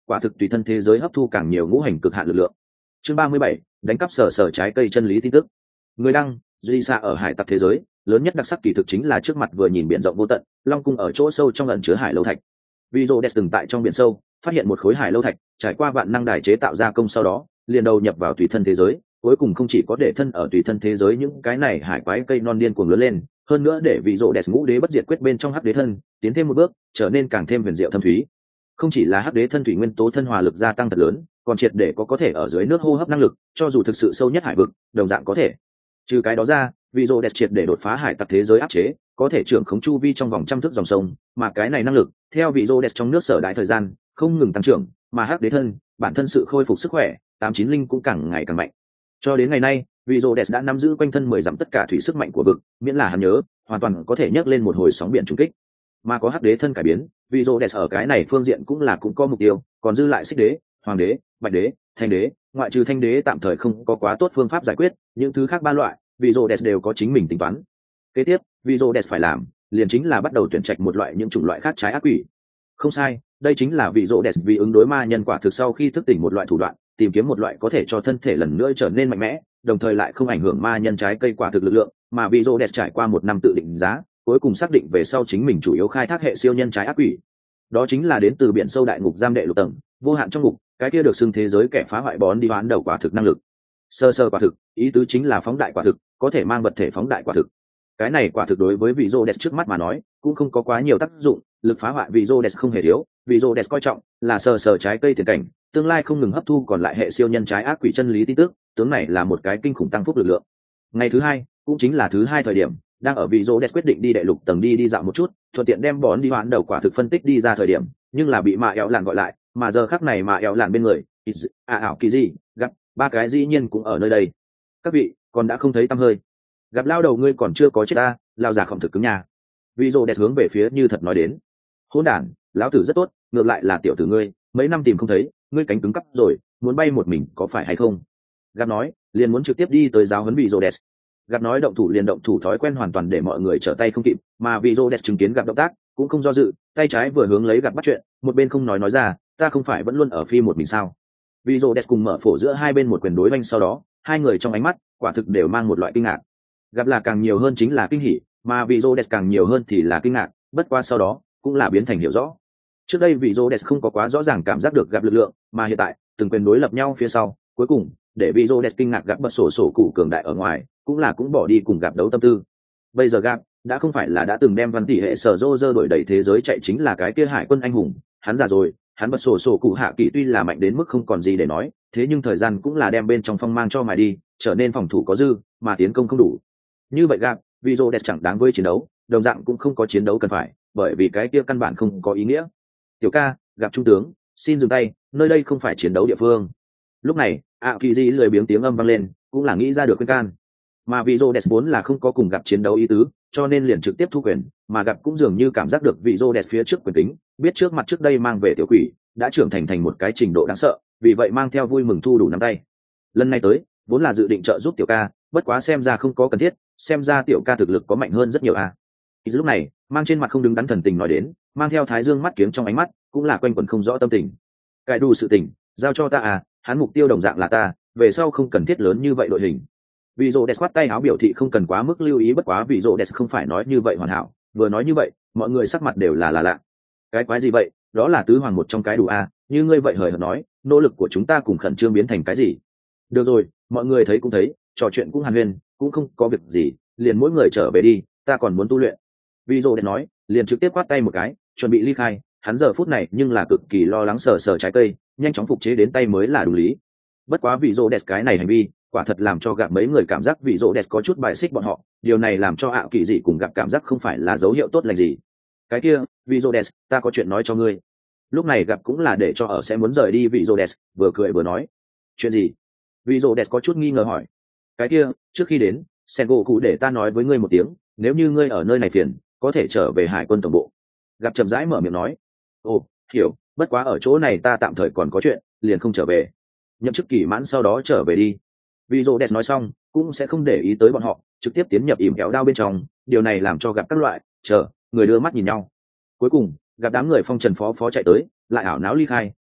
quả thực tùy thân thế giới hấp thu càng nhiều ngũ hành cực hạn lực lượng. Chương 37, đánh cắp sở trái cây chân lý tin tức. Người đăng, duy xa ở hải tặc thế giới, lớn nhất đặc sắc kỳ thực chính là trước mặt vừa nhìn biển rộng vô tận, long cung ở chỗ sâu trong ẩn chứa hải lâu thạch. Vizodes từng tại trong biển sâu phát hiện một khối hải lâu thạch, trải qua vạn năng đài chế tạo ra công sau đó, liền đầu nhập vào tùy thân thế giới, cuối cùng không chỉ có để thân ở tùy thân thế giới những cái này hải quái cây non điên cuồng lớn lên, hơn nữa để Vizodes ngũ đế bất diệt quyết bên trong hắc đế thân tiến thêm một bước, trở nên càng thêm huyền diệu thâm thúy. Không chỉ là hắc đế thân thủy nguyên tố thân hòa lực gia tăng thật lớn, còn triệt để có thể ở dưới nước hô hấp năng lực, cho dù thực sự sâu nhất hải vực, đồng dạng có thể. Trừ cái đó ra, Vizodes triệt để đột phá hải tặc thế giới áp chế, có thể trưởng khống chu vi trong vòng trăm thước dòng sông, mà cái này năng lực, theo Vizodes trong nước sở đại thời gian, không ngừng tăng trưởng, mà hắc đế thân, bản thân sự khôi phục sức khỏe, 89 linh cũng càng ngày càng mạnh. Cho đến ngày nay, Vizodes đã nắm giữ quanh thân 10 dặm tất cả thủy sức mạnh của vực, miễn là hắn nhớ, hoàn toàn có thể nhấc lên một hồi sóng biển trùng kích. Mà có hắc đế thân cải biến, Vizodes ở cái này phương diện cũng có mục tiêu, còn dư lại xích đế, hoàng đế, bạch đế, thanh đế, ngoại trừ thanh đế tạm thời không có quá tốt phương pháp giải quyết, những thứ khác ba loại, Vizodes đều có chính mình tính toán. Kế tiếp, Vizodes phải làm, liền chính là bắt đầu tuyển trạch một loại những chủng loại khác trái ác quỷ. Không sai, đây chính là Vizodes vì ứng đối ma nhân quả thực sau khi thức tỉnh một loại thủ đoạn, tìm kiếm một loại có thể cho thân thể lần nữa trở nên mạnh mẽ, đồng thời lại không ảnh hưởng ma nhân trái cây quả thực lực lượng, mà Vizodes trải qua một năm tự định giá, cuối cùng xác định về sau chính mình chủ yếu khai thác hệ siêu nhân trái ác quỷ. Đó chính là đến từ biển sâu đại ngục giam đệ lục tầng, vô hạn trong ngục, cái kia được xưng thế giới kẻ phá hoại bón đi hoán đầu quả thực năng lực. Sơ quả thực, ý tứ chính là phóng đại quả thực, có thể mang vật thể phóng đại quả thực. Cái này quả thực đối với Vizodes trước mắt mà nói, cũng không có quá nhiều tác dụng, lực phá hoại Vizodes không hề thiếu, Vizodes coi trọng là sờ trái cây tiền cảnh, tương lai không ngừng hấp thu còn lại hệ siêu nhân trái ác quỷ chân lý tin tức, tướng này là một cái kinh khủng tăng phúc lực lượng. Ngày thứ hai, cũng chính là thứ hai thời điểm, đang ở Vizodes quyết định đi đệ lục tầng đi dạo một chút, thuận tiện đem bón đi hoán đầu quả thực phân tích đi ra thời điểm, nhưng là bị Mạ Éo Lạn gọi lại, mà giờ khắc này Mạ Éo Lạn bên người, ảo kỳ gì, gặp ba cái dĩ nhiên cũng ở nơi đây. Các vị, còn đã không thấy tăm hơi. Gặp lao đầu ngươi còn chưa có chết ta, lao già khổng thực cứng nhà. Vizodes hướng về phía như thật nói đến. Hỗn đản, lão tử rất tốt, ngược lại là tiểu tử ngươi, mấy năm tìm không thấy, ngươi cánh cứng cắp rồi, muốn bay một mình có phải hay không? Gặp nói, liền muốn trực tiếp đi tới giáo huấn Vizodes. Gặp nói động thủ liền động thủ thói quen hoàn toàn để mọi người trở tay không kịp, mà Vizodes chứng kiến gặp động tác, cũng không do dự, tay trái vừa hướng lấy gặp bắt chuyện, một bên không nói ra, ta không phải vẫn luôn ở phi một mình sao? Vizodes cùng mở phổ giữa hai bên một quyền đối vanh sau đó, hai người trong ánh mắt, quả thực đều mang một loại kinh ngạc. Gặp là càng nhiều hơn chính là kinh hỉ, mà Vizodes càng nhiều hơn thì là kinh ngạc, bất qua sau đó cũng là biến thành hiểu rõ. Trước đây Vizodes không có quá rõ ràng cảm giác được gặp lực lượng, mà hiện tại từng quyền đối lập nhau phía sau, cuối cùng để Vizodes kinh ngạc gặp bật sổ cụ cường đại ở ngoài, cũng bỏ đi cùng gặp đấu tâm tư. Bây giờ gặp đã không phải là đã từng đem văn tỷ hệ sở Roger đổi đẩy thế giới chạy chính là cái kia hải quân anh hùng, hắn già rồi, hắn bật sổ cụ hạ kỳ tuy là mạnh đến mức không còn gì để nói, thế nhưng thời gian cũng là đem bên trong phong mang cho mài đi, trở nên phòng thủ có dư, mà tiến công không đủ. Như vậy gặp Vizodes chẳng đáng với chiến đấu, đồng dạng cũng không có chiến đấu cần phải, bởi vì cái kia căn bản không có ý nghĩa. Tiểu ca, gặp trung tướng, xin dừng tay, nơi đây không phải chiến đấu địa phương. Lúc này, kỳ di lười biếng tiếng âm vang lên, cũng là nghĩ ra được khuyên can. Mà Vizodes vốn là không có cùng gặp chiến đấu ý tứ, cho nên liền trực tiếp thu quyền, mà gặp cũng dường như cảm giác được Vizodes phía trước quyền tính, biết trước mặt trước đây mang về tiểu quỷ, đã trưởng thành một cái trình độ đáng sợ, vì vậy mang theo vui mừng thu đủ nắm tay. Lần này tới, vốn là dự định trợ giúp tiểu ca, bất quá xem ra không có cần thiết, xem ra tiểu ca thực lực có mạnh hơn rất nhiều à. Lúc này, mang trên mặt không đứng đắn thần tình nói đến, mang theo thái dương mắt kiếng trong ánh mắt, cũng là quanh quẩn không rõ tâm tình. Cải đủ sự tình, giao cho ta à, hắn mục tiêu đồng dạng là ta, về sau không cần thiết lớn như vậy đội hình. Vizodes khoát tay áo biểu thị không cần quá mức lưu ý, bất quá Vizodes không phải nói như vậy hoàn hảo, vừa nói như vậy, mọi người sắc mặt đều là lạ. Cái quái gì vậy, đó là tứ hoàng một trong cái đủ à, như ngươi vậy hời hợt nói, nỗ lực của chúng ta cùng khẩn trương biến thành cái gì? Được rồi, mọi người thấy cũng thấy, trò chuyện cũng hàn huyên, cũng không có việc gì, liền mỗi người trở về đi, ta còn muốn tu luyện. Vizodes nói, liền trực tiếp quát tay một cái, chuẩn bị ly khai, hắn giờ phút này nhưng là cực kỳ lo lắng sờ trái cây, nhanh chóng phục chế đến tay mới là đúng lý. Bất quá Vizodes cái này hành vi, quả thật làm cho gặp mấy người cảm giác Vizodes có chút bài xích bọn họ, điều này làm cho kỳ dị cùng gặp cảm giác không phải là dấu hiệu tốt lành gì. Cái kia, Vizodes, ta có chuyện nói cho ngươi. Lúc này gặp cũng là để cho ở sẽ muốn rời đi Vizodes, vừa cười vừa nói. Chuyện gì? Vizodes có chút nghi ngờ hỏi. Cái kia, trước khi đến, Sengoku để ta nói với ngươi một tiếng, nếu như ngươi ở nơi này phiền, có thể trở về hải quân tổng bộ. Gặp chậm rãi mở miệng nói. Ồ, hiểu, bất quá ở chỗ này ta tạm thời còn có chuyện, liền không trở về. Nhậm chức kỳ mãn sau đó trở về đi. Vizodes nói xong, cũng sẽ không để ý tới bọn họ, trực tiếp tiến nhập ỉm kéo đao bên trong, điều này làm cho gặp các loại, người đưa mắt nhìn nhau. Cuối cùng, gặp đám người phong trần phó chạy tới, lại ảo não ly khai,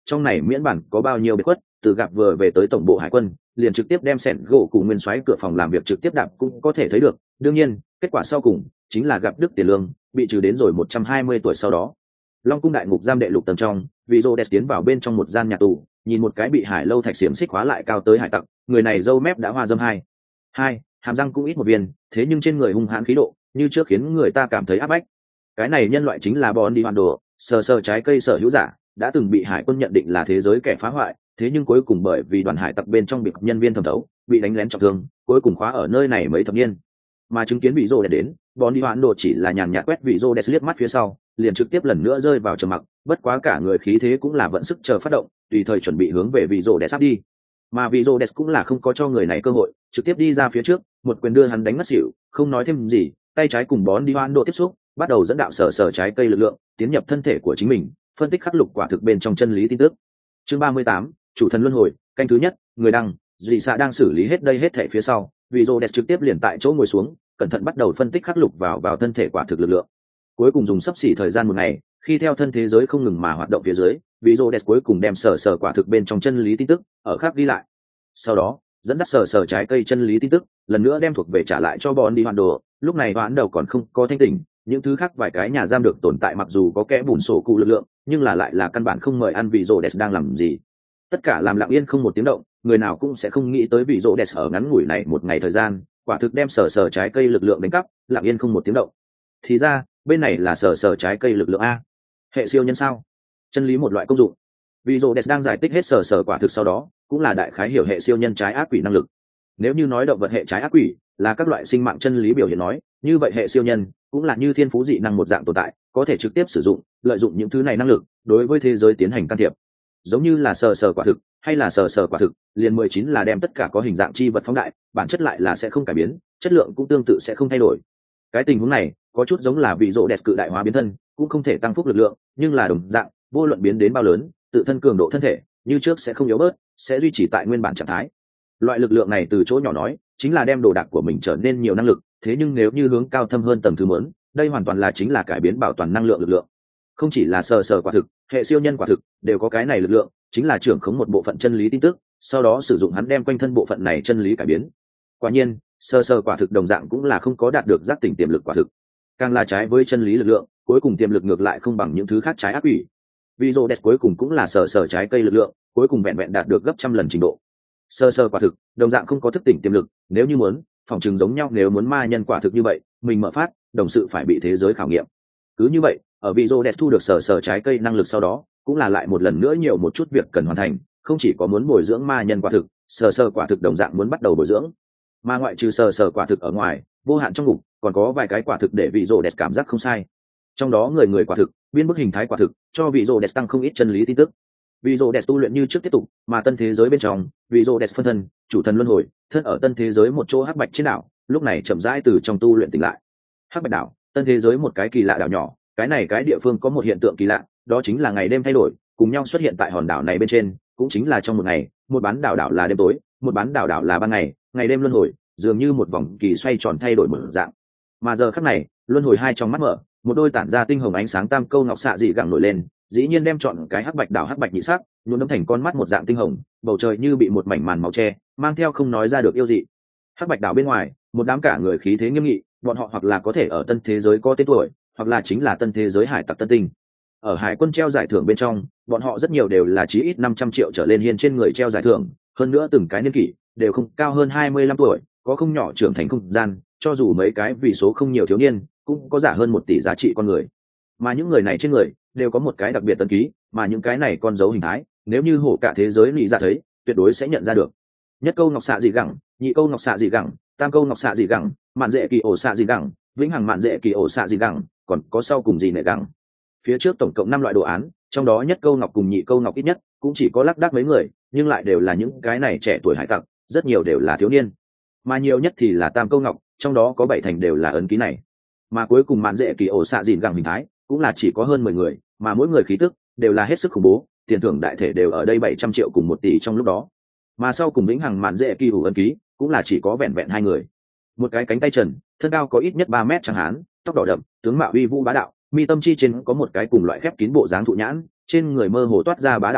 trong này miễn bản có bao nhiêu biệt khuất, từ gặp vừa về tới tổng bộ hải quân liền trực tiếp đem sẹn gỗ cụ nguyên soái cửa phòng làm việc trực tiếp đạp cũng có thể thấy được. Đương nhiên kết quả sau cùng chính là gặp đức tiền lương bị trừ đến rồi 120 tuổi sau đó. Long cung đại ngục giam đệ lục tầng trong, vị rô đẹp tiến vào bên trong một gian nhà tù, nhìn một cái bị hải lâu thạch xiềng xích khóa lại cao tới hải tặc, người này râu mép đã hoa dâm hai hàm răng cũng ít một viên, thế nhưng trên người hung hãn khí độ như trước khiến người ta cảm thấy áp bách. Cái này nhân loại chính là Bon đi hoàn đồ, sờ trái cây sở hữu giả, đã từng bị hải quân nhận định là thế giới kẻ phá hoại, thế nhưng cuối cùng bởi vì đoàn hải tặc bên trong bị nhân viên thẩm thấu bị đánh lén trọng thương, cuối cùng khóa ở nơi này mấy thập niên. Mà chứng kiến vị rô đẹp đến, Bon đi hoàn đồ chỉ là nhàn nhạt quét vị rô đẹp liếc mắt phía sau, liền trực tiếp lần nữa rơi vào trầm mặc, bất quá cả người khí thế cũng là vận sức chờ phát động, tùy thời chuẩn bị hướng về vị rô đẹp sắp đi. Mà vị rô đẹp cũng là không có cho người này cơ hội, trực tiếp đi ra phía trước, một quyền đưa hắn đánh ngất xỉu, không nói thêm gì, tay trái cùng Bon đi hoàn đồ tiếp xúc, bắt đầu dẫn đạo sờ trái cây lực lượng tiến nhập thân thể của chính mình, phân tích khắc lục quả thực bên trong chân lý tin tức. Chương 38, chủ thần luân hồi, canh thứ nhất, người đăng, dị xạ đang xử lý hết đây hết thể phía sau, vị rô đẹp trực tiếp liền tại chỗ ngồi xuống, cẩn thận bắt đầu phân tích khắc lục vào thân thể quả thực lực lượng. Cuối cùng dùng sắp xỉ thời gian một ngày, khi theo thân thế giới không ngừng mà hoạt động phía dưới, vị rô đẹp cuối cùng đem sờ quả thực bên trong chân lý tin tức ở khắc ghi lại. Sau đó dẫn dắt sờ trái cây chân lý tin tức lần nữa đem thuộc về trả lại cho Bon đi hoàn đồ. Lúc này hoãn đầu còn không có thanh tỉnh, những thứ khác vài cái nhà giam được tồn tại mặc dù có kẽ bùn sổ cụ lực lượng, nhưng là lại là căn bản không mời ăn vị rô đẹp đang làm gì. Tất cả làm lặng yên không một tiếng động, người nào cũng sẽ không nghĩ tới vị rô đẹp ở ngắn ngủi này một ngày thời gian quả thực đem sờ trái cây lực lượng đánh cắp, lặng yên không một tiếng động. Thì ra bên này là sờ trái cây lực lượng a, hệ siêu nhân sao, chân lý một loại công dụng. Vị rô đẹp đang giải thích hết sờ quả thực sau đó cũng là đại khái hiểu hệ siêu nhân trái ác quỷ năng lực. Nếu như nói động vật hệ trái ác quỷ là các loại sinh mạng chân lý biểu hiện nói, như vậy hệ siêu nhân cũng là như thiên phú dị năng một dạng tồn tại, có thể trực tiếp sử dụng lợi dụng những thứ này năng lực đối với thế giới tiến hành can thiệp. Giống như là sờ quả thực hay là sờ quả thực liền 19 là đem tất cả có hình dạng chi vật phóng đại, bản chất lại là sẽ không cải biến, chất lượng cũng tương tự sẽ không thay đổi. Cái tình huống này có chút giống là vị rô đẹp cự đại hóa biến thân, cũng không thể tăng phúc lực lượng, nhưng là đồng dạng vô luận biến đến bao lớn, tự thân cường độ thân thể như trước sẽ không yếu bớt, sẽ duy trì tại nguyên bản trạng thái. Loại lực lượng này từ chỗ nhỏ nói chính là đem đồ đạc của mình trở nên nhiều năng lực, thế nhưng nếu như hướng cao thâm hơn tầng thứ muốn, đây hoàn toàn là chính là cải biến bảo toàn năng lượng lực lượng. Không chỉ là sờ quả thực, hệ siêu nhân quả thực đều có cái này lực lượng, chính là trưởng khống một bộ phận chân lý tin tức, sau đó sử dụng hắn đem quanh thân bộ phận này chân lý cải biến. Quả nhiên sờ quả thực đồng dạng cũng là không có đạt được giác tỉnh tiềm lực quả thực, càng là trái với chân lý lực lượng, cuối cùng tiềm lực ngược lại không bằng những thứ khác trái ác quỷ. Video đẹp cuối cùng cũng là sờ trái cây lực lượng, cuối cùng vẹn đạt được gấp trăm lần trình độ. Sờ quả thực đồng dạng không có thức tỉnh tiềm lực, nếu như muốn phòng trường giống nhau, nếu muốn ma nhân quả thực như vậy mình mở phát, đồng sự phải bị thế giới khảo nghiệm. Cứ như vậy ở video đẹp thu được sờ trái cây năng lực sau đó cũng là lại một lần nữa nhiều một chút việc cần hoàn thành, không chỉ có muốn bồi dưỡng ma nhân quả thực, sờ quả thực đồng dạng muốn bắt đầu bồi dưỡng. Mà ngoại trừ sờ quả thực ở ngoài, vô hạn trong ngục còn có vài cái quả thực để vị rô đẹp cảm giác không sai. Trong đó người quả thực, biên bức hình thái quả thực cho vị rô đẹp tăng không ít chân lý tin tức. Vị rô đẹp tu luyện như trước tiếp tục, mà tân thế giới bên trong, vị rô đẹp phân thân, chủ thần luân hồi, thân ở tân thế giới một chỗ hắc bạch trên đảo, lúc này chậm rãi từ trong tu luyện tỉnh lại. Hắc bạch đảo, tân thế giới một cái kỳ lạ đảo nhỏ, cái này cái địa phương có một hiện tượng kỳ lạ, đó chính là ngày đêm thay đổi, cùng nhau xuất hiện tại hòn đảo này bên trên, cũng chính là trong một ngày, một bán đảo là đêm tối, một bán đảo là ban ngày, ngày đêm luân hồi, dường như một vòng kỳ xoay tròn thay đổi một dạng. Mà giờ khắc này, luân hồi hai trong mắt mở, một đôi tản ra tinh hồng ánh sáng tam câu ngọc xạ dị gẳng nổi lên, dĩ nhiên đem chọn cái hắc bạch đảo hắc bạch nhị sắc nhuộm đẫm thành con mắt một dạng tinh hồng, bầu trời như bị một mảnh màn màu che mang theo không nói ra được yêu dị. Hắc bạch đảo bên ngoài, một đám cả người khí thế nghiêm nghị, bọn họ hoặc là có thể ở tân thế giới có tên tuổi, hoặc là chính là tân thế giới hải tặc tân tinh. Ở hải quân treo giải thưởng bên trong, bọn họ rất nhiều đều là chí ít 500 triệu trở lên hiên trên người treo giải thưởng, hơn nữa từng cái niên kỷ đều không cao hơn 25 tuổi, có không nhỏ trưởng thành không gian, cho dù mấy cái vì số không nhiều thiếu niên cũng có giả hơn 1 tỷ giá trị con người. Mà những người này trên người đều có một cái đặc biệt tân ký, mà những cái này con dấu hình thái, nếu như hổ cả thế giới lý ra thấy, tuyệt đối sẽ nhận ra được. Nhất câu ngọc xạ dị gẳng, nhị câu ngọc xạ dị gẳng, tam câu ngọc xạ dị gẳng, mạn dễ kỳ ổ xạ dị gẳng, vĩnh hằng mạn dễ kỳ ổ xạ dị gẳng, còn có sau cùng gì nệ gẳng. Phía trước tổng cộng 5 loại đồ án, trong đó nhất câu ngọc cùng nhị câu ngọc ít nhất cũng chỉ có lác đác mấy người, nhưng lại đều là những cái này trẻ tuổi hải tặc, rất nhiều đều là thiếu niên. Mà nhiều nhất thì là tam câu ngọc, trong đó có 7 thành đều là ấn ký này. Mà cuối cùng mạn dễ kỳ ổ xạ dìn gẳng hình thái cũng là chỉ có hơn 10 người, mà mỗi người khí tức đều là hết sức khủng bố, tiền thưởng đại thể đều ở đây 700 triệu cùng 1 tỷ trong lúc đó. Mà sau cùng vĩnh hằng mạn dễ kỳ ủ ấn ký cũng là chỉ có vẹn 2 người. Một cái cánh tay trần, thân cao có ít nhất 3 mét chẳng hán, tóc đỏ đậm, tướng mạo uy vũ bá đạo, mi tâm chi trên có một cái cùng loại khép kín bộ dáng thụ nhãn, trên người mơ hồ toát ra bá đạo ý,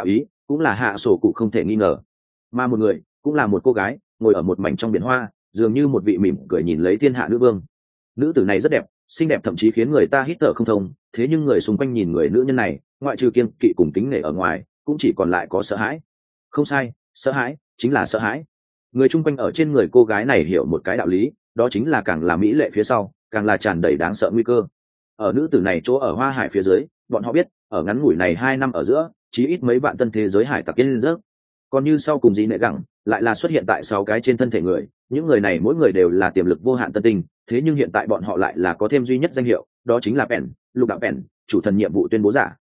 cũng là hạ sổ cụ không thể nghi ngờ, mà một người cũng là một cô gái ngồi ở một mảnh trong biển hoa, dường như một vị mỉm cười nhìn lấy thiên hạ nữ vương. Nữ tử này rất đẹp, xinh đẹp thậm chí khiến người ta hít thở không thông, thế nhưng người xung quanh nhìn người nữ nhân này, ngoại trừ kiêng kỵ cùng kính nể ở ngoài, cũng chỉ còn lại có sợ hãi. Không sai, sợ hãi chính là sợ hãi. Người chung quanh ở trên người cô gái này hiểu một cái đạo lý, đó chính là càng là mỹ lệ phía sau, càng là tràn đầy đáng sợ nguy cơ. Ở nữ tử này chỗ ở Hoa Hải phía dưới, bọn họ biết, ở ngắn ngủi này 2 năm ở giữa, chí ít mấy vạn tân thế giới hải tặc lên rớt. Còn như sau cùng gì nệ gẳng, lại là xuất hiện tại 6 cái trên thân thể người, những người này mỗi người đều là tiềm lực vô hạn tân tinh, thế nhưng hiện tại bọn họ lại là có thêm duy nhất danh hiệu, đó chính là Pen, Lục đạo Pen, chủ thần nhiệm vụ tuyên bố giả.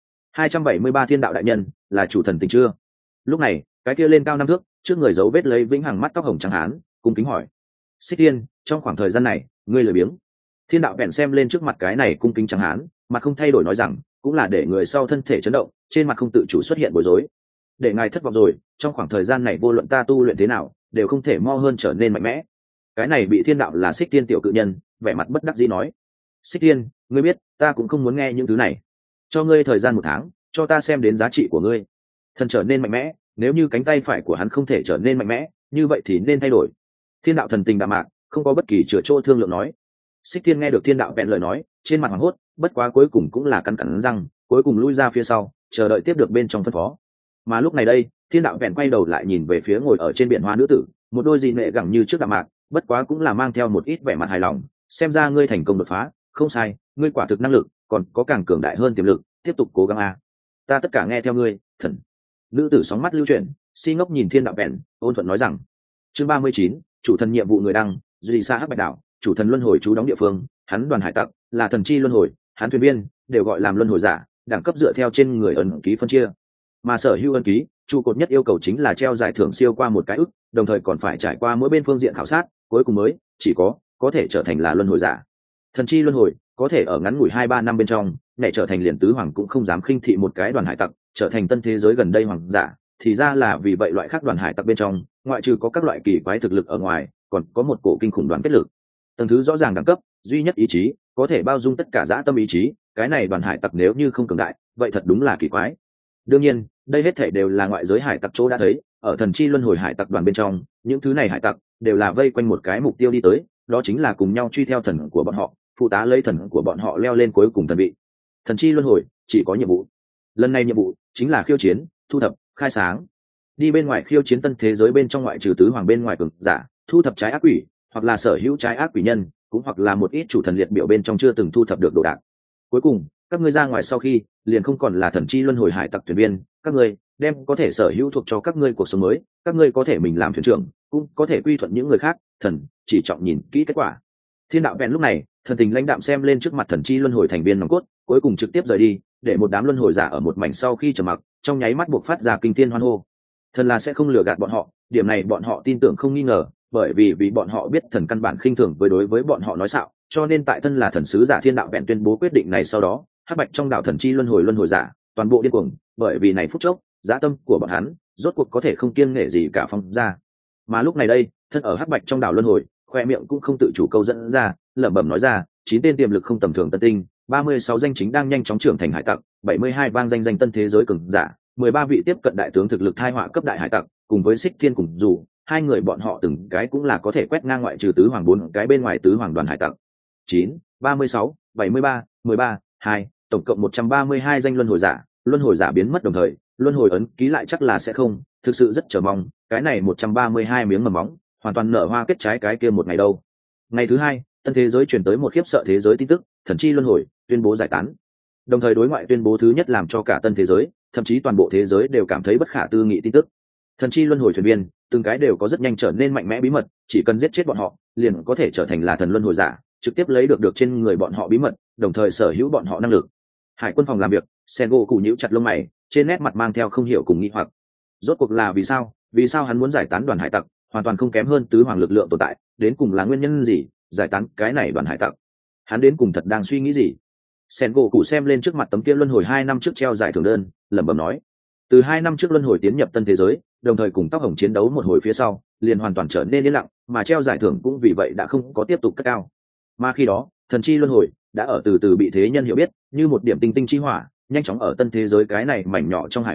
273 thiên đạo đại nhân, là chủ thần tình chưa? Lúc này, cái kia lên cao 5 thước, trước người giấu vết lấy vĩnh hằng mắt tóc hồng trắng hán, cung kính hỏi: Xích Thiên, trong khoảng thời gian này, ngươi lười biếng? Thiên đạo Pen xem lên trước mặt cái này cung kính trắng hán, mặt không thay đổi nói rằng, cũng là để người sau thân thể chấn động, trên mặt không tự chủ xuất hiện bối rối. Để ngài thất vọng rồi, trong khoảng thời gian này vô luận ta tu luyện thế nào, đều không thể mo hơn trở nên mạnh mẽ. Cái này bị thiên đạo là Xích Thiên tiểu cự nhân, vẻ mặt bất đắc dĩ nói: Xích Thiên, ngươi biết, ta cũng không muốn nghe những thứ này. Cho ngươi thời gian 1 tháng, cho ta xem đến giá trị của ngươi. Thần trở nên mạnh mẽ, nếu như cánh tay phải của hắn không thể trở nên mạnh mẽ, như vậy thì nên thay đổi. Thiên đạo thần tình đạm mạc, không có bất kỳ chữa chỗ thương lượng nói. Xích Thiên nghe được thiên đạo vẹn lời nói, trên mặt hoảng hốt, bất quá cuối cùng cũng là cắn răng, cuối cùng lui ra phía sau, chờ đợi tiếp được bên trong phân phó. Mà lúc này đây, thiên đạo vẹn quay đầu lại nhìn về phía ngồi ở trên biển hoa nữ tử, một đôi gì nệ gẳng như trước đạm mạc, bất quá cũng là mang theo một ít vẻ mặt hài lòng. Xem ra ngươi thành công đột phá, không sai, ngươi quả thực năng lực còn có càng cường đại hơn tiềm lực, tiếp tục cố gắng a. Ta tất cả nghe theo ngươi, thần. Nữ tử sóng mắt lưu chuyển, si ngốc nhìn thiên đạo vẹn, ôn thuận nói rằng: chương 39, chủ thần nhiệm vụ người đăng, duy xa hắc bạch đảo, chủ thần luân hồi trú đóng địa phương, hắn đoàn hải tặc là thần chi luân hồi, hắn thuyền viên đều gọi làm luân hồi giả, đẳng cấp dựa theo trên người ấn ký phân chia. Mà sở hữu ấn ký, trụ cột nhất yêu cầu chính là treo giải thưởng siêu qua 1 cái ức, đồng thời còn phải trải qua mỗi bên phương diện khảo sát, cuối cùng mới chỉ có thể trở thành là luân hồi giả. Thần chi luân hồi có thể ở ngắn ngủi 2-3 năm bên trong, nhảy trở thành liền tứ hoàng cũng không dám khinh thị một cái đoàn hải tặc, trở thành tân thế giới gần đây hoàng giả, thì ra là vì vậy loại khác đoàn hải tặc bên trong, ngoại trừ có các loại kỳ quái thực lực ở ngoài, còn có một cổ kinh khủng đoàn kết lực. Tầng thứ rõ ràng đẳng cấp, duy nhất ý chí, có thể bao dung tất cả dã tâm ý chí, cái này đoàn hải tặc nếu như không cường đại, vậy thật đúng là kỳ quái. Đương nhiên, đây hết thảy đều là ngoại giới hải tặc chỗ đã thấy, ở thần chi luân hồi hải tặc đoàn bên trong, những thứ này hải tặc đều là vây quanh một cái mục tiêu đi tới, đó chính là cùng nhau truy theo thần của bọn họ, phụ tá lấy thần của bọn họ leo lên cuối cùng thần vị. Thần chi luân hồi chỉ có nhiệm vụ, lần này nhiệm vụ chính là khiêu chiến, thu thập, khai sáng, đi bên ngoài khiêu chiến tân thế giới bên trong, ngoại trừ tứ hoàng bên ngoài cường giả, thu thập trái ác quỷ, hoặc là sở hữu trái ác quỷ nhân, cũng hoặc là một ít chủ thần liệt biểu bên trong chưa từng thu thập được đồ đạc. Cuối cùng, các ngươi ra ngoài sau khi, liền không còn là thần chi luân hồi hải tặc thuyền viên, các ngươi đem có thể sở hữu thuộc cho các ngươi cuộc sống mới, các ngươi có thể mình làm thuyền trưởng, cũng có thể quy thuận những người khác, thần chỉ trọng nhìn kỹ kết quả. Thiên đạo vẹn lúc này, thần tình lãnh đạm xem lên trước mặt thần chi luân hồi thành viên nòng cốt, cuối cùng trực tiếp rời đi, để một đám luân hồi giả ở một mảnh sau khi trầm mặc, trong nháy mắt buộc phát ra kinh thiên hoan hô. Thần là sẽ không lừa gạt bọn họ, điểm này bọn họ tin tưởng không nghi ngờ, bởi vì bọn họ biết thần căn bản khinh thường đối với bọn họ nói xạo, cho nên tại thân là thần sứ giả thiên đạo vẹn tuyên bố quyết định này sau đó, hắc bạch trong đạo thần chi luân hồi giả toàn bộ điên cuồng, bởi vì này phút chốc, dã tâm của bọn hắn rốt cuộc có thể không kiêng nể gì cả phóng ra. Mà lúc này đây, thân ở hắc bạch trong đảo luân hồi, khoe miệng cũng không tự chủ câu dẫn ra, lẩm bẩm nói ra: 9 tên tiềm lực không tầm thường tân tinh, 36 danh chính đang nhanh chóng trưởng thành hải tặc, 72 vang danh tân thế giới cường giả, 13 vị tiếp cận đại tướng thực lực thai họa cấp đại hải tặc, cùng với Xích Thiên cùng dù, 2 người bọn họ từng cái cũng là có thể quét ngang ngoại trừ tứ hoàng 4 cái bên ngoài tứ hoàng đoàn hải tặc. 9, 36, 73, 13, 2, tổng cộng 132 danh luân hồi giả biến mất đồng thời, luân hồi ấn ký lại chắc là sẽ không, thực sự rất chờ mong, cái này 132 miếng mầm móng, hoàn toàn nở hoa kết trái cái kia một ngày đâu. Ngày thứ 2, tân thế giới truyền tới một khiếp sợ thế giới tin tức, thần chi luân hồi tuyên bố giải tán. Đồng thời đối ngoại tuyên bố thứ nhất làm cho cả tân thế giới, thậm chí toàn bộ thế giới đều cảm thấy bất khả tư nghị tin tức. Thần chi luân hồi thuyền viên, từng cái đều có rất nhanh trở nên mạnh mẽ bí mật, chỉ cần giết chết bọn họ, liền có thể trở thành là thần luân hồi giả, trực tiếp lấy được trên người bọn họ bí mật, đồng thời sở hữu bọn họ năng lực. Hải quân phòng làm việc, Sengoku nhíu chặt lông mày, trên nét mặt mang theo không hiểu cùng nghi hoặc. Rốt cuộc là vì sao? Vì sao hắn muốn giải tán đoàn hải tặc, hoàn toàn không kém hơn tứ hoàng lực lượng tồn tại, đến cùng là nguyên nhân gì? Giải tán cái này đoàn hải tặc, hắn đến cùng thật đang suy nghĩ gì? Sengoku xem lên trước mặt tấm kia luân hồi 2 năm trước treo giải thưởng đơn, lẩm bẩm nói: từ 2 năm trước luân hồi tiến nhập tân thế giới, đồng thời cùng tóc hồng chiến đấu một hồi phía sau, liền hoàn toàn trở nên yên lặng, mà treo giải thưởng cũng vì vậy đã không có tiếp tục cất cao. Mà khi đó, thần chi luân hồi đã ở từ từ bị thế nhân hiểu biết, như một điểm tinh tinh chi hỏa, nhanh chóng ở tân thế giới cái này mảnh nhỏ trong hải vực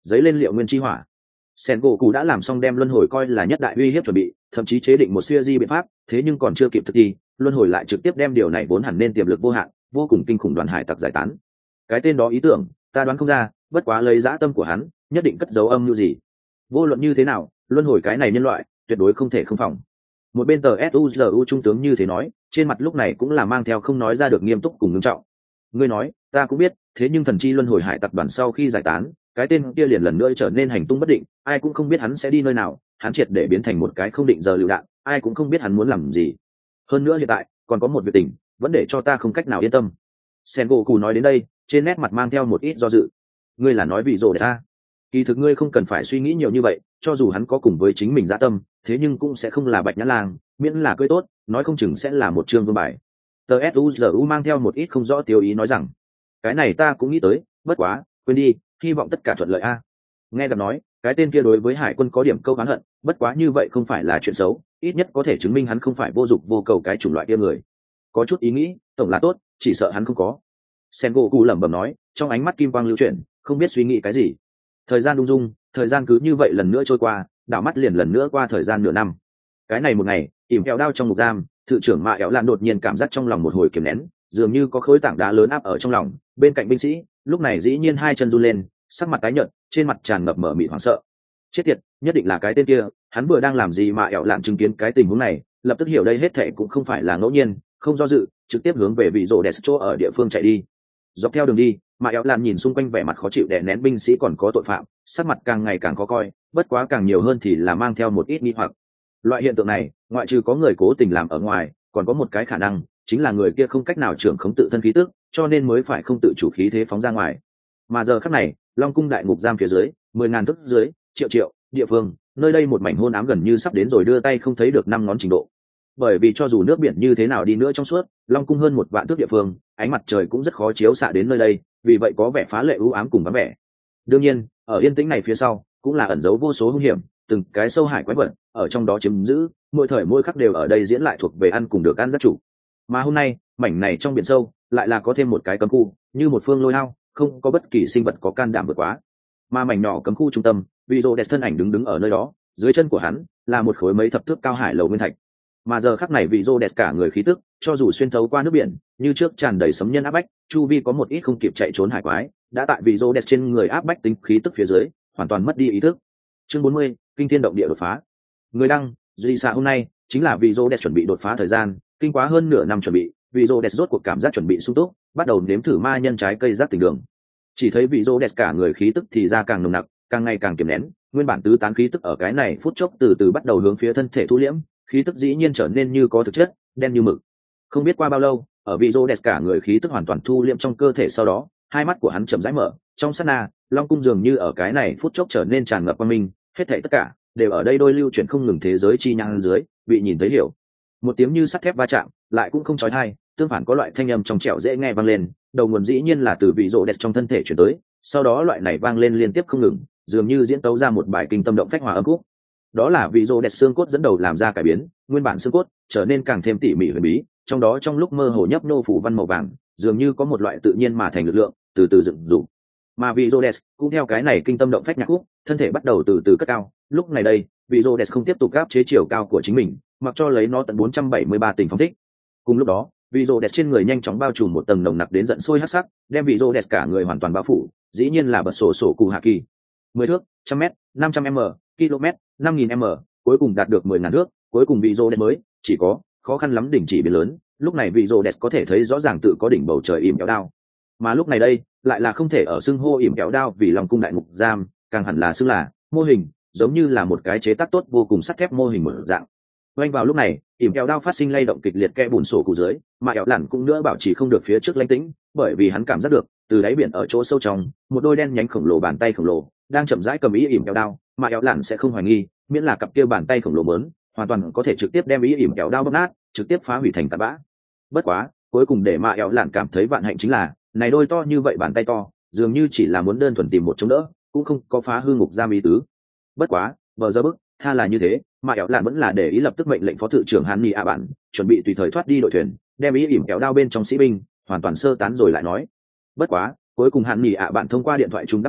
giấy lên liệu nguyên chi hỏa. Sen gỗ cụ đã làm xong đem luân hồi coi là nhất đại uy hiếp chuẩn bị, thậm chí chế định một siêu di biện pháp, thế nhưng còn chưa kịp thực thi, luân hồi lại trực tiếp đem điều này vốn hẳn nên tiềm lực vô hạn, vô cùng kinh khủng đoàn hải tặc giải tán. Cái tên đó ý tưởng, ta đoán không ra, bất quá lấy dã tâm của hắn, nhất định cất dấu âm mưu gì. Vô luận như thế nào, luân hồi cái này nhân loại, tuyệt đối không thể không phòng. Một bên tờ suzu trung tướng như thế nói, trên mặt lúc này cũng là mang theo không nói ra được nghiêm túc cùng ngưng trọng. Ngươi nói, ta cũng biết, thế nhưng thần chi luân hồi hải tặc đoàn sau khi giải tán, cái tên kia liền lần nữa trở nên hành tung bất định, ai cũng không biết hắn sẽ đi nơi nào, hắn triệt để biến thành một cái không định giờ lựu đạn, ai cũng không biết hắn muốn làm gì. Hơn nữa hiện tại còn có một việc tình, vẫn để cho ta không cách nào yên tâm. Sengoku nói đến đây, trên nét mặt mang theo một ít do dự. Ngươi là nói vì rồi ta? Kỳ thực ngươi không cần phải suy nghĩ nhiều như vậy, cho dù hắn có cùng với chính mình dã tâm, thế nhưng cũng sẽ không là Bạch Nhã Lang, miễn là cưới tốt, nói không chừng sẽ là một chương vương bài. Tờ suzu mang theo một ít không rõ tiêu ý nói rằng, cái này ta cũng nghĩ tới, bất quá, quên đi, hy vọng tất cả thuận lợi a. Nghe gặp nói, cái tên kia đối với hải quân có điểm câu oán hận, bất quá như vậy không phải là chuyện xấu, ít nhất có thể chứng minh hắn không phải vô dụng vô cầu cái chủng loại kia người. Có chút ý nghĩ, tổng là tốt, chỉ sợ hắn không có. Sengoku lẩm bẩm nói, trong ánh mắt kim quang lưu chuyển, không biết suy nghĩ cái gì. Thời gian đung dung, thời gian cứ như vậy lần nữa trôi qua, đảo mắt liền lần nữa qua thời gian nửa năm. Cái này một ngày, ỉm kẹo đao trong ngục giam, thự trưởng Mạ Éo Lan đột nhiên cảm giác trong lòng một hồi kiềm nén, dường như có khối tảng đá lớn áp ở trong lòng. Bên cạnh binh sĩ, lúc này dĩ nhiên hai chân run lên, sắc mặt tái nhợt, trên mặt tràn ngập mở mịt hoảng sợ. Chết tiệt, nhất định là cái tên kia, hắn vừa đang làm gì mà Éo Lan chứng kiến cái tình huống này, lập tức hiểu đây hết thảy cũng không phải là ngẫu nhiên, không do dự, trực tiếp hướng về vị rồ đẹp chỗ ở địa phương chạy đi. Dọc theo đường đi, mà Éo Lan nhìn xung quanh vẻ mặt khó chịu đè nén binh sĩ còn có tội phạm, sắc mặt càng ngày càng khó coi, bất quá càng nhiều hơn thì là mang theo một ít nghi hoặc. Loại hiện tượng này, ngoại trừ có người cố tình làm ở ngoài, còn có một cái khả năng, chính là người kia không cách nào trưởng khống tự thân khí tức, cho nên mới phải không tự chủ khí thế phóng ra ngoài. Mà giờ khắc này, Long cung đại ngục giam phía dưới, 10.000 thước dưới, triệu địa phương, nơi đây một mảnh hôn ám gần như sắp đến rồi đưa tay không thấy được 5 ngón trình độ. Bởi vì cho dù nước biển như thế nào đi nữa trong suốt, Long cung hơn 1 vạn thước địa phương, ánh mặt trời cũng rất khó chiếu xạ đến nơi đây, vì vậy có vẻ phá lệ u ám cùng vắng vẻ. Đương nhiên, ở yên tĩnh này phía sau, cũng là ẩn giấu vô số hung hiểm, từng cái sâu hải quái vật ở trong đó chiếm giữ, mỗi thời mỗi khắc đều ở đây diễn lại thuộc về ăn cùng được ăn rất chủ. Mà hôm nay, mảnh này trong biển sâu, lại là có thêm một cái cấm khu, như một phương lôi ao, không có bất kỳ sinh vật có can đảm vượt quá. Mà mảnh nhỏ cấm khu trung tâm, Vị Rô Đẹp thân ảnh đứng ở nơi đó, dưới chân của hắn là một khối mấy thập thước cao hải lầu nguyên thạch. Mà giờ khắc này Vị Rô Đẹp cả người khí tức, cho dù xuyên thấu qua nước biển, như trước tràn đầy sấm nhân áp bách, chu vi có một ít không kịp chạy trốn hải quái, đã tại Vị Rô Đẹp trên người áp bách tính khí tức phía dưới, hoàn toàn mất đi ý thức. Chương 40, kinh thiên động địa đột phá. Người đăng, duy xạ hôm nay chính là Vị Rô Đẹp chuẩn bị đột phá thời gian, kinh quá hơn nửa năm chuẩn bị, Vị Rô Đẹp rốt cuộc cảm giác chuẩn bị sung túc, bắt đầu nếm thử ma nhân trái cây giác tỉnh đường. Chỉ thấy Vị Rô Đẹp cả người khí tức thì ra càng nồng nặc, càng ngày càng kiềm nén, nguyên bản tứ tán khí tức ở cái này phút chốc từ từ bắt đầu hướng phía thân thể thu liễm, khí tức dĩ nhiên trở nên như có thực chất, đen như mực. Không biết qua bao lâu, ở Vị Rô Đẹp cả người khí tức hoàn toàn thu liễm trong cơ thể sau đó, hai mắt của hắn chậm rãi mở, trong sát na, Long cung dường như ở cái này phút chốc trở nên tràn ngập quang minh, hết thảy tất cả đều ở đây đôi lưu chuyển không ngừng thế giới chi nhang dưới, bị nhìn thấy hiểu. Một tiếng như sắt thép va chạm, lại cũng không chói tai, tương phản có loại thanh âm trong trẻo dễ nghe vang lên, đầu nguồn dĩ nhiên là từ Vị Rô Đẹp trong thân thể truyền tới, sau đó loại này vang lên liên tiếp không ngừng, dường như diễn tấu ra một bài kinh tâm động phách hòa âm khúc. Đó là Vị Rô Đẹp xương cốt dẫn đầu làm ra cải biến, nguyên bản xương cốt trở nên càng thêm tỉ mỉ huyền bí, trong đó trong lúc mơ hồ nhấp nô phủ văn màu vàng, dường như có một loại tự nhiên mà thành lực lượng, từ từ dựng dục. Mà Vị Rô Đẹp cũng theo cái này kinh tâm động phách nhạc khúc, thân thể bắt đầu từ từ cất cao. Lúc này đây, Vị Rô Đẹp không tiếp tục áp chế chiều cao của chính mình, mặc cho lấy nó tận 473 tình phóng thích. Cùng lúc đó, Vị Rô Đẹp trên người nhanh chóng bao trùm một tầng nồng nặc đến giận sôi hắc sắc, đem Vị Rô Đẹp cả người hoàn toàn bao phủ, dĩ nhiên là bật sổ cụ hạ kỳ. 10 thước, 100m, 500m, km, 5000m, cuối cùng đạt được 10.000 thước, cuối cùng Vị Rô Đẹp mới chỉ có khó khăn lắm đỉnh chỉ biến lớn. Lúc này Vị Rô Đẹp có thể thấy rõ ràng tự có đỉnh bầu trời ỉm kéo đao. Mà lúc này đây, lại là không thể ở xưng hô ỉm kéo đao vì Long cung đại ngục giam, càng hẳn là xưng là mô hình, giống như là một cái chế tác tốt vô cùng sắt thép mô hình một dạng. Quanh vào lúc này, ỉm kéo đao phát sinh lay động kịch liệt kẽ bùn sổ cụ dưới, mà Éo Lặn cũng nữa bảo trì không được phía trước lãnh tĩnh, bởi vì hắn cảm giác được từ đáy biển ở chỗ sâu trong, một đôi đen nhánh khổng lồ bàn tay khổng lồ đang chậm rãi cầm ý ỉm kéo đao, mà Éo Lặn sẽ không hoài nghi, miễn là cặp kia bàn tay khổng lồ lớn, hoàn toàn có thể trực tiếp đem ý ỉm kéo đao bóp nát, trực tiếp phá hủy thành tạt bã. Bất quá, cuối cùng để mà Éo Lặn cảm thấy vạn hạnh chính là, này đôi to như vậy bàn tay to, dường như chỉ là muốn đơn thuần tìm một chống đỡ, cũng không có phá hư ngục giam ý tứ. Bất quá, vờ giờ bức, tha là như thế, mà Éo Lạn vẫn là để ý lập tức mệnh lệnh phó thự trưởng Hàn Nghị ạ bản, chuẩn bị tùy thời thoát đi đội thuyền, đem ý ỉm kéo đao bên trong sĩ binh hoàn toàn sơ tán rồi lại nói. Bất quá, cuối cùng Hàn Nghị ạ bản thông qua điện thoại trung đáp lại,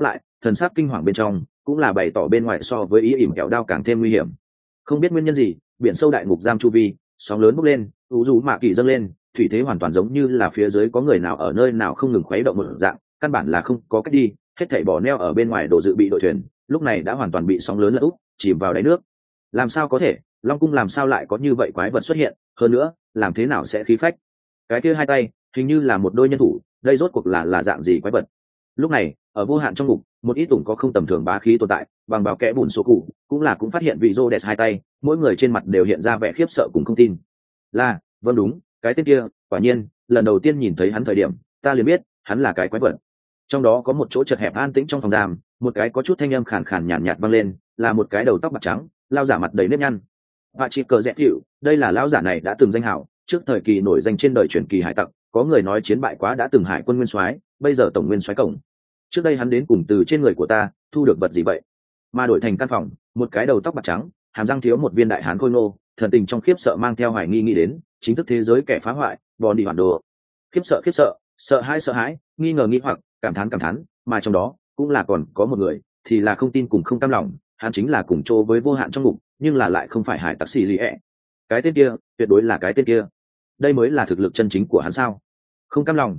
thần sắc kinh hoàng bên trong cũng là bày tỏ bên ngoài so với ý ỉm kẹo đao càng thêm nguy hiểm. Không biết nguyên nhân gì, biển sâu đại ngục giam chu vi sóng lớn bốc lên, u dù mạ kỳ dâng lên, thủy thế hoàn toàn giống như là phía dưới có người nào ở nơi nào không ngừng khuấy động một dạng, căn bản là không có cách đi, hết thảy bỏ neo ở bên ngoài đồ dự bị đội thuyền lúc này đã hoàn toàn bị sóng lớn lật úp, chìm vào đáy nước. Làm sao có thể, Long cung làm sao lại có như vậy quái vật xuất hiện, hơn nữa làm thế nào sẽ khí phách? Cái kia hai tay hình như là một đôi nhân thủ, đây rốt cuộc là dạng gì quái vật? Lúc này ở vô hạn trong ngục, một ít ủng có không tầm thường bá khí tồn tại, bằng vào kẽ bùn số cụ cũng phát hiện vị Rhodes hai tay, mỗi người trên mặt đều hiện ra vẻ khiếp sợ cùng không tin. Là, vâng đúng, cái tên kia, quả nhiên, lần đầu tiên nhìn thấy hắn thời điểm, ta liền biết, hắn là cái quái vật. Trong đó có một chỗ chật hẹp an tĩnh trong phòng giam, một cái có chút thanh âm khàn khàn nhàn nhạt vang lên, là một cái đầu tóc bạc trắng, lao giả mặt đầy nếp nhăn. Và chỉ cờ dẹp hiệu, đây là lao giả này đã từng danh hảo, trước thời kỳ nổi danh trên đời truyền kỳ hải tặc, có người nói chiến bại quá đã từng hải quân nguyên soái, bây giờ tổng nguyên soái cổng. Trước đây hắn đến cùng từ trên người của ta thu được vật gì vậy? Mà đổi thành căn phòng, một cái đầu tóc bạc trắng, hàm răng thiếu một viên đại hán khôi ngô, thần tình trong khiếp sợ mang theo hoài nghi nghĩ đến chính thức thế giới kẻ phá hoại, bò đi hoàn đồ. Khiếp sợ, sợ hãi, nghi ngờ nghi hoặc, cảm thán, mà trong đó cũng là còn có một người thì là không tin cùng không cam lòng, hắn chính là cùng chỗ với vô hạn trong ngục, nhưng là lại không phải hải tặc xì lì ẹ. Cái tên kia tuyệt đối là cái tên kia, đây mới là thực lực chân chính của hắn sao? Không cam lòng,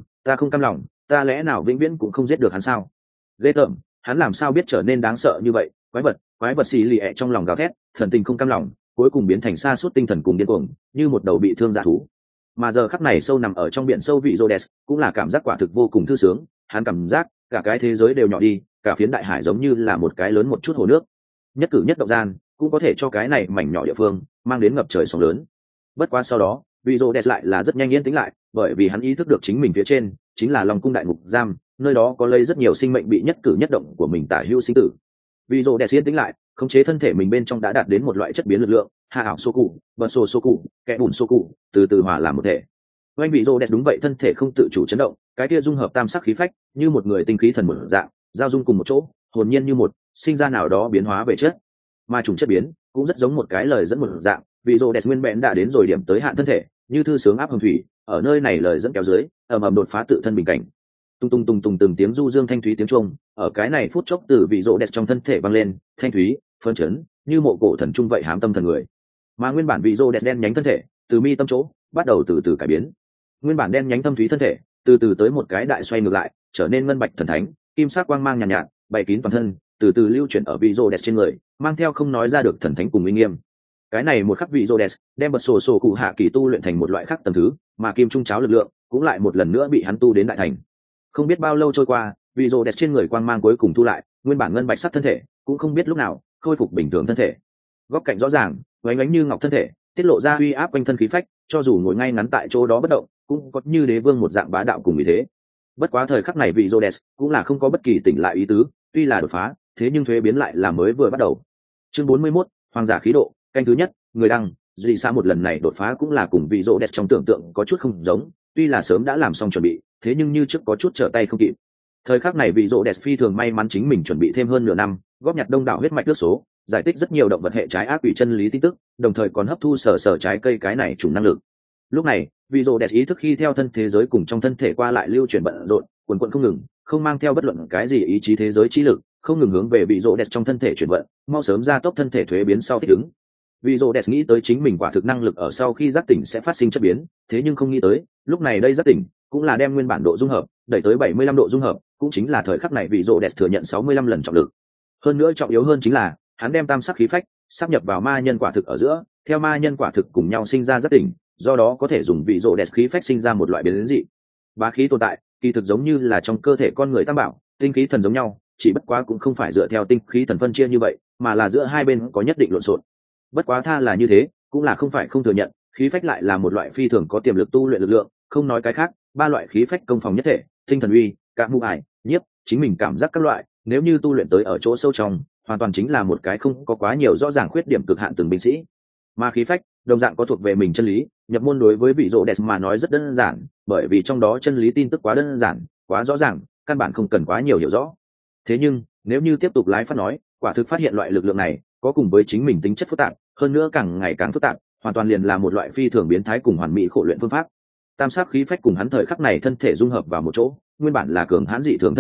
ta lẽ nào vĩnh viễn cũng không giết được hắn sao? Ghê tởm, hắn làm sao biết trở nên đáng sợ như vậy? Quái vật xì lì ẹ trong lòng gào thét, thần tình không cam lòng, cuối cùng biến thành sa sút tinh thần cùng điên cuồng, như một đầu bị thương dã thú. Mà giờ khắc này sâu nằm ở trong biển sâu vị Rhodes cũng là cảm giác quả thực vô cùng thư sướng, hắn cảm giác cả cái thế giới đều nhỏ đi, cả phiến đại hải giống như là một cái lớn một chút hồ nước, nhất cử nhất động gian cũng có thể cho cái này mảnh nhỏ địa phương mang đến ngập trời sóng lớn. Bất quá sau đó vị Rhodes lại là rất nhanh yên tĩnh lại, bởi vì hắn ý thức được chính mình phía trên chính là Long cung đại ngục giam, nơi đó có lây rất nhiều sinh mệnh bị nhất cử nhất động của mình tả hữu sinh tử. Vị Rhodes yên tĩnh lại, khống chế thân thể mình bên trong đã đạt đến một loại chất biến lực lượng, hạ ảo số cụ, bật số cụ, kẽ bùn số cụ, từ từ hòa làm một thể. Oanh vị Rhodes đúng vậy, thân thể không tự chủ chấn động, cái kia dung hợp tam sắc khí phách như một người tinh khí thần một dạng, giao dung cùng một chỗ, hồn nhiên như một, sinh ra nào đó biến hóa về chất. Mà trùng chất biến cũng rất giống một cái lời dẫn một dạng, vị Rhodes nguyên bẽn đã đến rồi điểm tới hạn thân thể, như thư sướng áp hồng thủy, ở nơi này lời dẫn kéo dưới, ầm đột phá tự thân bình cảnh. Tung từng tiếng du dương thanh thúy tiếng trung, ở cái này phút chốc từ vị Rhodes trong thân thể vang lên, thanh thúy, phấn chấn, như mộ cổ thần trung vậy hám tâm thần người. Mà nguyên bản vị Rhodes đen nhánh thân thể, từ mi tâm chỗ, bắt đầu từ từ cải biến. Nguyên bản đen nhánh thâm thúy thân thể, từ từ tới một cái đại xoay ngược lại, trở nên ngân bạch thần thánh, kim sắc quang mang nhàn nhạt, bày kín toàn thân, từ từ lưu chuyển ở vị Rhodes trên người, mang theo không nói ra được thần thánh cùng uy nghiêm. Cái này một khắc vị Rhodes đem bật sổ cụ hạ kỳ tu luyện thành một loại khác tầm thứ, mà kim trung cháo lực lượng cũng lại một lần nữa bị hắn tu đến đại thành. Không biết bao lâu trôi qua, vị Rhodes trên người quang mang cuối cùng thu lại, nguyên bản ngân bạch sắc thân thể cũng không biết lúc nào khôi phục bình thường thân thể. Góc cạnh rõ ràng, oánh ánh như ngọc thân thể, tiết lộ ra uy áp quanh thân khí phách, cho dù ngồi ngay ngắn tại chỗ đó bất động, cũng có như đế vương một dạng bá đạo cùng ý thế. Bất quá thời khắc này vị Rhodes cũng là không có bất kỳ tỉnh lại ý tứ, tuy là đột phá, thế nhưng thuế biến lại là mới vừa bắt đầu. Chương 41, Hoàng giả khí độ, canh thứ nhất, người đăng, duy xa một lần này đột phá cũng là cùng vị Rhodes trong tưởng tượng có chút không giống, tuy là sớm đã làm xong chuẩn bị, thế nhưng như trước có chút trở tay không kịp. Thời khắc này vị Rhodes phi thường may mắn chính mình chuẩn bị thêm hơn nửa năm, góp nhặt đông đảo huyết mạch nước số, giải tích rất nhiều động vật hệ trái ác quỷ chân lý tin tức, đồng thời còn hấp thu sở trái cây cái này chủng năng lực. Lúc này vị Rhodes ý thức khi theo thân thế giới cùng trong thân thể qua lại lưu chuyển bận rộn, quần quần không ngừng, không mang theo bất luận cái gì ý chí thế giới trí lực, không ngừng hướng về vị Rhodes trong thân thể chuyển vận, mau sớm ra tốc thân thể thuế biến sau thích ứng. Vị Rhodes nghĩ tới chính mình quả thực năng lực ở sau khi giác tỉnh sẽ phát sinh chất biến, thế nhưng không nghĩ tới lúc này đây giác tỉnh cũng là đem nguyên bản độ dung hợp đẩy tới 75 độ dung hợp, cũng chính là thời khắc này vị Rhodes thừa nhận 65 lần trọng lực. Hơn nữa trọng yếu hơn chính là hắn đem tam sắc khí phách sáp nhập vào ma nhân quả thực ở giữa, theo ma nhân quả thực cùng nhau sinh ra giác tỉnh, do đó có thể dùng vị Rhodes khí phách sinh ra một loại biến dị. Bá khí tồn tại kỳ thực giống như là trong cơ thể con người tam bảo, tinh khí thần giống nhau, chỉ bất quá cũng không phải dựa theo tinh khí thần phân chia như vậy, mà là giữa hai bên có nhất định lộn xộn. Bất quá tha là như thế, cũng là không phải không thừa nhận, khí phách lại là một loại phi thường có tiềm lực tu luyện lực lượng, không nói cái khác, ba loại khí phách công phòng nhất thể, tinh thần uy, cả mưu ải, nhiếp, chính mình cảm giác các loại, nếu như tu luyện tới ở chỗ sâu trong, hoàn toàn chính là một cái không có quá nhiều rõ ràng khuyết điểm cực hạn từng binh sĩ. Mà khí phách đồng dạng có thuộc về mình chân lý, nhập môn đối với vị Rhodes mà nói rất đơn giản, bởi vì trong đó chân lý tin tức quá đơn giản, quá rõ ràng, căn bản không cần quá nhiều hiểu rõ. Thế nhưng nếu như tiếp tục lái phát nói, quả thực phát hiện loại lực lượng này có cùng với chính mình tính chất phức tạp, hơn nữa càng ngày càng phức tạp, hoàn toàn liền là một loại phi thường biến thái cùng hoàn mỹ khổ luyện phương pháp. Tam sắc khí phách cùng hắn thời khắc này thân thể dung hợp vào một chỗ, nguyên bản là cường hãn dị thường thân thể,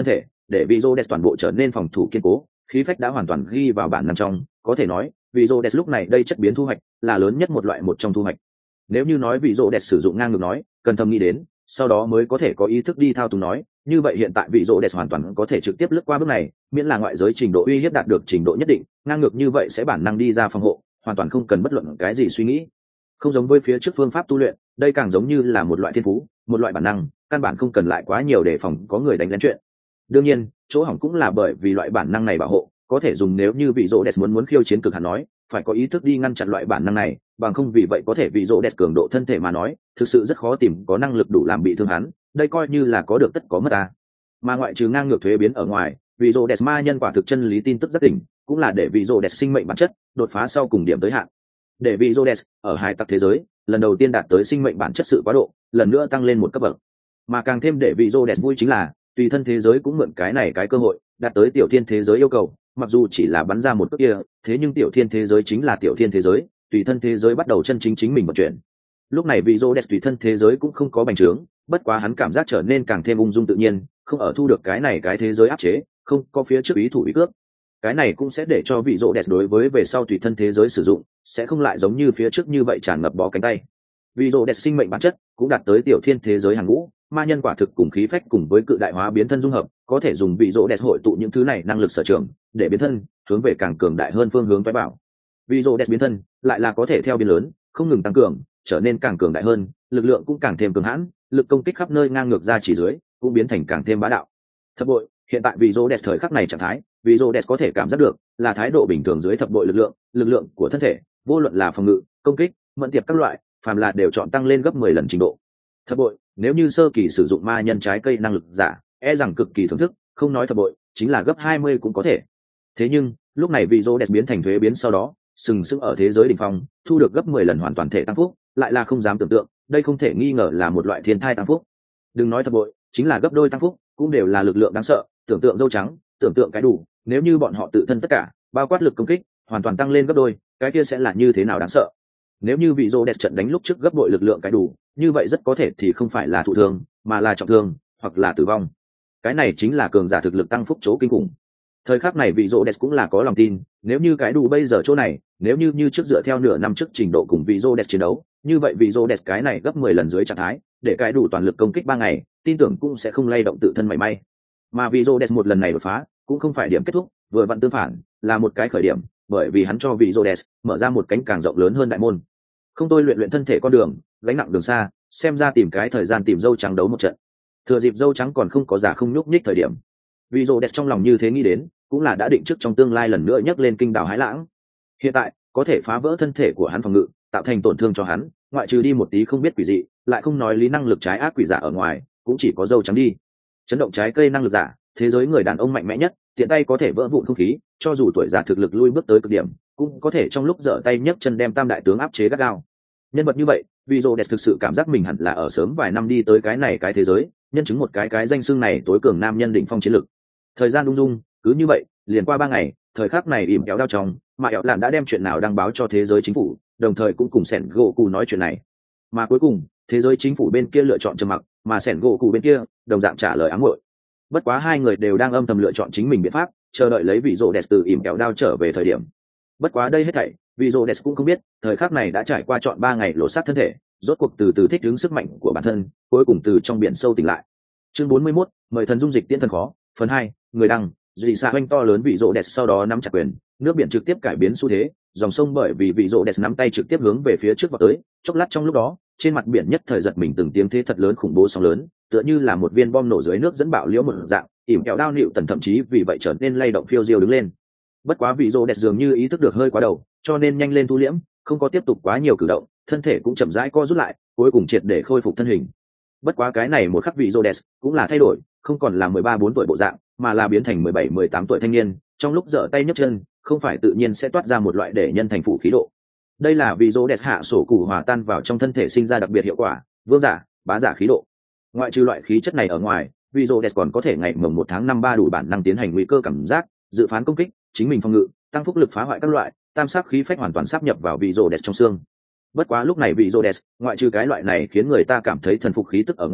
để vị Rhodes toàn bộ trở nên phòng thủ kiên cố, khí phách đã hoàn toàn ghi vào bản năng trong, có thể nói vị Rhodes lúc này đây chất biến thu hoạch là lớn nhất một trong thu hoạch. Nếu như nói vị Rhodes sử dụng ngang ngược nói, cần thầm nghĩ đến sau đó mới có thể có ý thức đi thao túng nói, như vậy hiện tại vị Rhodes hoàn toàn có thể trực tiếp lướt qua bước này, miễn là ngoại giới trình độ uy hiếp đạt được trình độ nhất định, ngang ngược như vậy sẽ bản năng đi ra phòng hộ, hoàn toàn không cần bất luận cái gì suy nghĩ. Không giống với phía trước phương pháp tu luyện, đây càng giống như là một loại thiên phú, một loại bản năng, căn bản không cần lại quá nhiều đề phòng có người đánh lén chuyện. Đương nhiên chỗ hỏng cũng là bởi vì loại bản năng này bảo hộ có thể dùng, nếu như vị Rhodes muốn khiêu chiến cực hạn nói, phải có ý thức đi ngăn chặn loại bản năng này, bằng không vì vậy có thể vị Rhodes cường độ thân thể mà nói, thực sự rất khó tìm có năng lực đủ làm bị thương hắn, đây coi như là có được tất có mất ta. Mà ngoại trừ ngang ngược thuế biến ở ngoài, vị Rhodes ma nhân quả thực chân lý tin tức rất tỉnh, cũng là để vị Rhodes sinh mệnh bản chất đột phá sau cùng điểm tới hạn. Để vị Rhodes ở hải tặc thế giới lần đầu tiên đạt tới sinh mệnh bản chất sự quá độ, lần nữa tăng lên một cấp bậc. Mà càng thêm để vị Rhodes vui chính là tùy thân thế giới cũng mượn cái cơ hội đạt tới tiểu thiên thế giới yêu cầu, mặc dù chỉ là bắn ra một cước kia, thế nhưng tiểu thiên thế giới chính là tiểu thiên thế giới, tùy thân thế giới bắt đầu chân chính mình vận chuyển. Lúc này vị Rhodes tùy thân thế giới cũng không có bành trướng, bất quá hắn cảm giác trở nên càng thêm ung dung tự nhiên, không ở thu được cái thế giới áp chế, không có phía trước ý thủ ý cước. Cái này cũng sẽ để cho vị Rhodes đối với về sau tùy thân thế giới sử dụng sẽ không lại giống như phía trước như vậy tràn ngập bó cánh tay. Vị Rhodes sinh mệnh bản chất cũng đạt tới tiểu thiên thế giới hàng ngũ, ma nhân quả thực cùng khí phách cùng với cự đại hóa biến thân dung hợp, có thể dùng vị Rhodes hội tụ những thứ này năng lực sở trường để biến thân hướng về càng cường đại hơn phương hướng phái bảo. Vị Rhodes biến thân lại là có thể theo biến lớn không ngừng tăng cường, trở nên càng cường đại hơn, lực lượng cũng càng thêm cường hãn, lực công kích khắp nơi ngang ngược ra chỉ dưới cũng biến thành càng thêm bá đạo. Thập bội, hiện tại vị Rhodes thời khắc này trạng thái, vị Rhodes có thể cảm giác được là thái độ bình thường dưới thập bội lực lượng của thân thể, vô luận là phòng ngự, công kích, mẫn tiệp các loại, phàm là đều chọn tăng lên gấp 10 lần trình độ. Thập bội, nếu như sơ kỳ sử dụng ma nhân trái cây năng lực giả, e rằng cực kỳ thưởng thức, không nói thập bội, chính là gấp 20 cũng có thể. Thế nhưng, lúc này vị Rhodes biến thành thuế biến sau đó, sừng sững ở thế giới đỉnh phong, thu được gấp 10 lần hoàn toàn thể tăng phúc, lại là không dám tưởng tượng, đây không thể nghi ngờ là một loại thiên thai tăng phúc. Đừng nói thập bội, chính là gấp đôi tăng phúc, cũng đều là lực lượng đáng sợ, tưởng tượng dâu trắng, tưởng tượng cái đủ, nếu như bọn họ tự thân tất cả, bao quát lực công kích, hoàn toàn tăng lên gấp đôi, cái kia sẽ là như thế nào đáng sợ. Nếu như vị Rhodes trận đánh lúc trước gấp bội lực lượng cái đủ, như vậy rất có thể thì không phải là thụ thương, mà là trọng thương, hoặc là tử vong. Cái này chính là cường giả thực lực tăng phúc chỗ kinh khủng. Thời khắc này vị Rhodes cũng là có lòng tin, nếu như cái đủ bây giờ chỗ này, nếu như trước dựa theo nửa năm trước trình độ cùng vị Rhodes chiến đấu, như vậy vị Rhodes cái này gấp 10 lần dưới trạng thái, để cái đủ toàn lực công kích 3 ngày, tin tưởng cũng sẽ không lay động tự thân mảy may. Mà vị Rhodes một lần này đột phá, cũng không phải điểm kết thúc, vừa vặn tương phản, là một cái khởi điểm, bởi vì hắn cho vị Rhodes mở ra một cánh càng rộng lớn hơn đại môn. Không tôi luyện thân thể con đường, gánh nặng đường xa, xem ra tìm cái thời gian tìm dâu trắng đấu một trận. Thừa dịp dâu trắng còn không có giả không nhúc nhích thời điểm, vị Rhodes trong lòng như thế nghĩ đến, cũng là đã định trước trong tương lai lần nữa nhấc lên kinh đảo hái lãng. Hiện tại có thể phá vỡ thân thể của hắn phòng ngự, tạo thành tổn thương cho hắn, ngoại trừ đi một tí không biết quỷ dị, lại không nói lý năng lực trái ác quỷ giả ở ngoài, cũng chỉ có dâu trắng đi. Chấn động trái cây năng lực giả, thế giới người đàn ông mạnh mẽ nhất, tiện tay có thể vỡ vụn không khí, cho dù tuổi già thực lực lui bước tới cực điểm, cũng có thể trong lúc giở tay nhấc chân đem tam đại tướng áp chế gắt gao. Nhân vật như vậy, vị Rhodes thực sự cảm giác mình hẳn là ở sớm vài năm đi tới cái thế giới, nhân chứng một cái danh xưng này tối cường nam nhân đỉnh phong chiến lực. Thời gian ung dung, cứ như vậy, liền qua 3 ngày, thời khắc này ỉm kéo đao trong, mà ẻo lạn đã đem chuyện nào đăng báo cho thế giới chính phủ, đồng thời cũng cùng Sẻn gỗ cụ nói chuyện này. Mà cuối cùng, thế giới chính phủ bên kia lựa chọn trầm mặc, mà Sẻn gỗ cụ bên kia đồng dạng trả lời ám muội. Bất quá hai người đều đang âm thầm lựa chọn chính mình biện pháp, chờ đợi lấy vị Rhodes từ ỉm kéo đao trở về thời điểm. Bất quá đây hết thảy, vị Rhodes cũng không biết, thời khắc này đã trải qua chọn 3 ngày lột xác thân thể, rốt cuộc từ thích ứng sức mạnh của bản thân, cuối cùng từ trong biển sâu tỉnh lại. Chương 41, mời thần dung dịch tiễn thần khó, phần 2, người đăng, dị xạ oanh to lớn vị Rhodes sau đó nắm chặt quyền, nước biển trực tiếp cải biến xu thế, dòng sông bởi vì vị Rhodes nắm tay trực tiếp hướng về phía trước vọt tới, chốc lát trong lúc đó, trên mặt biển nhất thời giật mình từng tiếng thế thật lớn khủng bố sóng lớn, tựa như là một viên bom nổ dưới nước dẫn bạo liễu một dạng, ỉm kẹo đao nịu tần thậm chí vì vậy trở nên lay động phiêu diêu đứng lên. Bất quá vị Rhodes dường như ý thức được hơi quá đầu, cho nên nhanh lên thu liễm, không có tiếp tục quá nhiều cử động, thân thể cũng chậm rãi co rút lại, cuối cùng triệt để khôi phục thân hình. Bất quá cái này một khắc vị Rhodes cũng là thay đổi, không còn là 13-14 tuổi bộ dạng, mà là biến thành 17-18 tuổi thanh niên, trong lúc giở tay nhấc chân, không phải tự nhiên sẽ toát ra một loại để nhân thành phụ khí độ. Đây là vì Rhodes hạ sổ củ hòa tan vào trong thân thể sinh ra đặc biệt hiệu quả, vương giả, bá giả khí độ. Ngoại trừ loại khí chất này ở ngoài, vì Rhodes còn có thể ngày mồng 1 tháng 5 3 đủ bản năng tiến hành nguy cơ cảm giác, dự phán công kích, chính mình phòng ngự, tăng phúc lực phá hoại các loại, tam sắc khí phách hoàn toàn sáp nhập vào vị Rhodes trong xương. Bất quá lúc này vị Rhodes, ngoại trừ cái loại này khiến người ta cảm thấy thần phục khí tức ở ngoài,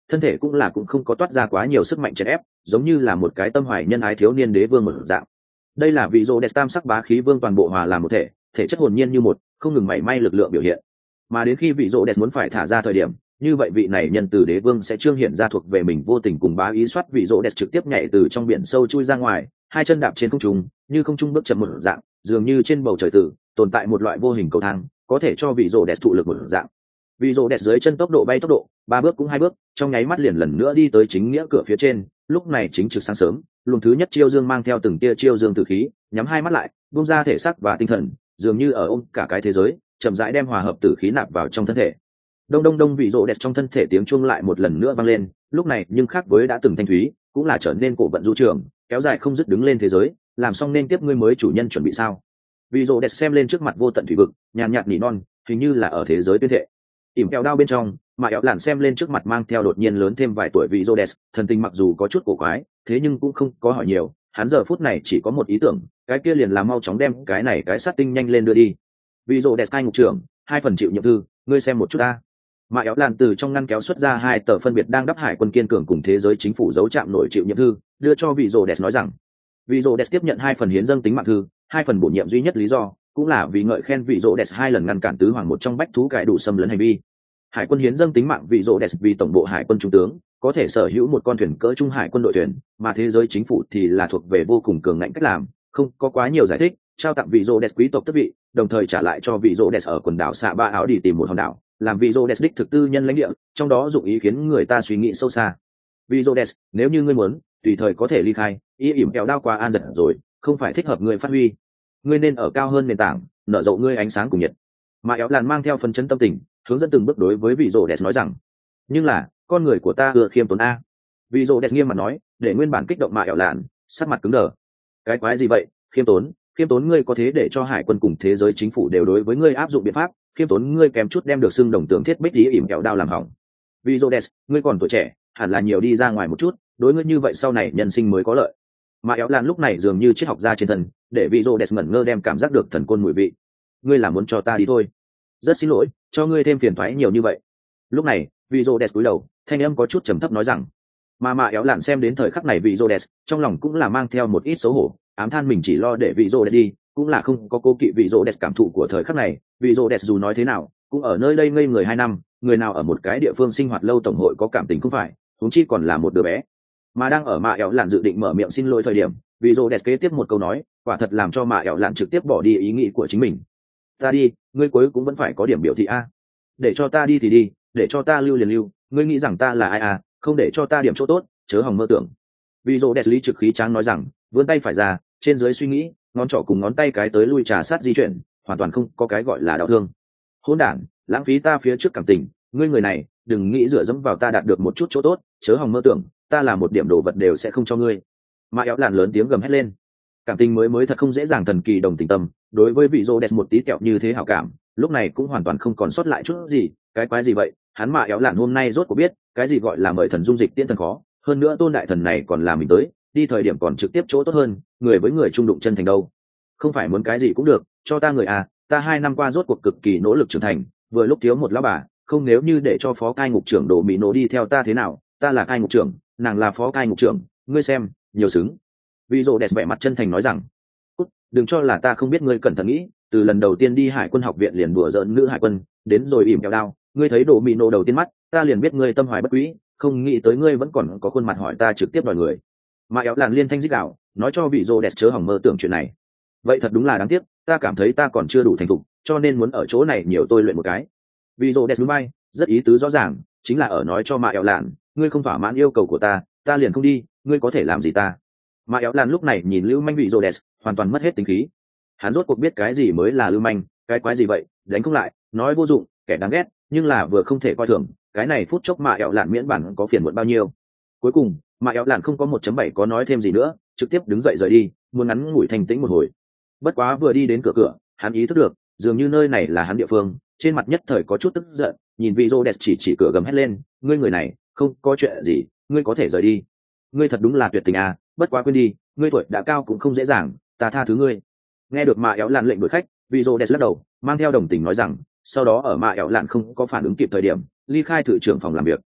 thân thể cũng không có toát ra quá nhiều sức mạnh chèn ép, giống như là một cái tâm hoài nhân ái thiếu niên đế vương một dạng. Đây là vị rô đẹp tam sắc bá khí vương toàn bộ hòa làm một thể, thể chất hồn nhiên như một, không ngừng mảy may lực lượng biểu hiện. Mà đến khi vị rô đẹp muốn phải thả ra thời điểm, như vậy vị này nhân từ đế vương sẽ trương hiện ra thuộc về mình vô tình cùng bá ý soát vị rô đẹp trực tiếp nhảy từ trong biển sâu chui ra ngoài, hai chân đạp trên không trung, như không trung bước chậm một dạng, dường như trên bầu trời tử tồn tại một loại vô hình cầu thang, có thể cho vị rô đẹp thụ lực một dạng. Vị rô đẹp dưới chân tốc độ bay tốc độ, 3 bước cũng 2 bước, trong nháy mắt liền lần nữa đi tới chính nghĩa cửa phía trên. Lúc này chính trực sáng sớm, luồng thứ nhất chiêu dương mang theo từng tia chiêu dương tử khí, nhắm hai mắt lại, buông ra thể xác và tinh thần, dường như ở ôm cả cái thế giới, chậm rãi đem hòa hợp tử khí nạp vào trong thân thể. Đông đông đông, vị rô đẹp trong thân thể tiếng chuông lại một lần nữa vang lên, lúc này nhưng khác với đã từng thanh thúy, cũng là trở nên cổ vận du trường, kéo dài không dứt đứng lên thế giới, làm xong nên tiếp ngươi mới chủ nhân chuẩn bị sao? Vị rô đẹp xem lên trước mặt vô tận thủy vực, nhàn nhạt nỉ non, hình như là ở thế giới tuyên thệ. Ỉm kẹo đao bên trong, mà éo lạn xem lên trước mặt mang theo đột nhiên lớn thêm vài tuổi vị rô đẹp, thần tình mặc dù có chút cổ quái, thế nhưng cũng không có hỏi nhiều, hắn giờ phút này chỉ có một ý tưởng, cái kia liền là mau chóng đem cái này cái sát tinh nhanh lên đưa đi. Vị rô đẹp cai ngục trưởng, 2 phần chịu nhiệm thư, ngươi xem một chút ta. Mà éo lạn từ trong ngăn kéo xuất ra 2 tờ phân biệt đang đắp hải quân kiên cường cùng thế giới chính phủ dấu chạm nổi chịu nhiệm thư, đưa cho vị rô đẹp nói rằng, vị rô đẹp tiếp nhận 2 phần hiến dâng tính mạng thư, 2 phần bổ nhiệm duy nhất lý do cũng là vì ngợi khen vị rô đẹp 2 lần ngăn cản tứ hoàng một trong bách thú cải đủ xâm lấn hành vi. Hải quân hiến dâng tính mạng vị rô đẹp vì tổng bộ hải quân trung tướng có thể sở hữu một con thuyền cỡ trung hải quân đội thuyền, mà thế giới chính phủ thì là thuộc về vô cùng cường ngạnh cách làm, không có quá nhiều giải thích, trao tặng vị rô đẹp quý tộc tước vị, đồng thời trả lại cho vị rô đẹp ở quần đảo xạ ba áo đi tìm một hòn đảo, làm vị rô đẹp đích thực tư nhân lãnh địa, trong đó dụng ý khiến người ta suy nghĩ sâu xa. Vị rô đẹp, nếu như ngươi muốn, tùy thời có thể ly khai, ý ỉm kẹo đao qua an giật rồi, không phải thích hợp ngươi phát huy, ngươi nên ở cao hơn nền tảng, nở rộ ngươi ánh sáng cùng nhiệt. Mà éo làn mang theo phấn chấn tâm tình, hướng dẫn từng bước đối với vị rô đẹp nói rằng, nhưng là con người của ta ưa khiêm tốn a. Vị rô đẹp nghiêm mặt nói, để nguyên bản kích động mà éo làn sắc mặt cứng đờ. Cái quái gì vậy? Khiêm tốn ngươi có thế để cho hải quân cùng thế giới chính phủ đều đối với ngươi áp dụng biện pháp, khiêm tốn ngươi kèm chút đem được xưng đồng tưởng thiết bích lý ỉm kẹo đao làm hỏng. Vị rô đẹp, ngươi còn tuổi trẻ, hẳn là nhiều đi ra ngoài một chút, đối ngươi như vậy sau này nhân sinh mới có lợi. Mà éo làn lúc này dường như triết học gia trên thân, để vị rô đẹp ngẩn ngơ đem cảm giác được thần côn mùi vị. Ngươi là muốn cho ta đi thôi? Rất xin lỗi, cho ngươi thêm phiền toái nhiều như vậy. Lúc này vị rô đẹp cúi đầu, thanh âm có chút trầm thấp nói rằng, mà éo lạn xem đến thời khắc này vị rô đẹp trong lòng cũng là mang theo một ít xấu hổ, ám than mình chỉ lo để vị rô đẹp đi, cũng là không có cố kỵ vị rô đẹp cảm thụ của thời khắc này. Vị rô đẹp dù nói thế nào cũng ở nơi đây ngây người 2 năm, người nào ở một cái địa phương sinh hoạt lâu tổng hội có cảm tình không phải, huống chi còn là một đứa bé. Mà đang ở éo lạn dự định mở miệng xin lỗi thời điểm, vị rô đẹp kế tiếp một câu nói, quả thật làm cho éo lạn trực tiếp bỏ đi ý nghĩ của chính mình. Ta đi, ngươi cuối cũng vẫn phải có điểm biểu thị a. Để cho ta đi thì đi, để cho ta lưu liền lưu, ngươi nghĩ rằng ta là ai à? Không để cho ta điểm chỗ tốt, chớ hòng mơ tưởng. Vị rô đẹp lý trực khí tráng nói rằng, vươn tay phải ra, trên dưới suy nghĩ, ngón trỏ cùng ngón tay cái tới lui trà sát di chuyển, hoàn toàn không có cái gọi là đau thương. Hỗn đản, lãng phí ta phía trước cảm tình, ngươi người này, đừng nghĩ dựa dẫm vào ta đạt được một chút chỗ tốt, chớ hòng mơ tưởng, ta là một điểm đồ vật đều sẽ không cho ngươi. Mà éo lạn lớn tiếng gầm hét lên. Cảm tình mới thật không dễ dàng thần kỳ đồng tình tâm, đối với vị rô đẹp một tí kẹo như thế hảo cảm, lúc này cũng hoàn toàn không còn sót lại chút gì. Cái quái gì vậy? Hắn mà éo lạn hôm nay rốt cuộc biết cái gì gọi là mời thần dung dịch tiễn thần khó, hơn nữa tôn đại thần này còn là mình tới, đi thời điểm còn trực tiếp chỗ tốt hơn, người với người trung đụng chân thành đâu. Không phải muốn cái gì cũng được, cho ta người à, ta 2 năm qua rốt cuộc cực kỳ nỗ lực trưởng thành, vừa lúc thiếu một lão bà, không nếu như để cho phó cai ngục trưởng Đồ Mỹ Nổ đi theo ta thế nào, ta là cai ngục trưởng, nàng là phó cai ngục trưởng, ngươi xem, nhiều xứng. Vị rô đẹp vẻ mặt chân thành nói rằng, cút, đừng cho là ta không biết ngươi cẩn thận nghĩ, từ lần đầu tiên đi hải quân học viện liền đùa giỡn nữ hải quân, đến rồi ỉm kẹo đao, ngươi thấy Đồ Mỹ Nổ đầu tiên mắt, ta liền biết ngươi tâm hoài bất quý, không nghĩ tới ngươi vẫn còn có khuôn mặt hỏi ta trực tiếp đòi người. Mà éo làn liên thanh dích đạo, nói cho vị rô đẹp chớ hỏng mơ tưởng chuyện này. Vậy thật đúng là đáng tiếc, ta cảm thấy ta còn chưa đủ thành thục, cho nên muốn ở chỗ này nhiều tôi luyện một cái. Vị rô đẹp núi bay, rất ý tứ rõ ràng, chính là ở nói cho mà éo làn, ngươi không thỏa mãn yêu cầu của ta liền không đi, ngươi có thể làm gì ta. Mà éo làn lúc này nhìn lưu manh vị rô đẹp, hoàn toàn mất hết tính khí. Hắn rốt cuộc biết cái gì mới là lưu manh, cái quái gì vậy, đánh không lại, nói vô dụng, kẻ đáng ghét, nhưng là vừa không thể coi thường, cái này phút chốc mà éo lạn miễn bản có phiền muộn bao nhiêu. Cuối cùng mà éo lạn không có 1.7 có nói thêm gì nữa, trực tiếp đứng dậy rời đi, muốn ngắn ngủi thanh tĩnh một hồi. Bất quá vừa đi đến cửa, hắn ý thức được dường như nơi này là hắn địa phương, trên mặt nhất thời có chút tức giận, nhìn vị rô đẹp chỉ cửa gầm hét lên, ngươi người này không có chuyện gì, ngươi có thể rời đi. Ngươi thật đúng là tuyệt tình à, bất quá quên đi, ngươi tuổi đã cao cũng không dễ dàng, ta tha thứ ngươi. Nghe được mà éo lạn lệnh đuổi khách, vị rô đẹp lắc đầu, mang theo đồng tình nói rằng, sau đó ở mà éo lạn không có phản ứng kịp thời điểm, ly khai thự trưởng phòng làm việc.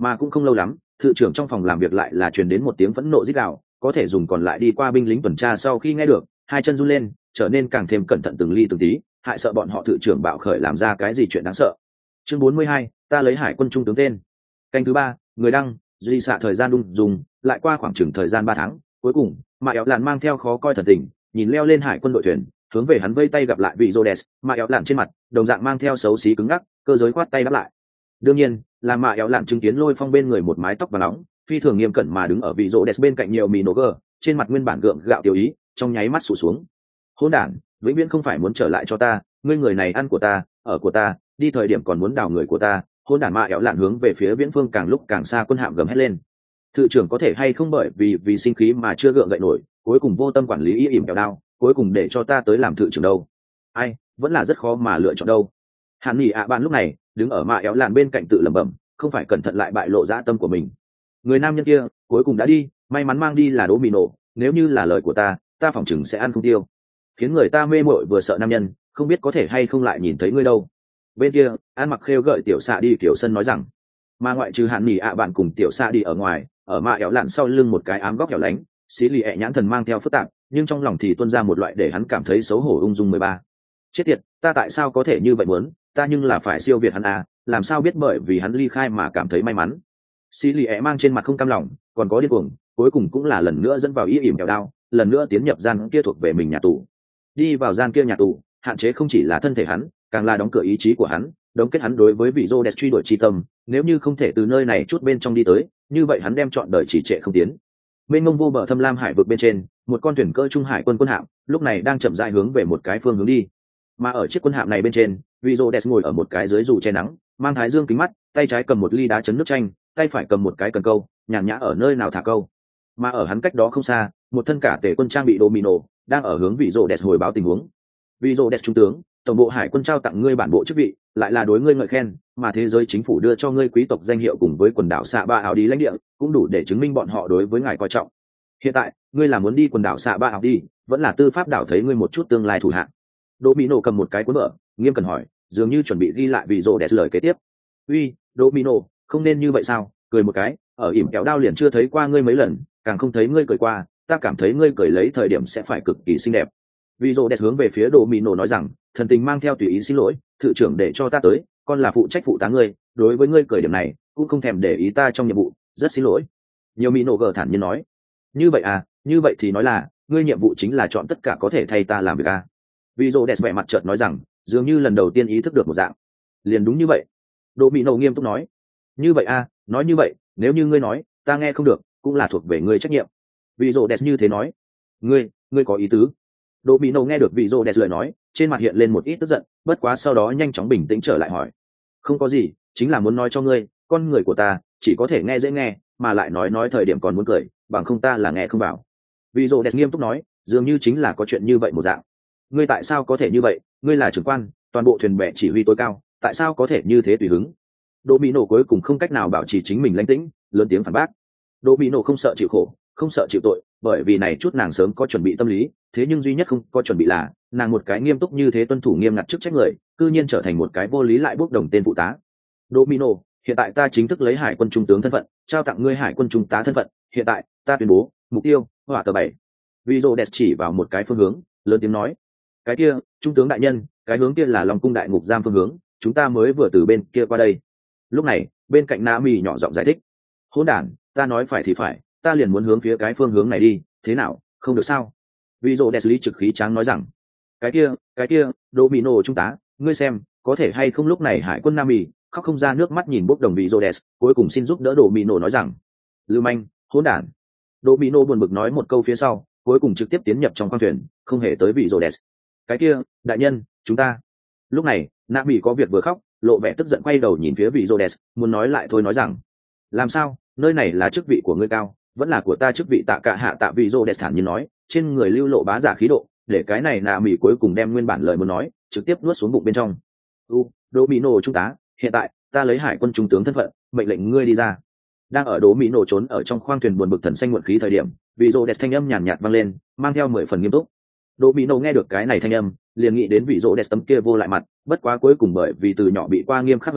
Mà cũng không lâu lắm, thự trưởng trong phòng làm việc lại là truyền đến một tiếng phẫn nộ rít gào, có thể dùng còn lại đi qua binh lính tuần tra sau khi nghe được, hai chân run lên, trở nên càng thêm cẩn thận từng ly từng tí, hại sợ bọn họ thự trưởng bạo khởi làm ra cái gì chuyện đáng sợ. Chương 42, ta lấy hải quân trung tướng tên. Canh thứ 3, người đăng, duy xạ thời gian đung dùng, lại qua khoảng chừng thời gian 3 tháng, cuối cùng, mà éo lạn mang theo khó coi thần tình, nhìn leo lên hải quân đội thuyền, hướng về hắn vây tay gặp lại vị Rhodes, mà éo lạn trên mặt, đồng dạng mang theo xấu xí cứng ngắc, cơ giới khoát tay đáp lại. Đương nhiên, là mà éo lạn chứng kiến Lôi Phong bên người một mái tóc vàng nóng, phi thường nghiêm cẩn mà đứng ở vị Rhodes bên cạnh nhiều mì nổ gờ, trên mặt nguyên bản gượng gạo tiểu ý, trong nháy mắt sụt xuống. Hỗn đản, vĩnh viễn không phải muốn trở lại cho ta, ngươi người này ăn của ta, ở của ta, đi thời điểm còn muốn đào người của ta. Hỗn đản mà éo lạn hướng về phía viễn phương càng lúc càng xa quân hạm gầm hét lên. Thự trưởng có thể hay không bởi vì sinh khí mà chưa gượng dậy nổi, cuối cùng vô tâm quản lý ý ỉm kẹo đao, cuối cùng để cho ta tới làm thự trưởng đâu? Ai, vẫn là rất khó mà lựa chọn đâu. Hàn Nghị ạ bạn lúc này đứng ở mạ éo lạn bên cạnh tự lẩm bẩm, không phải cẩn thận lại bại lộ dã tâm của mình. Người nam nhân kia cuối cùng đã đi, may mắn mang đi là đố mì nổ, nếu như là lời của ta phỏng chừng sẽ ăn không tiêu. Khiến người ta mê mội vừa sợ nam nhân, không biết có thể hay không lại nhìn thấy ngươi đâu. Bên kia, An Mặc khêu gợi tiểu xạ đi kiểu sân nói rằng, mà ngoại trừ Hàn Nghị ạ bạn cùng tiểu xạ đi ở ngoài, ở mạ éo lạn sau lưng một cái ám góc hẻo lánh, xí lì ẹ nhãn thần mang theo phức tạp, nhưng trong lòng thì tuôn ra một loại để hắn cảm thấy xấu hổ ung dung 13. Chết tiệt, ta tại sao có thể như vậy muốn, ta nhưng là phải siêu việt hắn à, làm sao biết bởi vì hắn ly khai mà cảm thấy may mắn. Xí lì ẹ mang trên mặt không cam lòng, còn có điên cuồng, cuối cùng cũng là lần nữa dẫn vào ý ỉm kẹo đao, lần nữa tiến nhập gian kia thuộc về mình nhà tù. Đi vào gian kia nhà tù, hạn chế không chỉ là thân thể hắn, càng là đóng cửa ý chí của hắn, đóng kết hắn đối với vị Rhodes truy đuổi chi tâm, nếu như không thể từ nơi này chút bên trong đi tới, như vậy hắn đem chọn đời chỉ trệ không tiến. Bên ngông vô bờ thâm lam hải vực bên trên, một con thuyền cỡ trung hải quân quân hạm lúc này đang chậm rãi hướng về một cái phương hướng đi. Mà ở chiếc quân hạm này bên trên, vị Rhodes ngồi ở một cái dưới dù che nắng, mang thái dương kính mắt, tay trái cầm một ly đá chấn nước chanh, tay phải cầm một cái cần câu, nhàn nhã ở nơi nào thả câu. Mà ở hắn cách đó không xa, một thân cả tể quân trang bị Domino đang ở hướng vị Rhodes hồi báo tình huống. Vị Rhodes trung tướng, tổng bộ hải quân trao tặng ngươi bản bộ chức vị, lại là đối ngươi ngợi khen, mà thế giới chính phủ đưa cho ngươi quý tộc danh hiệu cùng với quần đảo xạ ba ảo đi lãnh địa, cũng đủ để chứng minh bọn họ đối với ngài coi trọng. Hiện tại, ngươi là muốn đi quần đảo xạ ba ảo đi, vẫn là tư pháp đảo thấy ngươi một chút tương lai thủ hạng. Domino cầm một cái cuốn vở, nghiêm cần hỏi, dường như chuẩn bị ghi lại vị Rhodes lời kế tiếp. Uy, Domino, không nên như vậy sao? Cười một cái, ở ỉm kéo đao liền chưa thấy qua ngươi mấy lần, càng không thấy ngươi cười qua, ta cảm thấy ngươi cười lấy thời điểm sẽ phải cực kỳ xinh đẹp. Vị Rhodes hướng về phía Domino nói rằng, thần tình mang theo tùy ý xin lỗi, thự trưởng để cho ta tới, con là phụ trách phụ tá ngươi, đối với ngươi cười điểm này, cũng không thèm để ý ta trong nhiệm vụ, rất xin lỗi. Nhiều Mino gờ thản nhiên nói, như vậy à, như vậy thì nói là, ngươi nhiệm vụ chính là chọn tất cả có thể thay ta làm việc à? Vị Rhodes vẻ mặt chợt nói rằng, dường như lần đầu tiên ý thức được một dạng. Liền đúng như vậy. Domino nghiêm túc nói, như vậy à, nói như vậy, nếu như ngươi nói, ta nghe không được, cũng là thuộc về ngươi trách nhiệm. Vị Rhodes như thế nói, ngươi có ý tứ? Domino nghe được vị Rhodes lời nói, trên mặt hiện lên một ít tức giận, bất quá sau đó nhanh chóng bình tĩnh trở lại hỏi, không có gì, chính là muốn nói cho ngươi, con người của ta chỉ có thể nghe dễ nghe, mà lại nói thời điểm còn muốn cười, bằng không ta là nghe không vào. Vị Rhodes nghiêm túc nói, dường như chính là có chuyện như vậy một dạng. Ngươi tại sao có thể như vậy, ngươi là trưởng quan, toàn bộ thuyền bè chỉ huy tối cao, tại sao có thể như thế tùy hứng? Domino cuối cùng không cách nào bảo trì chính mình lãnh tĩnh, lớn tiếng phản bác. Domino không sợ chịu khổ, không sợ chịu tội, bởi vì này chút nàng sớm có chuẩn bị tâm lý, thế nhưng duy nhất không có chuẩn bị là, nàng một cái nghiêm túc như thế tuân thủ nghiêm ngặt chức trách người, cư nhiên trở thành một cái vô lý lại bốc đồng tên phụ tá. Domino, hiện tại ta chính thức lấy hải quân trung tướng thân phận, trao tặng ngươi hải quân trung tá thân phận, hiện tại, ta tuyên bố, mục tiêu, hỏa tờ 7. Vị Rhodes chỉ vào một cái phương hướng, lớn tiếng nói, cái kia, trung tướng đại nhân, cái hướng kia là Long cung đại ngục giam phương hướng, chúng ta mới vừa từ bên kia qua đây. Lúc này, bên cạnh Nami nhỏ giọng giải thích, hỗn đản, ta nói phải thì phải, ta liền muốn hướng phía cái phương hướng này đi, thế nào, không được sao? Vị Rhodes lý trực khí tráng nói rằng, cái kia, Domino trung tá, ngươi xem, có thể hay không lúc này hải quân Nami khóc không ra nước mắt nhìn bốc đồng vị Rhodes, cuối cùng xin giúp đỡ Domino nói rằng, lưu manh, hỗn đản. Domino buồn bực nói một câu phía sau, cuối cùng trực tiếp tiến nhập trong khoang thuyền, không hề tới vị Rhodes. Cái kia, đại nhân, chúng ta. Lúc này, Nami có việc vừa khóc, lộ vẻ tức giận quay đầu nhìn phía vị Rhodes, muốn nói lại thôi nói rằng, làm sao, nơi này là chức vị của ngươi cao, vẫn là của ta chức vị tạ cả hạ tạ vị Rhodes thản nhiên nói, trên người lưu lộ bá giả khí độ, để cái này Nami cuối cùng đem nguyên bản lời muốn nói, trực tiếp nuốt xuống bụng bên trong. Domino trung tá, hiện tại, ta lấy hải quân trung tướng thân phận, mệnh lệnh ngươi đi ra. Đang ở Domino trốn ở trong khoang thuyền buồn bực thần xanh muộn khí thời điểm, vị Rhodes thanh âm nhàn nhạt vang lên, mang theo 10 phần nghiêm túc. Domino nghe được cái này thanh âm, liền nghĩ đến vị Rhodes tấm kia vô lại mặt, bất quá cuối cùng bởi vì từ nhỏ bị qua nghiêm khắc huấn luyện,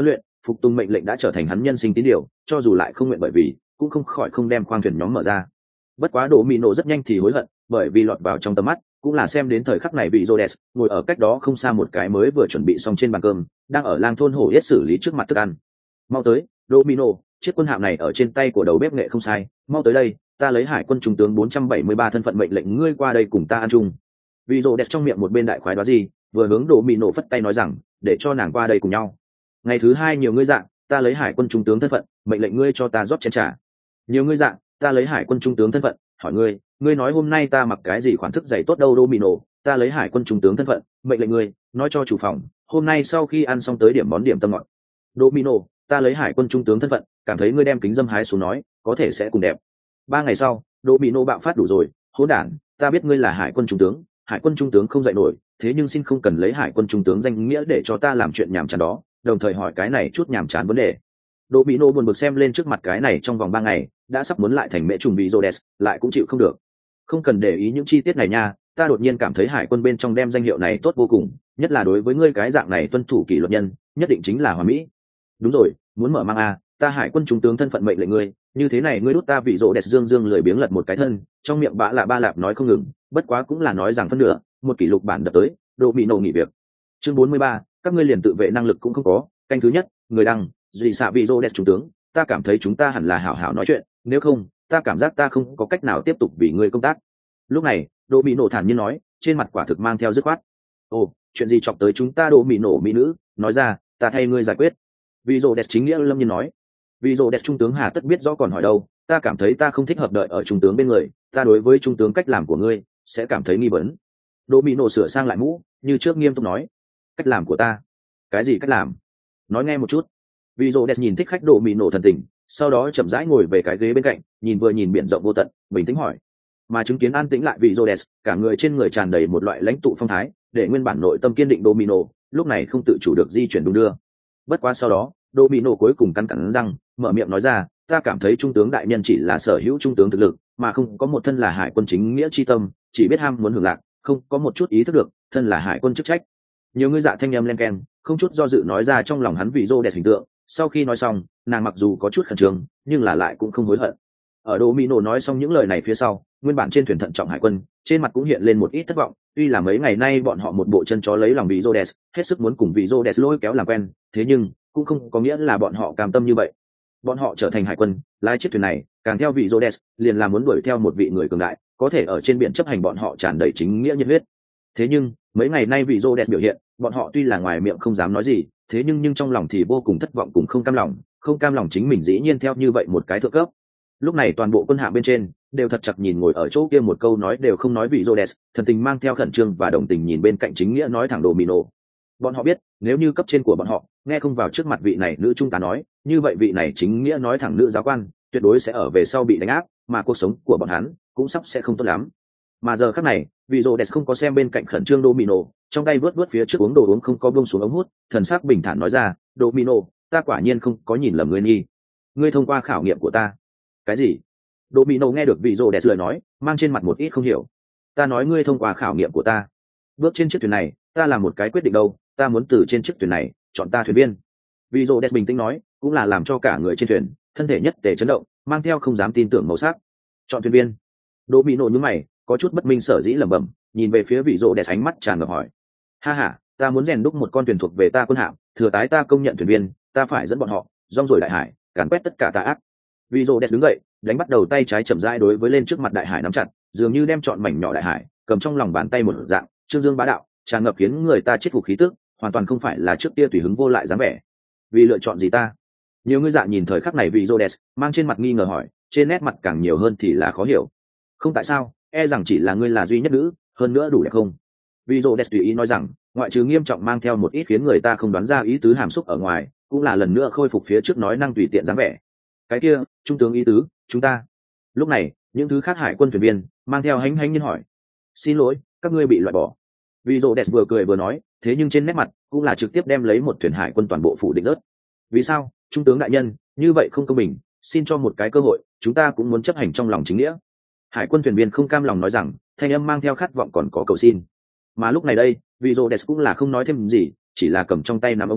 phục tùng mệnh lệnh đã trở thành hắn nhân sinh tín điều, cho dù lại không nguyện bởi vì cũng không khỏi không đem khoang thuyền nhóm mở ra. Bất quá Đỗ Mỹ Nộ rất nhanh thì hối hận, bởi vì lọt vào trong tầm mắt cũng là xem đến thời khắc này vị Rhodes ngồi ở cách đó không xa một cái mới vừa chuẩn bị xong trên bàn cơm, đang ở lang thôn hổ yết xử lý trước mặt thức ăn. Mau tới, Đỗ Mỹ Nộ, chiếc quân hạm này ở trên tay của đầu bếp nghệ không sai, mau tới đây, ta lấy hải quân trung tướng 473 thân phận mệnh lệnh ngươi qua đây cùng ta ăn chung. Vị Rhodes trong miệng một bên đại khoái đó gì, vừa hướng Đỗ Mỹ Nộ phất tay nói rằng, để cho nàng qua đây cùng nhau. Ngày thứ hai nhiều ngươi dạng, ta lấy hải quân trung tướng thân phận mệnh lệnh ngươi cho ta rót chén trà. Nhiều ngươi dạng, ta lấy hải quân trung tướng thân phận hỏi ngươi nói hôm nay ta mặc cái gì khoản thức giày tốt đâu Đỗ Mỹ Nộ, ta lấy hải quân trung tướng thân phận mệnh lệnh ngươi nói cho chủ phòng hôm nay sau khi ăn xong tới điểm món điểm tâm ngọt. Đỗ Mỹ Nộ, ta lấy hải quân trung tướng thân phận cảm thấy ngươi đem kính dâm hái xuống nói có thể sẽ cùng đẹp. 3 ngày sau, Đỗ Mỹ Nộ bạo phát đủ rồi, hỗn đản, ta biết ngươi là hải quân trung tướng, hải quân trung tướng không dạy nổi, thế nhưng xin không cần lấy hải quân trung tướng danh nghĩa để cho ta làm chuyện nhảm chán đó, đồng thời hỏi cái này chút nhảm chán vấn đề. Đỗ Mỹ Nộ buồn bực xem lên trước mặt cái này trong vòng 3 ngày đã sắp muốn lại thành mẹ trùng bị Rhodes, lại cũng chịu không được. Không cần để ý những chi tiết này nha, ta đột nhiên cảm thấy hải quân bên trong đem danh hiệu này tốt vô cùng, nhất là đối với ngươi cái dạng này tuân thủ kỷ luật nhân, nhất định chính là hoàn mỹ. Đúng rồi, muốn mở mang à, ta hải quân trung tướng thân phận mệnh lệnh ngươi, như thế này ngươi đút ta vị Rhodes dương dương lười biếng lật một cái thân, trong miệng bạ lạ ba lạp nói không ngừng, bất quá cũng là nói rằng phân nửa, một kỷ lục bản đập tới, Đỗ Mỹ Nộ nghỉ việc. Chương 43, các ngươi liền tự vệ năng lực cũng không có, canh thứ nhất, người đăng, dị xạ vị Rhodes trung tướng, ta cảm thấy chúng ta hẳn là hảo hảo nói chuyện, nếu không, ta cảm giác ta không có cách nào tiếp tục vì ngươi công tác. Lúc này, Đỗ Mỹ Nộ thản nhiên nói, trên mặt quả thực mang theo dứt khoát. Ồ, chuyện gì chọc tới chúng ta Đỗ Mỹ Nộ mỹ nữ, nói ra, ta thay ngươi giải quyết. Vị Rhodes chính nghĩa lâm nhiên nói. Vị Rhodes trung tướng hà tất biết rõ còn hỏi đâu, ta cảm thấy ta không thích hợp đợi ở trung tướng bên người, ta đối với trung tướng cách làm của ngươi sẽ cảm thấy nghi vấn. Đỗ Mỹ Nộ sửa sang lại mũ, như trước nghiêm túc nói, cách làm của ta? Cái gì cách làm? Nói nghe một chút. Vị Rhodes nhìn thích khách Đỗ Mỹ Nộ thần tình, sau đó chậm rãi ngồi về cái ghế bên cạnh, nhìn vừa nhìn biển rộng vô tận, bình tĩnh hỏi. Mà chứng kiến an tĩnh lại vị Rhodes, cả người trên người tràn đầy một loại lãnh tụ phong thái, để nguyên bản nội tâm kiên định Đỗ Mỹ Nộ lúc này không tự chủ được di chuyển đung đưa. Bất quá sau đó, Đỗ Mỹ Nộ cuối cùng cắn cắn răng, mở miệng nói ra, ta cảm thấy trung tướng đại nhân chỉ là sở hữu trung tướng thực lực, mà không có một thân là hải quân chính nghĩa chi tâm, chỉ biết ham muốn hưởng lạc, không có một chút ý thức được thân là hải quân chức trách. Nhiều người dạ thanh âm len keng, không chút do dự nói ra trong lòng hắn vị Rhodes hình tượng. Sau khi nói xong, nàng mặc dù có chút khẩn trương, nhưng là lại cũng không hối hận. Ở Đỗ Mỹ Nộ nói xong những lời này phía sau, nguyên bản trên thuyền thận trọng hải quân, trên mặt cũng hiện lên một ít thất vọng. Tuy là mấy ngày nay bọn họ một bộ chân chó lấy lòng vị Rhodes, hết sức muốn cùng vị Rhodes lôi kéo làm quen, thế nhưng cũng không có nghĩa là bọn họ cam tâm như vậy. Bọn họ trở thành hải quân, lái chiếc thuyền này, càng theo vị Rhodes, liền là muốn đuổi theo một vị người cường đại, có thể ở trên biển chấp hành bọn họ tràn đầy chính nghĩa nhiệt huyết. Thế nhưng mấy ngày nay vị Rhodes biểu hiện, bọn họ tuy là ngoài miệng không dám nói gì, thế nhưng trong lòng thì vô cùng thất vọng cùng không cam lòng chính mình dĩ nhiên theo như vậy một cái thượng cấp. Lúc này toàn bộ quân hạm bên trên đều thật chặt nhìn ngồi ở chỗ kia một câu nói đều không nói vị Rhodes, thần tình mang theo khẩn trương và đồng tình nhìn bên cạnh chính nghĩa nói thẳng Đỗ Mỹ Nộ. Bọn họ biết, nếu như cấp trên của bọn họ nghe không vào trước mặt vị này nữ trung tá nói, như vậy vị này chính nghĩa nói thẳng nữ giáo quan tuyệt đối sẽ ở về sau bị đánh áp, mà cuộc sống của bọn hắn cũng sắp sẽ không tốt lắm. Mà giờ khắc này, vị Rhodes không có xem bên cạnh khẩn trương Đỗ Mỹ Nộ, trong tay vớt phía trước uống đồ uống không có buông xuống ống hút, thần sắc bình thản nói ra, Đỗ Mỹ Nộ, ta quả nhiên không có nhìn lầm ngươi nghi. Ngươi thông qua khảo nghiệm của ta. Cái gì? Đỗ Mỹ Nộ nghe được vị Rhodes lời nói, mang trên mặt một ít không hiểu. Ta nói ngươi thông qua khảo nghiệm của ta. Bước trên chiếc thuyền này, ta làm một cái quyết định đâu, ta muốn từ trên chiếc thuyền này chọn ta thuyền viên. Vị Rhodes bình tĩnh nói, cũng là làm cho cả người trên thuyền thân thể nhất tề chấn động, mang theo không dám tin tưởng màu sắc. Chọn thuyền viên? Đỗ Mỹ Nộ nhướng mày, có chút bất minh sở dĩ lẩm bẩm, nhìn về phía vị Rhodes ánh mắt tràn ngập hỏi. Ha ha, ta muốn rèn đúc một con thuyền thuộc về ta quân hạm, thừa tái ta công nhận thuyền viên, ta phải dẫn bọn họ rong ruổi đại hải, càn quét tất cả tà ác. Vị Rhodes đứng dậy, đánh bắt đầu tay trái chậm rãi đối với lên trước mặt đại hải nắm chặt, dường như đem chọn mảnh nhỏ đại hải cầm trong lòng bàn tay một dạng, trương dương bá đạo, tràn ngập khiến người ta chết phục khí tức, hoàn toàn không phải là trước kia tùy hứng vô lại dáng vẻ. Vì lựa chọn gì ta? Nhiều người dạ nhìn thời khắc này vị Rhodes mang trên mặt nghi ngờ hỏi, trên nét mặt càng nhiều hơn thì là khó hiểu. Không tại sao, e rằng chỉ là ngươi là duy nhất nữ, hơn nữa đủ đẹp không? Vị Rhodes tùy ý nói rằng, ngoại trừ nghiêm trọng mang theo một ít khiến người ta không đoán ra ý tứ hàm xúc ở ngoài, cũng là lần nữa khôi phục phía trước nói năng tùy tiện dáng vẻ. Cái kia, trung tướng ý tứ, chúng ta. Lúc này, những thứ khác hải quân thuyền viên mang theo hánh nhiên hỏi, xin lỗi, các ngươi bị loại bỏ. Vị Rhodes vừa cười vừa nói, thế nhưng trên nét mặt cũng là trực tiếp đem lấy một thuyền hải quân toàn bộ phủ định rớt. Vì sao, trung tướng đại nhân, như vậy không công bình, xin cho một cái cơ hội, chúng ta cũng muốn chấp hành trong lòng chính nghĩa. Hải quân thuyền viên không cam lòng nói rằng, thanh âm mang theo khát vọng còn có cầu xin. Mà lúc này đây, vị Rhodes cũng là không nói thêm gì, chỉ là cầm trong tay nắm ống hút,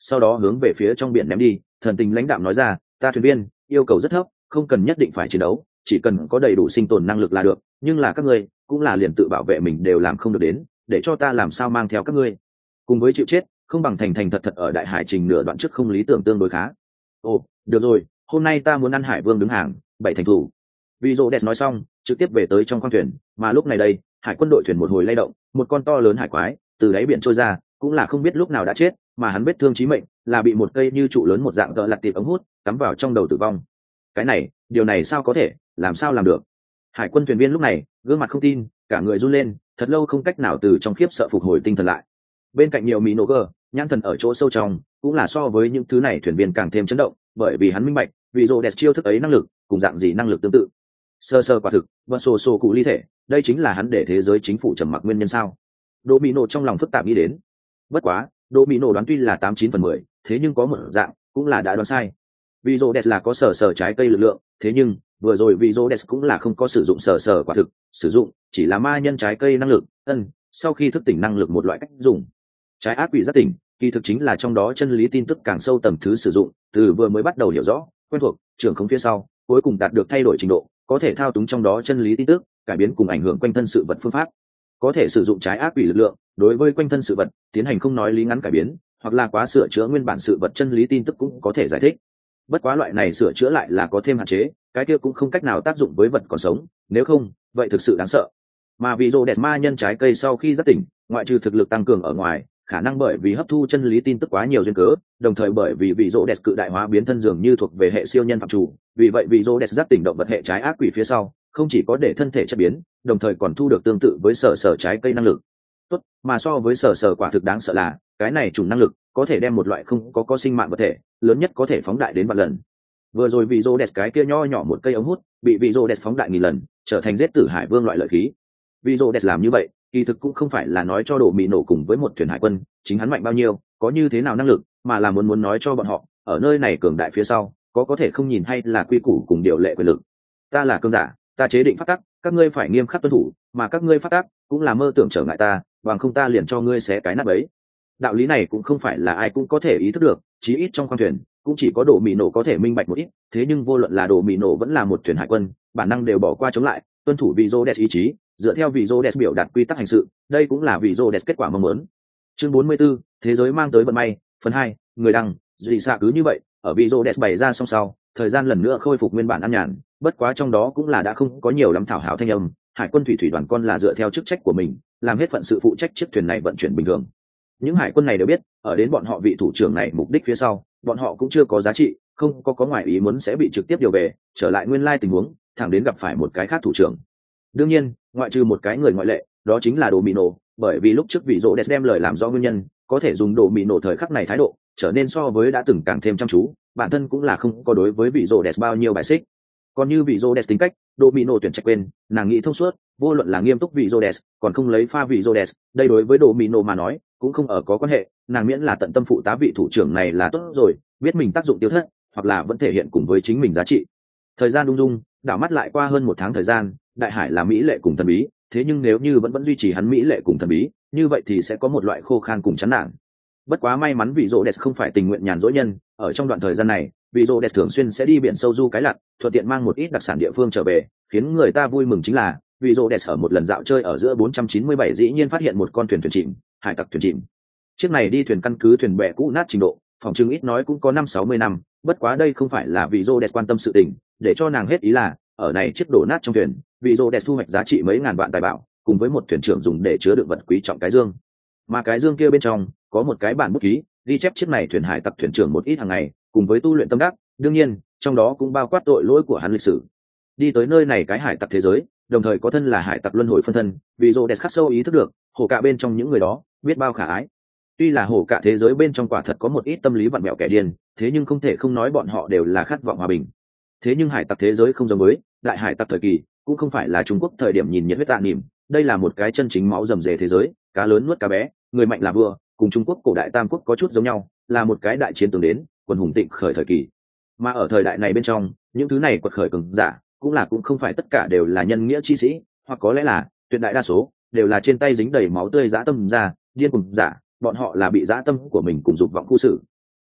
sau đó hướng về phía trong biển ném đi. Thần tình lãnh đạm nói ra, ta thuyền viên yêu cầu rất thấp, không cần nhất định phải chiến đấu, chỉ cần có đầy đủ sinh tồn năng lực là được, nhưng là các ngươi cũng là liền tự bảo vệ mình đều làm không được đến, để cho ta làm sao mang theo các ngươi cùng với chịu chết, không bằng thành thành thật thật ở đại hải trình nửa đoạn trước không lý tưởng tương đối khá. Ồ, được rồi, hôm nay ta muốn ăn hải vương đứng hàng, 7 thành thủ. Vì rô đẹp nói xong trực tiếp về tới trong khoang thuyền, mà lúc này đây hải quân đội thuyền một hồi lay động, một con to lớn hải quái từ đáy biển trôi ra, cũng là không biết lúc nào đã chết, mà hắn vết thương chí mệnh là bị một cây như trụ lớn một dạng gỡ lặt tiệp ống hút cắm vào trong đầu tử vong. Cái này, điều này sao có thể, làm sao làm được? Hải quân thuyền viên lúc này gương mặt không tin, cả người run lên, thật lâu không cách nào từ trong khiếp sợ phục hồi tinh thần lại. Bên cạnh nhiều mỹ nổ gờ nhãn thần ở chỗ sâu trong cũng là so với những thứ này thuyền viên càng thêm chấn động, bởi vì hắn minh bạch vì rô đẹp chiêu thức ấy năng lực cùng dạng gì năng lực tương tự. Sơ sơ quả thực vợ sổ sổ cụ ly thể, đây chính là hắn để thế giới chính phủ trầm mặc nguyên nhân sao? Đỗ mỹ nổ trong lòng phức tạp nghĩ đến. Bất quá Đỗ mỹ nổ đoán tuy là 89/10, thế nhưng có một dạng cũng là đã đoán sai. Vì rô đẹp là có sở trái cây lực lượng, thế nhưng vừa rồi vì rô đẹp cũng là không có sử dụng sở quả thực, sử dụng chỉ là ma nhân trái cây năng lực. Sau khi thức tỉnh năng lực một loại cách dùng trái ác quỷ giác tỉnh, kỳ thực chính là trong đó chân lý tin tức càng sâu tầm thứ sử dụng, từ vừa mới bắt đầu hiểu rõ quen thuộc trưởng không phía sau, cuối cùng đạt được thay đổi trình độ, có thể thao túng trong đó chân lý tin tức, cải biến cùng ảnh hưởng quanh thân sự vật phương pháp, có thể sử dụng trái ác quỷ lực lượng đối với quanh thân sự vật tiến hành không nói lý ngắn cải biến, hoặc là quá sửa chữa nguyên bản sự vật chân lý tin tức cũng có thể giải thích. Bất quá loại này sửa chữa lại là có thêm hạn chế, cái kia cũng không cách nào tác dụng với vật còn sống, nếu không vậy thực sự đáng sợ. Mà vì rô đẹp ma nhân trái cây sau khi giác tỉnh, ngoại trừ thực lực tăng cường ở ngoài, khả năng bởi vì hấp thu chân lý tin tức quá nhiều duyên cớ, đồng thời bởi vì vị rô đẹp cự đại hóa biến thân dường như thuộc về hệ siêu nhân phạm chủ, vì vậy vị rô đẹp giác tỉnh động vật hệ trái ác quỷ phía sau, không chỉ có để thân thể chất biến, đồng thời còn thu được tương tự với sở trái cây năng lực. Tốt, mà so với sở quả thực đáng sợ là, cái này chủng năng lực có thể đem một loại không có sinh mạng vật thể, lớn nhất có thể phóng đại đến 1 lần. Vừa rồi vị rô đẹp cái kia nho nhỏ một cây ống hút, bị vị rô đẹp phóng đại 1000 lần, trở thành giết tử hải vương loại lợi khí. Vị rô đẹp làm như vậy, kỳ thực cũng không phải là nói cho Đỗ Mỹ nổ cùng với một thuyền hải quân chính hắn mạnh bao nhiêu, có như thế nào năng lực, mà là muốn nói cho bọn họ, ở nơi này cường đại phía sau, có thể không nhìn hay là quy củ cùng điều lệ quyền lực. Ta là cường giả, ta chế định pháp tắc, các ngươi phải nghiêm khắc tuân thủ, mà các ngươi pháp tắc cũng là mơ tưởng trở ngại ta, bằng không ta liền cho ngươi xé cái nát bấy. Đạo lý này cũng không phải là ai cũng có thể ý thức được, chí ít trong khoang thuyền cũng chỉ có Đỗ Mỹ nổ có thể minh bạch một ít, thế nhưng vô luận là Đỗ Mỹ nổ vẫn là một thuyền hải quân, bản năng đều bỏ qua chống lại, tuân thủ vị rô đẹp ý chí, dựa theo vị rô đẹp biểu đạt quy tắc hành sự, đây cũng là vị rô đẹp kết quả mong muốn. Chương 44, thế giới mang tới vận may, phần 2, người đăng, dị xạ cứ như vậy, ở vị rô đẹp bày ra xong sau, thời gian lần nữa khôi phục nguyên bản an nhàn, bất quá trong đó cũng là đã không có nhiều lắm thảo hảo thanh âm, hải quân thủy đoàn con là dựa theo chức trách của mình, làm hết phận sự phụ trách chiếc thuyền này vận chuyển bình thường. Những hải quân này đều biết, ở đến bọn họ vị thủ trưởng này mục đích phía sau, bọn họ cũng chưa có giá trị, không có ngoại ý muốn sẽ bị trực tiếp điều về, trở lại nguyên lai tình huống, thẳng đến gặp phải một cái khác thủ trưởng. Đương nhiên, ngoại trừ một cái người ngoại lệ, đó chính là Đỗ Mỹ nổ, bởi vì lúc trước vị rô đẹp đem lời làm rõ nguyên nhân, có thể dùng Đỗ Mỹ nổ thời khắc này thái độ, trở nên so với đã từng càng thêm chăm chú, bản thân cũng là không có đối với vị rô đẹp bao nhiêu bài xích. Còn như vị rô đẹp tính cách, Đỗ Mỹ nổ tuyển trạch quên, nàng nghĩ thông suốt, vô luận là nghiêm túc vị rô đẹp, còn không lấy pha vị rô đẹp, đây đối với Đỗ Mỹ nổ mà nói, cũng không ở có quan hệ, nàng miễn là tận tâm phụ tá vị thủ trưởng này là tốt rồi, biết mình tác dụng tiêu thất, hoặc là vẫn thể hiện cùng với chính mình giá trị. Thời gian đung dung, đảo mắt lại qua hơn 1 tháng thời gian, đại hải là mỹ lệ cùng thần bí, thế nhưng nếu như vẫn duy trì hắn mỹ lệ cùng thần bí, như vậy thì sẽ có một loại khô khan cùng chán nản. Bất quá may mắn vị rô đẹp không phải tình nguyện nhàn rỗi nhân, ở trong đoạn thời gian này, vị rô đẹp thường xuyên sẽ đi biển sâu du cái lặn, thuận tiện mang một ít đặc sản địa phương trở về, khiến người ta vui mừng chính là vị rô đẹp ở một lần dạo chơi ở giữa 497 dĩ nhiên phát hiện một con thuyền chìm, hải tặc thuyền chìm. Chiếc này đi thuyền căn cứ thuyền bè cũ nát trình độ, phòng trưng ít nói cũng có 50-60 năm, bất quá đây không phải là vị rô đẹp quan tâm sự tình, để cho nàng hết ý là ở này chiếc đổ nát trong thuyền, vị rô đẹp thu hoạch giá trị mấy ngàn vạn tài bảo, cùng với một thuyền trưởng dùng để chứa đựng vật quý trọng cái dương, mà cái dương kia bên trong có một cái bản bút ký ghi chép chiếc này thuyền hải tặc thuyền trưởng một ít hàng ngày cùng với tu luyện tâm đắc, đương nhiên trong đó cũng bao quát tội lỗi của hắn lịch sử. Đi tới nơi này cái hải tặc thế giới, đồng thời có thân là hải tặc luân hồi phân thân, vị rô đẹp khắc sâu ý thức được hổ cả bên trong những người đó biết bao khả ái. Tuy là hổ cả thế giới bên trong quả thật có một ít tâm lý vặn vẹo kẻ điên, thế nhưng không thể không nói bọn họ đều là khát vọng hòa bình. Thế nhưng hải tặc thế giới không giống với đại hải tặc thời kỳ, cũng không phải là Trung Quốc thời điểm nhìn nhiệt huyết tạ nỉm, đây là một cái chân chính máu rầm rề thế giới, cá lớn nuốt cá bé, người mạnh là vua, cùng Trung Quốc cổ đại Tam Quốc có chút giống nhau, là một cái đại chiến tướng đến, quân hùng tịnh khởi thời kỳ. Mà ở thời đại này bên trong, những thứ này quật khởi cường giả, cũng không phải tất cả đều là nhân nghĩa chi sĩ, hoặc có lẽ là tuyệt đại đa số đều là trên tay dính đầy máu tươi dã tâm ra, điên cuồng giả, bọn họ là bị dã tâm của mình cùng dục vọng khu xử.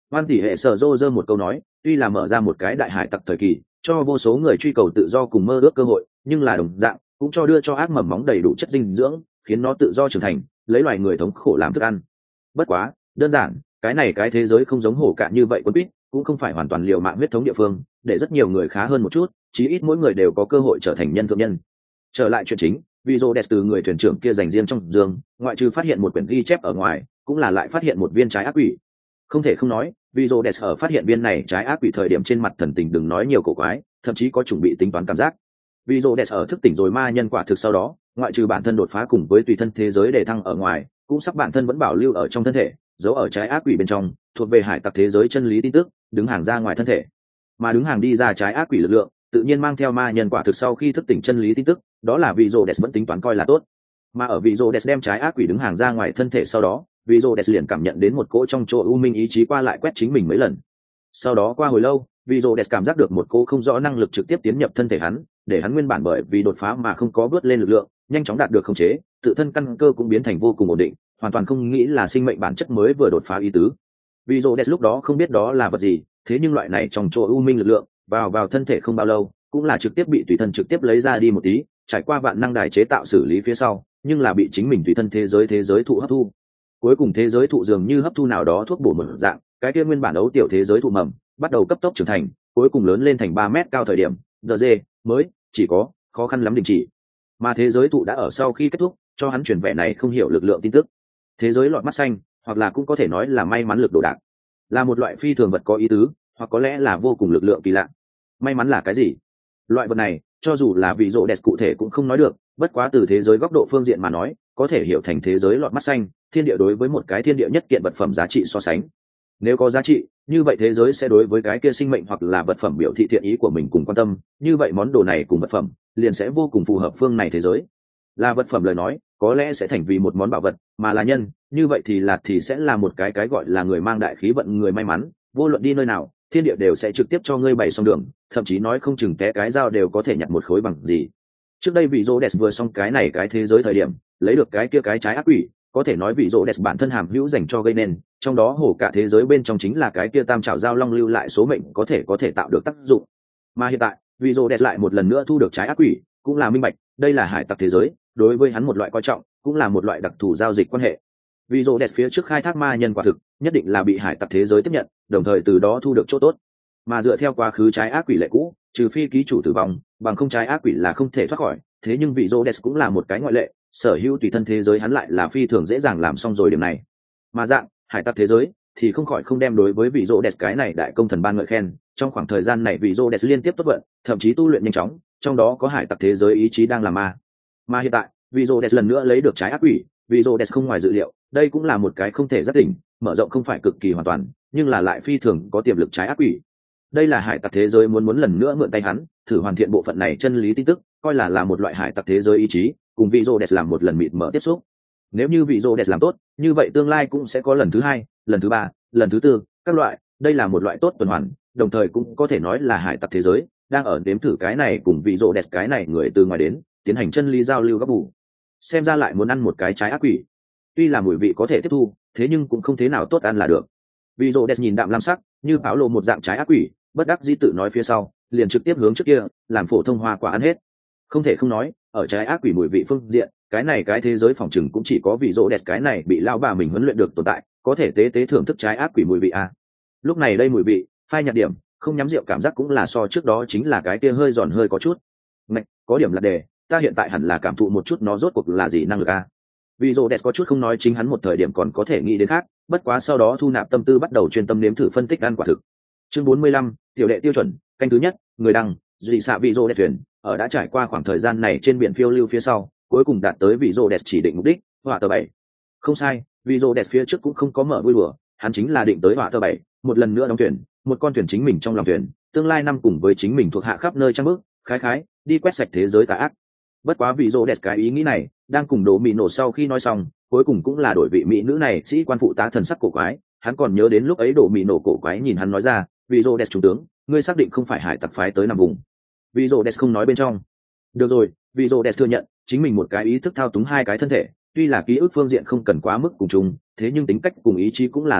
Hoan tỷ hệ sở rô rơ một câu nói, tuy là mở ra một cái đại hải tặc thời kỳ, cho vô số người truy cầu tự do cùng mơ ước cơ hội, nhưng là đồng dạng cũng cho đưa cho ác mầm móng đầy đủ chất dinh dưỡng, khiến nó tự do trưởng thành, lấy loài người thống khổ làm thức ăn. Bất quá, đơn giản, cái thế giới không giống hổ cạn như vậy quân quýt, cũng không phải hoàn toàn liều mạng huyết thống địa phương, để rất nhiều người khá hơn một chút, chí ít mỗi người đều có cơ hội trở thành nhân thượng nhân. Trở lại chuyện chính, Vizodes từ người thuyền trưởng kia dành riêng trong giường, ngoại trừ phát hiện một quyển ghi chép ở ngoài, cũng là lại phát hiện một viên trái ác quỷ. Không thể không nói, Vizodes ở phát hiện viên này trái ác quỷ thời điểm trên mặt thần tình đừng nói nhiều cổ quái, thậm chí có chuẩn bị tính toán cảm giác. Vizodes ở thức tỉnh rồi ma nhân quả thực sau đó, ngoại trừ bản thân đột phá cùng với tùy thân thế giới để thăng ở ngoài, cũng sắp bản thân vẫn bảo lưu ở trong thân thể, giấu ở trái ác quỷ bên trong, thuộc về hải tặc thế giới chân lý tin tức, đứng hàng ra ngoài thân thể. Mà đứng hàng đi ra trái ác quỷ lực lượng, tự nhiên mang theo ma nhân quả thực sau khi thức tỉnh chân lý tin tức, đó là Vizodes vẫn tính toán coi là tốt. Mà ở Vizodes đem trái ác quỷ đứng hàng ra ngoài thân thể sau đó, Vizodes liền cảm nhận đến một cỗ trong chỗ u minh ý chí qua lại quét chính mình mấy lần. Sau đó qua hồi lâu, Vizodes cảm giác được một cỗ không rõ năng lực trực tiếp tiến nhập thân thể hắn, để hắn nguyên bản bởi vì đột phá mà không có bước lên lực lượng, nhanh chóng đạt được khống chế, tự thân căn cơ cũng biến thành vô cùng ổn định, hoàn toàn không nghĩ là sinh mệnh bản chất mới vừa đột phá ý tứ. Vizodes lúc đó không biết đó là vật gì, thế nhưng loại này trong chỗ u minh lực lượng, vào thân thể không bao lâu, cũng là trực tiếp bị tùy thân trực tiếp lấy ra đi một tí, trải qua vạn năng đài chế tạo xử lý phía sau, nhưng là bị chính mình tùy thân thế giới thụ hấp thu. Cuối cùng thế giới thụ dường như hấp thu nào đó thuốc bổ một dạng, cái kia nguyên bản ấu tiểu thế giới thụ mầm, bắt đầu cấp tốc trưởng thành, cuối cùng lớn lên thành 3 mét cao thời điểm, DG mới chỉ có khó khăn lắm đình chỉ. Mà thế giới thụ đã ở sau khi kết thúc, cho hắn truyền vẻ này không hiểu lực lượng tin tức. Thế giới lọt mắt xanh, hoặc là cũng có thể nói là may mắn lực đồ đạc, là một loại phi thường vật có ý tứ, hoặc có lẽ là vô cùng lực lượng kỳ lạ. May mắn là cái gì? Loại vật này, cho dù là vị rộ đẹp cụ thể cũng không nói được, bất quá từ thế giới góc độ phương diện mà nói, có thể hiểu thành thế giới lọt mắt xanh, thiên địa đối với một cái thiên địa nhất kiện vật phẩm giá trị so sánh. Nếu có giá trị, như vậy thế giới sẽ đối với cái kia sinh mệnh hoặc là vật phẩm biểu thị thiện ý của mình cùng quan tâm, như vậy món đồ này cùng vật phẩm liền sẽ vô cùng phù hợp phương này thế giới. Là vật phẩm lời nói, có lẽ sẽ thành vì một món bảo vật, mà là nhân, như vậy thì sẽ là một cái gọi là người mang đại khí vận, người may mắn, vô luận đi nơi nào, thiên địa đều sẽ trực tiếp cho ngươi bày xong đường, thậm chí nói không chừng té cái dao đều có thể nhặt một khối bằng gì. Trước đây vị Rhodes vừa xong cái thế giới thời điểm, lấy được cái kia cái trái ác quỷ, có thể nói vị Rhodes bản thân hàm hữu dành cho gây nên, trong đó hổ cả thế giới bên trong chính là cái kia tam trảo giao long lưu lại số mệnh có thể tạo được tác dụng. Mà hiện tại, vị Rhodes lại một lần nữa thu được trái ác quỷ, cũng là minh bạch, đây là hải tặc thế giới, đối với hắn một loại coi trọng, cũng là một loại đặc thù giao dịch quan hệ. Vị Rhodes phía trước khai thác ma nhân quả thực, nhất định là bị hải tặc thế giới tiếp nhận, đồng thời từ đó thu được chỗ tốt. Mà dựa theo quá khứ trái ác quỷ lệ cũ, trừ phi ký chủ tử vong, bằng không trái ác quỷ là không thể thoát khỏi, thế nhưng vị Rhodes cũng là một cái ngoại lệ, sở hữu tùy thân thế giới hắn lại là phi thường dễ dàng làm xong rồi điểm này. Mà dạng hải tặc thế giới thì không khỏi không đem đối với vị Rhodes cái này đại công thần ban ngợi khen, trong khoảng thời gian này vị Rhodes liên tiếp tốt vận, thậm chí tu luyện nhanh chóng, trong đó có hải tặc thế giới ý chí đang làm ma. Mà hiện tại, vị Rhodes lần nữa lấy được trái ác quỷ, vị Rhodes không ngoài dự liệu, đây cũng là một cái không thể rất tỉnh, mở rộng không phải cực kỳ hoàn toàn, nhưng là lại phi thường có tiềm lực trái ác quỷ. Đây là hải tặc thế giới muốn lần nữa mượn tay hắn, thử hoàn thiện bộ phận này chân lý tin tức, coi là một loại hải tặc thế giới ý chí, cùng vị Rhodes làm một lần mịt mở tiếp xúc. Nếu như vị Rhodes làm tốt, như vậy tương lai cũng sẽ có lần thứ 2, lần thứ 3, lần thứ 4, các loại, đây là một loại tốt tuần hoàn, đồng thời cũng có thể nói là hải tặc thế giới đang ở đếm thử cái này cùng vị Rhodes cái này người từ ngoài đến, tiến hành chân lý giao lưu gấp bù. Xem ra lại muốn ăn một cái trái ác quỷ. Tuy là mùi vị có thể tiếp thu, thế nhưng cũng không thế nào tốt ăn là được. Vị Rhodes nhìn đạm lam sắc, như báo lộ một dạng trái ác quỷ, bất đắc dĩ tự nói phía sau, liền trực tiếp hướng trước kia, làm phổ thông hoa quả ăn hết. Không thể không nói, ở trái ác quỷ mùi vị phương diện, cái thế giới phòng trừng cũng chỉ có vị Rhodes cái này bị lao bà mình huấn luyện được tồn tại, có thể tế thưởng thức trái ác quỷ mùi vị a. Lúc này đây mùi vị, phai nhạt điểm, không nhắm rượu cảm giác cũng là so trước đó chính là cái kia hơi giòn hơi có chút. Này, có điểm là đề, ta hiện tại hẳn là cảm thụ một chút nó rốt cuộc là gì năng lực a. Vị Rhodes có chút không nói chính hắn một thời điểm còn có thể nghĩ đến khác, bất quá sau đó thu nạp tâm tư bắt đầu chuyên tâm nếm thử phân tích ăn quả thực. Chương 45, tiểu đệ tiêu chuẩn, canh thứ nhất, người đăng, dị xạ vị Rhodes thuyền, ở đã trải qua khoảng thời gian này trên biển phiêu lưu phía sau, cuối cùng đạt tới vị Rhodes chỉ định mục đích, hỏa tờ 7. Không sai, vị Rhodes phía trước cũng không có mở vui đùa, hắn chính là định tới hỏa tờ 7, một lần nữa đóng thuyền, một con thuyền chính mình trong lòng thuyền, tương lai năm cùng với chính mình thuộc hạ khắp nơi trang bước, khái, đi quét sạch thế giới tà ác. Bất quá vị Rhodes cái ý nghĩ này, đang cùng Đỗ Mỹ Nổ sau khi nói xong, cuối cùng cũng là đổi vị mỹ nữ này sĩ quan phụ tá thần sắc cổ quái, hắn còn nhớ đến lúc ấy Đỗ Mỹ Nổ cổ quái nhìn hắn nói ra, vị Rhodes trung tướng, ngươi xác định không phải hải tặc phái tới nằm vùng. Vị Rhodes không nói bên trong. Được rồi, vị Rhodes thừa nhận, chính mình một cái ý thức thao túng hai cái thân thể, tuy là ký ức phương diện không cần quá mức cùng chung, thế nhưng tính cách cùng ý chí cũng là duy nhất,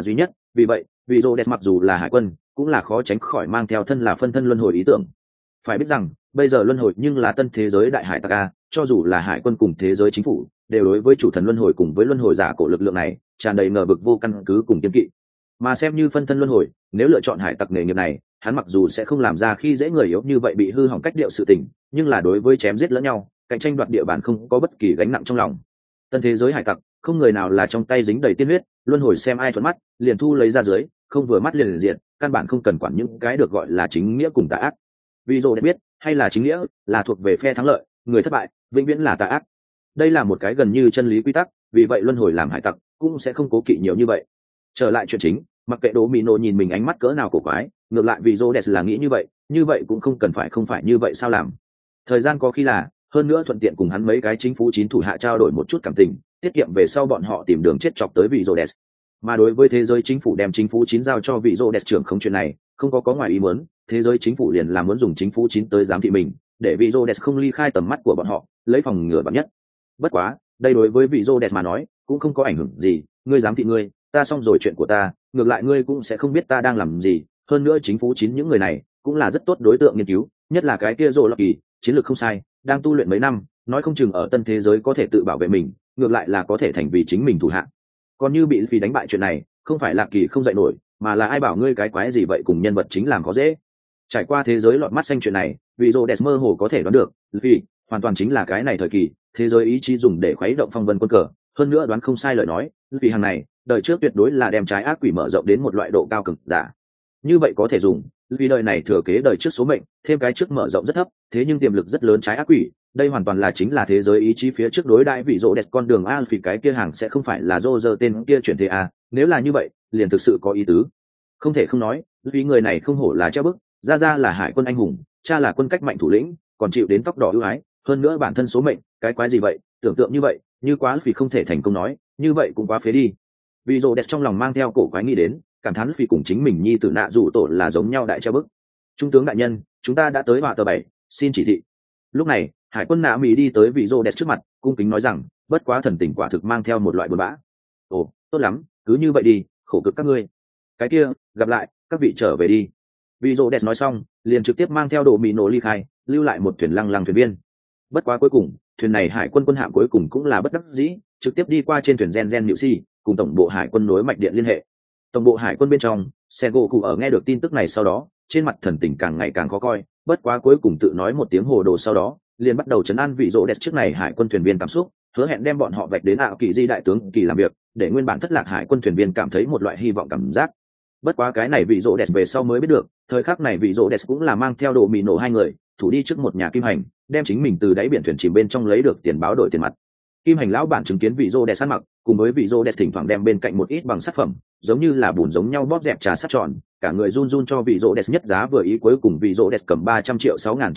vì vậy vị rô đẹp mặc dù là hải quân cũng là khó tránh khỏi mang theo thân là phân thân luân hồi ý tưởng. Phải biết rằng bây giờ luân hồi nhưng là tân thế giới đại hải tặc a, cho dù là hải quân cùng thế giới chính phủ đều đối với chủ thần luân hồi cùng với luân hồi giả cổ lực lượng này tràn đầy ngờ vực vô căn cứ cùng kiên kỵ. Mà xem như phân thân luân hồi, nếu lựa chọn hải tặc nghề nghiệp này, hắn mặc dù sẽ không làm ra khi dễ người yếu như vậy bị hư hỏng cách điệu sự tình, nhưng là đối với chém giết lẫn nhau, cạnh tranh đoạt địa bàn không có bất kỳ gánh nặng trong lòng. Tân thế giới hải tặc không người nào là trong tay dính đầy tiên huyết, luân hồi xem ai thuận mắt liền thu lấy ra dưới, không vừa mắt liền diệt, căn bản không cần quản những cái được gọi là chính nghĩa cùng tà ác. Vì rồi để biết, hay là chính nghĩa là thuộc về phe thắng lợi, người thất bại vĩnh viễn là tà ác. Đây là một cái gần như chân lý quy tắc, vì vậy luân hồi làm hải tặc cũng sẽ không cố kỵ nhiều như vậy. Trở lại chuyện chính, mặc kệ Đỗ Mỹ Nô nhìn mình ánh mắt cỡ nào cổ quái, ngược lại vì Rhodes là nghĩ như vậy cũng không cần phải không phải như vậy sao làm. Thời gian có khi là, hơn nữa thuận tiện cùng hắn mấy cái chính phủ chín thủ hạ trao đổi một chút cảm tình, tiết kiệm về sau bọn họ tìm đường chết chọc tới vị Rhodes. Mà đối với thế giới chính phủ đem chính phủ chín giao cho vị Rhodes trưởng không chuyện này, không có ngoài ý muốn, thế giới chính phủ liền là muốn dùng chính phủ chín tới giám thị mình, để vị Rhodes không ly khai tầm mắt của bọn họ, lấy phòng ngừa vạn nhất. Bất quá, đây đối với vị Rhodes mà nói, cũng không có ảnh hưởng gì, ngươi giám thị ngươi, ta xong rồi chuyện của ta, ngược lại ngươi cũng sẽ không biết ta đang làm gì. Hơn nữa chính phủ chín những người này cũng là rất tốt đối tượng nghiên cứu, nhất là cái kia Rô Lộc Kỳ, chiến lược không sai, đang tu luyện mấy năm, nói không chừng ở tân thế giới có thể tự bảo vệ mình, ngược lại là có thể thành vì chính mình thủ hạ. Còn như bị vì đánh bại chuyện này, không phải là Kỳ không dạy nổi, mà là ai bảo ngươi cái quái gì vậy cùng nhân vật chính làm khó dễ. Trải qua thế giới lọt mắt xanh chuyện này, vì Rhodes mơ hồ có thể đoán được, vì hoàn toàn chính là cái này thời kỳ, thế giới ý chí dùng để khuấy động phong vân quân cờ, hơn nữa đoán không sai lời nói, vì hàng này, đời trước tuyệt đối là đem trái ác quỷ mở rộng đến một loại độ cao cực giả. Như vậy có thể dùng, vì đời này thừa kế đời trước số mệnh, thêm cái trước mở rộng rất thấp, thế nhưng tiềm lực rất lớn trái ác quỷ, đây hoàn toàn là chính là thế giới ý chí phía trước đối đại vị Rhodes con đường a, vì cái kia hàng sẽ không phải là Roger tên kia chuyển thế a, nếu là như vậy, liền thực sự có ý tứ. Không thể không nói, vì người này không hổ là treo bức, ra là hải quân anh hùng, cha là quân cách mạnh thủ lĩnh, còn chịu đến tóc đỏ ưu ái, hơn nữa bản thân số mệnh, cái quái gì vậy, tưởng tượng như vậy, như quá vì không thể thành công nói, như vậy cũng quá phế đi. Vì Rhodes trong lòng mang theo cổ quái nghĩ đến, cảm thán vì cùng chính mình nhi tử nạ dụ tổ là giống nhau đại treo bức. Trung tướng đại nhân, chúng ta đã tới họa tờ 7, xin chỉ thị. Lúc này, hải quân nạ Mỹ đi tới vị Rhodes trước mặt, cung kính nói rằng, bất quá thần tình quả thực mang theo một loại buồn bã. Ồ, tốt lắm, cứ như vậy đi, khổ cực các ngươi. Cái kia, gặp lại, các vị trở về đi. Vị Rhodes nói xong, liền trực tiếp mang theo Đỗ Mỹ nổ ly khai, lưu lại một thuyền lăng thuyền viên. Bất quá cuối cùng, thuyền này hải quân quân hạm cuối cùng cũng là bất đắc dĩ, trực tiếp đi qua trên thuyền Gen Nhự Si, cùng tổng bộ hải quân nối mạch điện liên hệ. Tổng bộ hải quân bên trong, Sengoku ở nghe được tin tức này sau đó, trên mặt thần tình càng ngày càng khó coi, bất quá cuối cùng tự nói một tiếng hồ đồ sau đó, liền bắt đầu trấn an vị Rhodes trước này hải quân thuyền viên cảm xúc, hứa hẹn đem bọn họ vạch đến ảo kỳ di đại tướng kỳ làm việc, để nguyên bản thất lạc hải quân thuyền viên cảm thấy một loại hy vọng cảm giác. Bất quá cái này vị Rhodes về sau mới biết được, thời khắc này vị Rhodes cũng là mang theo Đồ Mì nổ hai người, thủ đi trước một nhà kim hành, đem chính mình từ đáy biển thuyền chìm bên trong lấy được tiền báo đổi tiền mặt. Kim hành lão bản chứng kiến vị Rhodes sát mặc, cùng với vị Rhodes thỉnh thoảng đem bên cạnh một ít bằng sắt phẩm, giống như là bùn giống nhau bóp dẹp trà sắt tròn, cả người run run cho vị Rhodes nhất giá vừa ý, cuối cùng vị Rhodes cầm 300 triệu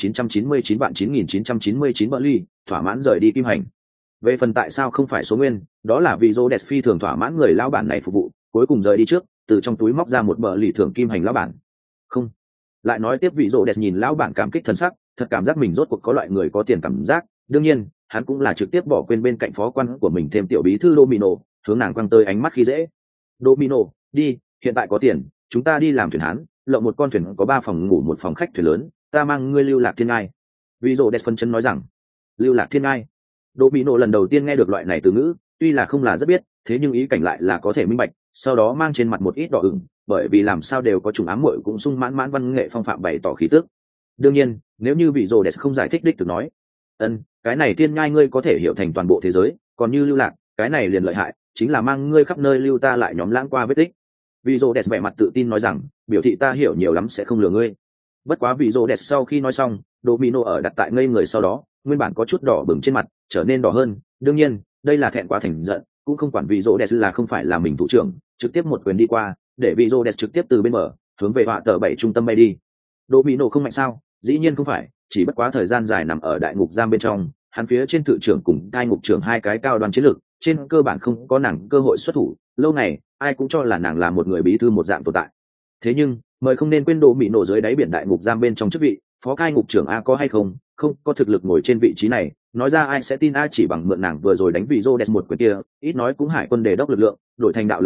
6.999 vạn 9.999 bờ ly, thỏa mãn rời đi kim hành. Về phần tại sao không phải số nguyên, đó là vị Rhodes phi thường thỏa mãn người lão bản này phục vụ, cuối cùng rời đi trước, từ trong túi móc ra một bờ lì thưởng kim hành lão bản. Không, lại nói tiếp vị Rhodes nhìn lão bản cảm kích thần sắc, thật cảm giác mình rốt cuộc có loại người có tiền cảm giác. Đương nhiên, hắn cũng là trực tiếp bỏ quên bên cạnh phó quan của mình thêm tiểu bí thư Domino, hướng nàng quăng tới ánh mắt khi dễ. Domino, đi, hiện tại có tiền, chúng ta đi làm thuyền hán, lộng một con thuyền có 3 phòng ngủ một phòng khách thuyền lớn, ta mang ngươi lưu lạc thiên ngai. Vị Rhodes phân chân nói rằng, lưu lạc thiên ngai. Domino lần đầu tiên nghe được loại này từ ngữ, tuy là không là rất biết, thế nhưng ý cảnh lại là có thể minh bạch, sau đó mang trên mặt một ít đỏ ửng, bởi vì làm sao đều có trùng ám muội cũng sung mãn văn nghệ phong phạm bày tỏ khí tức. Đương nhiên, nếu như vị Rhodes không giải thích đích từ nói, cái này thiên nhai ngươi có thể hiểu thành toàn bộ thế giới, còn như lưu lạc, cái này liền lợi hại, chính là mang ngươi khắp nơi lưu ta lại nhóm lãng qua vết tích. Vị Rhodes vẻ mặt tự tin nói rằng, biểu thị ta hiểu nhiều lắm sẽ không lừa ngươi. Bất quá vị Rhodes sau khi nói xong, Domino ở đặt tại ngây người sau đó, nguyên bản có chút đỏ bừng trên mặt, trở nên đỏ hơn. Đương nhiên, đây là thẹn quá thành giận, cũng không quản vị Rhodes là không phải là mình thủ trưởng, trực tiếp một quyền đi qua, để vị Rhodes trực tiếp từ bên mở, hướng về họa tờ 7 trung tâm bay đi. Domino không mạnh sao? Dĩ nhiên không phải, chỉ bất quá thời gian dài nằm ở đại ngục giam bên trong, hắn phía trên thự trưởng cùng cai ngục trưởng hai cái cao đoan chiến lược, trên cơ bản không có nàng cơ hội xuất thủ, lâu này ai cũng cho là nàng là một người bí thư một dạng tồn tại. Thế nhưng mời không nên quên Đỗ Mỹ nổ dưới đáy biển đại ngục giam bên trong chức vị, phó cai ngục trưởng a có hay không có thực lực ngồi trên vị trí này, nói ra ai sẽ tin a, chỉ bằng mượn nàng vừa rồi đánh vị Rhodes một quyền kia, ít nói cũng hải quân đề đốc lực lượng, đổi thành đạo lực nói,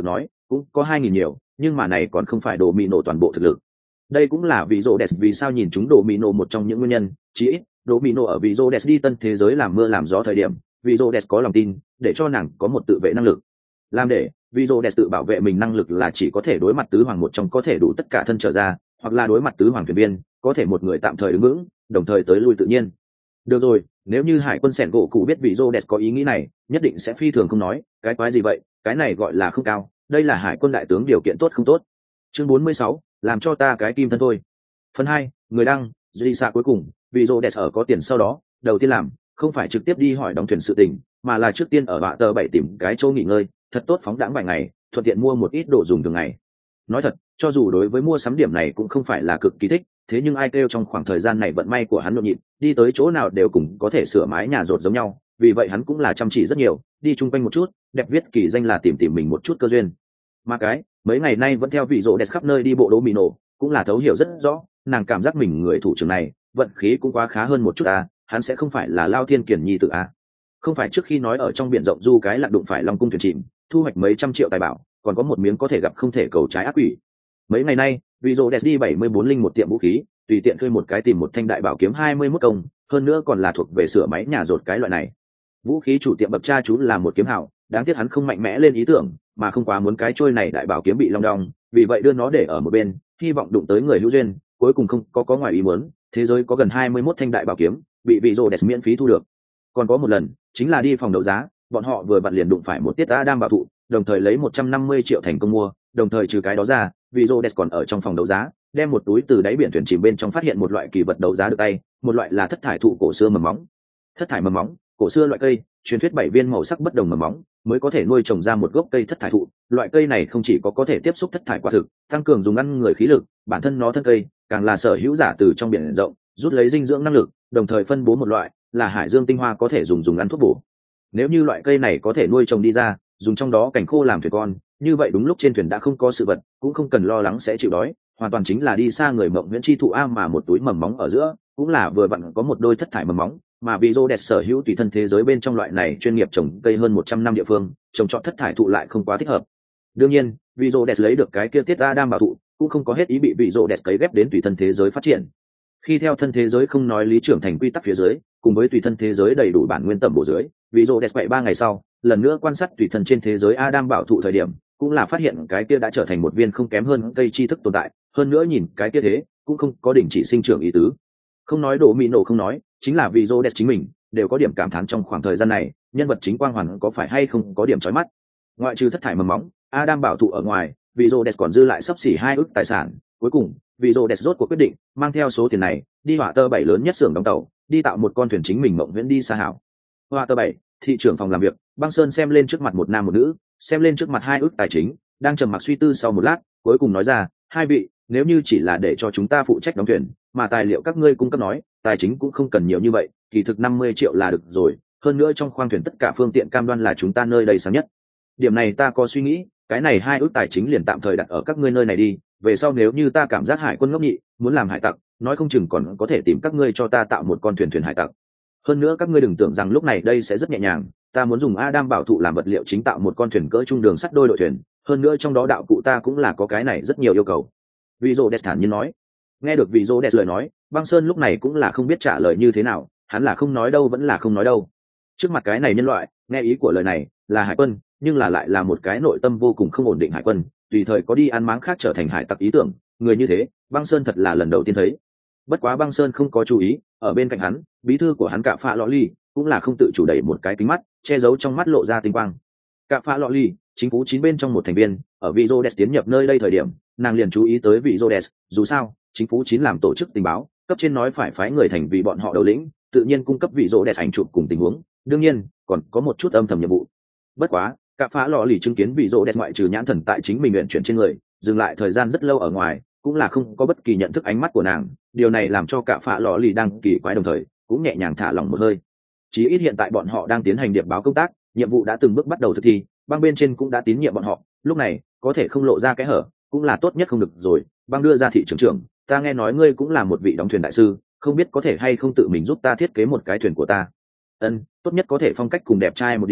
cũng có 2.000 nhiều, nhưng mà này còn không phải đồ mì nổ toàn bộ thực lực. Đây cũng là vì rô đẹp vì sao nhìn chúng đồ mì nổ một trong những nguyên nhân, chỉ ít đồ mì nổ ở vì rô đẹp đi tân thế giới làm mưa làm gió thời điểm, vì rô đẹp có lòng tin để cho nàng có một tự vệ năng lực, làm để vì rô đẹp tự bảo vệ mình năng lực là chỉ có thể đối mặt tứ hoàng một trong có thể đủ tất cả thân trở ra, hoặc là đối mặt tứ hoàng thuyền viên có thể một người tạm thời đứng vững, đồng thời tới lui tự nhiên. Được rồi, nếu như hải quân sẻn gỗ cụ biết vị rô đẹp có ý nghĩ này, nhất định sẽ phi thường không nói cái quái gì vậy, cái này gọi là không cao, đây là hải quân đại tướng điều kiện tốt không tốt. Chương 46, làm cho ta cái kim thân thôi. Phần 2, người đăng, duy xạ cuối cùng, vị rô đẹp ở có tiền sau đó, đầu tiên làm không phải trực tiếp đi hỏi đóng thuyền sự tình, mà là trước tiên ở bạ tờ 7 tìm cái chỗ nghỉ ngơi thật tốt phóng đãng vài ngày, thuận tiện mua một ít đồ dùng thường ngày. Nói thật, cho dù đối với mua sắm điểm này cũng không phải là cực kỳ thích, thế nhưng ai kêu trong khoảng thời gian này vận may của hắn nhộn nhịp, đi tới chỗ nào đều cùng có thể sửa mái nhà rột giống nhau, vì vậy hắn cũng là chăm chỉ rất nhiều, đi chung quanh một chút, đẹp viết kỳ danh là tìm mình một chút cơ duyên. Mà cái mấy ngày nay vẫn theo vị rộ đẹp khắp nơi đi bộ đố mì nổ, cũng là thấu hiểu rất rõ, nàng cảm giác mình người thủ trưởng này vận khí cũng quá khá hơn một chút à, hắn sẽ không phải là Lao Thiên Kiền nhi tự à. Không phải trước khi nói ở trong biển rộng du cái lạc đụng phải Long cung thuyền chìm, thu hoạch mấy trăm triệu tài bảo, còn có một miếng có thể gặp không thể cầu trái ác quỷ. Mấy ngày nay vì rộ đẹp đi 74 linh một tiệm vũ khí, tùy tiện thuê một cái tìm một thanh đại bảo kiếm 21 công, hơn nữa còn là thuộc về sửa máy nhà rột cái loại này. Vũ khí chủ tiệm bậc cha chú là một kiếm hảo, đáng tiếc hắn không mạnh mẽ lên ý tưởng, mà không quá muốn cái trôi này đại bảo kiếm bị long đong, vì vậy đưa nó để ở một bên, hy vọng đụng tới người hữu duyên, cuối cùng không có ngoài ý muốn, thế giới có gần 21 thanh đại bảo kiếm, bị vị rồ đẹp miễn phí thu được. Còn có một lần, chính là đi phòng đấu giá, bọn họ vừa vặn liền đụng phải một tiết Adam bảo thụ, đồng thời lấy 150 triệu thành công mua, đồng thời trừ cái đó ra, vị rồ đẹp còn ở trong phòng đấu giá, đem một túi từ đáy biển thuyền chìm bên trong phát hiện một loại kỳ vật đấu giá được tay, một loại là thất thải thụ cổ xưa mầm móng. Thất thải mầm móng, cổ xưa loại cây, truyền thuyết 7 viên màu sắc bất đồng mầm móng mới có thể nuôi trồng ra một gốc cây thất thải thụ. Loại cây này không chỉ có thể tiếp xúc thất thải quả thực, tăng cường dùng ăn người khí lực, bản thân nó thân cây càng là sở hữu giả từ trong biển rộng rút lấy dinh dưỡng năng lực, đồng thời phân bố một loại là hải dương tinh hoa có thể dùng ăn thuốc bổ. Nếu như loại cây này có thể nuôi trồng đi ra, dùng trong đó cảnh khô làm thuyền con, như vậy đúng lúc trên thuyền đã không có sự vật, cũng không cần lo lắng sẽ chịu đói, hoàn toàn chính là đi xa người mộng nguyễn chi thụ a, mà một túi mầm móng ở giữa cũng là vừa vặn có một đôi thất thải mầm móng, mà vì rô đẹp sở hữu tùy thân thế giới bên trong loại này chuyên nghiệp trồng cây hơn 100 năm địa phương, trồng trọt thất thải thụ lại không quá thích hợp. Đương nhiên, vì rô đẹp lấy được cái kia tiết Adam bảo thụ, cũng không có hết ý bị vị rô đẹp cấy ghép đến tùy thân thế giới phát triển. Khi theo thân thế giới không nói lý trưởng thành quy tắc phía dưới, cùng với tùy thân thế giới đầy đủ bản nguyên tẩm bổ dưới, vì rô đẹp vậy 3 ngày sau, lần nữa quan sát tùy thân trên thế giới Adam bảo thụ thời điểm, cũng là phát hiện cái kia đã trở thành một viên không kém hơn cây tri thức tồn tại, hơn nữa nhìn cái kia thế cũng không có đình chỉ sinh trưởng ý tứ. Không nói đổ mị nổ không nói, chính là vì rô đẹp chính mình đều có điểm cảm thán trong khoảng thời gian này nhân vật chính quang hoàn có phải hay không có điểm chói mắt. Ngoại trừ thất thải mầm móng Adam bảo thụ ở ngoài, vì rô đẹp còn dư lại xấp xỉ 2 ức tài sản. Cuối cùng vì rô đẹp rốt cuộc quyết định mang theo số tiền này đi hỏa tơ 7 lớn nhất xưởng đóng tàu, đi tạo một con thuyền chính mình mộng viễn đi xa hảo. Hỏa tơ 7 thị trưởng phòng làm việc, Băng Sơn xem lên trước mặt một nam một nữ, xem lên trước mặt 2 ức tài chính, đang trầm mặc suy tư sau một lát, cuối cùng nói ra, hai vị, nếu như chỉ là để cho chúng ta phụ trách đóng thuyền, mà tài liệu các ngươi cung cấp nói, tài chính cũng không cần nhiều như vậy, kỳ thực 50 triệu là được rồi, hơn nữa trong khoang thuyền tất cả phương tiện cam đoan là chúng ta nơi đây sáng nhất. Điểm này ta có suy nghĩ, cái này 2 ức tài chính liền tạm thời đặt ở các ngươi nơi này đi, về sau nếu như ta cảm giác hải quân ngốc nhị, muốn làm hải tặc, nói không chừng còn có thể tìm các ngươi cho ta tạo một con thuyền hải tặc. Hơn nữa các ngươi đừng tưởng rằng lúc này đây sẽ rất nhẹ nhàng, ta muốn dùng Adam bảo thụ làm vật liệu chính tạo một con thuyền cỡ trung đường sắt đôi đội thuyền, hơn nữa trong đó đạo cụ ta cũng là có cái này rất nhiều yêu cầu. Vị Rô Đẹp thản nhiên nói. Nghe được Vị Rô Đẹp lời nói, Băng Sơn lúc này cũng là không biết trả lời như thế nào, hắn là không nói đâu vẫn là không nói đâu. Trước mặt cái này nhân loại, nghe ý của lời này là hải quân, nhưng là lại là một cái nội tâm vô cùng không ổn định hải quân, tùy thời có đi ăn máng khác trở thành hải tặc ý tưởng, người như thế, Băng Sơn thật là lần đầu tiên thấy. Bất quá Băng Sơn không có chú ý, ở bên cạnh hắn, bí thư của hắn Cạ Phạ Lọ Ly cũng là không tự chủ đẩy một cái kính mắt, che giấu trong mắt lộ ra tinh quang. Cạ Phạ Lọ Ly, chính phủ 9 bên trong một thành viên, ở vị Rô Đẹp tiến nhập nơi đây thời điểm, nàng liền chú ý tới vị Rô Đẹp, dù sao, chính phủ 9 làm tổ chức tình báo, cấp trên nói phải phái người thành vì bọn họ đầu lĩnh, tự nhiên cung cấp vị Rô Đẹp ảnh chụp cùng tình huống, đương nhiên, còn có một chút âm thầm nhiệm vụ. Bất quá, Cạ Phạ Lọ Ly chứng kiến vị Rô Đẹp ngoại trừ nhãn thần tại chính mình luyện chuyển trên người, dừng lại thời gian rất lâu ở ngoài, cũng là không có bất kỳ nhận thức ánh mắt của nàng, điều này làm cho Cạ Phạ Lọ Ly đang kỳ quái đồng thời, cũng nhẹ nhàng thả lỏng một hơi. Chỉ ít hiện tại bọn họ đang tiến hành điệp báo công tác, nhiệm vụ đã từng bước bắt đầu thực thi, băng bên trên cũng đã tín nhiệm bọn họ, lúc này có thể không lộ ra cái hở cũng là tốt nhất không được rồi. Băng đưa ra thị trưởng trưởng, ta nghe nói ngươi cũng là một vị đóng thuyền đại sư, không biết có thể hay không tự mình giúp ta thiết kế một cái thuyền của ta. Ân, tốt nhất có thể phong cách cùng đẹp trai một điểm,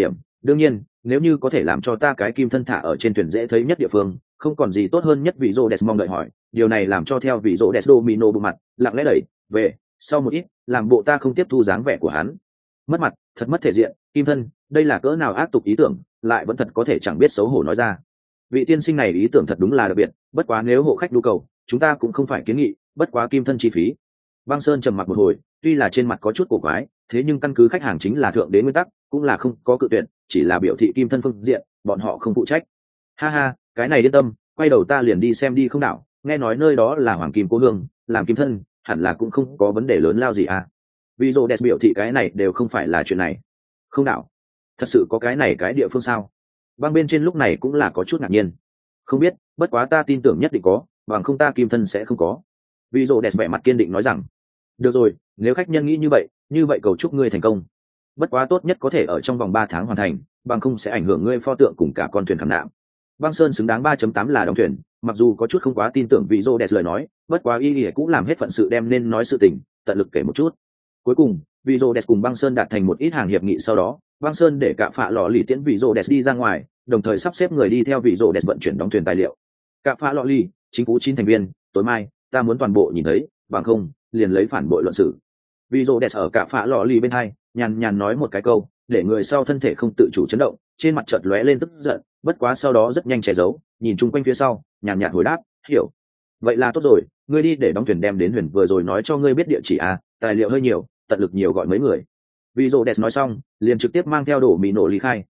đương nhiên nếu như có thể làm cho ta cái kim thân thả ở trên thuyền dễ thấy nhất địa phương, không còn gì tốt hơn nhất. Vị rô đẹp mong đợi hỏi, điều này làm cho theo vị rô đẹp domino bộ mặt lặng lẽ đẩy về sau một ít, làm bộ ta không tiếp thu dáng vẻ của hắn. Mất mặt, thật mất thể diện. Kim thân, đây là cỡ nào ác tục ý tưởng, lại vẫn thật có thể chẳng biết xấu hổ nói ra. Vị tiên sinh này ý tưởng thật đúng là đặc biệt, bất quá nếu hộ khách nhu cầu, chúng ta cũng không phải kiến nghị, bất quá kim thân chi phí. Băng Sơn trầm mặc một hồi, tuy là trên mặt có chút cổ quái, thế nhưng căn cứ khách hàng chính là thượng đế nguyên tắc, cũng là không có cự tuyệt, chỉ là biểu thị kim thân phương diện, bọn họ không phụ trách. Ha ha, cái này yên tâm, quay đầu ta liền đi xem đi không đảo, nghe nói nơi đó là hoàng kim cố hương, làm kim thân, hẳn là cũng không có vấn đề lớn lao gì à. Vì rồ đẹp biểu thị cái này đều không phải là chuyện này. Không đảo, thật sự có cái này cái địa phương sao? Băng bên trên lúc này cũng là có chút ngạc nhiên. Không biết, bất quá ta tin tưởng nhất định có, bằng không ta kim thân sẽ không có. Vì rồ đẹp vẻ mặt kiên định nói rằng, được rồi, nếu khách nhân nghĩ như vậy cầu chúc ngươi thành công. Bất quá tốt nhất có thể ở trong vòng 3 tháng hoàn thành, bằng không sẽ ảnh hưởng ngươi pho tượng cùng cả con thuyền khảm nạm. Băng Sơn xứng đáng 3.8 là đóng thuyền, mặc dù có chút không quá tin tưởng vì rồ đẹp lời nói, bất quá y cũng làm hết phận sự đem nên nói sự tình, tận lực kể một chút. Cuối cùng, vì rồ đẹp cùng Băng Sơn đạt thành một ít hàng hiệp nghị, sau đó Băng Sơn để cả phạ lò lì tiễn vị rồ đẹp đi ra ngoài, đồng thời sắp xếp người đi theo vị rồ đẹp vận chuyển đóng thuyền tài liệu. Cả phạ lò lì, chính phủ 9 thành viên, tối mai ta muốn toàn bộ nhìn thấy, bằng không liền lấy phản bội luận xử. Vị rồ đẹp ở cả phạ lò lì bên hai, nhàn nhàn nói một cái câu, để người sau thân thể không tự chủ chấn động, trên mặt chợt lóe lên tức giận, bất quá sau đó rất nhanh che giấu, nhìn chung quanh phía sau, nhàn nhạt hồi đáp, hiểu. Vậy là tốt rồi, ngươi đi để đóng thuyền đem đến huyền vừa rồi nói cho ngươi biết địa chỉ à, tài liệu hơi nhiều, tận lực nhiều gọi mấy người. Vị rồ đẹp nói xong, liền trực tiếp mang theo đổ mì nổ lý khai,